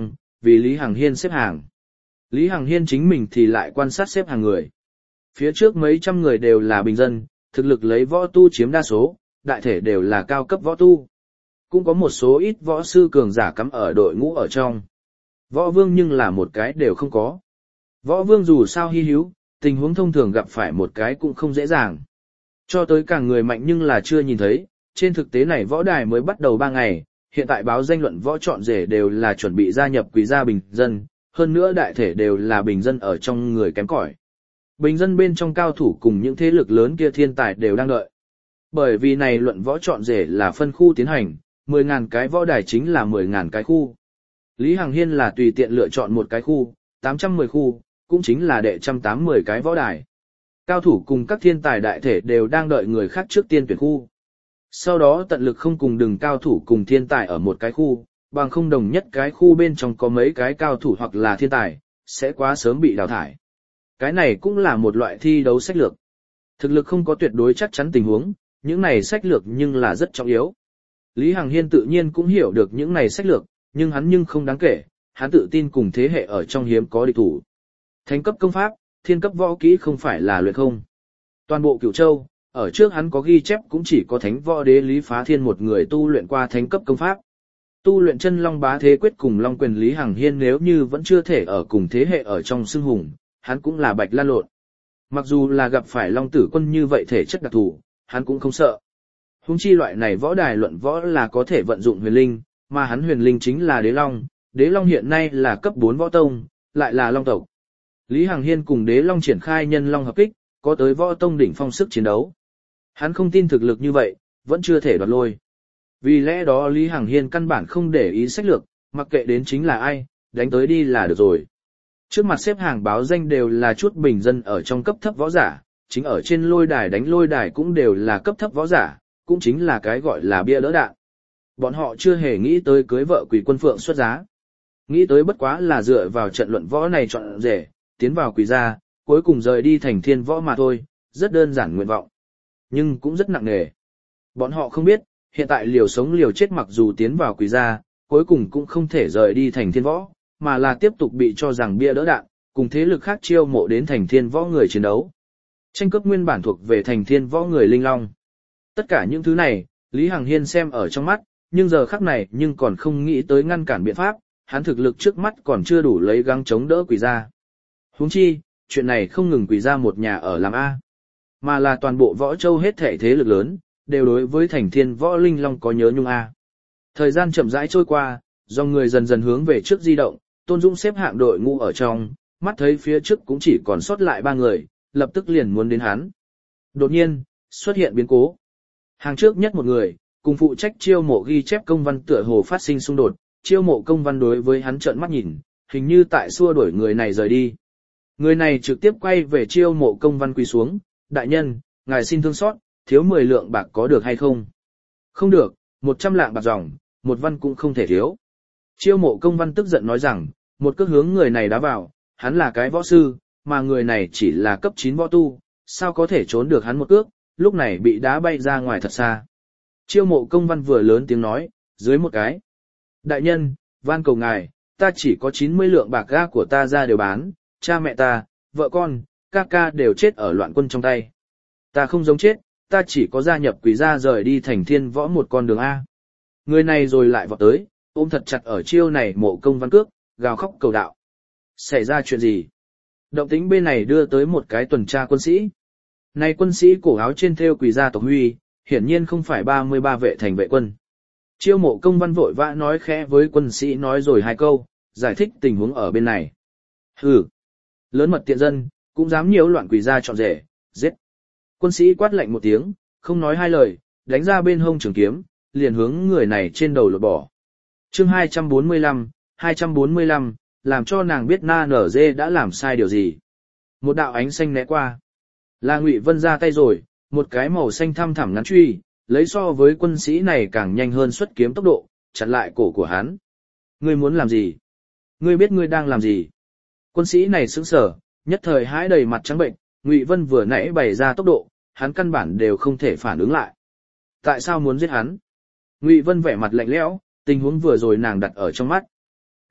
A: vì Lý Hằng Hiên xếp hàng. Lý Hằng Hiên chính mình thì lại quan sát xếp hàng người. Phía trước mấy trăm người đều là bình dân, thực lực lấy võ tu chiếm đa số, đại thể đều là cao cấp võ tu. Cũng có một số ít võ sư cường giả cắm ở đội ngũ ở trong. Võ vương nhưng là một cái đều không có. Võ vương dù sao hi hữu, tình huống thông thường gặp phải một cái cũng không dễ dàng. Cho tới càng người mạnh nhưng là chưa nhìn thấy, trên thực tế này võ đài mới bắt đầu ba ngày, hiện tại báo danh luận võ chọn rể đều là chuẩn bị gia nhập quý gia bình dân, hơn nữa đại thể đều là bình dân ở trong người kém cỏi. Bình dân bên trong cao thủ cùng những thế lực lớn kia thiên tài đều đang đợi. Bởi vì này luận võ chọn rể là phân khu tiến hành, mười ngàn cái võ đài chính là mười ngàn cái khu. Lý Hằng Hiên là tùy tiện lựa chọn một cái khu, tám trăm mười khu, cũng chính là đệ một trăm tám mươi cái võ đài. Cao thủ cùng các thiên tài đại thể đều đang đợi người khác trước tiên tuyển khu. Sau đó tận lực không cùng đừng cao thủ cùng thiên tài ở một cái khu, bằng không đồng nhất cái khu bên trong có mấy cái cao thủ hoặc là thiên tài, sẽ quá sớm bị đào thải. Cái này cũng là một loại thi đấu sách lược. Thực lực không có tuyệt đối chắc chắn tình huống, những này sách lược nhưng là rất trọng yếu. Lý Hằng Hiên tự nhiên cũng hiểu được những này sách lược, nhưng hắn nhưng không đáng kể, hắn tự tin cùng thế hệ ở trong hiếm có địch thủ. Thánh cấp công pháp, thiên cấp võ kỹ không phải là luyện không. Toàn bộ Cửu Châu, ở trước hắn có ghi chép cũng chỉ có thánh võ đế Lý Phá Thiên một người tu luyện qua thánh cấp công pháp. Tu luyện chân long bá thế quyết cùng long quyền Lý Hằng Hiên nếu như vẫn chưa thể ở cùng thế hệ ở trong xưng hùng, hắn cũng là bạch lan lộn. Mặc dù là gặp phải long tử quân như vậy thể chất đặc thù, hắn cũng không sợ. Hùng chi loại này võ đài luận võ là có thể vận dụng huyền linh, mà hắn huyền linh chính là đế long, đế long hiện nay là cấp bốn võ tông, lại là long tộc. Lý Hằng Hiên cùng đế long triển khai nhân long hợp kích, có tới võ tông đỉnh phong sức chiến đấu. Hắn không tin thực lực như vậy, vẫn chưa thể đoạt lôi. Vì lẽ đó Lý Hằng Hiên căn bản không để ý sách lược, mặc kệ đến chính là ai, đánh tới đi là được rồi. Trước mặt xếp hàng báo danh đều là chút bình dân ở trong cấp thấp võ giả, chính ở trên lôi đài đánh lôi đài cũng đều là cấp thấp võ giả, cũng chính là cái gọi là bia đỡ đạn. Bọn họ chưa hề nghĩ tới cưới vợ Quỷ Quân Phượng xuất giá. Nghĩ tới bất quá là dựa vào trận luận võ này chọn rể, tiến vào Quỷ gia, cuối cùng rời đi thành thiên võ mà thôi, rất đơn giản nguyện vọng. Nhưng cũng rất nặng nề. Bọn họ không biết, hiện tại liều sống liều chết mặc dù tiến vào Quỷ gia, cuối cùng cũng không thể rời đi thành thiên võ, mà là tiếp tục bị cho rằng bia đỡ đạn, cùng thế lực khác chiêu mộ đến thành thiên võ người chiến đấu. Tranh cướp nguyên bản thuộc về thành thiên võ người linh long. Tất cả những thứ này, Lý Hằng Hiên xem ở trong mắt, nhưng giờ khắc này nhưng còn không nghĩ tới ngăn cản biện pháp, hắn thực lực trước mắt còn chưa đủ lấy gắng chống đỡ Quỷ gia. Huống chi, chuyện này không ngừng Quỷ gia một nhà ở làm A, mà là toàn bộ võ châu hết thể thế lực lớn, đều đối với thành thiên võ linh long có nhớ nhung A. Thời gian chậm rãi trôi qua, dòng người dần dần hướng về trước di động, Tôn Dũng xếp hạng đội ngũ ở trong, mắt thấy phía trước cũng chỉ còn sót lại ba người, lập tức liền muốn đến hắn. Đột nhiên, xuất hiện biến cố. Hàng trước nhất một người, cùng phụ trách chiêu mộ ghi chép công văn tựa hồ phát sinh xung đột, chiêu mộ công văn đối với hắn trợn mắt nhìn, hình như tại xua đuổi người này rời đi. Người này trực tiếp quay về chiêu mộ công văn quỳ xuống, đại nhân, ngài xin thương xót, thiếu mười lượng bạc có được hay không? Không được, một trăm lạng bạc dòng, một văn cũng không thể thiếu. Chiêu mộ công văn tức giận nói rằng, một cước hướng người này đá vào, hắn là cái võ sư, mà người này chỉ là cấp chín võ tu, sao có thể trốn được hắn một cước, lúc này bị đá bay ra ngoài thật xa. Chiêu mộ công văn vừa lớn tiếng nói, dưới một cái. Đại nhân, van cầu ngài, ta chỉ có chín mươi lượng bạc ga của ta ra đều bán, cha mẹ ta, vợ con, ca ca đều chết ở loạn quân trong tay. Ta không giống chết, ta chỉ có gia nhập Quỷ gia rời đi thành thiên võ một con đường A. Người này rồi lại vọt tới, ôm thật chặt ở chiêu này mộ công văn cước, gào khóc cầu đạo. Xảy ra chuyện gì? Động tĩnh bên này đưa tới một cái tuần tra quân sĩ. Này quân sĩ cổ áo trên thêu Quỷ gia tộc huy, hiển nhiên không phải ba mươi ba vệ thành vệ quân. Chiêu mộ công văn vội vã nói khẽ với quân sĩ nói rồi hai câu, giải thích tình huống ở bên này. Hừ, lớn mật tiện dân, cũng dám nhiễu loạn Quỷ gia chọn rể, giết. Quân sĩ quát lạnh một tiếng, không nói hai lời, đánh ra bên hông trường kiếm, liền hướng người này trên đầu lột bỏ. Chương hai trăm bốn mươi lăm, hai trăm bốn mươi lăm, làm cho nàng biết Na Nở Dê đã làm sai điều gì. Một đạo ánh xanh né qua. Là Ngụy Vân ra tay rồi, một cái màu xanh thăm thẳm ngắn truy, lấy so với quân sĩ này càng nhanh hơn xuất kiếm tốc độ, chặn lại cổ của hắn. Ngươi muốn làm gì? Ngươi biết ngươi đang làm gì? Quân sĩ này sững sờ, nhất thời hãi đầy mặt trắng bệnh, Ngụy Vân vừa nãy bày ra tốc độ, hắn căn bản đều không thể phản ứng lại. Tại sao muốn giết hắn? Ngụy Vân vẻ mặt lạnh lẽo, tình huống vừa rồi nàng đặt ở trong mắt.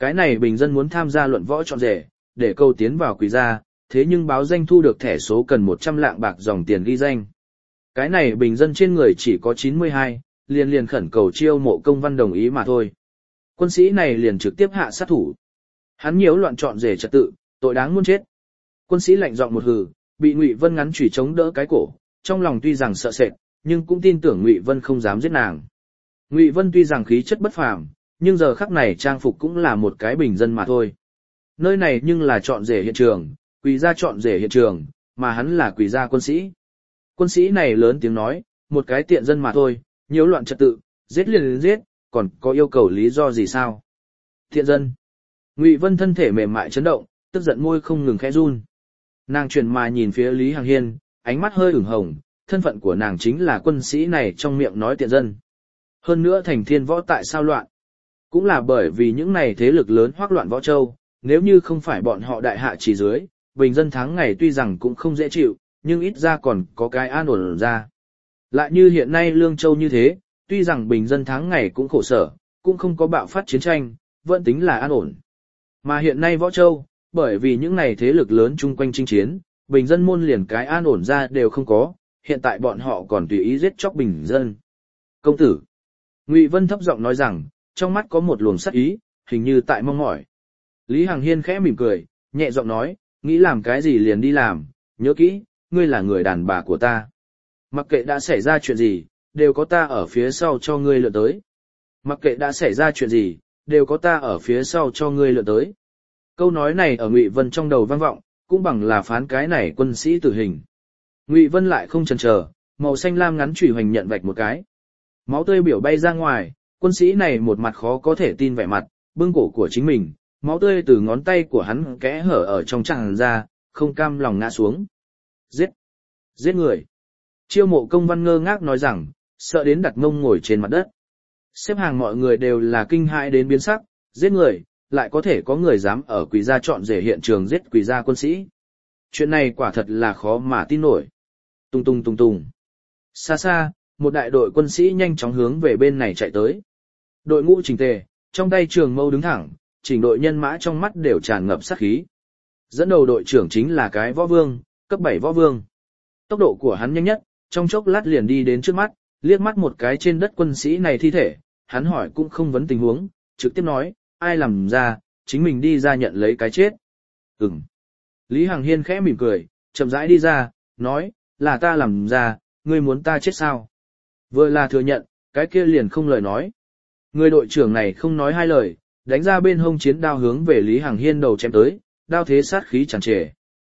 A: Cái này bình dân muốn tham gia luận võ chọn rể, để câu tiến vào quý gia, thế nhưng báo danh thu được thẻ số cần một trăm lạng bạc dòng tiền ghi danh. Cái này bình dân trên người chỉ có chín mươi hai, liền liền khẩn cầu chiêu mộ công văn đồng ý mà thôi. Quân sĩ này liền trực tiếp hạ sát thủ. Hắn nhiễu loạn chọn rể trật tự, tội đáng muôn chết. Quân sĩ lạnh giọng một hừ, bị Ngụy Vân ngắn chủy chống đỡ cái cổ, trong lòng tuy rằng sợ sệt, nhưng cũng tin tưởng Ngụy Vân không dám giết nàng. Ngụy Vân tuy rằng khí chất bất phàm, nhưng giờ khắc này trang phục cũng là một cái bình dân mà thôi. Nơi này nhưng là chọn rể hiện trường, quỳ gia chọn rể hiện trường, mà hắn là quỳ gia quân sĩ. Quân sĩ này lớn tiếng nói, một cái tiện dân mà thôi, nhiễu loạn trật tự, giết liền liền giết, còn có yêu cầu lý do gì sao? Tiện dân. Ngụy Vân thân thể mềm mại chấn động, tức giận môi không ngừng khẽ run. Nàng chuyển mà nhìn phía Lý Hằng Hiên, ánh mắt hơi ửng hồng, thân phận của nàng chính là quân sĩ này trong miệng nói tiện dân. Hơn nữa thành thiên võ tại sao loạn? Cũng là bởi vì những này thế lực lớn hoắc loạn võ châu, nếu như không phải bọn họ đại hạ chỉ dưới, bình dân tháng ngày tuy rằng cũng không dễ chịu, nhưng ít ra còn có cái an ổn ra. Lại như hiện nay Lương Châu như thế, tuy rằng bình dân tháng ngày cũng khổ sở, cũng không có bạo phát chiến tranh, vẫn tính là an ổn. Mà hiện nay võ châu, bởi vì những này thế lực lớn chung quanh chinh chiến, bình dân môn liền cái an ổn ra đều không có, hiện tại bọn họ còn tùy ý giết chóc bình dân. Công tử. Ngụy Vân thấp giọng nói rằng, trong mắt có một luồng sắc ý, hình như tại mong mỏi. Lý Hằng Hiên khẽ mỉm cười, nhẹ giọng nói, nghĩ làm cái gì liền đi làm, nhớ kỹ, ngươi là người đàn bà của ta. Mặc kệ đã xảy ra chuyện gì, đều có ta ở phía sau cho ngươi lượn tới. Mặc kệ đã xảy ra chuyện gì, đều có ta ở phía sau cho ngươi lượn tới. Câu nói này ở Ngụy Vân trong đầu vang vọng, cũng bằng là phán cái này quân sĩ tử hình. Ngụy Vân lại không chần chờ, màu xanh lam ngắn chủy hoành nhận vạch một cái. Máu tươi biểu bay ra ngoài, quân sĩ này một mặt khó có thể tin vẻ mặt, bưng cổ của chính mình, máu tươi từ ngón tay của hắn kẽ hở ở trong tràn ra, không cam lòng ngã xuống. Giết! Giết người! Chiêu mộ công văn ngơ ngác nói rằng, sợ đến đặt mông ngồi trên mặt đất. Xếp hàng mọi người đều là kinh hãi đến biến sắc, giết người, lại có thể có người dám ở quỳ gia chọn rể hiện trường giết quỳ gia quân sĩ. Chuyện này quả thật là khó mà tin nổi. Tung tung tung tung. Xa xa, một đại đội quân sĩ nhanh chóng hướng về bên này chạy tới. Đội ngũ chỉnh tề, trong tay trường mâu đứng thẳng, chỉnh đội nhân mã trong mắt đều tràn ngập sát khí. Dẫn đầu đội trưởng chính là cái võ vương, cấp bảy võ vương. Tốc độ của hắn nhanh nhất, trong chốc lát liền đi đến trước mắt, liếc mắt một cái trên đất quân sĩ này thi thể, hắn hỏi cũng không vấn tình huống, trực tiếp nói, ai làm ra, chính mình đi ra nhận lấy cái chết. Ừm. Lý Hằng Hiên khẽ mỉm cười, chậm rãi đi ra, nói, là ta làm ra, ngươi muốn ta chết sao? Vừa là thừa nhận, cái kia liền không lời nói. Người đội trưởng này không nói hai lời, đánh ra bên hông chiến đao hướng về Lý Hằng Hiên đầu chém tới, đao thế sát khí tràn trề.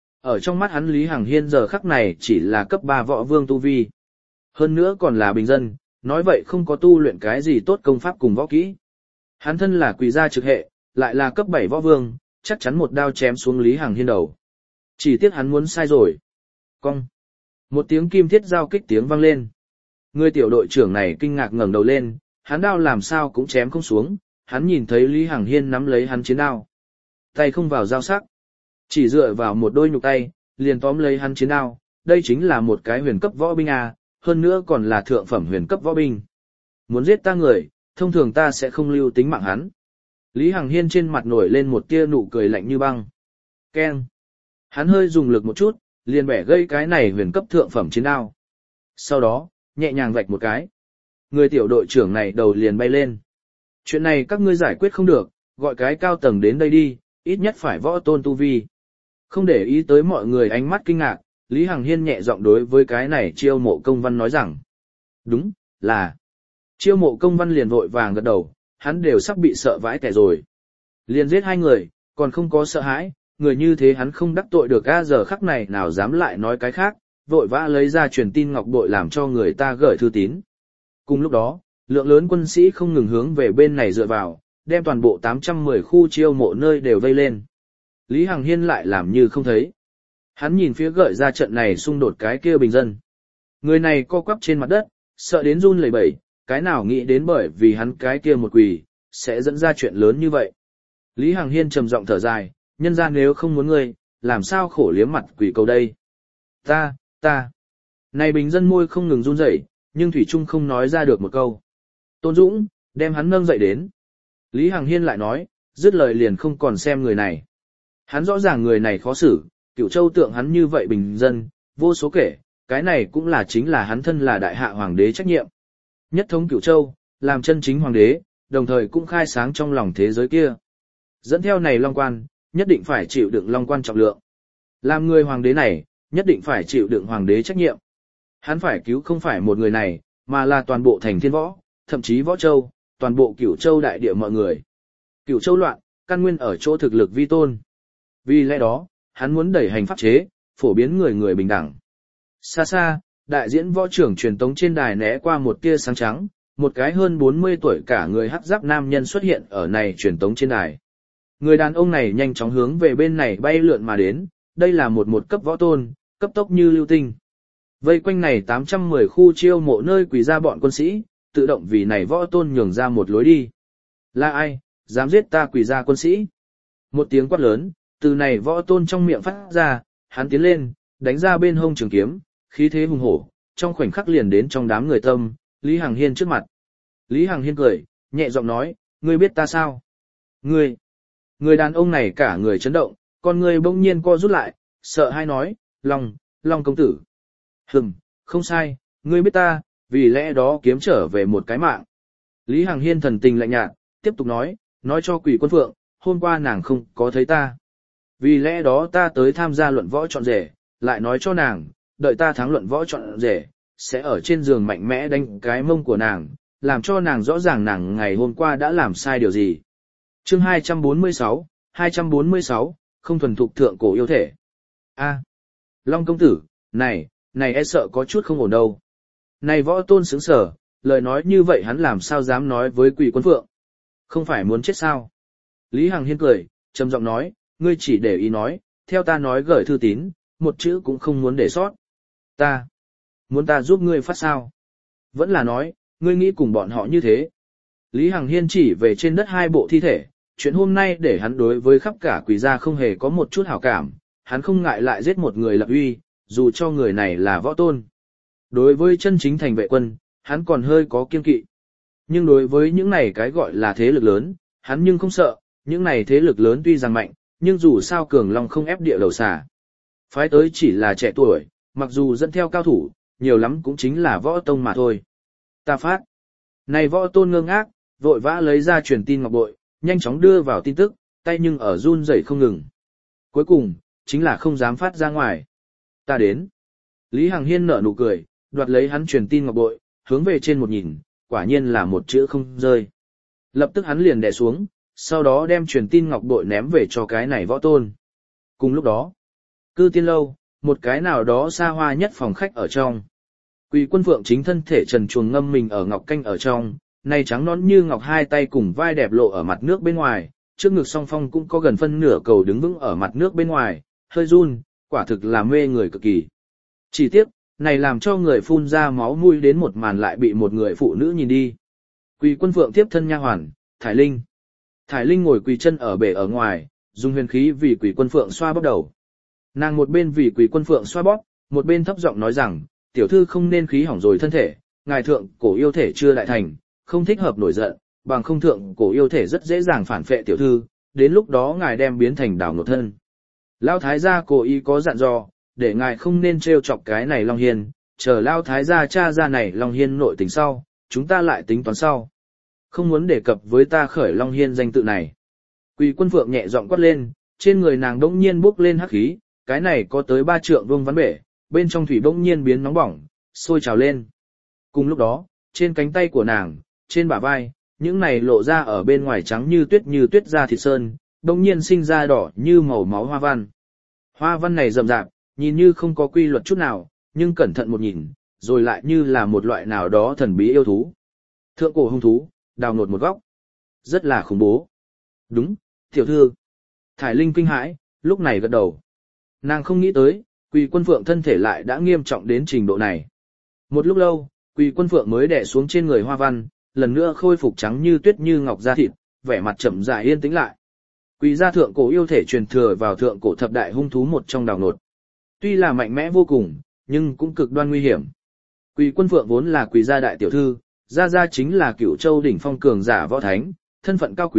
A: Ở trong mắt hắn Lý Hằng Hiên giờ khắc này chỉ là cấp ba võ vương tu vi. Hơn nữa còn là bình dân, nói vậy không có tu luyện cái gì tốt công pháp cùng võ kỹ. Hắn thân là quỳ gia trực hệ, lại là cấp bảy võ vương, chắc chắn một đao chém xuống Lý Hằng Hiên đầu. Chỉ tiếc hắn muốn sai rồi. Cong. Một tiếng kim thiết giao kích tiếng vang lên. Người tiểu đội trưởng này kinh ngạc ngẩng đầu lên, hắn đao làm sao cũng chém không xuống, hắn nhìn thấy Lý Hằng Hiên nắm lấy hắn chiến đao. Tay không vào dao sắc, chỉ dựa vào một đôi nhục tay, liền tóm lấy hắn chiến đao, đây chính là một cái huyền cấp võ binh à, hơn nữa còn là thượng phẩm huyền cấp võ binh. Muốn giết ta người, thông thường ta sẽ không lưu tính mạng hắn. Lý Hằng Hiên trên mặt nổi lên một tia nụ cười lạnh như băng. Keng. Hắn hơi dùng lực một chút, liền bẻ gây cái này huyền cấp thượng phẩm chiến đao. Sau đó, nhẹ nhàng vạch một cái. Người tiểu đội trưởng này đầu liền bay lên. Chuyện này các ngươi giải quyết không được, gọi cái cao tầng đến đây đi, ít nhất phải võ tôn tu vi. Không để ý tới mọi người ánh mắt kinh ngạc, Lý Hằng Hiên nhẹ giọng đối với cái này chiêu mộ công văn nói rằng. Đúng, là. Chiêu mộ công văn liền vội vàng gật đầu, hắn đều sắp bị sợ vãi tẻ rồi. Liền giết hai người, còn không có sợ hãi, người như thế hắn không đắc tội được a giờ khắc này nào dám lại nói cái khác, vội vã lấy ra truyền tin ngọc bội làm cho người ta gửi thư tín. Cùng lúc đó, lượng lớn quân sĩ không ngừng hướng về bên này dựa vào, đem toàn bộ tám trăm mười khu chiêu mộ nơi đều vây lên. Lý Hằng Hiên lại làm như không thấy. Hắn nhìn phía gợi ra trận này xung đột cái kia bình dân. Người này co quắp trên mặt đất, sợ đến run lẩy bẩy, cái nào nghĩ đến bởi vì hắn cái kia một quỳ, sẽ dẫn ra chuyện lớn như vậy. Lý Hằng Hiên trầm giọng thở dài, nhân ra nếu không muốn ngươi, làm sao khổ liếm mặt quỳ cầu đây. Ta, ta. Này bình dân môi không ngừng run rẩy, nhưng Thủy Trung không nói ra được một câu. Tôn Dũng, đem hắn nâng dậy đến. Lý Hằng Hiên lại nói, dứt lời liền không còn xem người này. Hắn rõ ràng người này khó xử, Cửu Châu tượng hắn như vậy bình dân, vô số kể, cái này cũng là chính là hắn thân là đại hạ hoàng đế trách nhiệm. Nhất thống Cửu Châu, làm chân chính hoàng đế, đồng thời cũng khai sáng trong lòng thế giới kia. Dẫn theo này long quan, nhất định phải chịu đựng long quan trọng lượng. Làm người hoàng đế này, nhất định phải chịu đựng hoàng đế trách nhiệm. Hắn phải cứu không phải một người này, mà là toàn bộ thành Thiên Võ, thậm chí Võ Châu, toàn bộ Cửu Châu đại địa mọi người. Cửu Châu loạn, căn nguyên ở chỗ thực lực vi tôn. Vì lẽ đó, hắn muốn đẩy hành pháp chế, phổ biến người người bình đẳng. Xa xa, đại diễn võ trưởng truyền tống trên đài né qua một tia sáng trắng, một cái hơn bốn mươi tuổi cả người hắc giáp nam nhân xuất hiện ở này truyền tống trên đài. Người đàn ông này nhanh chóng hướng về bên này bay lượn mà đến, đây là một một cấp võ tôn, cấp tốc như lưu tinh. Vây quanh này tám trăm mười khu chiêu mộ nơi quỳ ra bọn quân sĩ, tự động vì này võ tôn nhường ra một lối đi. Là ai, dám giết ta quỳ ra quân sĩ? Một tiếng quát lớn, từ này võ tôn trong miệng phát ra, hắn tiến lên, đánh ra bên hông trường kiếm, khí thế hùng hổ, trong khoảnh khắc liền đến trong đám người tâm, Lý Hằng Hiên trước mặt. Lý Hằng Hiên cười, nhẹ giọng nói, ngươi biết ta sao? Ngươi! Người đàn ông này cả người chấn động, con người bỗng nhiên co rút lại, sợ hai nói, Long, Long công tử. Hừm, không sai, ngươi biết ta, vì lẽ đó kiếm trở về một cái mạng. Lý Hằng Hiên thần tình lạnh nhạt, tiếp tục nói, nói cho Quỷ Quân Phượng, hôm qua nàng không có thấy ta. Vì lẽ đó ta tới tham gia luận võ chọn rể, lại nói cho nàng, đợi ta thắng luận võ chọn rể, sẽ ở trên giường mạnh mẽ đánh cái mông của nàng, làm cho nàng rõ ràng nàng ngày hôm qua đã làm sai điều gì. Chương hai trăm bốn mươi sáu, hai trăm bốn mươi sáu, không thuần thục thượng cổ yêu thể. A, Long công tử, này, này e sợ có chút không ổn đâu. Này võ tôn sướng sở, lời nói như vậy hắn làm sao dám nói với Quỷ Quân Phượng. Không phải muốn chết sao? Lý Hằng Hiên cười, trầm giọng nói, ngươi chỉ để ý nói, theo ta nói gửi thư tín, một chữ cũng không muốn để sót. Ta, muốn ta giúp ngươi phát sao? Vẫn là nói, ngươi nghĩ cùng bọn họ như thế. Lý Hằng Hiên chỉ về trên đất hai bộ thi thể, chuyện hôm nay để hắn đối với khắp cả quỷ gia không hề có một chút hảo cảm, hắn không ngại lại giết một người lập uy, dù cho người này là võ tôn. Đối với chân chính thành vệ quân, hắn còn hơi có kiêng kỵ. Nhưng đối với những này cái gọi là thế lực lớn, hắn nhưng không sợ, những này thế lực lớn tuy rằng mạnh, nhưng dù sao cường long không ép địa đầu xà. Phái tới chỉ là trẻ tuổi, mặc dù dẫn theo cao thủ, nhiều lắm cũng chính là võ tông mà thôi. Ta phát. Này võ tôn ngơ ngác, vội vã lấy ra truyền tin ngọc bội, nhanh chóng đưa vào tin tức, tay nhưng ở run rẩy không ngừng. Cuối cùng, chính là không dám phát ra ngoài. Ta đến. Lý Hằng Hiên nở nụ cười, đoạt lấy hắn truyền tin ngọc bội, hướng về trên một nhìn, quả nhiên là một chữ không rơi. Lập tức hắn liền đè xuống, sau đó đem truyền tin ngọc bội ném về cho cái này võ tôn. Cùng lúc đó, Cư Tiên lâu, một cái nào đó xa hoa nhất phòng khách ở trong. Quỷ Quân Phượng chính thân thể trần truồng ngâm mình ở ngọc canh ở trong, này trắng nõn như ngọc hai tay cùng vai đẹp lộ ở mặt nước bên ngoài, trước ngực song phong cũng có gần phân nửa cầu đứng vững ở mặt nước bên ngoài, hơi run, quả thực là mê người cực kỳ. Chỉ tiếc, này làm cho người phun ra máu mũi đến một màn lại bị một người phụ nữ nhìn đi. Quỷ Quân Phượng tiếp thân nha hoàn, Thải Linh. Thải Linh ngồi quỳ chân ở bể ở ngoài, dùng huyền khí vì Quỷ Quân Phượng xoa bóp đầu. Nàng một bên vì Quỷ Quân Phượng xoa bóp, một bên thấp giọng nói rằng, tiểu thư không nên khí hỏng rồi thân thể, ngài thượng cổ yêu thể chưa đại thành, không thích hợp nổi giận, bằng không thượng cổ yêu thể rất dễ dàng phản phệ tiểu thư, đến lúc đó ngài đem biến thành đảo nột thân. Lão thái gia cố ý có dặn dò, để ngài không nên trêu chọc cái này Long Hiên, chờ Lão thái gia cha ra này Long Hiên nội tình sau, chúng ta lại tính toán sau. Không muốn đề cập với ta khởi Long Hiên danh tự này. Quỷ Quân Phượng nhẹ giọng quát lên, trên người nàng đống nhiên bốc lên hắc khí, cái này có tới ba trượng vuông vắn bể, bên trong thủy bỗng nhiên biến nóng bỏng, sôi trào lên. Cùng lúc đó, trên cánh tay của nàng, trên bả vai, những này lộ ra ở bên ngoài trắng như tuyết như tuyết da thịt sơn, bỗng nhiên sinh ra đỏ như màu máu hoa văn. Hoa văn này rậm rạp, nhìn như không có quy luật chút nào, nhưng cẩn thận một nhìn, rồi lại như là một loại nào đó thần bí yêu thú. Thượng cổ hung thú, đào nột một góc. Rất là khủng bố. Đúng, tiểu thư. Thải Linh kinh hãi, lúc này gật đầu. Nàng không nghĩ tới, Quỷ Quân Phượng thân thể lại đã nghiêm trọng đến trình độ này. Một lúc lâu, Quỷ Quân Phượng mới đè xuống trên người hoa văn, lần nữa khôi phục trắng như tuyết như ngọc da thịt, vẻ mặt chậm rãi yên tĩnh lại. Quỷ gia thượng cổ yêu thể truyền thừa vào thượng cổ thập đại hung thú một trong đào nột. Tuy là mạnh mẽ vô cùng, nhưng cũng cực đoan nguy hiểm. Quỷ Quân Phượng vốn là Quỷ gia đại tiểu thư, gia gia chính là Cửu Châu đỉnh phong cường giả võ thánh, thân phận cao quý,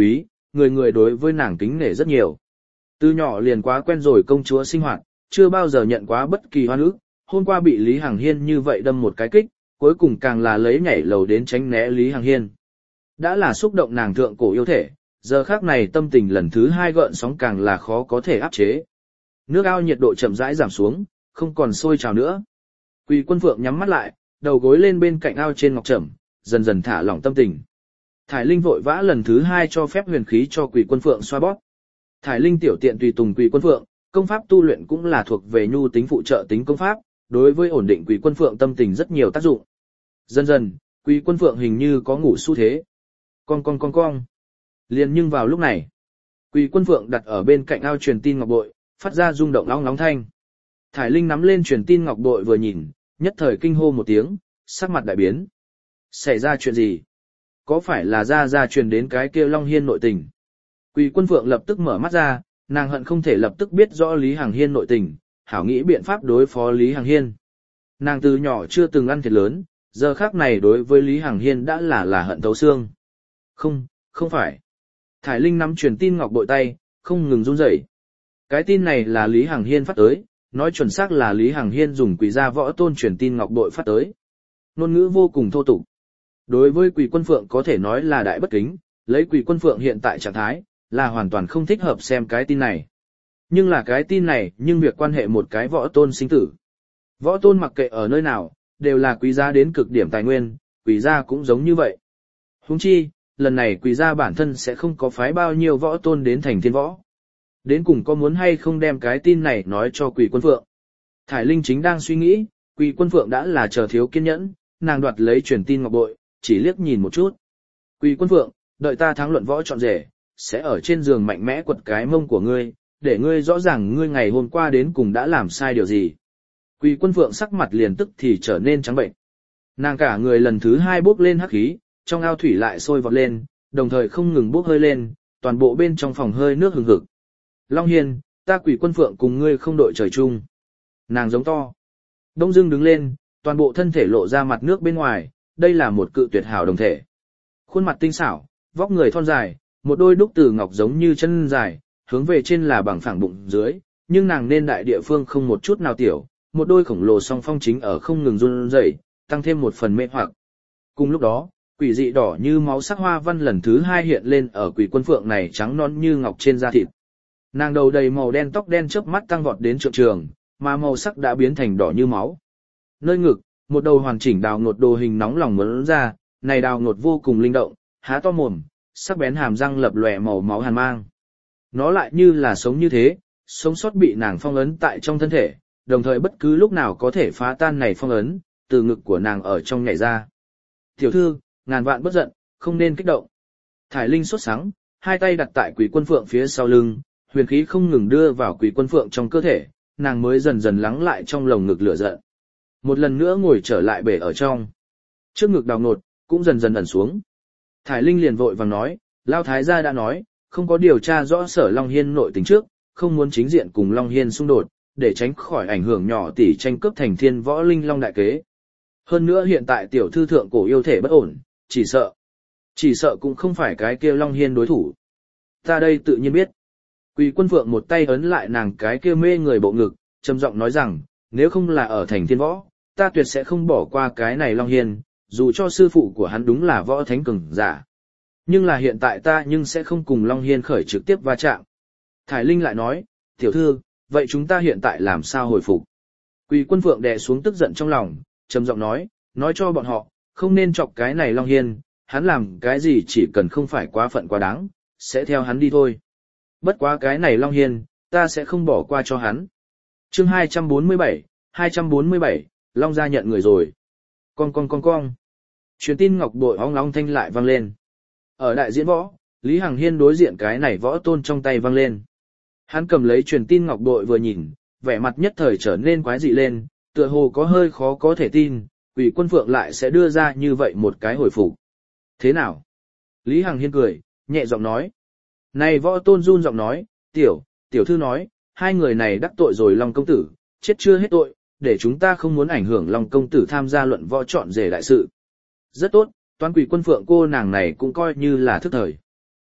A: người người đối với nàng kính nể rất nhiều. Từ nhỏ liền quá quen rồi công chúa sinh hoạt, chưa bao giờ nhận quá bất kỳ hoan ức, hôm qua bị Lý Hằng Hiên như vậy đâm một cái kích, cuối cùng càng là lấy nhảy lầu đến tránh né Lý Hằng Hiên. Đã là xúc động nàng thượng cổ yêu thể, giờ khác này tâm tình lần thứ hai gợn sóng càng là khó có thể áp chế. Nước ao nhiệt độ chậm rãi giảm xuống, không còn sôi trào nữa. Quỳ Quân Phượng nhắm mắt lại, đầu gối lên bên cạnh ao trên ngọc trẩm, dần dần thả lỏng tâm tình. Thải Linh vội vã lần thứ hai cho phép huyền khí cho Quỳ Quân Phượng xoa bóp. Thải Linh tiểu tiện tùy tùng Quỳ Quân Phượng, công pháp tu luyện cũng là thuộc về nhu tính phụ trợ tính công pháp, đối với ổn định Quỳ Quân Phượng tâm tình rất nhiều tác dụng. Dần dần, Quỳ Quân Phượng hình như có ngủ xu thế. Con con con con. Liền nhưng vào lúc này, Quỳ Quân Phượng đặt ở bên cạnh ao truyền tin ngọc bội, phát ra rung động long lóng thanh. Thải Linh nắm lên truyền tin ngọc bội vừa nhìn, nhất thời kinh hô một tiếng, sắc mặt đại biến. Xảy ra chuyện gì? Có phải là ra ra truyền đến cái kia Long Hiên nội tình? Quỳ Quân Phượng lập tức mở mắt ra, nàng hận không thể lập tức biết rõ Lý Hằng Hiên nội tình, hảo nghĩ biện pháp đối phó Lý Hằng Hiên. Nàng từ nhỏ chưa từng ăn thiệt lớn, giờ khác này đối với Lý Hằng Hiên đã là là hận thấu xương. Không, không phải. Thải Linh nắm truyền tin ngọc bội tay, không ngừng run rẩy. Cái tin này là Lý Hằng Hiên phát tới, nói chuẩn xác là Lý Hằng Hiên dùng Quỳ gia võ tôn truyền tin ngọc bội phát tới. Ngôn ngữ vô cùng thô tục. Đối với Quỳ Quân Phượng có thể nói là đại bất kính, lấy Quỳ Quân Phượng hiện tại trạng thái, là hoàn toàn không thích hợp xem cái tin này. Nhưng là cái tin này, nhưng việc quan hệ một cái võ tôn sinh tử. Võ tôn mặc kệ ở nơi nào, đều là quý gia đến cực điểm tài nguyên, Quỳ gia cũng giống như vậy. Huống chi, lần này Quỳ gia bản thân sẽ không có phái bao nhiêu võ tôn đến thành thiên võ. Đến cùng có muốn hay không đem cái tin này nói cho Quỳ Quân Phượng. Thải Linh chính đang suy nghĩ, Quỳ Quân Phượng đã là chờ thiếu kiên nhẫn, nàng đoạt lấy truyền tin ngọc bội, chỉ liếc nhìn một chút. Quỳ Quân Phượng, đợi ta thắng luận võ trọn rể, sẽ ở trên giường mạnh mẽ quật cái mông của ngươi, để ngươi rõ ràng ngươi ngày hôm qua đến cùng đã làm sai điều gì. Quỳ Quân Phượng sắc mặt liền tức thì trở nên trắng bệnh. Nàng cả người lần thứ hai bốc lên hắc khí, trong ao thủy lại sôi vọt lên, đồng thời không ngừng bốc hơi lên, toàn bộ bên trong phòng hơi nước hừng hực. Long Hiên, ta Quỳ Quân Phượng cùng ngươi không đội trời chung. Nàng giống to. Đông Dương đứng lên, toàn bộ thân thể lộ ra mặt nước bên ngoài, đây là một cự tuyệt hảo đồng thể. Khuôn mặt tinh xảo, vóc người thon dài, một đôi đúc từ ngọc giống như chân dài, hướng về trên là bằng phẳng bụng dưới, nhưng nàng nên đại địa phương không một chút nào tiểu, một đôi khổng lồ song phong chính ở không ngừng run rẩy, tăng thêm một phần mê hoặc. Cùng lúc đó, quỷ dị đỏ như máu sắc hoa văn lần thứ hai hiện lên ở Quỳ Quân Phượng này trắng non như ngọc trên da thịt. Nàng đầu đầy màu đen tóc đen chớp mắt tăng vọt đến trượng trường, mà màu sắc đã biến thành đỏ như máu. Nơi ngực, một đầu hoàn chỉnh đào ngột đồ hình nóng lòng muốn ra, này đào ngột vô cùng linh động, há to mồm, sắc bén hàm răng lập lòe màu máu hàn mang. Nó lại như là sống như thế, sống sót bị nàng phong ấn tại trong thân thể, đồng thời bất cứ lúc nào có thể phá tan này phong ấn, từ ngực của nàng ở trong nhảy ra. Tiểu thư, ngàn vạn bất giận, không nên kích động. Thải Linh sốt sắng, hai tay đặt tại Quỳ Quân Phượng phía sau lưng, huyền khí không ngừng đưa vào Quỳ Quân Phượng trong cơ thể, nàng mới dần dần lắng lại trong lồng ngực lửa giận. Một lần nữa ngồi trở lại bể ở trong. Trước ngực đào nột, cũng dần dần ẩn xuống. Thải Linh liền vội vàng nói, Lao Thái gia đã nói, không có điều tra rõ Sở Long Hiên nội tình trước, không muốn chính diện cùng Long Hiên xung đột, để tránh khỏi ảnh hưởng nhỏ tỷ tranh cướp thành thiên võ linh long đại kế. Hơn nữa hiện tại tiểu thư thượng cổ yêu thể bất ổn, chỉ sợ. Chỉ sợ cũng không phải cái kia Long Hiên đối thủ. Ta đây tự nhiên biết. Quỳ Quân Phượng một tay ấn lại nàng cái kia mê người bộ ngực, trầm giọng nói rằng, nếu không là ở thành thiên võ, ta tuyệt sẽ không bỏ qua cái này Long Hiên, dù cho sư phụ của hắn đúng là võ thánh cường giả. Nhưng là hiện tại ta nhưng sẽ không cùng Long Hiên khởi trực tiếp va chạm. Thải Linh lại nói, tiểu thư, vậy chúng ta hiện tại làm sao hồi phục? Quỳ Quân Phượng đè xuống tức giận trong lòng, trầm giọng nói, nói cho bọn họ, không nên chọc cái này Long Hiên, hắn làm cái gì chỉ cần không phải quá phận quá đáng, sẽ theo hắn đi thôi. Bất quá cái này Long Hiên, ta sẽ không bỏ qua cho hắn. Chương hai trăm bốn mươi bảy, hai trăm bốn mươi bảy, Long gia nhận người rồi. Con con con con. Truyền tin ngọc bội óng long thanh lại vang lên. Ở đại diễn võ, Lý Hằng Hiên đối diện cái này võ tôn trong tay vang lên. Hắn cầm lấy truyền tin ngọc bội vừa nhìn, vẻ mặt nhất thời trở nên quái dị lên, tựa hồ có hơi khó có thể tin, Quỳ Quân Phượng lại sẽ đưa ra như vậy một cái hồi phục. Thế nào? Lý Hằng Hiên cười, nhẹ giọng nói. Này võ tôn run giọng nói, tiểu, tiểu thư nói, hai người này đắc tội rồi Long công tử, chết chưa hết tội, để chúng ta không muốn ảnh hưởng Long công tử tham gia luận võ chọn rể đại sự. Rất tốt, toán Quỳ Quân Phượng cô nàng này cũng coi như là thức thời.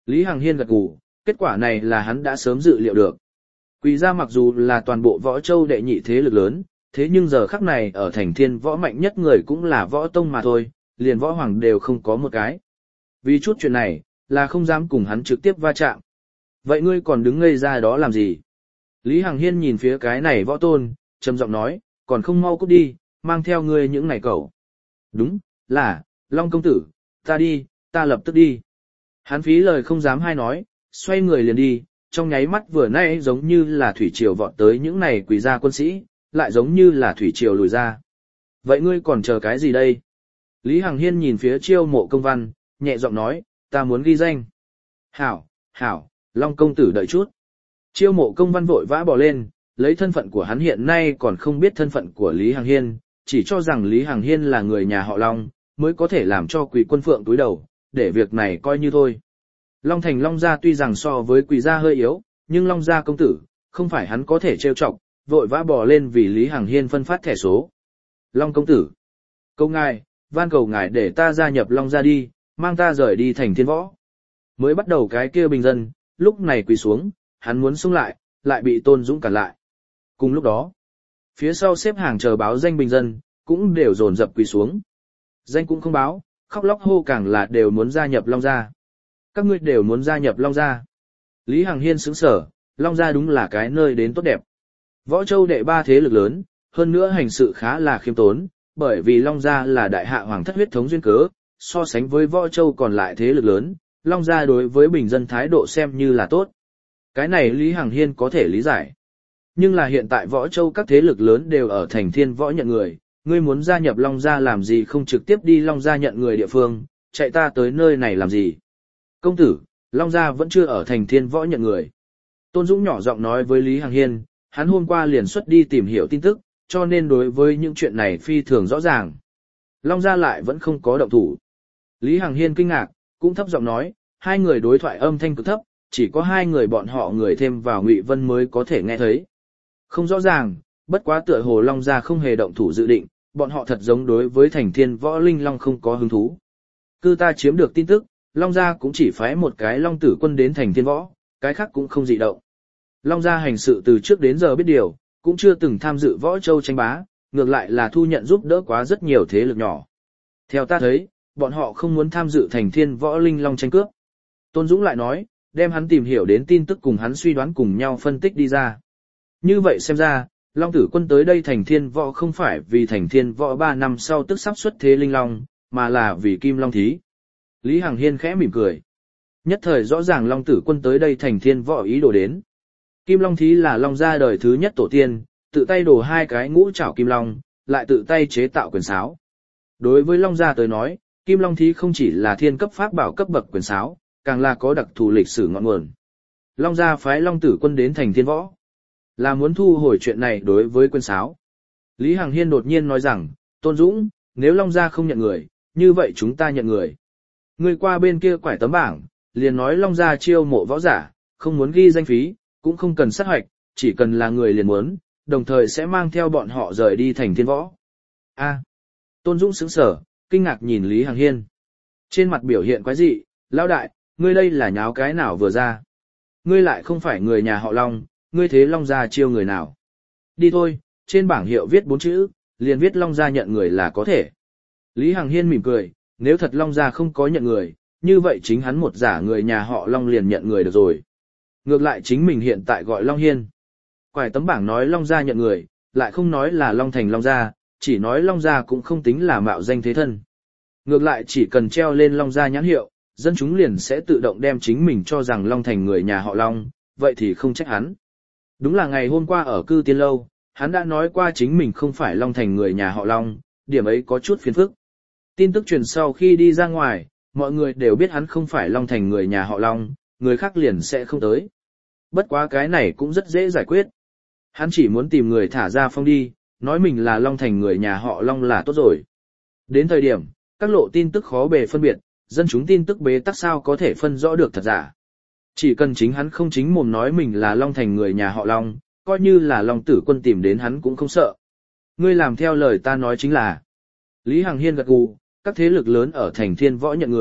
A: Lý Hằng Hiên gật gù, kết quả này là hắn đã sớm dự liệu được. Quỳ gia mặc dù là toàn bộ võ châu đệ nhị thế lực lớn, thế nhưng giờ khắc này ở thành thiên võ mạnh nhất người cũng là võ tông mà thôi, liền võ hoàng đều không có một cái. Vì chút chuyện này, là không dám cùng hắn trực tiếp va chạm. Vậy ngươi còn đứng ngây ra đó làm gì? Lý Hằng Hiên nhìn phía cái này võ tôn, trầm giọng nói, còn không mau cút đi, mang theo ngươi những này cẩu. Đúng, là, Long công tử, ta đi, ta lập tức đi. Hắn phí lời không dám hai nói, xoay người liền đi, trong nháy mắt vừa nãy giống như là thủy triều vọt tới những này quỷ gia quân sĩ, lại giống như là thủy triều lùi ra. Vậy ngươi còn chờ cái gì đây? Lý Hằng Hiên nhìn phía chiêu mộ công văn, nhẹ giọng nói, ta muốn ghi danh. Hảo, hảo, Long công tử đợi chút. Chiêu mộ công văn vội vã bỏ lên, lấy thân phận của hắn hiện nay còn không biết thân phận của Lý Hằng Hiên, chỉ cho rằng Lý Hằng Hiên là người nhà họ Long, mới có thể làm cho Quỷ Quân Phượng túi đầu, để việc này coi như thôi. Long Thành Long gia tuy rằng so với Quỷ gia hơi yếu, nhưng Long gia công tử, không phải hắn có thể trêu chọc, vội vã bỏ lên vì Lý Hằng Hiên phân phát thẻ số. Long công tử, câu ngài, van cầu ngài để ta gia nhập Long gia đi, mang ta rời đi thành thiên võ. Mới bắt đầu cái kia bình dân, lúc này quỳ xuống, hắn muốn xông lại, lại bị Tôn Dũng cản lại. Cùng lúc đó, phía sau xếp hàng chờ báo danh bình dân, cũng đều dồn dập quỳ xuống. Danh cũng không báo, khóc lóc hô càng là đều muốn gia nhập Long gia. Các ngươi đều muốn gia nhập Long gia. Lý Hằng Hiên sững sờ, Long gia đúng là cái nơi đến tốt đẹp. Võ Châu đệ ba thế lực lớn, hơn nữa hành sự khá là khiêm tốn, bởi vì Long gia là đại hạ hoàng thất huyết thống duyên cớ, so sánh với Võ Châu còn lại thế lực lớn, Long gia đối với bình dân thái độ xem như là tốt. Cái này Lý Hằng Hiên có thể lý giải. Nhưng là hiện tại Võ Châu các thế lực lớn đều ở thành thiên võ nhận người, ngươi muốn gia nhập Long gia làm gì không trực tiếp đi Long gia nhận người địa phương, chạy ta tới nơi này làm gì? Công tử, Long gia vẫn chưa ở thành thiên võ nhận người. Tôn Dũng nhỏ giọng nói với Lý Hằng Hiên, hắn hôm qua liền xuất đi tìm hiểu tin tức, cho nên đối với những chuyện này phi thường rõ ràng. Long gia lại vẫn không có động thủ. Lý Hằng Hiên kinh ngạc, cũng thấp giọng nói, hai người đối thoại âm thanh cực thấp, chỉ có hai người bọn họ người thêm vào Ngụy Vân mới có thể nghe thấy. Không rõ ràng, bất quá tựa hồ Long gia không hề động thủ dự định, bọn họ thật giống đối với thành thiên võ linh long không có hứng thú. Cư ta chiếm được tin tức, Long gia cũng chỉ phái một cái Long tử quân đến thành thiên võ, cái khác cũng không dị động. Long gia hành sự từ trước đến giờ biết điều, cũng chưa từng tham dự Võ Châu tranh bá, ngược lại là thu nhận giúp đỡ quá rất nhiều thế lực nhỏ. Theo ta thấy, bọn họ không muốn tham dự thành thiên võ linh long tranh cướp. Tôn Dũng lại nói, đem hắn tìm hiểu đến tin tức cùng hắn suy đoán cùng nhau phân tích đi ra. Như vậy xem ra, Long tử quân tới đây thành thiên võ không phải vì thành thiên võ ba năm sau tức sắp xuất thế linh long, mà là vì kim long thí. Lý Hằng Hiên khẽ mỉm cười. Nhất thời rõ ràng Long tử quân tới đây thành thiên võ ý đồ đến. Kim long thí là Long gia đời thứ nhất tổ tiên, tự tay đổ hai cái ngũ trảo kim long, lại tự tay chế tạo quyền sáo. Đối với Long gia tới nói, kim long thí không chỉ là thiên cấp pháp bảo cấp bậc quyền sáo, càng là có đặc thù lịch sử ngọn nguồn. Long gia phái Long tử quân đến thành thiên võ, là muốn thu hồi chuyện này đối với quyền sáo. Lý Hằng Hiên đột nhiên nói rằng, Tôn Dũng, nếu Long gia không nhận người, như vậy chúng ta nhận người. Người qua bên kia quải tấm bảng, liền nói Long gia chiêu mộ võ giả, không muốn ghi danh phí, cũng không cần sát hoạch, chỉ cần là người liền muốn, đồng thời sẽ mang theo bọn họ rời đi thành thiên võ. A. Tôn Dũng sững sờ, kinh ngạc nhìn Lý Hằng Hiên. Trên mặt biểu hiện quái dị, lão đại, ngươi đây là nháo cái nào vừa ra? Ngươi lại không phải người nhà họ Long, ngươi thế Long gia chiêu người nào? Đi thôi, trên bảng hiệu viết bốn chữ, liền viết Long gia nhận người là có thể. Lý Hằng Hiên mỉm cười, nếu thật Long gia không có nhận người, như vậy chính hắn một giả người nhà họ Long liền nhận người được rồi. Ngược lại chính mình hiện tại gọi Long Hiên. Quải tấm bảng nói Long gia nhận người, lại không nói là Long Thành Long gia, chỉ nói Long gia cũng không tính là mạo danh thế thân. Ngược lại chỉ cần treo lên Long gia nhãn hiệu, dân chúng liền sẽ tự động đem chính mình cho rằng Long Thành người nhà họ Long, vậy thì không trách hắn. Đúng là ngày hôm qua ở cư tiên lâu, hắn đã nói qua chính mình không phải Long Thành người nhà họ Long, điểm ấy có chút phiền phức. Tin tức truyền sau khi đi ra ngoài, mọi người đều biết hắn không phải Long Thành người nhà họ Long, người khác liền sẽ không tới. Bất quá cái này cũng rất dễ giải quyết. Hắn chỉ muốn tìm người thả ra phong đi, nói mình là Long Thành người nhà họ Long là tốt rồi. Đến thời điểm, các lộ tin tức khó bề phân biệt, dân chúng tin tức bế tắc sao có thể phân rõ được thật giả. Chỉ cần chính hắn không chính mồm nói mình là Long Thành người nhà họ Long, coi như là Long tử quân tìm đến hắn cũng không sợ. Ngươi làm theo lời ta nói chính là. Lý Hằng Hiên gật gù, các thế lực lớn ở thành thiên võ nhận người,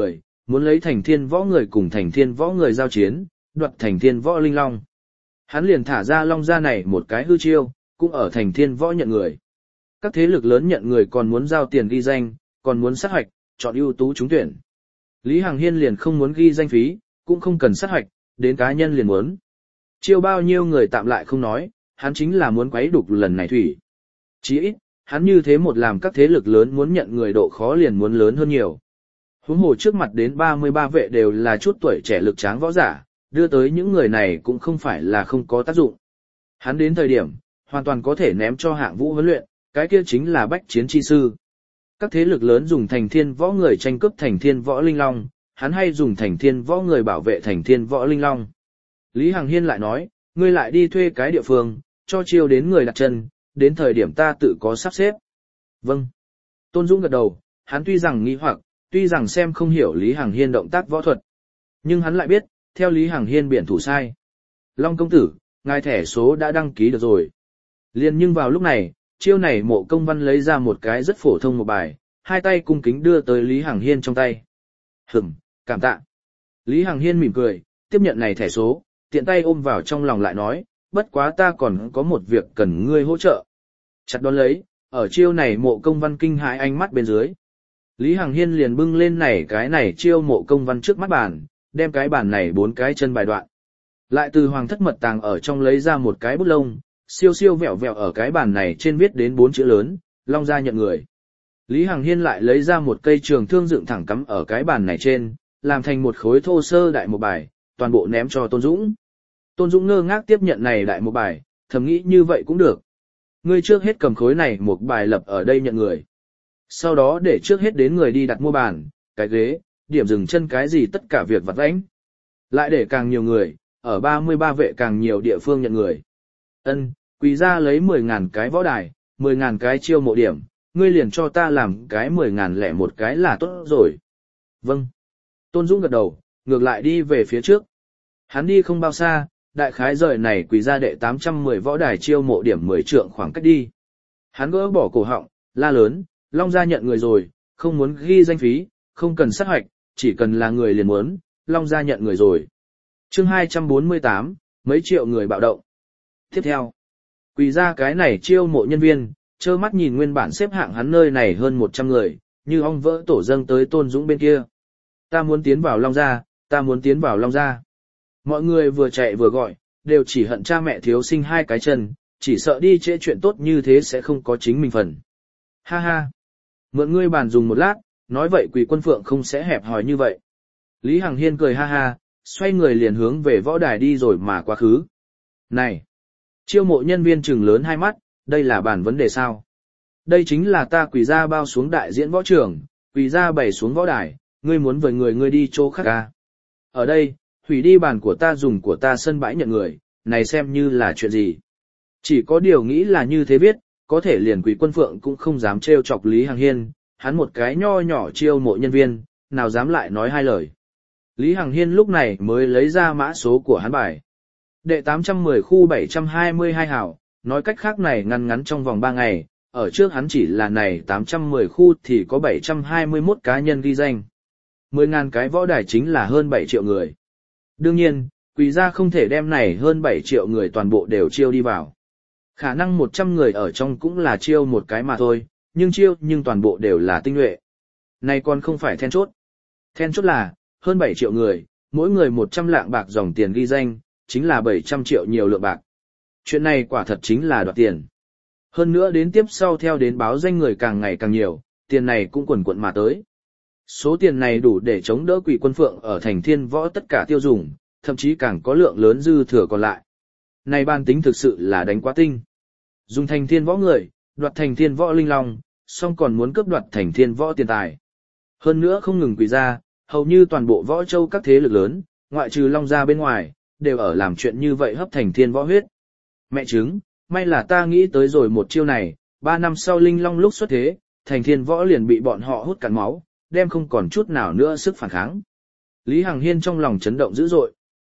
A: muốn lấy thành thiên võ người cùng thành thiên võ người giao chiến, đoạt thành thiên võ linh long. Hắn liền thả ra long ra này một cái hư chiêu, cũng ở thành thiên võ nhận người. Các thế lực lớn nhận người còn muốn giao tiền ghi danh, còn muốn sát hoạch, chọn ưu tú trúng tuyển. Lý Hằng Hiên liền không muốn ghi danh phí, cũng không cần sát hoạch, đến cá nhân liền muốn. Chiêu bao nhiêu người tạm lại không nói, hắn chính là muốn quấy đục lần này thủy. Chỉ ít, hắn như thế một làm các thế lực lớn muốn nhận người độ khó liền muốn lớn hơn nhiều. Huống hồ trước mặt đến ba mươi ba vệ đều là chút tuổi trẻ lực tráng võ giả, đưa tới những người này cũng không phải là không có tác dụng. Hắn đến thời điểm, hoàn toàn có thể ném cho hạng vũ huấn luyện, cái kia chính là bách chiến chi sư. Các thế lực lớn dùng thành thiên võ người tranh cướp thành thiên võ linh long, hắn hay dùng thành thiên võ người bảo vệ thành thiên võ linh long. Lý Hằng Hiên lại nói, ngươi lại đi thuê cái địa phương, cho chiêu đến người đặt chân, đến thời điểm ta tự có sắp xếp. Vâng. Tôn Dũng gật đầu, hắn tuy rằng nghi hoặc, tuy rằng xem không hiểu Lý Hằng Hiên động tác võ thuật, nhưng hắn lại biết, theo Lý Hằng Hiên biển thủ sai. Long công tử, ngài thẻ số đã đăng ký được rồi. Liên nhưng vào lúc này, chiêu này Mộ Công Văn lấy ra một cái rất phổ thông một bài, hai tay cung kính đưa tới Lý Hằng Hiên trong tay. Hửm, cảm tạ. Lý Hằng Hiên mỉm cười, tiếp nhận này thẻ số, tiện tay ôm vào trong lòng lại nói, bất quá ta còn có một việc cần ngươi hỗ trợ. Chặt đón lấy, ở chiêu này Mộ Công Văn kinh hãi ánh mắt bên dưới. Lý Hằng Hiên liền bưng lên này cái này chiêu Mộ Công Văn trước mắt bàn, đem cái bàn này bốn cái chân bài đoạn. Lại từ hoàng thất mật tàng ở trong lấy ra một cái bút lông, siêu siêu vẹo vẹo ở cái bàn này trên viết đến bốn chữ lớn, Long gia nhận người. Lý Hằng Hiên lại lấy ra một cây trường thương dựng thẳng cắm ở cái bàn này trên, làm thành một khối thô sơ đại một bài, toàn bộ ném cho Tôn Dũng. Tôn Dũng ngơ ngác tiếp nhận này đại một bài, thầm nghĩ như vậy cũng được. Ngươi trước hết cầm khối này một bài lập ở đây nhận người. Sau đó để trước hết đến người đi đặt mua bàn, cái ghế, điểm dừng chân cái gì tất cả việc vặt vãnh. Lại để càng nhiều người, ở ba mươi ba vệ càng nhiều địa phương nhận người. Ân, quỳ ra lấy mười ngàn cái võ đài, mười ngàn cái chiêu mộ điểm, ngươi liền cho ta làm cái mười ngàn lẻ một cái là tốt rồi. Vâng. Tôn Dũng gật đầu, ngược lại đi về phía trước. Hắn đi không bao xa, đại khái rời này quỳ ra đệ tám trăm mười võ đài chiêu mộ điểm mười trượng khoảng cách đi. Hắn gỡ bỏ cổ họng, la lớn, Long gia nhận người rồi, không muốn ghi danh phí, không cần sát hoạch, chỉ cần là người liền muốn, Long gia nhận người rồi. Chương hai trăm bốn mươi tám, mấy triệu người bạo động. Tiếp theo, quỳ ra cái này chiêu mộ nhân viên, trơ mắt nhìn nguyên bản xếp hạng hắn nơi này hơn một trăm người, như ong vỡ tổ dâng tới Tôn Dũng bên kia. Ta muốn tiến vào Long gia, ta muốn tiến vào Long gia. Mọi người vừa chạy vừa gọi, đều chỉ hận cha mẹ thiếu sinh hai cái chân, chỉ sợ đi trễ chuyện tốt như thế sẽ không có chính mình phần. Ha ha, mượn ngươi bàn dùng một lát, nói vậy Quỳ Quân Phượng không sẽ hẹp hòi như vậy. Lý Hằng Hiên cười ha ha, xoay người liền hướng về võ đài đi rồi mà quá khứ. Này, chiêu mộ nhân viên trừng lớn hai mắt, đây là bàn vấn đề sao? Đây chính là ta quỳ ra bao xuống đại diễn võ trường, quỳ ra bày xuống võ đài, ngươi muốn với người ngươi đi chỗ khác à? Ở đây, hủy đi bàn của ta dùng của ta sân bãi nhận người, này xem như là chuyện gì? Chỉ có điều nghĩ là như thế biết, có thể liền Quỳ Quân Phượng cũng không dám trêu chọc Lý Hằng Hiên, hắn một cái nho nhỏ chiêu mộ nhân viên, nào dám lại nói hai lời. Lý Hằng Hiên lúc này mới lấy ra mã số của hắn bài. Đệ tám trăm mười khu bảy trăm hai mươi hai hảo, nói cách khác này ngăn ngắn trong vòng ba ngày, ở trước hắn chỉ là này tám trăm mười khu thì có bảy trăm hai mươi mốt cá nhân ghi danh. mười ngàn cái võ đài chính là hơn bảy triệu người. Đương nhiên, quỳ ra không thể đem này hơn bảy triệu người toàn bộ đều chiêu đi vào. Khả năng một trăm người ở trong cũng là chiêu một cái mà thôi, nhưng chiêu nhưng toàn bộ đều là tinh nhuệ. Này còn không phải then chốt. Then chốt là, hơn bảy triệu người, mỗi người một trăm lạng bạc dòng tiền ghi danh, chính là bảy trăm triệu nhiều lượng bạc. Chuyện này quả thật chính là đoạt tiền. Hơn nữa đến tiếp sau theo đến báo danh người càng ngày càng nhiều, tiền này cũng quần quận mà tới. Số tiền này đủ để chống đỡ Quỳ Quân Phượng ở thành thiên võ tất cả tiêu dùng, thậm chí càng có lượng lớn dư thừa còn lại. Này ban tính thực sự là đánh quá tinh. Dùng thành thiên võ người, đoạt thành thiên võ linh long, song còn muốn cướp đoạt thành thiên võ tiền tài. Hơn nữa không ngừng quỳ ra, hầu như toàn bộ võ châu các thế lực lớn, ngoại trừ Long gia bên ngoài, đều ở làm chuyện như vậy hấp thành thiên võ huyết. Mẹ chứng, may là ta nghĩ tới rồi một chiêu này, ba năm sau linh long lúc xuất thế, thành thiên võ liền bị bọn họ hút cạn máu, đem không còn chút nào nữa sức phản kháng. Lý Hằng Hiên trong lòng chấn động dữ dội.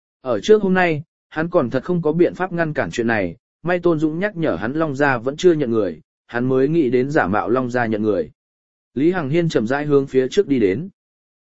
A: Ở trước hôm nay, hắn còn thật không có biện pháp ngăn cản chuyện này, may Tôn Dũng nhắc nhở hắn Long gia vẫn chưa nhận người, hắn mới nghĩ đến giả mạo Long gia nhận người. Lý Hằng Hiên chậm rãi hướng phía trước đi đến.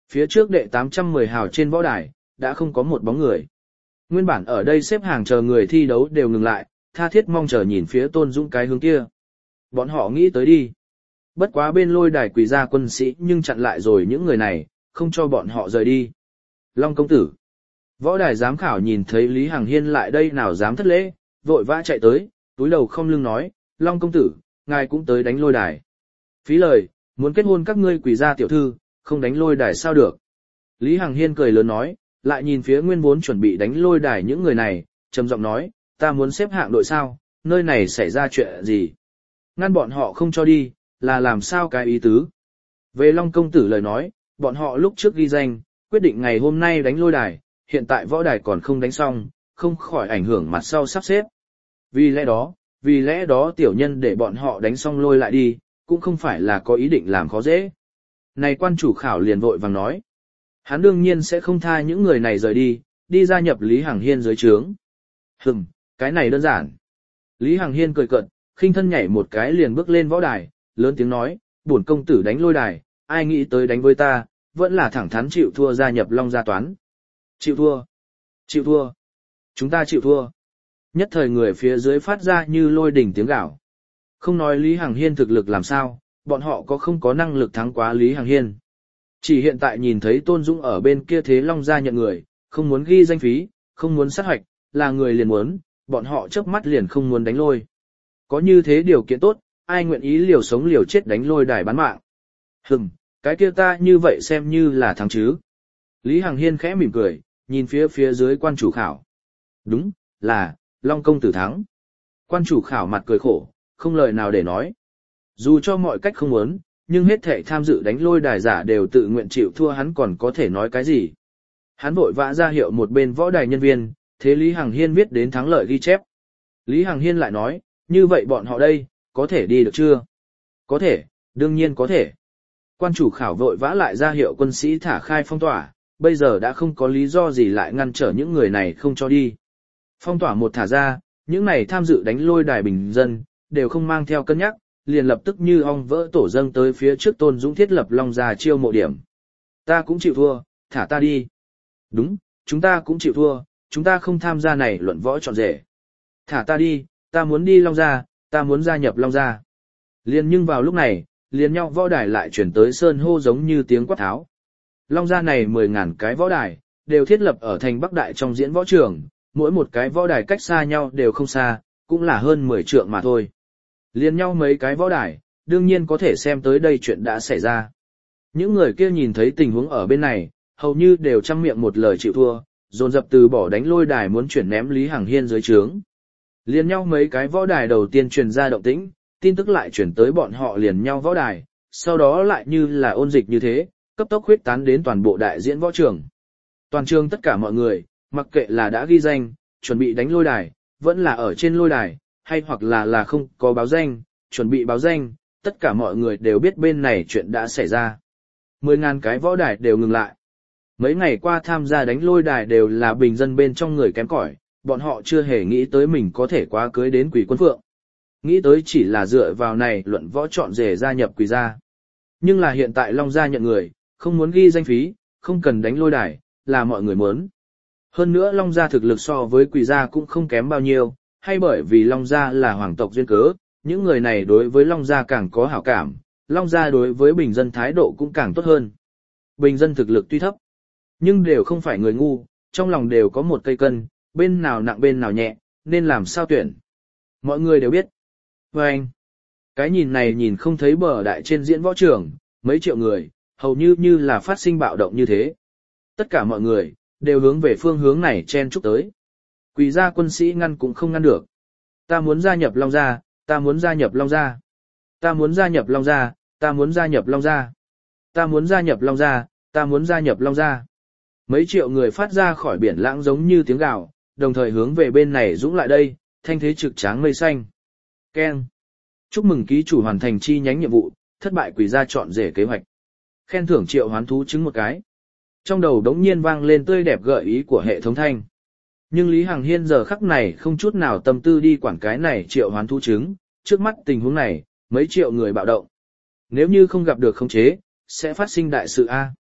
A: Phía trước đệ tám trăm mười hào trên võ đài, đã không có một bóng người. Nguyên bản ở đây xếp hàng chờ người thi đấu đều ngừng lại, tha thiết mong chờ nhìn phía Tôn Dũng cái hướng kia. Bọn họ nghĩ tới đi. Bất quá bên lôi đài quỳ ra quân sĩ nhưng chặn lại rồi những người này, không cho bọn họ rời đi. Long công tử. Võ đài giám khảo nhìn thấy Lý Hằng Hiên lại đây nào dám thất lễ, vội vã chạy tới, túi đầu không lưng nói, Long công tử, ngài cũng tới đánh lôi đài. Phí lời, muốn kết hôn các ngươi quỳ ra tiểu thư, không đánh lôi đài sao được. Lý Hằng Hiên cười lớn nói, lại nhìn phía nguyên vốn chuẩn bị đánh lôi đài những người này, trầm giọng nói, ta muốn xếp hạng đội sao, nơi này xảy ra chuyện gì. Ngăn bọn họ không cho đi, là làm sao cái ý tứ. Về Long công tử lời nói, bọn họ lúc trước ghi danh, quyết định ngày hôm nay đánh lôi đài, hiện tại võ đài còn không đánh xong, không khỏi ảnh hưởng mặt sau sắp xếp. Vì lẽ đó, vì lẽ đó tiểu nhân để bọn họ đánh xong lôi lại đi, cũng không phải là có ý định làm khó dễ. Này quan chủ khảo liền vội vàng nói. Hắn đương nhiên sẽ không tha những người này rời đi, đi gia nhập Lý Hằng Hiên dưới trướng. Hừm, cái này đơn giản. Lý Hằng Hiên cười cợt, khinh thân nhảy một cái liền bước lên võ đài, lớn tiếng nói, bổn công tử đánh lôi đài, ai nghĩ tới đánh với ta, vẫn là thẳng thắn chịu thua gia nhập Long gia toán. Chịu thua, chịu thua, chúng ta chịu thua. Nhất thời người phía dưới phát ra như lôi đỉnh tiếng gào. Không nói Lý Hằng Hiên thực lực làm sao, bọn họ có không có năng lực thắng quá Lý Hằng Hiên. Chỉ hiện tại nhìn thấy Tôn Dũng ở bên kia thế Long gia nhận người, không muốn ghi danh phí, không muốn sát hoạch, là người liền muốn, bọn họ chớp mắt liền không muốn đánh lôi. Có như thế điều kiện tốt, ai nguyện ý liều sống liều chết đánh lôi đài bán mạng. Hừm, cái kia ta như vậy xem như là thắng chứ. Lý Hằng Hiên khẽ mỉm cười, nhìn phía phía dưới quan chủ khảo. Đúng, là, Long công tử thắng. Quan chủ khảo mặt cười khổ, không lời nào để nói. Dù cho mọi cách không muốn, nhưng hết thảy tham dự đánh lôi đài giả đều tự nguyện chịu thua, hắn còn có thể nói cái gì. Hắn vội vã ra hiệu một bên võ đài nhân viên, thế Lý Hằng Hiên viết đến thắng lợi ghi chép. Lý Hằng Hiên lại nói, như vậy bọn họ đây, có thể đi được chưa? Có thể, đương nhiên có thể. Quan chủ khảo vội vã lại ra hiệu quân sĩ thả khai phong tỏa, bây giờ đã không có lý do gì lại ngăn trở những người này không cho đi. Phong tỏa một thả ra, những này tham dự đánh lôi đài bình dân, đều không mang theo cân nhắc, liền lập tức như ong vỡ tổ dâng tới phía trước Tôn Dũng thiết lập Long gia chiêu mộ điểm. Ta cũng chịu thua, thả ta đi. Đúng, chúng ta cũng chịu thua, chúng ta không tham gia này luận võ trọn rể. Thả ta đi, ta muốn đi Long gia, ta muốn gia nhập Long gia. Liền nhưng vào lúc này, liền nhau võ đài lại chuyển tới sơn hô giống như tiếng quát tháo. Long gia này mười ngàn cái võ đài, đều thiết lập ở thành Bắc Đại trong diễn võ trường, mỗi một cái võ đài cách xa nhau đều không xa, cũng là hơn mười trượng mà thôi. Liên nhau mấy cái võ đài, đương nhiên có thể xem tới đây chuyện đã xảy ra. Những người kia nhìn thấy tình huống ở bên này, hầu như đều trăm miệng một lời chịu thua, dồn dập từ bỏ đánh lôi đài muốn chuyển ném Lý Hằng Hiên dưới trướng. Liên nhau mấy cái võ đài đầu tiên truyền ra động tĩnh, tin tức lại chuyển tới bọn họ liền nhau võ đài, sau đó lại như là ôn dịch như thế, cấp tốc huyết tán đến toàn bộ đại diễn võ trường. Toàn trường tất cả mọi người, mặc kệ là đã ghi danh, chuẩn bị đánh lôi đài, vẫn là ở trên lôi đài, hay hoặc là là không có báo danh, chuẩn bị báo danh, tất cả mọi người đều biết bên này chuyện đã xảy ra. Mười ngàn cái võ đài đều ngừng lại. Mấy ngày qua tham gia đánh lôi đài đều là bình dân bên trong người kém cỏi, bọn họ chưa hề nghĩ tới mình có thể quá cưới đến Quỷ Quân Phượng. Nghĩ tới chỉ là dựa vào này luận võ chọn rể gia nhập Quỷ gia. Nhưng là hiện tại Long gia nhận người, không muốn ghi danh phí, không cần đánh lôi đài, là mọi người muốn. Hơn nữa Long gia thực lực so với Quỷ gia cũng không kém bao nhiêu, hay bởi vì Long gia là hoàng tộc duyên cớ, những người này đối với Long gia càng có hảo cảm, Long gia đối với bình dân thái độ cũng càng tốt hơn. Bình dân thực lực tuy thấp, nhưng đều không phải người ngu, trong lòng đều có một cây cân, bên nào nặng bên nào nhẹ, nên làm sao tuyển. Mọi người đều biết. Và anh, cái nhìn này nhìn không thấy bờ đại trên diễn võ trường, mấy triệu người, hầu như như là phát sinh bạo động như thế. Tất cả mọi người, đều hướng về phương hướng này chen chúc tới. Quỷ gia quân sĩ ngăn cũng không ngăn được. Ta muốn gia nhập Long gia, ta muốn gia nhập Long gia. Ta muốn gia nhập Long gia, ta muốn gia nhập Long gia. Ta muốn gia nhập Long gia, ta muốn gia nhập Long gia. Mấy triệu người phát ra khỏi biển lãng giống như tiếng gào, đồng thời hướng về bên này dũng lại đây, thanh thế trực tráng mây xanh. Keng. Chúc mừng ký chủ hoàn thành chi nhánh nhiệm vụ, thất bại quỷ gia chọn rể kế hoạch. Khen thưởng triệu hoán thú trứng một cái. Trong đầu đống nhiên vang lên tươi đẹp gợi ý của hệ thống thanh. Nhưng Lý Hằng Hiên giờ khắc này không chút nào tâm tư đi quản cái này triệu hoán thú trứng, trước mắt tình huống này, mấy triệu người bạo động. Nếu như không gặp được khống chế, sẽ phát sinh đại sự A.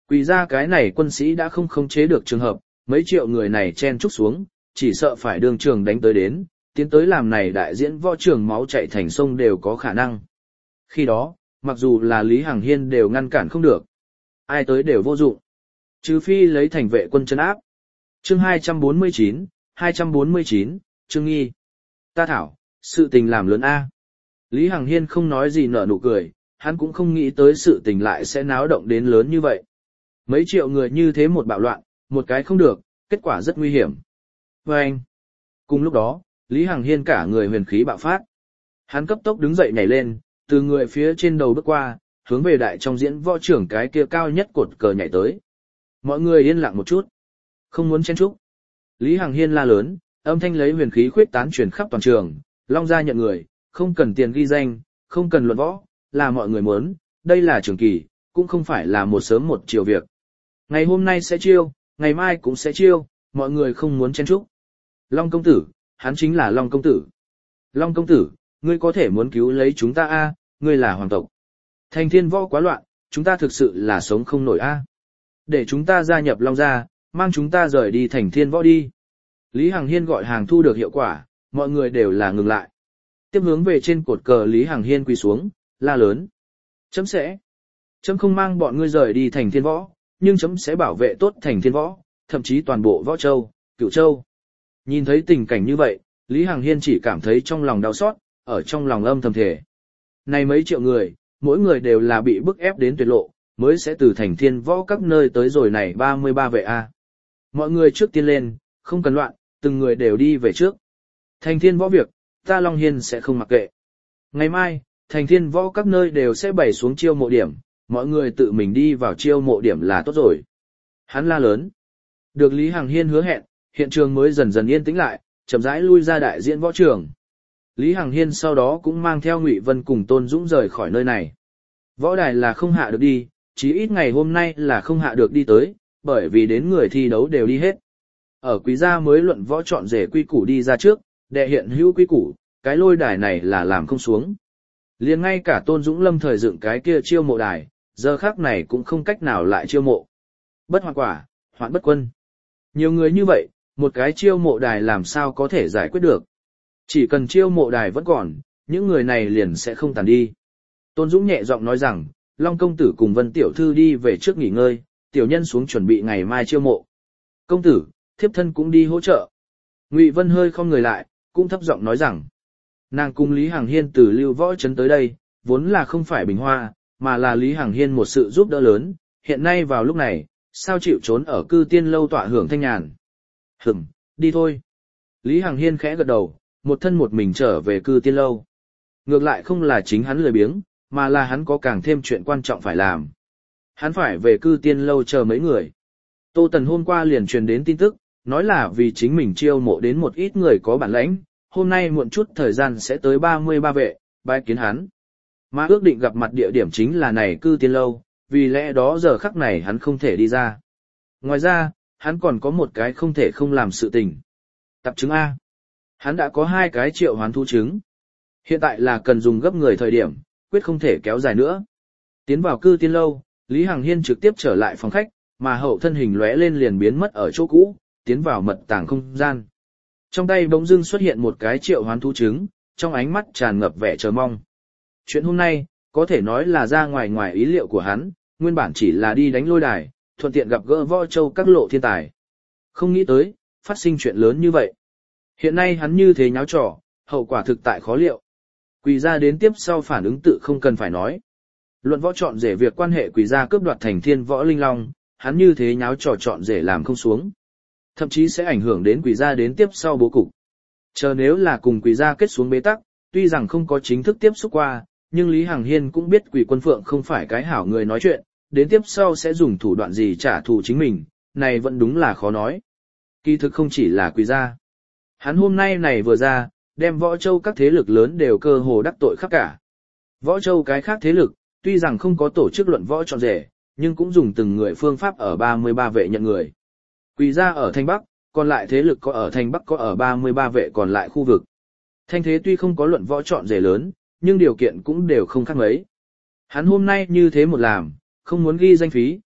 A: Quỳ ra cái này quân sĩ đã không khống chế được trường hợp, mấy triệu người này chen trúc xuống, chỉ sợ phải đường trường đánh tới đến, tiến tới làm này đại diễn võ trường máu chạy thành sông đều có khả năng. Khi đó, mặc dù là Lý Hằng Hiên đều ngăn cản không được. Ai tới đều vô dụng. Trừ phi lấy thành vệ quân chân áp. Chương hai trăm bốn mươi chín, hai trăm bốn mươi chín, Trương Nghi. Ta thảo, sự tình làm lớn A. Lý Hằng Hiên không nói gì nở nụ cười, hắn cũng không nghĩ tới sự tình lại sẽ náo động đến lớn như vậy. Mấy triệu người như thế một bạo loạn, một cái không được, kết quả rất nguy hiểm. Và anh. Cùng lúc đó, Lý Hằng Hiên cả người huyền khí bạo phát. Hắn cấp tốc đứng dậy nhảy lên, từ người phía trên đầu bước qua, hướng về đại trong diễn võ trưởng cái kia cao nhất cột cờ nhảy tới. Mọi người yên lặng một chút. Không muốn chen chúc. Lý Hằng Hiên la lớn, âm thanh lấy huyền khí khuyết tán truyền khắp toàn trường, Long gia nhận người, không cần tiền ghi danh, không cần luận võ, là mọi người muốn, đây là trường kỳ, cũng không phải là một sớm một chiều việc. Ngày hôm nay sẽ chiêu, ngày mai cũng sẽ chiêu, mọi người không muốn chen chúc. Long công tử, hắn chính là Long công tử. Long công tử, ngươi có thể muốn cứu lấy chúng ta a, ngươi là hoàng tộc. Thành thiên võ quá loạn, chúng ta thực sự là sống không nổi a. Để chúng ta gia nhập Long gia, mang chúng ta rời đi thành thiên võ đi. Lý Hằng Hiên gọi hàng thu được hiệu quả, mọi người đều là ngừng lại. Tiếp hướng về trên cột cờ Lý Hằng Hiên quỳ xuống, la lớn. Chấm sẽ. Chấm không mang bọn ngươi rời đi thành thiên võ, nhưng chấm sẽ bảo vệ tốt thành thiên võ, thậm chí toàn bộ võ châu, cửu châu. Nhìn thấy tình cảnh như vậy, Lý Hằng Hiên chỉ cảm thấy trong lòng đau xót, ở trong lòng âm thầm thề. Này mấy triệu người, mỗi người đều là bị bức ép đến tuyệt lộ, mới sẽ từ thành thiên võ các nơi tới rồi này ba mươi ba vệ A. Mọi người trước tiên lên, không cần loạn, từng người đều đi về trước. Thành thiên võ việc, ta Long Hiên sẽ không mặc kệ. Ngày mai, thành thiên võ các nơi đều sẽ bày xuống chiêu mộ điểm, mọi người tự mình đi vào chiêu mộ điểm là tốt rồi. Hắn la lớn. Được Lý Hằng Hiên hứa hẹn, hiện trường mới dần dần yên tĩnh lại, chậm rãi lui ra đại diễn võ trường. Lý Hằng Hiên sau đó cũng mang theo Ngụy Vân cùng Tôn Dũng rời khỏi nơi này. Võ đài là không hạ được đi, chí ít ngày hôm nay là không hạ được đi tới, bởi vì đến người thi đấu đều đi hết. Ở quý gia mới luận võ chọn rể quy củ đi ra trước, đệ hiện hữu quy củ, cái lôi đài này là làm không xuống. Liền ngay cả Tôn Dũng lâm thời dựng cái kia chiêu mộ đài, giờ khác này cũng không cách nào lại chiêu mộ. Bất hoạn quả, hoạn bất quân. Nhiều người như vậy, một cái chiêu mộ đài làm sao có thể giải quyết được. Chỉ cần chiêu mộ đài vẫn còn, những người này liền sẽ không tàn đi. Tôn Dũng nhẹ giọng nói rằng, Long công tử cùng Vân tiểu thư đi về trước nghỉ ngơi, tiểu nhân xuống chuẩn bị ngày mai chiêu mộ. Công tử, thiếp thân cũng đi hỗ trợ. Ngụy Vân hơi không người lại, cũng thấp giọng nói rằng, nàng cùng Lý Hằng Hiên từ Lưu Võ Trấn tới đây, vốn là không phải bình hoa, mà là Lý Hằng Hiên một sự giúp đỡ lớn, hiện nay vào lúc này, sao chịu trốn ở cư tiên lâu tọa hưởng thanh nhàn. Hửm, đi thôi. Lý Hằng Hiên khẽ gật đầu, một thân một mình trở về cư tiên lâu. Ngược lại không là chính hắn lười biếng, mà là hắn có càng thêm chuyện quan trọng phải làm. Hắn phải về cư tiên lâu chờ mấy người. Tô Tần hôm qua liền truyền đến tin tức, nói là vì chính mình chiêu mộ đến một ít người có bản lãnh, hôm nay muộn chút thời gian sẽ tới ba mươi ba vệ, bái kiến hắn. Mà ước định gặp mặt địa điểm chính là này cư tiên lâu, vì lẽ đó giờ khắc này hắn không thể đi ra. Ngoài ra, hắn còn có một cái không thể không làm sự tình. Tập chứng A. Hắn đã có hai cái triệu hoán thú chứng. Hiện tại là cần dùng gấp người thời điểm, quyết không thể kéo dài nữa. Tiến vào cư tiên lâu, Lý Hằng Hiên trực tiếp trở lại phòng khách, mà hậu thân hình lóe lên liền biến mất ở chỗ cũ, tiến vào mật tàng không gian. Trong tay bỗng dưng xuất hiện một cái triệu hoán thú chứng, trong ánh mắt tràn ngập vẻ chờ mong. Chuyện hôm nay, có thể nói là ra ngoài ngoài ý liệu của hắn, nguyên bản chỉ là đi đánh lôi đài, thuận tiện gặp gỡ võ châu các lộ thiên tài. Không nghĩ tới, phát sinh chuyện lớn như vậy. Hiện nay hắn như thế nháo trò, hậu quả thực tại khó liệu. Quỳ gia đến tiếp sau phản ứng tự không cần phải nói. Luận võ chọn rể việc quan hệ quỳ gia cướp đoạt thành thiên võ linh long, hắn như thế nháo trò chọn rể làm không xuống. Thậm chí sẽ ảnh hưởng đến quỳ gia đến tiếp sau bố cục. Chờ nếu là cùng quỳ gia kết xuống bế tắc, tuy rằng không có chính thức tiếp xúc qua, nhưng Lý Hằng Hiên cũng biết Quỷ Quân Phượng không phải cái hảo người nói chuyện, đến tiếp sau sẽ dùng thủ đoạn gì trả thù chính mình, này vẫn đúng là khó nói. Kỳ thực không chỉ là Quỷ gia. Hắn hôm nay này vừa ra, đem Võ Châu các thế lực lớn đều cơ hồ đắc tội khắp cả. Võ Châu cái khác thế lực, tuy rằng không có tổ chức luận võ chọn rể, nhưng cũng dùng từng người phương pháp ở ba mươi ba vệ nhận người. Quỷ gia ở Thanh Bắc, còn lại thế lực có ở Thanh Bắc có ở ba mươi ba vệ còn lại khu vực. Thanh thế tuy không có luận võ chọn rể lớn, nhưng điều kiện cũng đều không khác mấy. Hắn hôm nay như thế một làm, không muốn ghi danh phí,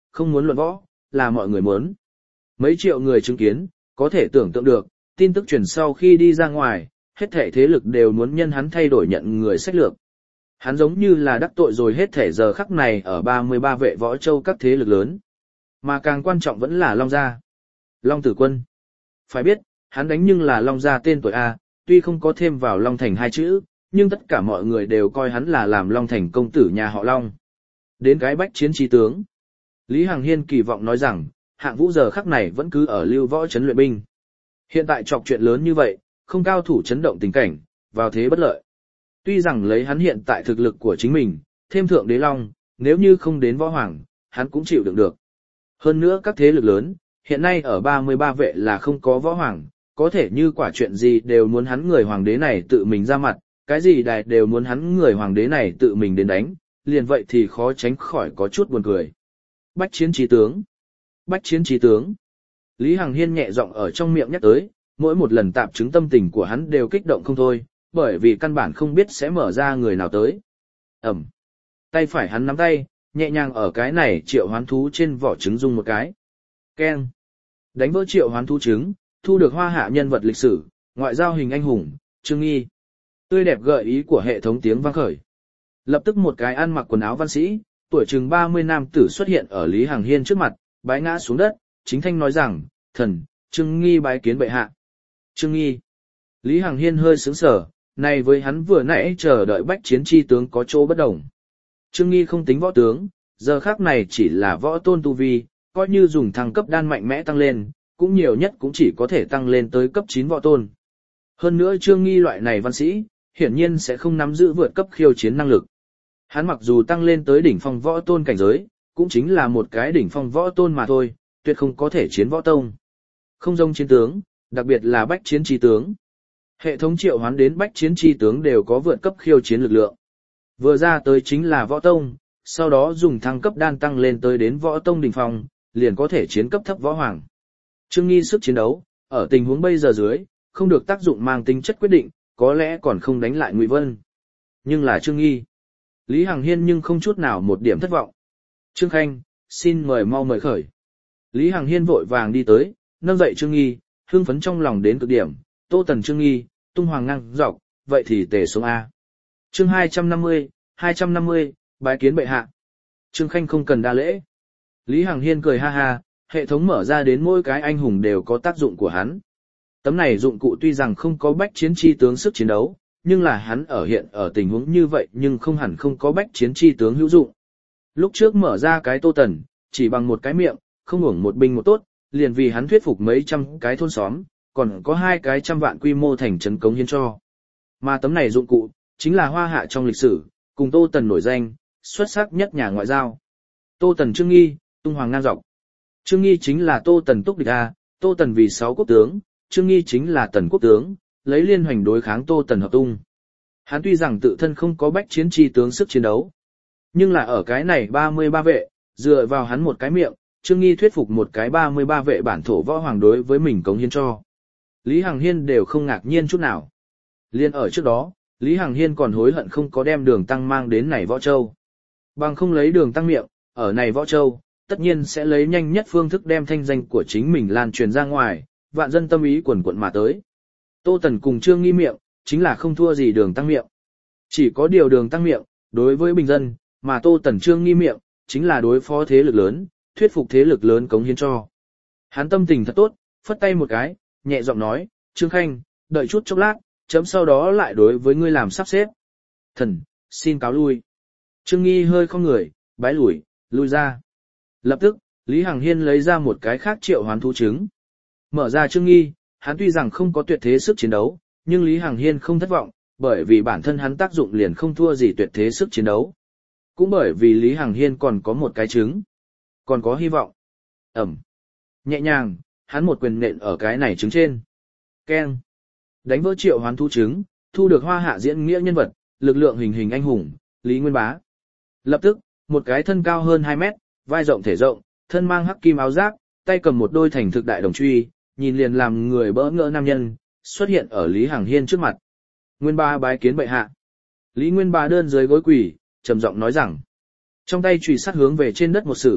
A: không muốn luận võ, là mọi người muốn. Mấy triệu người chứng kiến, có thể tưởng tượng được, tin tức truyền sau khi đi ra ngoài, hết thể thế lực đều muốn nhân hắn thay đổi nhận người sách lược. Hắn giống như là đắc tội rồi hết thể giờ khắc này ở ba mươi ba vệ võ châu các thế lực lớn. Mà càng quan trọng vẫn là Long Gia. Long Tử Quân. Phải biết, hắn đánh nhưng là Long Gia tên tuổi A, tuy không có thêm vào Long Thành hai chữ, nhưng tất cả mọi người đều coi hắn là làm Long Thành công tử nhà họ Long. Đến cái bách chiến trí tướng. Lý Hằng Hiên kỳ vọng nói rằng, hạng vũ giờ khắc này vẫn cứ ở lưu võ trấn luyện binh. Hiện tại trọc chuyện lớn như vậy, không cao thủ chấn động tình cảnh, vào thế bất lợi. Tuy rằng lấy hắn hiện tại thực lực của chính mình, thêm thượng đế long, nếu như không đến võ hoàng, hắn cũng chịu đựng được. Hơn nữa các thế lực lớn, hiện nay ở ba mươi ba vệ là không có võ hoàng, có thể như quả chuyện gì đều muốn hắn người hoàng đế này tự mình ra mặt, cái gì đài đều muốn hắn người hoàng đế này tự mình đến đánh, liền vậy thì khó tránh khỏi có chút buồn cười. Bách chiến trí tướng. Bách chiến trí tướng. Lý Hằng Hiên nhẹ giọng ở trong miệng nhắc tới, mỗi một lần tạp chứng tâm tình của hắn đều kích động không thôi, bởi vì căn bản không biết sẽ mở ra người nào tới. Ẩm. Tay phải hắn nắm tay, nhẹ nhàng ở cái này triệu hoán thú trên vỏ trứng dung một cái. Keng. Đánh vỡ triệu hoán thú trứng, thu được hoa hạ nhân vật lịch sử, ngoại giao hình anh hùng, Trương Nghi. Tươi đẹp gợi ý của hệ thống tiếng vang khởi. Lập tức một cái ăn mặc quần áo văn sĩ, tuổi chừng ba mươi nam tử xuất hiện ở Lý Hằng Hiên trước mặt, bái ngã xuống đất, chính thanh nói rằng, thần, Trương Nghi bái kiến bệ hạ. Trương Nghi. Lý Hằng Hiên hơi sững sờ, này với hắn vừa nãy chờ đợi bách chiến chi tướng có chỗ bất đồng. Trương Nghi không tính võ tướng, giờ khác này chỉ là võ tôn tu vi, coi như dùng thăng cấp đan mạnh mẽ tăng lên, cũng nhiều nhất cũng chỉ có thể tăng lên tới cấp chín võ tôn. Hơn nữa Trương Nghi loại này văn sĩ, hiển nhiên sẽ không nắm giữ vượt cấp khiêu chiến năng lực. Hắn mặc dù tăng lên tới đỉnh phong võ tôn cảnh giới, cũng chính là một cái đỉnh phong võ tôn mà thôi, tuyệt không có thể chiến võ tông. Không giống chiến tướng, đặc biệt là bách chiến chi tướng. Hệ thống triệu hoán đến bách chiến chi tướng đều có vượt cấp khiêu chiến lực lượng. Vừa ra tới chính là võ tông, sau đó dùng thăng cấp đan tăng lên tới đến võ tông đỉnh phong, liền có thể chiến cấp thấp võ hoàng. Trương Nghi sức chiến đấu, ở tình huống bây giờ dưới, không được tác dụng mang tính chất quyết định, có lẽ còn không đánh lại Ngụy Vân. Nhưng là Trương Nghi. Lý Hằng Hiên nhưng không chút nào một điểm thất vọng. Trương Khanh, xin mời mau mời khởi. Lý Hằng Hiên vội vàng đi tới, nâng dậy Trương Nghi, hưng phấn trong lòng đến cực điểm, Tô Tần Trương Nghi, tung hoàng ngang dọc, vậy thì tề xuống A. Chương hai trăm năm mươi, hai trăm năm mươi, bái kiến bệ hạ. Trương Khanh không cần đa lễ. Lý Hằng Hiên cười ha ha, hệ thống mở ra đến mỗi cái anh hùng đều có tác dụng của hắn. Tấm này dụng cụ tuy rằng không có bách chiến chi tướng sức chiến đấu, nhưng là hắn ở hiện ở tình huống như vậy nhưng không hẳn không có bách chiến chi tướng hữu dụng. Lúc trước mở ra cái Tô Tần, chỉ bằng một cái miệng, không hưởng một binh một tốt, liền vì hắn thuyết phục mấy trăm cái thôn xóm, còn có hai cái trăm vạn quy mô thành trấn cống hiến cho. Mà tấm này dụng cụ, chính là hoa hạ trong lịch sử, cùng Tô Tần nổi danh, xuất sắc nhất nhà ngoại giao. Tô Tần Trương Nghi, tung hoàng ngang dọc. Trương Nghi chính là Tô Tần túc địch A, Tô Tần vì sáu quốc tướng, Trương Nghi chính là Tần quốc tướng, lấy liên hoành đối kháng Tô Tần hợp tung. Hắn tuy rằng tự thân không có bách chiến chi tướng sức chiến đấu, nhưng là ở cái này ba mươi ba vệ, dựa vào hắn một cái miệng, Trương Nghi thuyết phục một cái ba mươi ba vệ bản thổ võ hoàng đối với mình cống hiến cho. Lý Hằng Hiên đều không ngạc nhiên chút nào. Liên ở trước đó, Lý Hằng Hiên còn hối hận không có đem Đường Tăng mang đến này Võ Châu. Bằng không lấy Đường Tăng miệng, ở này Võ Châu, tất nhiên sẽ lấy nhanh nhất phương thức đem thanh danh của chính mình lan truyền ra ngoài, vạn dân tâm ý quần quận mà tới. Tô Tần cùng Trương Nghi miệng, chính là không thua gì Đường Tăng miệng. Chỉ có điều Đường Tăng miệng, đối với bình dân, mà Tô Tần Trương Nghi miệng, chính là đối phó thế lực lớn, thuyết phục thế lực lớn cống hiến cho. Hắn tâm tình thật tốt, phất tay một cái, nhẹ giọng nói, Trương Khanh, đợi chút chốc lát, chấm sau đó lại đối với ngươi làm sắp xếp. Thần, xin cáo lui. Trương Nghi hơi không người, bái lùi, lui ra. Lập tức, Lý Hằng Hiên lấy ra một cái khác triệu hoán thú trứng. Mở ra Trương Nghi, hắn tuy rằng không có tuyệt thế sức chiến đấu, nhưng Lý Hằng Hiên không thất vọng, bởi vì bản thân hắn tác dụng liền không thua gì tuyệt thế sức chiến đấu. Cũng bởi vì Lý Hằng Hiên còn có một cái trứng, còn có hy vọng. Ẩm. Nhẹ nhàng, hắn một quyền nện ở cái này trứng trên. Keng. Đánh vỡ triệu hoán thú trứng, thu được hoa hạ diễn nghĩa nhân vật, lực lượng hình hình anh hùng, Lý Nguyên Bá. Lập tức, một cái thân cao hơn hai mét, vai rộng thể rộng, thân mang hắc kim áo giáp, tay cầm một đôi thành thực đại đồng truy, nhìn liền làm người bỡ ngỡ nam nhân, xuất hiện ở Lý Hằng Hiên trước mặt. Nguyên Bá bái kiến bệ hạ. Lý Nguyên Bá đơn dưới gối quỳ, trầm giọng nói rằng, trong tay chùy sắt hướng về trên đất một sử,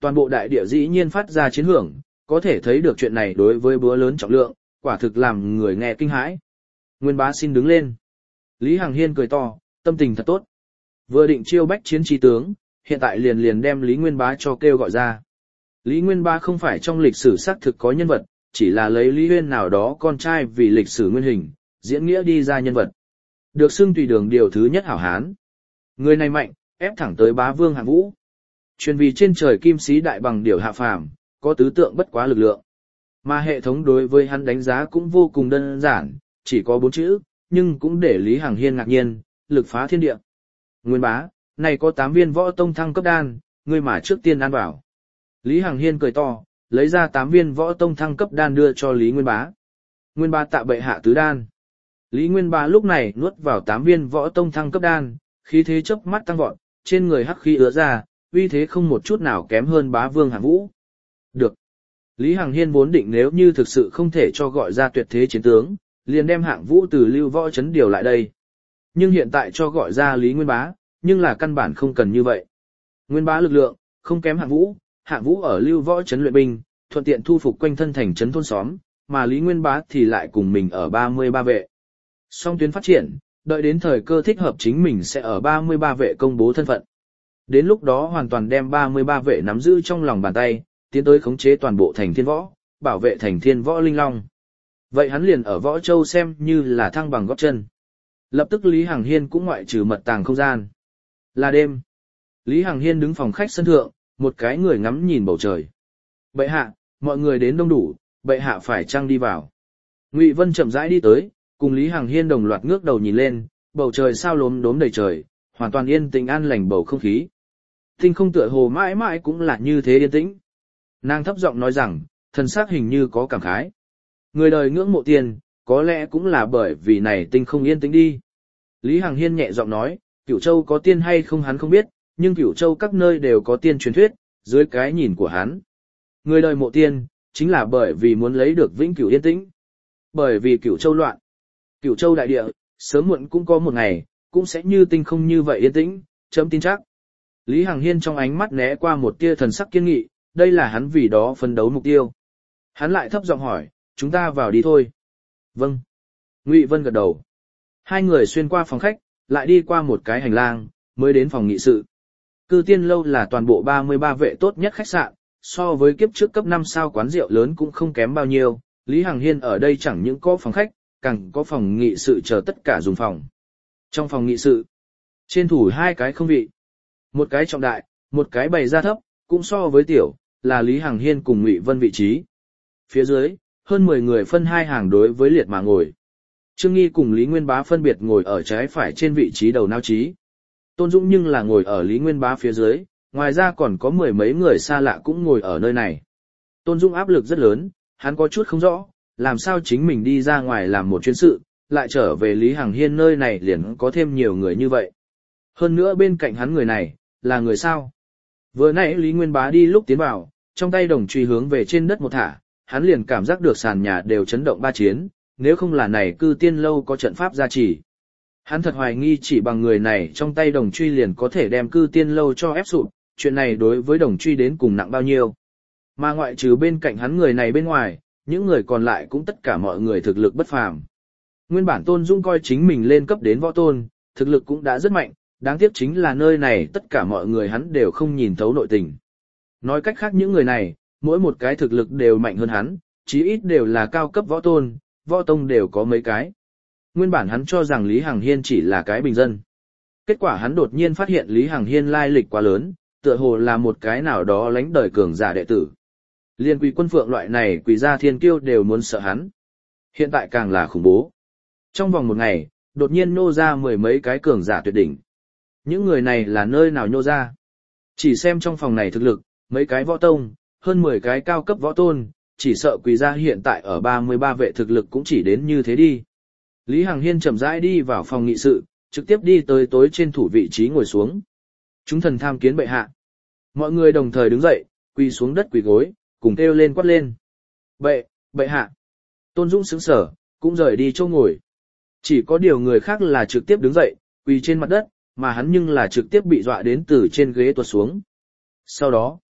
A: toàn bộ đại địa dĩ nhiên phát ra chiến hưởng, có thể thấy được chuyện này đối với búa lớn trọng lượng, quả thực làm người nghe kinh hãi. Nguyên bá xin đứng lên. Lý Hằng Hiên cười to, tâm tình thật tốt. Vừa định chiêu bách chiến trí tướng, hiện tại liền liền đem Lý Nguyên bá cho kêu gọi ra. Lý Nguyên bá không phải trong lịch sử xác thực có nhân vật, chỉ là lấy Lý Huyên nào đó con trai vì lịch sử nguyên hình, diễn nghĩa đi ra nhân vật. Được xưng tùy đường điều thứ nhất hảo hán. Người này mạnh, ép thẳng tới bá vương hạng vũ. Truyền vì trên trời kim sĩ đại bằng điều hạ phàm, có tứ tượng bất quá lực lượng. Mà hệ thống đối với hắn đánh giá cũng vô cùng đơn giản, chỉ có bốn chữ, nhưng cũng để Lý Hằng Hiên ngạc nhiên, lực phá thiên địa. Nguyên bá, này có tám viên võ tông thăng cấp đan, ngươi mà trước tiên ăn vào. Lý Hằng Hiên cười to, lấy ra tám viên võ tông thăng cấp đan đưa cho Lý Nguyên bá. Nguyên bá tạ bệ hạ tứ đan. Lý Nguyên bá lúc này nuốt vào tám viên võ tông thăng cấp đan, khí thế chớp mắt tăng vọt, trên người hắc khí ứa ra, uy thế không một chút nào kém hơn bá vương hạng vũ. Được. Lý Hằng Hiên vốn định nếu như thực sự không thể cho gọi ra tuyệt thế chiến tướng, liền đem hạng vũ từ lưu võ chấn điều lại đây. Nhưng hiện tại cho gọi ra Lý Nguyên bá, nhưng là căn bản không cần như vậy. Nguyên bá lực lượng, không kém hạng vũ, hạng vũ ở lưu võ chấn luyện binh, thuận tiện thu phục quanh thân thành trấn thôn xóm, mà Lý Nguyên bá thì lại cùng mình ở ba mươi ba vệ. Song tuyến phát triển, đợi đến thời cơ thích hợp chính mình sẽ ở ba mươi ba vệ công bố thân phận. Đến lúc đó hoàn toàn đem ba mươi ba vệ nắm giữ trong lòng bàn tay, tiến tới khống chế toàn bộ thành thiên võ, bảo vệ thành thiên võ linh long. Vậy hắn liền ở Võ Châu xem như là thăng bằng gót chân. Lập tức Lý Hằng Hiên cũng ngoại trừ mật tàng không gian. Là đêm. Lý Hằng Hiên đứng phòng khách sân thượng, một cái người ngắm nhìn bầu trời. Bệ hạ, mọi người đến đông đủ, bệ hạ phải chăng đi vào. Ngụy Vân chậm rãi đi tới, cùng Lý Hằng Hiên đồng loạt ngước đầu nhìn lên, bầu trời sao lốm đốm đầy trời, hoàn toàn yên tĩnh an lành bầu không khí. Tinh không tựa hồ mãi mãi cũng là như thế yên tĩnh. Nàng thấp giọng nói rằng, thần sắc hình như có cảm khái. Người đời ngưỡng mộ tiên, có lẽ cũng là bởi vì này tinh không yên tĩnh đi. Lý Hằng Hiên nhẹ giọng nói, Cửu Châu có tiên hay không hắn không biết, nhưng Cửu Châu các nơi đều có tiên truyền thuyết, dưới cái nhìn của hắn. Người đời mộ tiên, chính là bởi vì muốn lấy được vĩnh cửu yên tĩnh. Bởi vì Cửu Châu loạn, Cửu Châu đại địa, sớm muộn cũng có một ngày, cũng sẽ như tinh không như vậy yên tĩnh, chấm tin chắc. Lý Hằng Hiên trong ánh mắt né qua một tia thần sắc kiên nghị, đây là hắn vì đó phấn đấu mục tiêu. Hắn lại thấp giọng hỏi, chúng ta vào đi thôi. Vâng. Ngụy Vân gật đầu. Hai người xuyên qua phòng khách, lại đi qua một cái hành lang, mới đến phòng nghị sự. Cư Tiên Lâu là toàn bộ ba mươi ba vệ tốt nhất khách sạn, so với kiếp trước cấp năm sao quán rượu lớn cũng không kém bao nhiêu. Lý Hằng Hiên ở đây chẳng những có phòng khách, càng có phòng nghị sự chờ tất cả dùng phòng. Trong phòng nghị sự, trên thủ hai cái không vị. Một cái trọng đại, một cái bày ra thấp, cũng so với tiểu, là Lý Hằng Hiên cùng Ngụy Vân vị trí. Phía dưới, hơn mười người phân hai hàng đối với liệt mà ngồi. Trương Nghi cùng Lý Nguyên Bá phân biệt ngồi ở trái phải trên vị trí đầu não trí. Tôn Dũng nhưng là ngồi ở Lý Nguyên Bá phía dưới, ngoài ra còn có mười mấy người xa lạ cũng ngồi ở nơi này. Tôn Dũng áp lực rất lớn, hắn có chút không rõ, làm sao chính mình đi ra ngoài làm một chuyến sự, lại trở về Lý Hằng Hiên nơi này liền có thêm nhiều người như vậy. Hơn nữa bên cạnh hắn người này, là người sao? Vừa nãy Lý Nguyên Bá đi lúc tiến vào, trong tay đồng truy hướng về trên đất một thả, hắn liền cảm giác được sàn nhà đều chấn động ba chiến, nếu không là này Cư Tiên Lâu có trận pháp gia trì. Hắn thật hoài nghi chỉ bằng người này trong tay đồng truy liền có thể đem Cư Tiên Lâu cho ép sụp, chuyện này đối với đồng truy đến cùng nặng bao nhiêu. Mà ngoại trừ bên cạnh hắn người này bên ngoài, những người còn lại cũng tất cả mọi người thực lực bất phàm. Nguyên bản Tôn Dung coi chính mình lên cấp đến võ tôn, thực lực cũng đã rất mạnh, đáng tiếc chính là nơi này tất cả mọi người hắn đều không nhìn thấu nội tình. Nói cách khác những người này, mỗi một cái thực lực đều mạnh hơn hắn, chí ít đều là cao cấp võ tôn, võ tông đều có mấy cái. Nguyên bản hắn cho rằng Lý Hằng Hiên chỉ là cái bình dân. Kết quả hắn đột nhiên phát hiện Lý Hằng Hiên lai lịch quá lớn, tựa hồ là một cái nào đó lánh đời cường giả đệ tử. Liên Quỳ Quân Phượng loại này quỳ gia thiên kiêu đều muốn sợ hắn. Hiện tại càng là khủng bố. Trong vòng một ngày, đột nhiên nô ra mười mấy cái cường giả tuyệt đỉnh. Những người này là nơi nào nhô ra? Chỉ xem trong phòng này thực lực, mấy cái võ tông, hơn mười cái cao cấp võ tôn, chỉ sợ quỳ gia hiện tại ở ba mươi ba vệ thực lực cũng chỉ đến như thế đi. Lý Hằng Hiên chậm rãi đi vào phòng nghị sự, trực tiếp đi tới tối trên thủ vị trí ngồi xuống. Chúng thần tham kiến bệ hạ. Mọi người đồng thời đứng dậy, quỳ xuống đất quỳ gối, cùng kêu lên quát lên. Bệ, bệ hạ. Tôn Dũng sững sờ, cũng rời đi chỗ ngồi. Chỉ có điều người khác là trực tiếp đứng dậy, quỳ trên mặt đất, mà hắn nhưng là trực tiếp bị dọa đến từ trên ghế tuột xuống. Sau đó,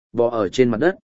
A: bò ở trên mặt đất.